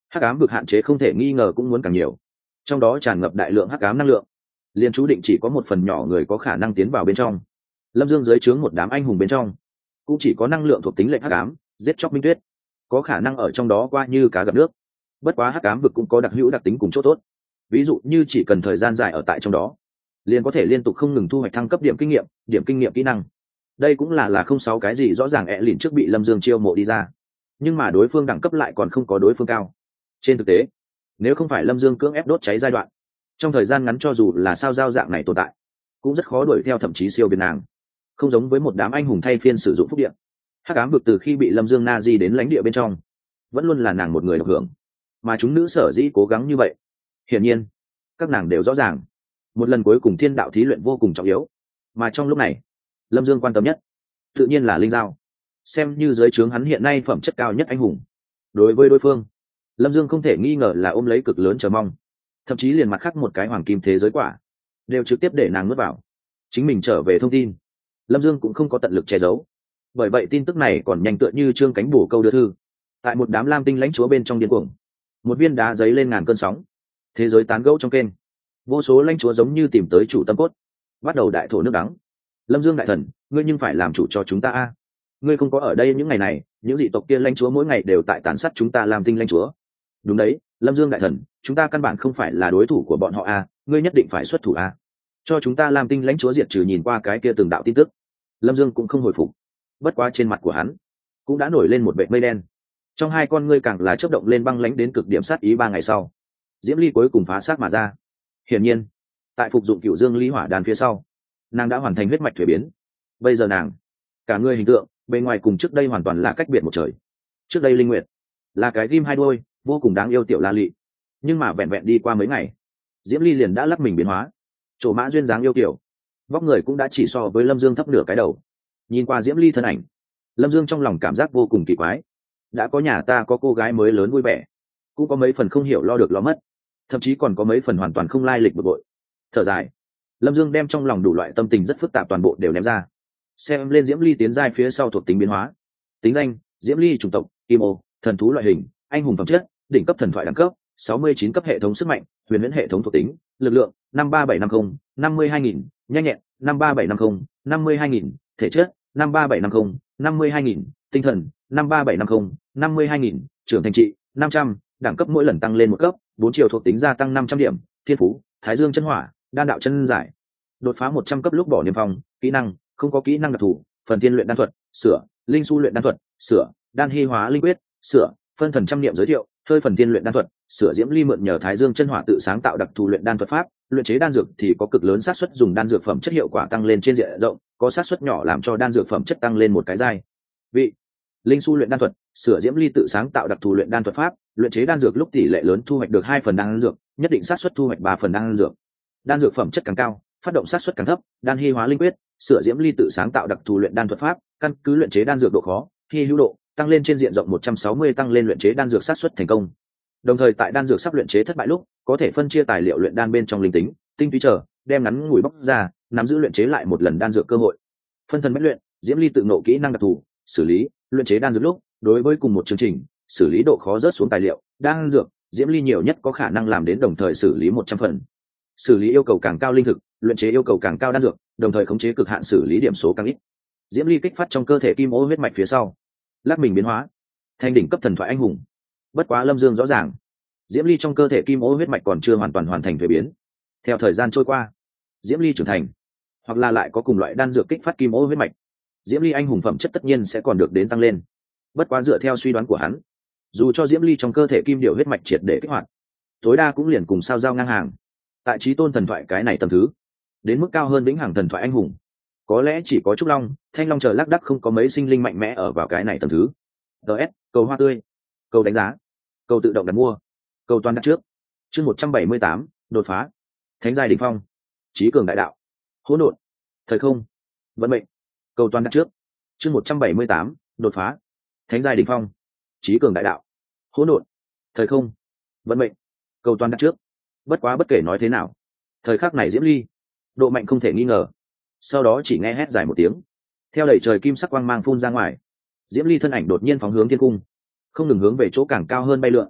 hắc ám vực hạn chế không thể nghi ngờ cũng muốn càng nhiều, trong đó tràn ngập đại lượng hắc ám năng lượng, liền chú định chỉ có một phần nhỏ người có khả năng tiến vào bên trong. Lâm Dương dưới trướng một đám anh hùng bên trong cũng chỉ có năng lượng thuộc tính lệnh hắc ám, giết chóc Minh Tuyết có khả năng ở trong đó qua như cá gặp nước. Bất quá hắc ám vực cũng có đặc hữu đặc tính cùng chỗ tốt, ví dụ như chỉ cần thời gian dài ở tại trong đó liền có thể liên tục không ngừng thu hoạch thăng cấp điểm kinh nghiệm kỹ năng. Đây cũng là không sáu cái gì rõ ràng lìn trước bị Lâm Dương chiêu mộ đi ra, nhưng mà đối phương đẳng cấp lại còn không có đối phương cao. Trên thực tế, nếu không phải Lâm Dương cưỡng ép đốt cháy giai đoạn, trong thời gian ngắn cho dù là sao giao dạng này tồn tại cũng rất khó đuổi theo, thậm chí siêu việt nàng. Không giống với một đám anh hùng thay phiên sử dụng phúc điện, hắc ám vực từ khi bị Lâm Dương na di đến lãnh địa bên trong vẫn luôn là nàng một người được hưởng, mà chúng nữ sở dĩ cố gắng như vậy, hiển nhiên các nàng đều rõ ràng một lần cuối cùng thiên đạo thí luyện vô cùng trọng yếu. Mà trong lúc này Lâm Dương quan tâm nhất tự nhiên là linh giao, xem như dưới trướng hắn hiện nay phẩm chất cao nhất anh hùng. Đối với đối phương, Lâm Dương không thể nghi ngờ là ôm lấy cực lớn chờ mong, thậm chí liền mặt khác một cái hoàng kim thế giới quả đều trực tiếp để nàng nuốt vào. Chính mình trở về thông tin, Lâm Dương cũng không có tận lực che giấu, bởi vậy tin tức này còn nhanh tựa như trương cánh bổ câu đưa thư. Tại một đám lam tinh lãnh chúa bên trong điên cuồng, một viên đá giấy lên ngàn cơn sóng, thế giới tán gẫu trong kênh, vô số lãnh chúa giống như tìm tới chủ tâm cốt, bắt đầu đại thổ nước đắng. Lâm Dương đại thần, ngươi nhưng phải làm chủ cho chúng ta a. Ngươi không có ở đây những ngày này, những dị tộc kia lãnh chúa mỗi ngày đều tại tàn sát chúng ta lam tinh lãnh chúa. Đúng đấy, Lâm Dương đại thần, chúng ta căn bản không phải là đối thủ của bọn họ a, ngươi nhất định phải xuất thủ a, cho chúng ta lam tinh lãnh chúa diệt trừ. Nhìn qua cái kia từng đạo tin tức, Lâm Dương cũng không hồi phục, bất quá trên mặt của hắn cũng đã nổi lên một vệt mây đen, trong hai con ngươi càng là chớp động lên băng lãnh đến cực điểm sát ý. 3 ngày sau, Diễm Ly cuối cùng phá xác mà ra. Hiển nhiên, tại phục dụng Cửu Dương Ly Hỏa Đan phía sau, nàng đã hoàn thành huyết mạch thuế biến. Bây giờ nàng, cả người hình tượng, bề ngoài cùng trước đây hoàn toàn là cách biệt một trời. Trước đây Linh Nguyệt là cái ghim hai đuôi, vô cùng đáng yêu tiểu la lị, nhưng mà vẹn vẹn đi qua mấy ngày, Diễm Ly liền đã lắc mình biến hóa, trổ mã duyên dáng yêu kiểu, vóc người cũng đã chỉ so với Lâm Dương thấp nửa cái đầu. Nhìn qua Diễm Ly thân ảnh, Lâm Dương trong lòng cảm giác vô cùng kỳ quái. Đã có nhà ta có cô gái mới lớn vui vẻ, cũng có mấy phần không hiểu lo được lo mất, thậm chí còn có mấy phần hoàn toàn không lai lịch bực bội. Thở dài, Lâm Dương đem trong lòng đủ loại tâm tình rất phức tạp toàn bộ đều ném ra, xem lên Diễm Ly tiến giai phía sau thuộc tính biến hóa. Tính danh: Diễm Ly, chủng tộc Kim Ô, thần thú loại hình, anh hùng phẩm chất, đỉnh cấp thần thoại đẳng cấp 69 cấp, hệ thống sức mạnh, huyền huyễn hệ thống thuộc tính, lực lượng 53750 52000, nhanh nhẹn 53750 52000, thể chất 53750 52000, tinh thần 53750 52000, trưởng thành trị 500, đẳng cấp mỗi lần tăng lên 1 cấp, 4 chiều thuộc tính gia tăng 500 điểm, thiên phú Thái Dương chân hỏa, đan đạo chân giải, đột phá 100 cấp lúc bỏ niêm phong. Kỹ năng: không có kỹ năng đặc thù. Phần thiên luyện đan thuật sửa, linh su luyện đan thuật sửa, đan hy hóa linh quyết sửa, phân thần trăm niệm giới thiệu hơi phần thiên luyện đan thuật sửa. Diễm Ly mượn nhờ Thái Dương chân hỏa tự sáng tạo đặc thù luyện đan thuật pháp, luyện chế đan dược thì có cực lớn xác suất dùng đan dược phẩm chất hiệu quả tăng lên trên diện rộng, có xác suất nhỏ làm cho đan dược phẩm chất tăng lên một cái giai vị. Linh su luyện đan thuật sửa. Diễm Ly tự sáng tạo đặc thù luyện đan thuật pháp, luyện chế đan dược lúc tỷ lệ lớn thu hoạch được 2 phần đan dược, nhất định xác suất thu hoạch 3 phần đan dược. Đan dược phẩm chất càng cao, phát động xác suất càng thấp. Đan hy hóa linh quyết sửa. Diễm Ly tự sáng tạo đặc thù luyện đan thuật pháp, căn cứ luyện chế đan dược độ khó, hy hữu độ tăng lên trên diện rộng 160, tăng lên luyện chế đan dược xác suất thành công. Đồng thời tại đan dược sắp luyện chế thất bại lúc, có thể phân chia tài liệu luyện đan bên trong linh tính, tinh túy chờ, đem ngắn ngủi bóc ra, nắm giữ luyện chế lại một lần đan dược cơ hội. Phân thần bách luyện Diễm Ly tự nộ kỹ năng đặc thù, xử lý luyện chế đan dược lúc, đối với cùng một chương trình, xử lý độ khó rớt xuống tài liệu đan dược, Diễm Ly nhiều nhất có khả năng làm đến đồng thời xử lý 100 phần. Xử lý yêu cầu càng cao linh thực, luyện chế yêu cầu càng cao đan dược, đồng thời khống chế cực hạn xử lý điểm số càng ít. Diễm Ly kích phát trong cơ thể kim ô huyết mạch phía sau, lắc mình biến hóa thành đỉnh cấp thần thoại anh hùng. Bất quá Lâm Dương rõ ràng, Diễm Ly trong cơ thể kim ô huyết mạch còn chưa hoàn toàn hoàn thành thuế biến. Theo thời gian trôi qua, Diễm Ly trưởng thành, hoặc là lại có cùng loại đan dược kích phát kim ô huyết mạch, Diễm Ly anh hùng phẩm chất tất nhiên sẽ còn được đến tăng lên. Bất quá dựa theo suy đoán của hắn, dù cho Diễm Ly trong cơ thể kim điệu huyết mạch triệt để kích hoạt, tối đa cũng liền cùng sao giao ngang hàng. Tại chí tôn thần thoại cái này tầm thứ, đến mức cao hơn vĩnh hằng thần thoại anh hùng, có lẽ chỉ có Trúc Long, Thanh Long chờ lác đác, không có mấy sinh linh mạnh mẽ ở vào cái này tầm thứ. DS, cầu hoa tươi, cầu đánh giá, cầu tự động đặt mua, cầu toàn đặt trước. Chương 178, đột phá. Thánh giai đỉnh phong, trí cường đại đạo, hỗn độn, thời không, vận mệnh, cầu toàn đặt trước. Chương 178, đột phá. Thánh giai đỉnh phong, trí cường đại đạo, hỗn độn, thời không, vận mệnh, cầu toàn đặt trước. Bất quá bất kể nói thế nào, thời khắc này Diễm Ly độ mạnh không thể nghi ngờ. Sau đó chỉ nghe hét dài một tiếng, theo đẩy trời kim sắc quang mang phun ra ngoài, Diễm Ly thân ảnh đột nhiên phóng hướng thiên cung, không ngừng hướng về chỗ càng cao hơn bay lượn.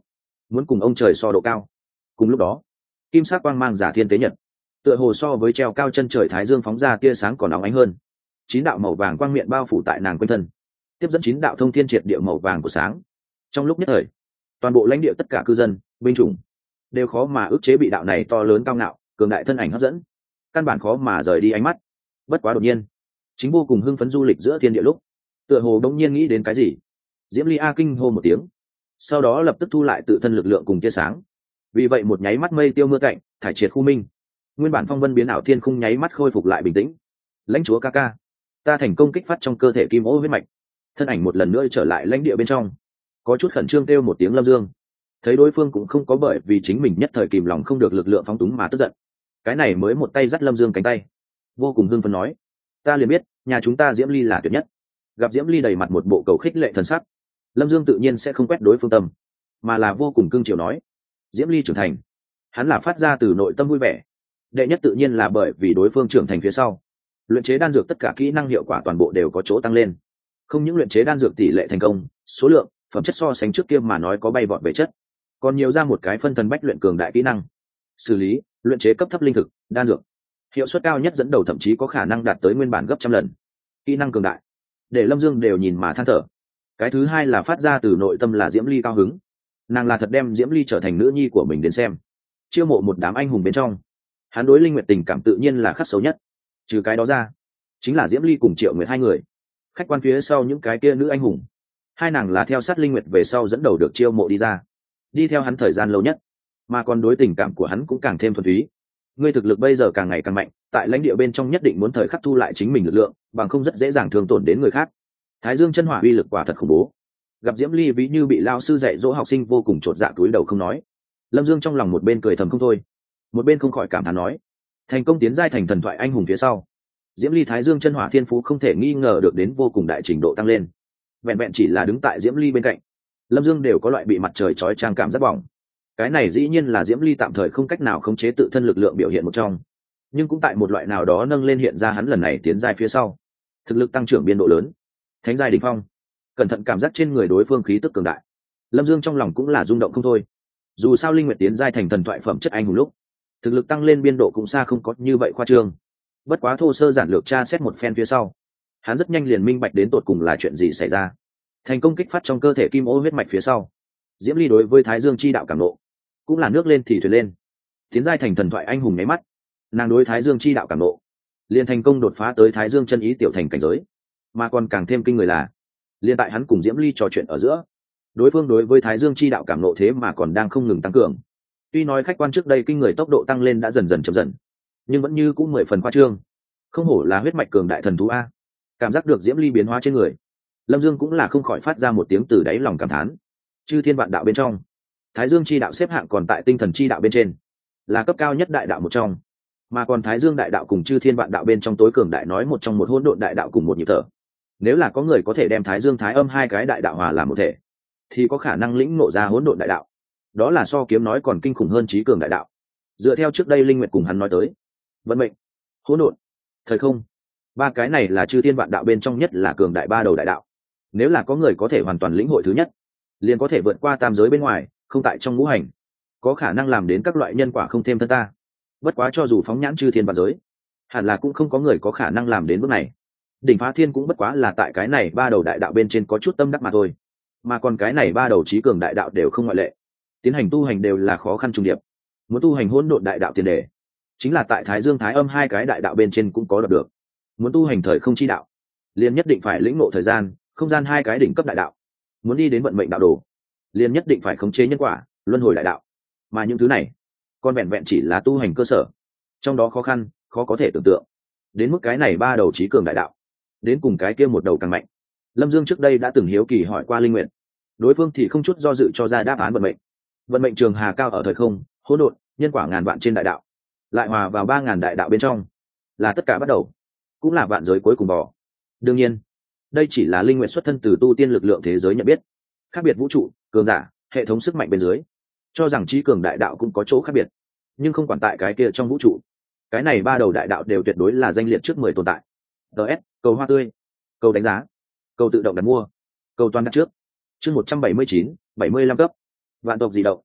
muốn cùng ông trời so độ cao. Cùng lúc đó, kim sắc quang mang giả thiên tế nhật, tựa hồ so với treo cao chân trời thái dương phóng ra tia sáng còn óng ánh hơn. 9 đạo màu vàng quang miệng bao phủ tại nàng quanh thân, tiếp dẫn 9 đạo thông thiên triệt địa màu vàng của sáng. Trong lúc nhất thời, toàn bộ lãnh địa tất cả cư dân, binh chủng đều khó mà ức chế bị đạo này to lớn cao ngạo, cường đại thân ảnh hấp dẫn, căn bản khó mà rời đi ánh mắt. Bất quá đột nhiên, chính vô cùng hưng phấn du lịch giữa thiên địa lúc, tựa hồ đống nhiên nghĩ đến cái gì, Diễm Ly A kinh hô một tiếng, sau đó lập tức thu lại tự thân lực lượng cùng tia sáng. Vì vậy một nháy mắt mây tiêu mưa cạnh, thải triệt khu minh, nguyên bản phong vân biến ảo thiên khung nháy mắt khôi phục lại bình tĩnh. Lãnh chúa ca ca, ta thành công kích phát trong cơ thể kim ô huyết mạch, thân ảnh một lần nữa trở lại lãnh địa bên trong, có chút khẩn trương kêu một tiếng. Lâm Dương thấy đối phương cũng không có bởi vì chính mình nhất thời kìm lòng không được lực lượng phóng túng mà tức giận, cái này mới một tay dắt Lâm Dương cánh tay, vô cùng hưng phấn nói: ta liền biết nhà chúng ta Diễm Ly là tuyệt nhất. Gặp Diễm Ly đầy mặt một bộ cầu khích lệ thần sắc, Lâm Dương tự nhiên sẽ không quét đối phương tâm, mà là vô cùng cưng chiều nói: Diễm Ly trưởng thành, hắn là phát ra từ nội tâm vui vẻ. Đệ nhất tự nhiên là bởi vì đối phương trưởng thành phía sau, luyện chế đan dược tất cả kỹ năng hiệu quả toàn bộ đều có chỗ tăng lên. Không những luyện chế đan dược tỷ lệ thành công, số lượng, phẩm chất so sánh trước kia mà nói có bay vọt về chất, còn nhiều ra một cái phân thần bách luyện cường đại kỹ năng. Xử lý, luyện chế cấp thấp linh thực, đan dược, hiệu suất cao nhất dẫn đầu thậm chí có khả năng đạt tới nguyên bản gấp trăm lần. Kỹ năng cường đại, để Lâm Dương đều nhìn mà than thở. Cái thứ hai là phát ra từ nội tâm là Diễm Ly cao hứng. Nàng là thật đem Diễm Ly trở thành nữ nhi của mình đến xem. Chiêu mộ một đám anh hùng bên trong, hắn đối Linh Nguyệt tình cảm tự nhiên là khắc sâu nhất. Trừ cái đó ra, chính là Diễm Ly cùng Triệu Nguyệt hai người. Khách quan phía sau những cái kia nữ anh hùng, hai nàng là theo sát Linh Nguyệt về sau dẫn đầu được chiêu mộ đi ra, đi theo hắn thời gian lâu nhất, mà còn đối tình cảm của hắn cũng càng thêm thuần túy. Ngươi thực lực bây giờ càng ngày càng mạnh, tại lãnh địa bên trong nhất định muốn thời khắc thu lại chính mình lực lượng, bằng không rất dễ dàng thương tổn đến người khác. Thái Dương chân hỏa uy lực quả thật khủng bố. Gặp Diễm Ly ví như bị lao sư dạy dỗ học sinh vô cùng chột dạ túi đầu không nói. Lâm Dương trong lòng một bên cười thầm không thôi, một bên không khỏi cảm thán nói: thành công tiến giai thành thần thoại anh hùng phía sau, Diễm Ly Thái Dương chân hỏa thiên phú không thể nghi ngờ được đến vô cùng đại trình độ tăng lên. Vẹn vẹn chỉ là đứng tại Diễm Ly bên cạnh, Lâm Dương đều có loại bị mặt trời chói chang cảm giác bỏng. Cái này dĩ nhiên là Diễm Ly tạm thời không cách nào khống chế tự thân lực lượng biểu hiện một trong, nhưng cũng tại một loại nào đó nâng lên hiện ra hắn lần này tiến giai phía sau, thực lực tăng trưởng biên độ lớn. Thánh giai đỉnh phong, cẩn thận cảm giác trên người đối phương khí tức cường đại, Lâm Dương trong lòng cũng là rung động không thôi. Dù sao Linh Nguyệt tiến giai thành thần thoại phẩm chất anh hùng lúc, thực lực tăng lên biên độ cũng xa không có như vậy khoa trương. Bất quá thô sơ giản lược tra xét một phen phía sau, hắn rất nhanh liền minh bạch đến tột cùng là chuyện gì xảy ra. Thành công kích phát trong cơ thể kim ô huyết mạch phía sau, Diễm Ly đối với Thái Dương chi đạo cảm nộ, cũng là nước lên thì thuyền lên. Tiến giai thành thần thoại anh hùng nháy mắt, nàng đối Thái Dương chi đạo cảm nộ, liền thành công đột phá tới Thái Dương chân ý tiểu thành cảnh giới. Mà còn càng thêm kinh người là, liên tại hắn cùng Diễm Ly trò chuyện ở giữa, đối phương đối với Thái Dương chi đạo cảm nộ thế mà còn đang không ngừng tăng cường. Tuy nói khách quan trước đây kinh người tốc độ tăng lên đã dần dần chậm dần, nhưng vẫn như cũng 10 phần khoa trương. Không hổ là huyết mạch cường đại thần thú a. Cảm giác được Diễm Ly biến hóa trên người, Lâm Dương cũng là không khỏi phát ra một tiếng từ đáy lòng cảm thán. Chư thiên vạn đạo bên trong, Thái Dương chi đạo xếp hạng còn tại tinh thần chi đạo bên trên, là cấp cao nhất đại đạo một trong. Mà còn Thái Dương đại đạo cùng chư thiên vạn đạo bên trong tối cường đại nói một trong một hỗn độn đại đạo cùng một nhịp thở. Nếu là có người có thể đem Thái Dương Thái Âm hai cái đại đạo hòa làm một thể, thì có khả năng lĩnh ngộ ra hỗn độn đại đạo. Đó là so kiếm nói còn kinh khủng hơn trí cường đại đạo. Dựa theo trước đây Linh Nguyệt cùng hắn nói tới, vận mệnh, hỗn độn, thời không, ba cái này là chư thiên vạn đạo bên trong nhất là cường đại ba đầu đại đạo. Nếu là có người có thể hoàn toàn lĩnh hội thứ nhất, liền có thể vượt qua tam giới bên ngoài, không tại trong ngũ hành, có khả năng làm đến các loại nhân quả không thêm thân ta. Bất quá cho dù phóng nhãn chư thiên vạn giới, hẳn là cũng không có người có khả năng làm đến bước này. Đỉnh phá thiên cũng bất quá là tại cái này ba đầu đại đạo bên trên có chút tâm đắc mà thôi, mà còn cái này ba đầu trí cường đại đạo đều không ngoại lệ. Tiến hành tu hành đều là khó khăn trùng điệp. Muốn tu hành hỗn độn đại đạo tiền đề, chính là tại Thái Dương Thái Âm hai cái đại đạo bên trên cũng có được. Muốn tu hành thời không chi đạo, liền nhất định phải lĩnh ngộ thời gian, không gian hai cái đỉnh cấp đại đạo. Muốn đi đến vận mệnh đạo đồ, liền nhất định phải khống chế nhân quả, luân hồi đại đạo. Mà những thứ này, còn vẹn vẹn chỉ là tu hành cơ sở, trong đó khó khăn, khó có thể tưởng tượng. Đến mức cái này ba đầu trí cường đại đạo, đến cùng cái kia một đầu càng mạnh. Lâm Dương trước đây đã từng hiếu kỳ hỏi qua Linh Nguyệt, đối phương thì không chút do dự cho ra đáp án vận mệnh. Vận mệnh trường hà cao ở thời không, hỗn độn, nhân quả ngàn vạn trên đại đạo, lại hòa vào 3000 đại đạo bên trong, là tất cả bắt đầu, cũng là vạn giới cuối cùng bỏ. Đương nhiên, đây chỉ là Linh Nguyệt xuất thân từ tu tiên lực lượng thế giới nhận biết. Khác biệt vũ trụ, cường giả, hệ thống sức mạnh bên dưới, cho rằng trí cường đại đạo cũng có chỗ khác biệt, nhưng không quản tại cái kia trong vũ trụ, cái này ba đầu đại đạo đều tuyệt đối là danh liệt trước 10 tồn tại. DS, cầu hoa tươi, cầu đánh giá, cầu tự động đặt mua, cầu toàn đặt trước. Chương 179, 75 cấp. Vạn tộc dị động.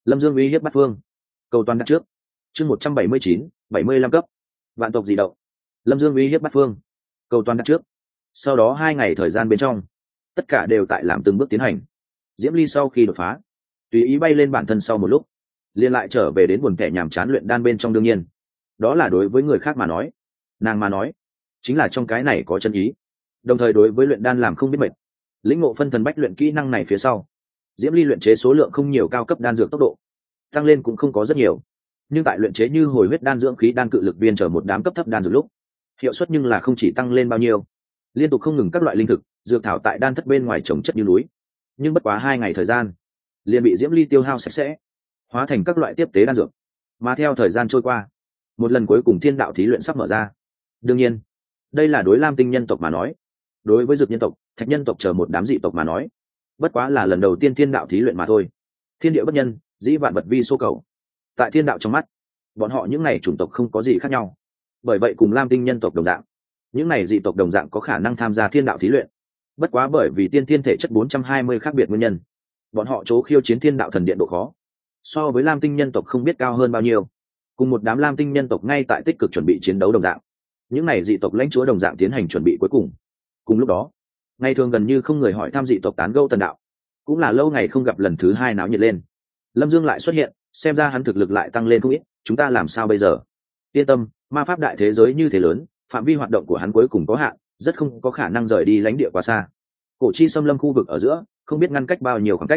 Lâm Dương uy hiếp bắt phương. Cầu toàn đặt trước. Chương 179, 75 cấp. Vạn tộc dị động. Lâm Dương uy hiếp bắt phương. Cầu toàn đặt trước. Sau đó 2 ngày thời gian bên trong, tất cả đều tại làm từng bước tiến hành. Diễm Ly sau khi đột phá, tùy ý bay lên bản thân sau một lúc, liền lại trở về đến buồn kẻ nhàm chán luyện đan bên trong. đương nhiên, đó là đối với người khác mà nói, nàng mà nói chính là trong cái này có chân ý. Đồng thời đối với luyện đan làm không biết mệt, lĩnh ngộ phân thần bách luyện kỹ năng này phía sau, Diễm Ly luyện chế số lượng không nhiều cao cấp đan dược tốc độ tăng lên cũng không có rất nhiều, nhưng tại luyện chế như hồi huyết đan, dưỡng khí đan, cự lực viên trở một đám cấp thấp đan dược lúc, hiệu suất nhưng là không chỉ tăng lên bao nhiêu, liên tục không ngừng các loại linh thực dược thảo tại đan thất bên ngoài trồng chất như núi. Nhưng bất quá 2 ngày thời gian liền bị Diễm Ly tiêu hao sạch sẽ, hóa thành các loại tiếp tế đan dược. Mà theo thời gian trôi qua, một lần cuối cùng thiên đạo thí luyện sắp mở ra. Đương nhiên, đây là đối lam tinh nhân tộc mà nói, đối với dược nhân tộc, thạch nhân tộc chờ một đám dị tộc mà nói, bất quá là lần đầu tiên thiên đạo thí luyện mà thôi. Thiên địa bất nhân, dĩ vạn vật vi số cầu. Tại thiên đạo trong mắt, bọn họ những này chủng tộc không có gì khác nhau. Bởi vậy cùng lam tinh nhân tộc đồng dạng, những này dị tộc đồng dạng có khả năng tham gia thiên đạo thí luyện. Bất quá bởi vì tiên thiên thể chất 420 khác biệt nguyên nhân, bọn họ chỗ khiêu chiến thiên đạo thần điện độ khó so với lam tinh nhân tộc không biết cao hơn bao nhiêu. Cùng một đám lam tinh nhân tộc ngay tại tích cực chuẩn bị chiến đấu đồng dạng, những này dị tộc lãnh chúa đồng dạng tiến hành chuẩn bị cuối cùng. Cùng lúc đó, ngày thường gần như không người hỏi thăm dị tộc tán gẫu tần đạo, cũng là lâu ngày không gặp lần thứ 2 náo nhiệt lên. Lâm Dương lại xuất hiện, xem ra hắn thực lực lại tăng lên không ít. Chúng ta làm sao bây giờ? Yên tâm, ma pháp đại thế giới như thế lớn, phạm vi hoạt động của hắn cuối cùng có hạn, rất không có khả năng rời đi lãnh địa quá xa. Cổ chi xâm lâm khu vực ở giữa, không biết ngăn cách bao nhiêu khoảng cách.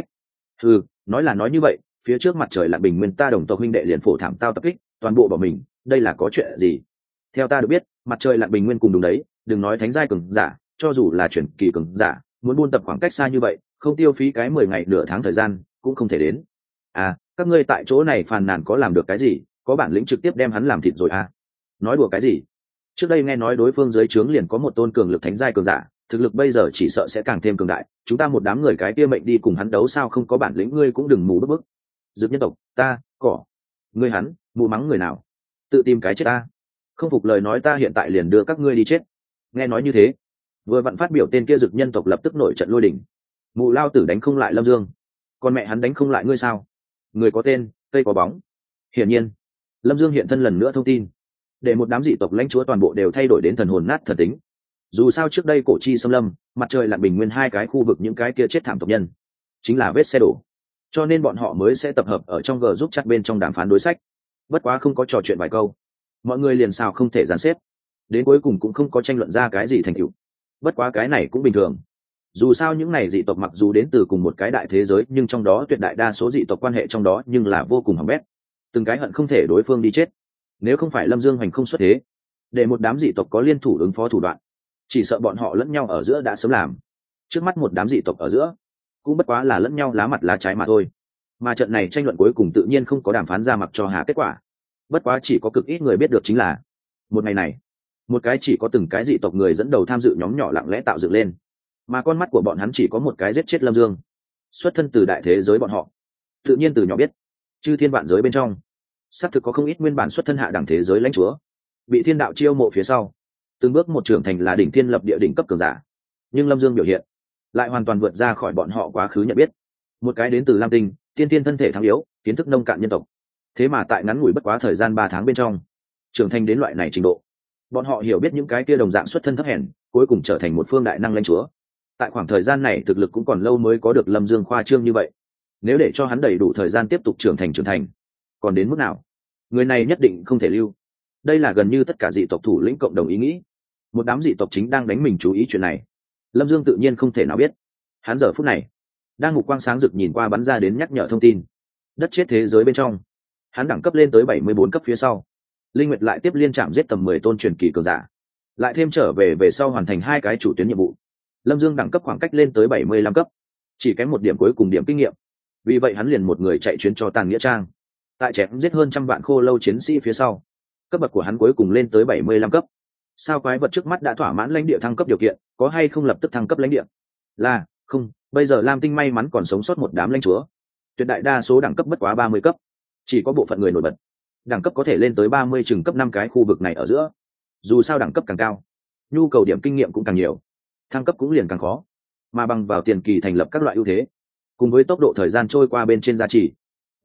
Nói là nói như vậy, phía trước mặt trời lặn bình nguyên ta đồng tộc huynh đệ liền phổ thảm tao tập kích, toàn bộ bỏ mình, đây là có chuyện gì? Theo ta được biết, mặt trời lặn bình nguyên cùng đúng đấy, đừng nói thánh giai cường giả, cho dù là chuyển kỳ cường giả, muốn buôn tập khoảng cách xa như vậy, không tiêu phí cái 10 ngày nửa tháng thời gian, cũng không thể đến. Các ngươi tại chỗ này phàn nàn có làm được cái gì? Có bản lĩnh trực tiếp đem hắn làm thịt rồi à? Nói đùa cái gì? Trước đây nghe nói đối phương dưới trướng liền có một tôn cường lực thánh giai cường giả, thực lực bây giờ chỉ sợ sẽ càng thêm cường đại. Chúng ta một đám người cái kia mệnh đi cùng hắn đấu sao không có bản lĩnh, ngươi cũng đừng mù bức bức. Dược nhân tộc, ta, cỏ. Ngươi hắn, mù mắng người nào? Tự tìm cái chết ta. Không phục lời nói ta hiện tại liền đưa các ngươi đi chết. Nghe nói như thế, vừa vặn phát biểu tên kia dược nhân tộc lập tức nổi trận lôi đình. Mù lao tử đánh không lại Lâm Dương, con mẹ hắn đánh không lại ngươi sao? Người có tên, cây có bóng. Hiển nhiên, Lâm Dương hiện thân lần nữa thông tin, để một đám dị tộc lãnh chúa toàn bộ đều thay đổi đến thần hồn nát thần tính. Dù sao trước đây cổ chi xâm lâm, mặt trời lặn bình nguyên 2 cái khu vực những cái kia chết thảm tộc nhân chính là vết xe đổ, cho nên bọn họ mới sẽ tập hợp ở trong G giúp chat bên trong đàm phán đối sách. Bất quá không có trò chuyện vài câu, mọi người liền sao không thể dàn xếp, đến cuối cùng cũng không có tranh luận ra cái gì thành tựu. Bất quá cái này cũng bình thường, dù sao những này dị tộc mặc dù đến từ cùng một cái đại thế giới, nhưng trong đó tuyệt đại đa số dị tộc quan hệ trong đó nhưng là vô cùng hỏng bét, từng cái hận không thể đối phương đi chết. Nếu không phải Lâm Dương hoành không xuất thế, để một đám dị tộc có liên thủ ứng phó thủ đoạn, chỉ sợ bọn họ lẫn nhau ở giữa đã sớm làm. Trước mắt một đám dị tộc ở giữa cũng bất quá là lẫn nhau lá mặt lá trái mà thôi. Mà trận này tranh luận cuối cùng tự nhiên không có đàm phán ra mặc cho hà kết quả. Bất quá chỉ có cực ít người biết được chính là, một ngày này, một cái chỉ có từng cái dị tộc người dẫn đầu tham dự nhóm nhỏ lặng lẽ tạo dựng lên, mà con mắt của bọn hắn chỉ có một cái giết chết Lâm Dương. Xuất thân từ đại thế giới bọn họ, tự nhiên từ nhỏ biết chư thiên vạn giới bên trong xác thực có không ít nguyên bản xuất thân hạ đẳng thế giới lãnh chúa bị thiên đạo chiêu mộ phía sau, từng bước một trưởng thành là đỉnh thiên lập địa đỉnh cấp cường giả. Nhưng Lâm Dương biểu hiện lại hoàn toàn vượt ra khỏi bọn họ quá khứ nhận biết. Một cái đến từ lam tinh, tiên tiên thân thể thắng yếu, kiến thức nông cạn nhân tộc, thế mà tại ngắn ngủi bất quá thời gian 3 tháng bên trong trưởng thành đến loại này trình độ. Bọn họ hiểu biết những cái kia đồng dạng xuất thân thấp hèn, cuối cùng trở thành một phương đại năng lãnh chúa. Tại khoảng thời gian này thực lực cũng còn lâu mới có được Lâm Dương khoa trương như vậy. Nếu để cho hắn đầy đủ thời gian tiếp tục trưởng thành, còn đến mức nào, người này nhất định không thể lưu. Đây là gần như tất cả dị tộc thủ lĩnh cộng đồng ý nghĩ. Một đám dị tộc chính đang đánh mình chú ý chuyện này, Lâm Dương tự nhiên không thể nào biết. Hắn giờ phút này đang mục quang sáng rực nhìn qua bắn ra đến nhắc nhở thông tin. Đất chết thế giới bên trong, hắn đẳng cấp lên tới 74 cấp phía sau, linh nguyệt lại tiếp liên chạm giết tầm 10 tôn truyền kỳ cường giả, lại thêm trở về sau hoàn thành 2 cái chủ tuyến nhiệm vụ. Lâm Dương đẳng cấp khoảng cách lên tới 75 cấp, chỉ kém một điểm cuối cùng điểm kinh nghiệm. Vì vậy hắn liền một người chạy chuyến cho Tàn Nghĩa Trang, tại chém giết hơn 100 vạn khô lâu chiến sĩ phía sau, cấp bậc của hắn cuối cùng lên tới 75 cấp. Sao quái vật trước mắt đã thỏa mãn lãnh địa thăng cấp điều kiện, có hay không lập tức thăng cấp lãnh địa? Là không, bây giờ Lam Tinh may mắn còn sống sót một đám lãnh chúa, tuyệt đại đa số đẳng cấp bất quá 30 cấp, chỉ có bộ phận người nổi bật đẳng cấp có thể lên tới 30 chừng cấp 5 cái khu vực này ở giữa. Dù sao đẳng cấp càng cao, nhu cầu điểm kinh nghiệm cũng càng nhiều, thăng cấp cũng liền càng khó. Mà bằng vào tiền kỳ thành lập các loại ưu thế, cùng với tốc độ thời gian trôi qua bên trên gia trì,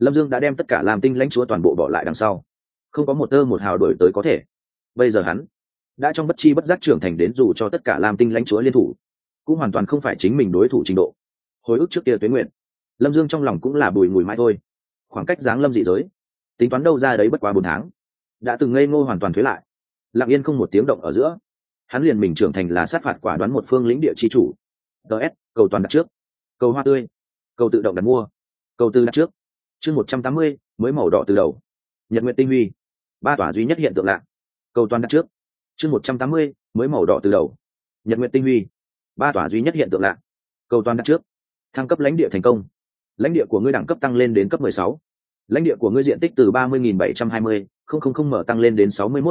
Lâm Dương đã đem tất cả làm tinh lãnh chúa toàn bộ bỏ lại đằng sau, không có một tơ một hào đổi tới có thể. Bây giờ hắn đã trong bất chi bất giác trưởng thành đến dù cho tất cả làm tinh lãnh chúa liên thủ cũng hoàn toàn không phải chính mình đối thủ trình độ. Hồi ức trước kia tuế nguyện, Lâm Dương trong lòng cũng là bùi ngùi mãi thôi. Khoảng cách giáng lâm dị giới tính toán đâu ra đấy bất quá 4 tháng, đã từng ngây ngô hoàn toàn thuế lại, lặng yên không một tiếng động ở giữa, hắn liền mình trưởng thành là sát phạt quả đoán một phương lĩnh địa chi chủ. ts cầu toàn đặt trước, cầu hoa tươi, cầu tự động đặt mua, cầu tư đặt trước. chương 180, mới màu đỏ từ đầu, nhật nguyện tinh huy, 3 tỏa duy nhất hiện tượng lạ, cầu toàn đặt trước. chương 180, mới màu đỏ từ đầu, nhật nguyện tinh huy, 3 tỏa duy nhất hiện tượng lạ, cầu toàn đặt trước. Thăng cấp lãnh địa thành công, lãnh địa của ngươi đẳng cấp tăng lên đến cấp 16. Lãnh địa của ngươi diện tích từ 30.720 mở tăng lên đến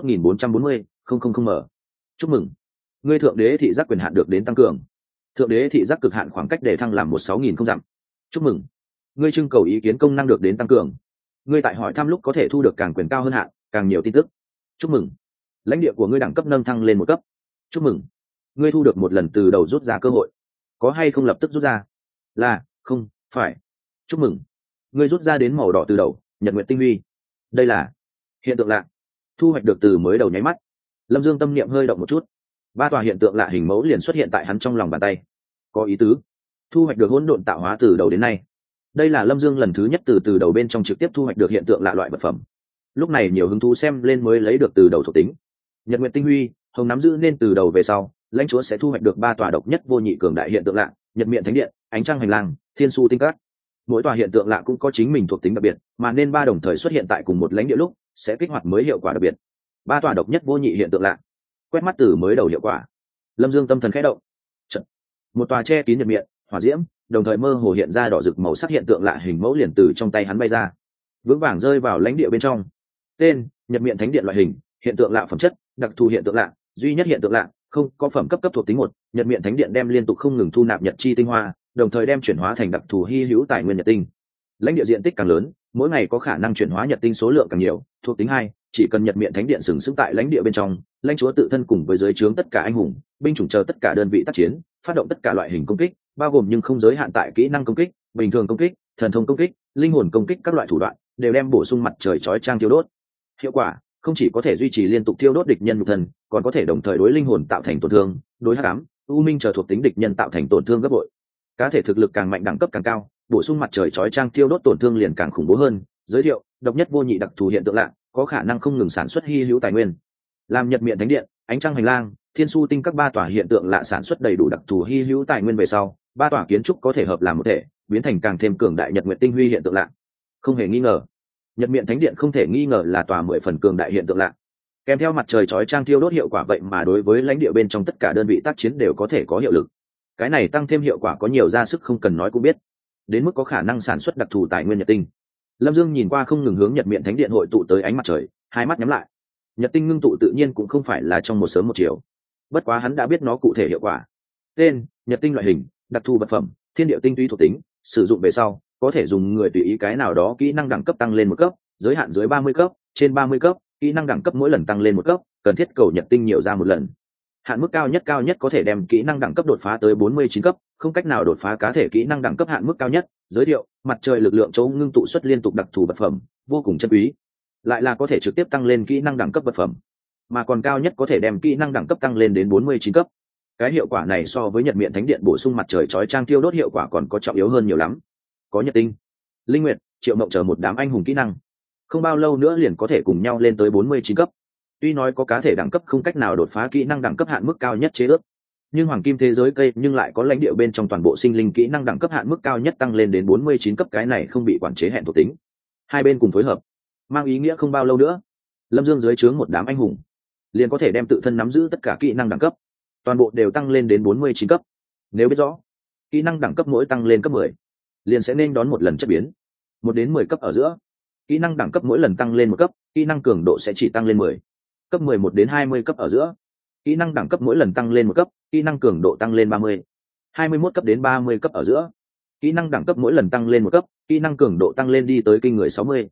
61.440 mở. Chúc mừng, ngươi thượng đế thị giác quyền hạn được đến tăng cường, thượng đế thị giác cực hạn khoảng cách để thăng làm 16.000 không dặm. Chúc mừng, ngươi trưng cầu ý kiến công năng được đến tăng cường, ngươi tại hỏi thăm lúc có thể thu được càng quyền cao hơn hạn, càng nhiều tin tức. Chúc mừng, lãnh địa của ngươi đẳng cấp nâng thăng lên 1 cấp. Chúc mừng, ngươi thu được một lần từ đầu rút ra cơ hội, có hay không lập tức rút ra? Là không phải. Chúc mừng, ngươi rút ra đến màu đỏ từ đầu, nhật nguyện tinh huy. Đây là hiện tượng lạ, thu hoạch được từ mới đầu nháy mắt, Lâm Dương tâm niệm hơi động một chút, 3 tòa hiện tượng lạ hình mẫu liền xuất hiện tại hắn trong lòng bàn tay. Có ý tứ, thu hoạch được hỗn độn tạo hóa từ đầu đến nay. Đây là Lâm Dương lần thứ nhất từ đầu bên trong trực tiếp thu hoạch được hiện tượng lạ loại vật phẩm. Lúc này nhiều hứng thú xem lên mới lấy được từ đầu thuộc tính. Nhật nguyện tinh huy, hồng nắm giữ nên từ đầu về sau, lãnh chúa sẽ thu hoạch được 3 tòa độc nhất vô nhị cường đại hiện tượng lạ, nhật miện thánh điện, ánh trăng hành lang, thiên su tinh cát. Mỗi tòa hiện tượng lạ cũng có chính mình thuộc tính đặc biệt, mà nên 3 đồng thời xuất hiện tại cùng một lãnh địa lúc sẽ kích hoạt mới hiệu quả đặc biệt. 3 tòa độc nhất vô nhị hiện tượng lạ, quét mắt từ mới đầu hiệu quả, Lâm Dương tâm thần khẽ động. Chật, một tòa che kín nhật miện, hỏa diễm, đồng thời mơ hồ hiện ra đỏ rực màu sắc hiện tượng lạ hình mẫu liền từ trong tay hắn bay ra, vững vàng rơi vào lãnh địa bên trong. Tên: nhật miện thánh điện. Loại hình: hiện tượng lạ. Phẩm chất: đặc thù hiện tượng lạ, duy nhất hiện tượng lạ, không có phẩm cấp. Cấp thuộc tính 1, nhật miện thánh điện đem liên tục không ngừng thu nạp nhật chi tinh hoa, đồng thời đem chuyển hóa thành đặc thù hy hữu tài nguyên nhật tinh. Lãnh địa diện tích càng lớn, mỗi ngày có khả năng chuyển hóa nhật tinh số lượng càng nhiều. Thuộc tính 2, chỉ cần nhật miện thánh điện sừng sững tại lãnh địa bên trong, lãnh chúa tự thân cùng với dưới trướng tất cả anh hùng, binh chủng chờ tất cả đơn vị tác chiến, phát động tất cả loại hình công kích, bao gồm nhưng không giới hạn tại kỹ năng công kích, bình thường công kích, thần thông công kích, linh hồn công kích các loại thủ đoạn, đều đem bổ sung mặt trời chói chang thiêu đốt. Hiệu quả không chỉ có thể duy trì liên tục thiêu đốt địch nhân nhục thân, còn có thể đồng thời đối linh hồn tạo thành tổn thương, đối hắc ám, u minh chờ thuộc tính địch nhân tạo thành tổn thương gấp bội. Cá thể thực lực càng mạnh đẳng cấp càng cao, bổ sung mặt trời chói chang thiêu đốt tổn thương liền càng khủng bố hơn. Giới thiệu: độc nhất vô nhị đặc thù hiện tượng lạ, có khả năng không ngừng sản xuất hy hữu tài nguyên. Làm nhật miện thánh điện, ánh trăng hành lang, thiên su tinh các 3 tòa hiện tượng lạ sản xuất đầy đủ đặc thù hy hữu tài nguyên về sau, 3 tòa kiến trúc có thể hợp làm một thể, biến thành càng thêm cường đại nhật nguyện tinh huy hiện tượng lạ. Không hề nghi ngờ, nhật miện thánh điện không thể nghi ngờ là tòa 10 phần cường đại hiện tượng lạ. Kèm theo mặt trời chói chang thiêu đốt hiệu quả, vậy mà đối với lãnh địa bên trong tất cả đơn vị tác chiến đều có thể có hiệu lực. Cái này tăng thêm hiệu quả có nhiều ra sức không cần nói cũng biết, đến mức có khả năng sản xuất đặc thù tài nguyên nhật tinh. Lâm Dương nhìn qua không ngừng hướng nhật miện thánh điện hội tụ tới ánh mặt trời, hai mắt nhắm lại. Nhật tinh ngưng tụ tự nhiên cũng không phải là trong một sớm một chiều, bất quá hắn đã biết nó cụ thể hiệu quả. Tên: nhật tinh. Loại hình: đặc thù vật phẩm, thiên địa tinh túy. Thuộc tính: sử dụng về sau có thể dùng người tùy ý cái nào đó kỹ năng đẳng cấp tăng lên 1 cấp, giới hạn dưới 30 cấp, trên 30 cấp kỹ năng đẳng cấp mỗi lần tăng lên 1 cấp, cần thiết cầu nhật tinh nhiều ra 1 lần. Hạn mức cao nhất có thể đem kỹ năng đẳng cấp đột phá tới 49 cấp, không cách nào đột phá cá thể kỹ năng đẳng cấp hạn mức cao nhất. Giới thiệu: mặt trời lực lượng chỗ ngưng tụ xuất liên tục đặc thù vật phẩm, vô cùng chân quý, lại là có thể trực tiếp tăng lên kỹ năng đẳng cấp vật phẩm, mà còn cao nhất có thể đem kỹ năng đẳng cấp tăng lên đến 49 cấp. Cái hiệu quả này so với nhật miện thánh điện bổ sung mặt trời chói chang thiêu đốt hiệu quả còn có trọng yếu hơn nhiều lắm. Có nhật tinh, linh nguyệt, triệu mộng chờ một đám anh hùng kỹ năng, không bao lâu nữa liền có thể cùng nhau lên tới 49 cấp. Tuy nói có cá thể đẳng cấp không cách nào đột phá kỹ năng đẳng cấp hạn mức cao nhất chế ước, nhưng hoàng kim thế giới cây nhưng lại có lãnh địa bên trong toàn bộ sinh linh kỹ năng đẳng cấp hạn mức cao nhất tăng lên đến 49 cấp, cái này không bị quản chế hẹn thuộc tính. Hai bên cùng phối hợp, mang ý nghĩa không bao lâu nữa, Lâm Dương dưới trướng một đám anh hùng liền có thể đem tự thân nắm giữ tất cả kỹ năng đẳng cấp toàn bộ đều tăng lên đến 49 cấp. Nếu biết rõ kỹ năng đẳng cấp mỗi tăng lên cấp 10 liền sẽ nên đón một lần chất biến. 1 đến 10 cấp ở giữa, kỹ năng đẳng cấp mỗi lần tăng lên 1 cấp, kỹ năng cường độ sẽ chỉ tăng lên 10. Cấp 11 đến 20 cấp ở giữa, kỹ năng đẳng cấp mỗi lần tăng lên 1 cấp, kỹ năng cường độ tăng lên 30. 21 cấp đến 30 cấp ở giữa, kỹ năng đẳng cấp mỗi lần tăng lên 1 cấp, kỹ năng cường độ tăng lên đi tới kinh người 60.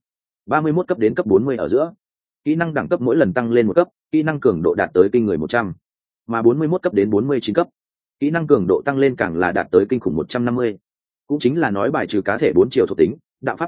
31 cấp đến cấp 40 ở giữa, kỹ năng đẳng cấp mỗi lần tăng lên 1 cấp, kỹ năng cường độ đạt tới kinh người 100. Mà 41 cấp đến 49 cấp, kỹ năng cường độ tăng lên càng là đạt tới kinh khủng 150. Cũng chính là nói bài trừ cá thể 4 chiều thuộc tính, đạo pháp cảm ngộ,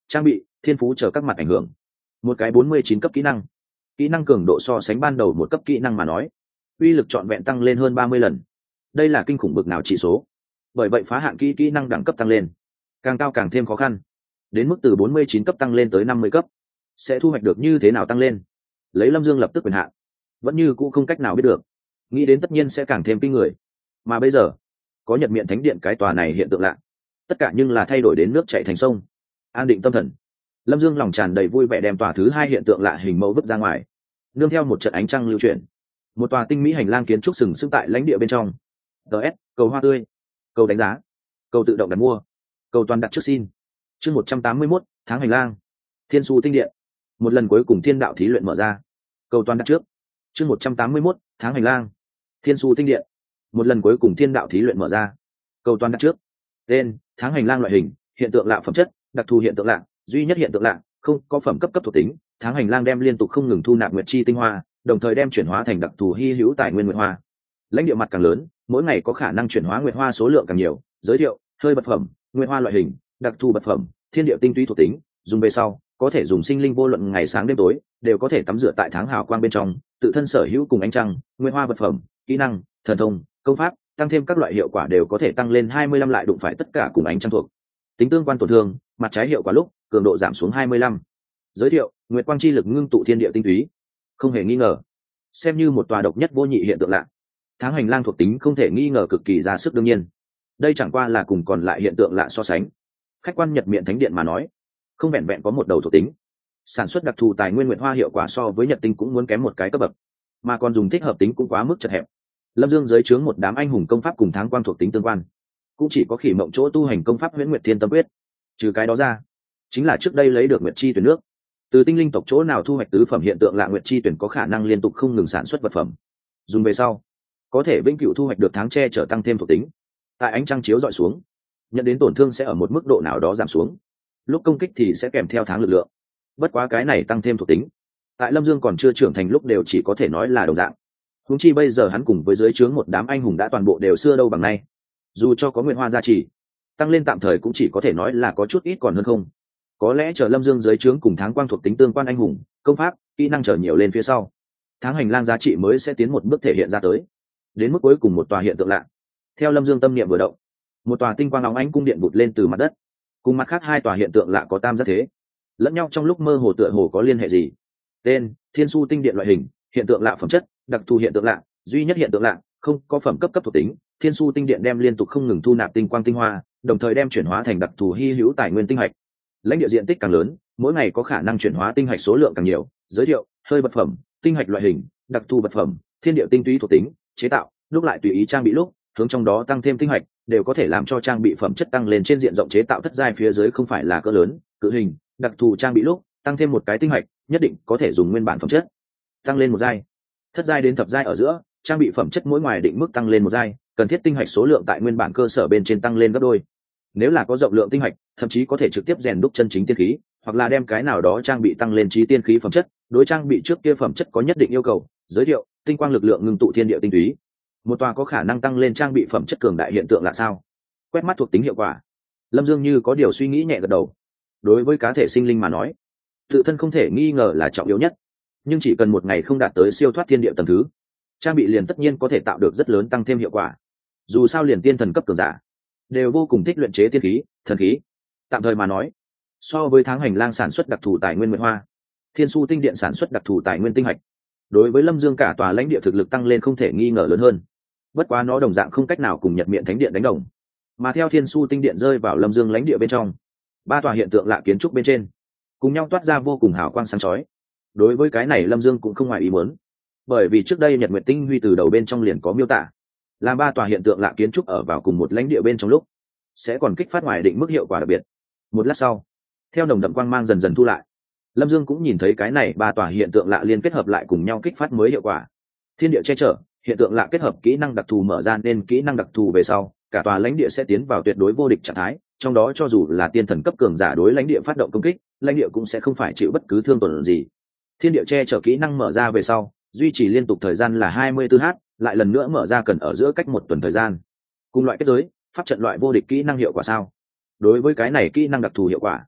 trang bị, thiên phú chờ các mặt ảnh hưởng. Một cái 49 cấp kỹ năng cường độ so sánh ban đầu một cấp kỹ năng mà nói, uy lực trọn vẹn tăng lên hơn 30 lần. Đây là kinh khủng bực nào chỉ số. Bởi vậy phá hạn kỹ năng đẳng cấp tăng lên, càng cao càng thêm khó khăn. Đến mức từ 49 cấp tăng lên tới 50 cấp, sẽ thu hoạch được như thế nào tăng lên? Lấy Lâm Dương lập tức quyền hạn, vẫn như cũng không cách nào biết được. Nghĩ đến tất nhiên sẽ càng thêm kinh người. Mà bây giờ, có Nhật Miện Thánh Điện cái tòa này hiện tượng lạ, tất cả nhưng là thay đổi đến nước chảy thành sông. An định tâm thần, Lâm Dương lòng tràn đầy vui vẻ đem tòa thứ hai hiện tượng lạ hình mẫu vứt ra ngoài. Nương theo một trận ánh trăng lưu chuyển, một tòa tinh mỹ hành lang kiến trúc sừng sững tại lãnh địa bên trong. DS, cầu hoa tươi, cầu đánh giá, cầu tự động đặt mua, cầu toàn đặt trước xin. Chương 181, tháng hành lang. Thiên Su Tinh Điện. Một lần cuối cùng thiên đạo thí luyện mở ra. Cầu toàn đặt trước. Chương 181, tháng hành lang. Thiên Su Tinh Điện. Một lần cuối cùng thiên đạo thí luyện mở ra. Cầu toàn đặt trước. Tên: tháng hành lang. Loại hình: hiện tượng lạ. Phẩm chất: đặc thù hiện tượng lạ, duy nhất hiện tượng lạ, không có phẩm cấp thuộc tính. Tháng hành lang đem liên tục không ngừng thu nạp nguyệt chi tinh hoa, đồng thời đem chuyển hóa thành đặc thù hy hữu tài nguyên nguyệt hoa. Lãnh địa mặt càng lớn, mỗi ngày có khả năng chuyển hóa nguyệt hoa số lượng càng nhiều. Giới thiệu: hơi vật phẩm, nguyệt hoa loại hình, đặc thù vật phẩm, thiên địa tinh túy thuộc tính, dùng về sau có thể dùng sinh linh vô luận ngày sáng đêm tối đều có thể tắm rửa tại tháng hào quang bên trong, tự thân sở hữu cùng ánh trăng. Nguyệt hoa vật phẩm, kỹ năng, thần thông, công pháp, tăng thêm các loại hiệu quả đều có thể tăng lên 25, lại đụng phải tất cả cùng ánh trăng thuộc tính tương quan tổn thương, mặt trái hiệu quả lúc cường độ giảm xuống 25. Giới thiệu: nguyệt quang chi lực ngưng tụ thiên địa tinh túy. Không hề nghi ngờ, xem như một tòa độc nhất vô nhị hiện tượng lạ, tháng hành lang thuộc tính không thể nghi ngờ cực kỳ ra sức. Đương nhiên, đây chẳng qua là cùng còn lại hiện tượng lạ so sánh. Khách quan Nhật Miện Thánh Điện mà nói, không vẹn vẹn có một đầu thuộc tính, sản xuất đặc thù tài nguyên nguyệt hoa hiệu quả so với Nhật Tinh cũng muốn kém một cái cấp bậc, mà còn dùng thích hợp tính cũng quá mức chật hẹp. Lâm Dương dưới trướng một đám anh hùng công pháp cùng tháng quang thuộc tính tương quan, cũng chỉ có Khỉ Mộng chỗ tu hành công pháp Huyễn Nguyệt Thiên Tâm Quyết. Trừ cái đó ra, chính là trước đây lấy được nguyệt chi tuyển nước, từ tinh linh tộc chỗ nào thu hoạch tứ phẩm hiện tượng lạ nguyệt chi tuyển có khả năng liên tục không ngừng sản xuất vật phẩm, dùng về sau có thể vĩnh cửu thu hoạch được tháng che chở tăng thêm thuộc tính. Tại ánh trăng chiếu dọi xuống, nhận đến tổn thương sẽ ở một mức độ nào đó giảm xuống, lúc công kích thì sẽ kèm theo tháng lực lượng. Bất quá cái này tăng thêm thuộc tính, tại Lâm Dương còn chưa trưởng thành lúc đều chỉ có thể nói là đồng dạng. Huống chi bây giờ hắn cùng với dưới trướng một đám anh hùng đã toàn bộ đều xưa đâu bằng nay, dù cho có nguyệt hoa gia trì, tăng lên tạm thời cũng chỉ có thể nói là có chút ít còn hơn không. Có lẽ chờ Lâm Dương dưới trướng cùng tháng quang thuộc tính tương quan anh hùng, công pháp, kỹ năng trở nhiều lên phía sau, tháng hành lang giá trị mới sẽ tiến một bước thể hiện ra tới. Đến mức cuối cùng một tòa hiện tượng lạ. Theo Lâm Dương tâm niệm vừa động, một tòa tinh quang óng ánh cung điện vụt lên từ mặt đất, cùng mặt khác hai tòa hiện tượng lạ có tam giác thế, lẫn nhau trong lúc mơ hồ tựa hồ có liên hệ gì. Tên: Thiên Su Tinh Điện. Loại hình: hiện tượng lạ. Phẩm chất: đặc thù hiện tượng lạ, duy nhất hiện tượng lạ, không có phẩm cấp thuộc tính. Thiên Su Tinh Điện đem liên tục không ngừng thu nạp tinh quang tinh hoa, đồng thời đem chuyển hóa thành đặc thù hy hữu tài nguyên tinh hạch. Lãnh địa diện tích càng lớn, mỗi ngày có khả năng chuyển hóa tinh hạch số lượng càng nhiều. Giới thiệu: hơi vật phẩm, tinh hạch. Loại hình: đặc thù vật phẩm, thiên địa tinh túy thuộc tính, chế tạo, lúc lại tùy ý trang bị lúc hướng trong đó tăng thêm tinh hạch, đều có thể làm cho trang bị phẩm chất tăng lên trên diện rộng. Chế tạo thất giai phía dưới không phải là cỡ lớn, cự hình, đặc thù trang bị lúc tăng thêm một cái tinh hạch, nhất định có thể dùng nguyên bản phẩm chất tăng lên một giai. Thất giai đến thập giai ở giữa, trang bị phẩm chất mỗi ngoài định mức tăng lên một giai, cần thiết tinh hạch số lượng tại nguyên bản cơ sở bên trên tăng lên gấp đôi. Nếu là có rộng lượng tinh hạch, thậm chí có thể trực tiếp rèn đúc chân chính tiên khí, hoặc là đem cái nào đó trang bị tăng lên trí tiên khí phẩm chất. Đối trang bị trước kia phẩm chất có nhất định yêu cầu. Giới thiệu: tinh quang lực lượng ngưng tụ thiên địa tinh túy. Một tòa có khả năng tăng lên trang bị phẩm chất cường đại hiện tượng là sao? Quét mắt thuộc tính hiệu quả, Lâm Dương như có điều suy nghĩ nhẹ gật đầu. Đối với cá thể sinh linh mà nói, tự thân không thể nghi ngờ là trọng yếu nhất, nhưng chỉ cần một ngày không đạt tới siêu thoát thiên địa tầng thứ, trang bị liền tất nhiên có thể tạo được rất lớn tăng thêm hiệu quả. Dù sao liền tiên thần cấp cường giả đều vô cùng thích luyện chế tiên khí, thần khí. Tạm thời mà nói, so với tháng hành lang sản xuất đặc thù tài nguyên nguyệt hoa, Thiên Su Tinh Điện sản xuất đặc thù tài nguyên tinh hạch, đối với Lâm Dương cả tòa lãnh địa thực lực tăng lên không thể nghi ngờ lớn hơn. Bất quá nó đồng dạng không cách nào cùng Nhật Miện Thánh Điện đánh đồng. Mà theo Thiên Su Tinh Điện rơi vào Lâm Dương lãnh địa bên trong, ba tòa hiện tượng lạ kiến trúc bên trên cùng nhau toát ra vô cùng hào quang sáng chói. Đối với cái này Lâm Dương cũng không ngoài ý muốn, bởi vì trước đây Nhật Nguyệt Tinh Huy từ đầu bên trong liền có miêu tả, làm ba tòa hiện tượng lạ kiến trúc ở vào cùng một lãnh địa bên trong lúc sẽ còn kích phát ngoài định mức hiệu quả đặc biệt. Một lát sau, theo nồng đậm quang mang dần dần thu lại, Lâm Dương cũng nhìn thấy cái này ba tòa hiện tượng lạ liên kết hợp lại cùng nhau kích phát mới hiệu quả. Thiên địa che chở, hiện tượng lạ kết hợp kỹ năng đặc thù mở ra nên kỹ năng đặc thù về sau, cả tòa lãnh địa sẽ tiến vào tuyệt đối vô địch trạng thái, trong đó cho dù là tiên thần cấp cường giả đối lãnh địa phát động công kích, lãnh địa cũng sẽ không phải chịu bất cứ thương tổn gì. Thiên địa che chở kỹ năng mở ra về sau, duy trì liên tục thời gian là 24h, lại lần nữa mở ra cần ở giữa cách 1 tuần thời gian. Cùng loại kết giới, pháp trận loại vô địch kỹ năng hiệu quả sao? Đối với cái này kỹ năng đặc thù hiệu quả,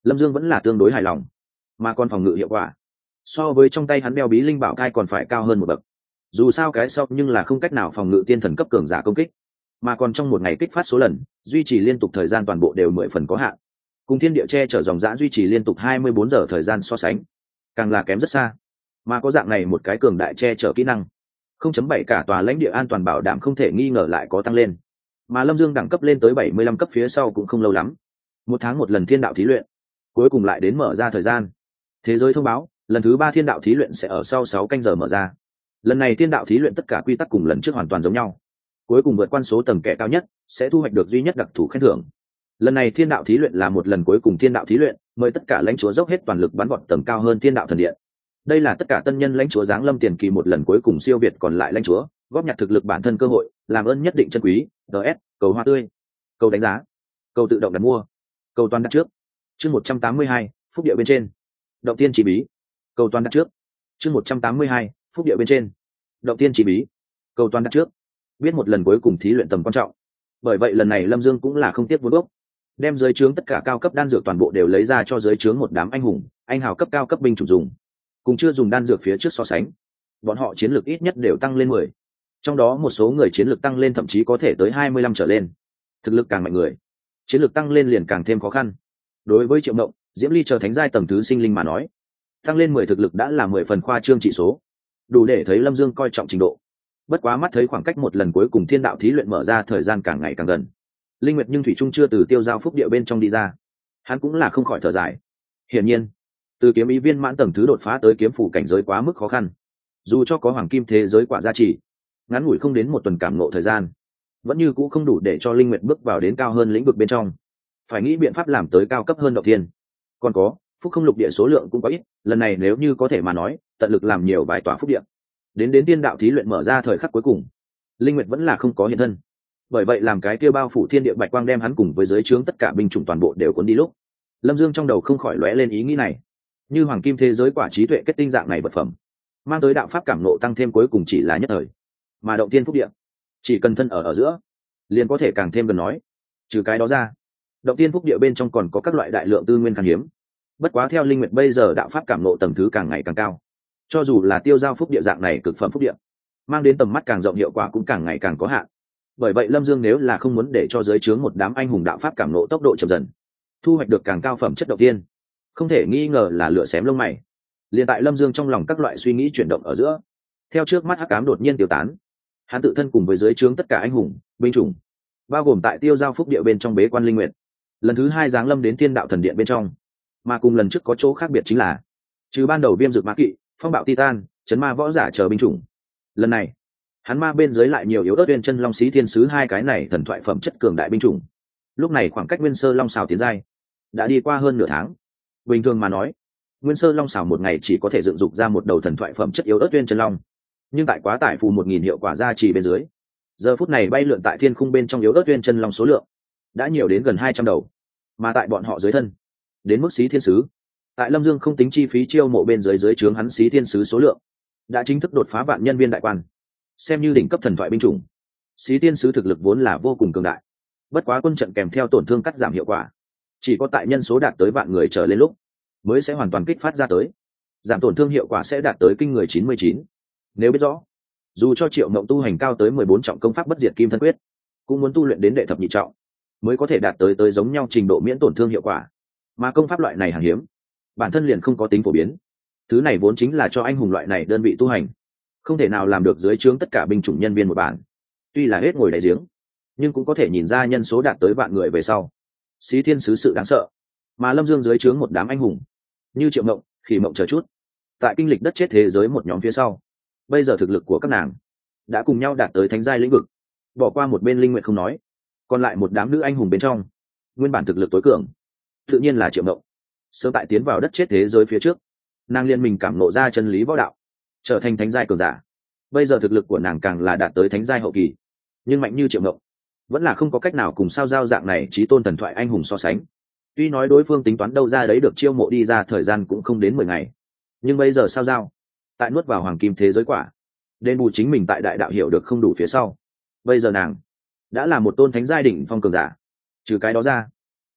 Lâm Dương vẫn là tương đối hài lòng, mà còn phòng ngự hiệu quả so với trong tay hắn đeo bí linh bảo cai còn phải cao hơn một bậc. Dù sao cái sau nhưng là không cách nào phòng ngự tiên thần cấp cường giả công kích, mà còn trong một ngày kích phát số lần duy trì liên tục thời gian toàn bộ đều 10 phần có hạn, cùng thiên địa che chở dòng dã duy trì liên tục 24 giờ thời gian so sánh càng là kém rất xa. Mà có dạng này một cái cường đại che chở kỹ năng, 0.7 cả tòa lãnh địa an toàn bảo đảm không thể nghi ngờ lại có tăng lên. Mà Lâm Dương đẳng cấp lên tới 75 cấp phía sau cũng không lâu lắm, 1 tháng một lần thiên đạo thí luyện cuối cùng lại đến mở ra thời gian. Thế giới thông báo lần thứ 3 thiên đạo thí luyện sẽ ở sau 6 canh giờ mở ra. Lần này thiên đạo thí luyện tất cả quy tắc cùng lần trước hoàn toàn giống nhau, cuối cùng vượt qua số tầng kẻ cao nhất sẽ thu hoạch được duy nhất đặc thù khen thưởng. Lần này thiên đạo thí luyện là một lần cuối cùng thiên đạo thí luyện, mời tất cả lãnh chúa dốc hết toàn lực bắn vọt tầng cao hơn thiên đạo thần điện. Đây là tất cả tân nhân lãnh chúa giáng lâm tiền kỳ một lần cuối cùng siêu việt còn lại lãnh chúa, góp nhặt thực lực bản thân cơ hội, làm ơn nhất định chân quý. DS, cầu hoa tươi, cầu đánh giá, cầu tự động đặt mua, cầu toàn đặt trước. Chương 182, phúc địa bên trên. Động tiên chỉ bí, cầu toàn đặt trước. Chương 182, phúc địa bên trên. Động tiên chỉ bí, cầu toàn đặt trước. Biết một lần cuối cùng thí luyện tầm quan trọng, bởi vậy lần này Lâm Dương cũng là không tiếc vốn gốc, đem dưới trướng tất cả cao cấp đan dược toàn bộ đều lấy ra cho dưới trướng một đám anh hùng anh hào cấp cao cấp binh chủng dùng. Cùng chưa dùng đan dược phía trước so sánh, bọn họ chiến lược ít nhất đều tăng lên 10, trong đó một số người chiến lược tăng lên thậm chí có thể tới 25 trở lên. Thực lực càng mạnh người, chiến lược tăng lên liền càng thêm khó khăn. Đối với Triệu Mộng, Diễm Ly chờ thánh giai tầng thứ sinh linh mà nói, tăng lên 10 thực lực đã là 10 phần khoa trương trị số, đủ để thấy Lâm Dương coi trọng trình độ. Bất quá mắt thấy khoảng cách một lần cuối cùng thiên đạo thí luyện mở ra thời gian càng ngày càng gần, Linh Nguyệt nhưng thủy trung chưa từ tiêu giao phúc địa bên trong đi ra, hắn cũng là không khỏi thở dài. Hiển nhiên, từ kiếm ý viên mãn tầng thứ đột phá tới kiếm phủ cảnh giới quá mức khó khăn, dù cho có hoàng kim thế giới quả gia trì, ngắn ngủi không đến một tuần cảm ngộ thời gian, vẫn như cũ không đủ để cho Linh Nguyệt bước vào đến cao hơn lĩnh vực bên trong. Phải nghĩ biện pháp làm tới cao cấp hơn động thiên. Còn có, phúc không lục địa số lượng cũng có ít, lần này nếu như có thể mà nói, tận lực làm nhiều vài tòa phúc địa. Đến tiên đạo thí luyện mở ra thời khắc cuối cùng, Linh Nguyệt vẫn là không có hiện thân. Bởi vậy làm cái kia bao phủ thiên địa bạch quang đem hắn cùng với dưới trướng tất cả binh chủng toàn bộ đều cuốn đi lúc, Lâm Dương trong đầu không khỏi lóe lên ý nghĩ này. Như hoàng kim thế giới quả trí tuệ kết tinh dạng này vật phẩm, mang tới đạo pháp cảm nộ tăng thêm cuối cùng chỉ là nhất thời, mà động tiên phúc địa chỉ cần thân ở giữa liền có thể càng thêm gần nói. Trừ cái đó ra, động tiên phúc địa bên trong còn có các loại đại lượng tư nguyên khan hiếm. Bất quá theo Linh Nguyệt bây giờ đạo pháp cảm nộ tầng thứ càng ngày càng cao, cho dù là tiêu giao phúc địa dạng này cực phẩm phúc địa, mang đến tầm mắt càng rộng hiệu quả cũng càng ngày càng có hạn. Bởi vậy Lâm Dương nếu là không muốn để cho dưới trướng một đám anh hùng đạo pháp cảm nộ tốc độ chậm dần, thu hoạch được càng cao phẩm chất động tiên, không thể nghi ngờ là lửa xém lông mày. Liền tại Lâm Dương trong lòng các loại suy nghĩ chuyển động ở giữa, theo trước mắt hắc ám đột nhiên tiêu tán, hắn tự thân cùng với dưới trướng tất cả anh hùng binh chủng, bao gồm tại tiêu giao phúc địa bên trong bế quan Linh Nguyệt, lần thứ 2 giáng lâm đến thiên đạo thần điện bên trong. Mà cùng lần trước có chỗ khác biệt chính là, trừ ban đầu viêm dược ma kỵ, phong bạo titan, chấn ma võ giả chờ binh chủng, lần này hắn ma bên dưới lại nhiều yếu ớt uyên chân long xí thiên sứ hai cái này thần thoại phẩm chất cường đại binh chủng. Lúc này khoảng cách nguyên sơ long xào tiến giai đã đi qua hơn nửa tháng. Bình thường mà nói, nguyên sơ long xào một ngày chỉ có thể dựng dục ra một đầu thần thoại phẩm chất yếu ớt uyên chân long, nhưng tại quá tải phù 1000 hiệu quả gia trì bên dưới, giờ phút này bay lượn tại thiên khung bên trong yếu ớt uyên chân long số lượng đã nhiều đến gần 200 đầu. Mà tại bọn họ dưới thân, đến mức xí thiên sứ, tại Lâm Dương không tính chi phí chiêu mộ bên dưới trướng hắn xí thiên sứ số lượng đã chính thức đột phá vạn nhân viên đại quan, xem như đỉnh cấp thần thoại binh chủng. Xí thiên sứ thực lực vốn là vô cùng cường đại, bất quá quân trận kèm theo tổn thương cắt giảm hiệu quả, chỉ có tại nhân số đạt tới vạn người trở lên lúc mới sẽ hoàn toàn kích phát ra tới, giảm tổn thương hiệu quả sẽ đạt tới kinh người 99. Nếu biết rõ, dù cho Triệu Mộng tu hành cao tới 14 trọng công pháp bất diệt kim thân quyết, cũng muốn tu luyện đến đệ thập nhị trọng mới có thể đạt tới giống nhau trình độ miễn tổn thương hiệu quả. Mà công pháp loại này hàng hiếm, bản thân liền không có tính phổ biến, thứ này vốn chính là cho anh hùng loại này đơn vị tu hành, không thể nào làm được dưới trướng tất cả binh chủng nhân viên một bản. Tuy là hết ngồi đáy giếng, nhưng cũng có thể nhìn ra nhân số đạt tới vạn người về sau, xí thiên sứ sự đáng sợ. Mà Lâm Dương dưới trướng một đám anh hùng như Triệu Mộng, Khỉ Mộng chờ chút, tại kinh lịch đất chết thế giới một nhóm phía sau, bây giờ thực lực của các nàng đã cùng nhau đạt tới thánh giai lĩnh vực. Bỏ qua một bên Linh Nguyệt không nói, còn lại một đám nữ anh hùng bên trong, nguyên bản thực lực tối cường tự nhiên là Triệu Mộng. Sớm tại tiến vào đất chết thế giới phía trước, nàng liên mình cảm ngộ ra chân lý võ đạo, trở thành thánh giai cường giả. Bây giờ thực lực của nàng càng là đạt tới thánh giai hậu kỳ, nhưng mạnh như Triệu Mộng vẫn là không có cách nào cùng sao giao dạng này chí tôn thần thoại anh hùng so sánh. Tuy nói đối phương tính toán đâu ra đấy được chiêu mộ đi ra thời gian cũng không đến 10 ngày, nhưng bây giờ sao giao tại nuốt vào hoàng kim thế giới quả, đền bù chính mình tại đại đạo hiểu được không đủ phía sau, bây giờ nàng đã là một tôn thánh giai đỉnh phong cường giả. Trừ cái đó ra,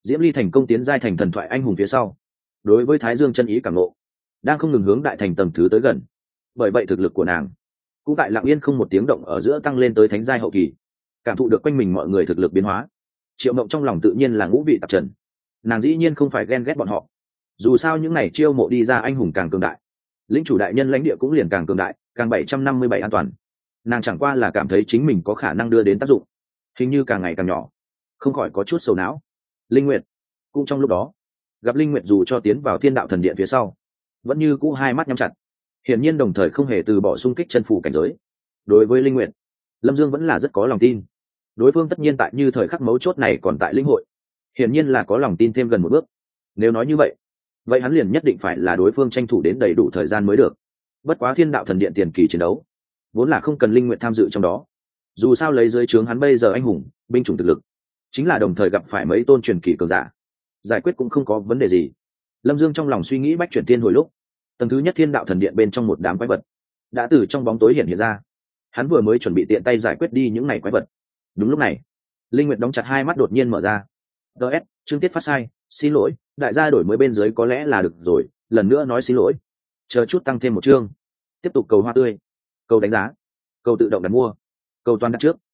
Diễm Ly thành công tiến giai thành thần thoại anh hùng phía sau, đối với Thái Dương chân ý cảm ngộ đang không ngừng hướng đại thành tầng thứ tới gần. Bởi vậy thực lực của nàng cũng tại lặng yên không một tiếng động ở giữa tăng lên tới thánh giai hậu kỳ, cảm thụ được quanh mình mọi người thực lực biến hóa. Triệu Mộng trong lòng tự nhiên là ngũ vị tạp trần, nàng dĩ nhiên không phải ghen ghét bọn họ, dù sao những này chiêu mộ đi ra anh hùng càng cường đại, lĩnh chủ đại nhân lãnh địa cũng liền càng cường đại, càng 757 an toàn. Nàng chẳng qua là cảm thấy chính mình có khả năng đưa đến tác dụng, hình như càng ngày càng nhỏ, không khỏi có chút sầu não. Linh Nguyệt cũng trong lúc đó gặp Linh Nguyệt dù cho tiến vào Thiên Đạo Thần Điện phía sau, vẫn như cũ hai mắt nhắm chặt, hiển nhiên đồng thời không hề từ bỏ xung kích chân phủ cảnh giới. Đối với Linh Nguyệt, Lâm Dương vẫn là rất có lòng tin, đối phương tất nhiên tại như thời khắc mấu chốt này còn tại lĩnh hội, hiển nhiên là có lòng tin thêm gần một bước. Nếu nói như vậy, vậy hắn liền nhất định phải là đối phương tranh thủ đến đầy đủ thời gian mới được. Bất quá Thiên Đạo Thần Điện tiền kỳ chiến đấu vốn là không cần Linh Nguyệt tham dự trong đó, dù sao lấy dưới trướng hắn bây giờ anh hùng binh chủng thực lực, chính là đồng thời gặp phải mấy tôn truyền kỳ cường giả, giải quyết cũng không có vấn đề gì. Lâm Dương trong lòng suy nghĩ bách chuyển tiên hồi lúc, tầng thứ nhất Thiên Đạo Thần Điện bên trong một đám quái vật đã từ trong bóng tối hiện ra. Hắn vừa mới chuẩn bị tiện tay giải quyết đi những này quái vật, đúng lúc này Linh Nguyệt đóng chặt hai mắt đột nhiên mở ra. DS, chương tiết phát sai, xin lỗi, đại gia đổi mới bên dưới có lẽ là được rồi, lần nữa nói xin lỗi, chờ chút tăng thêm một chương. Tiếp tục cầu hoa tươi, cầu đánh giá, cầu tự động đặt mua, cầu toàn đặt trước.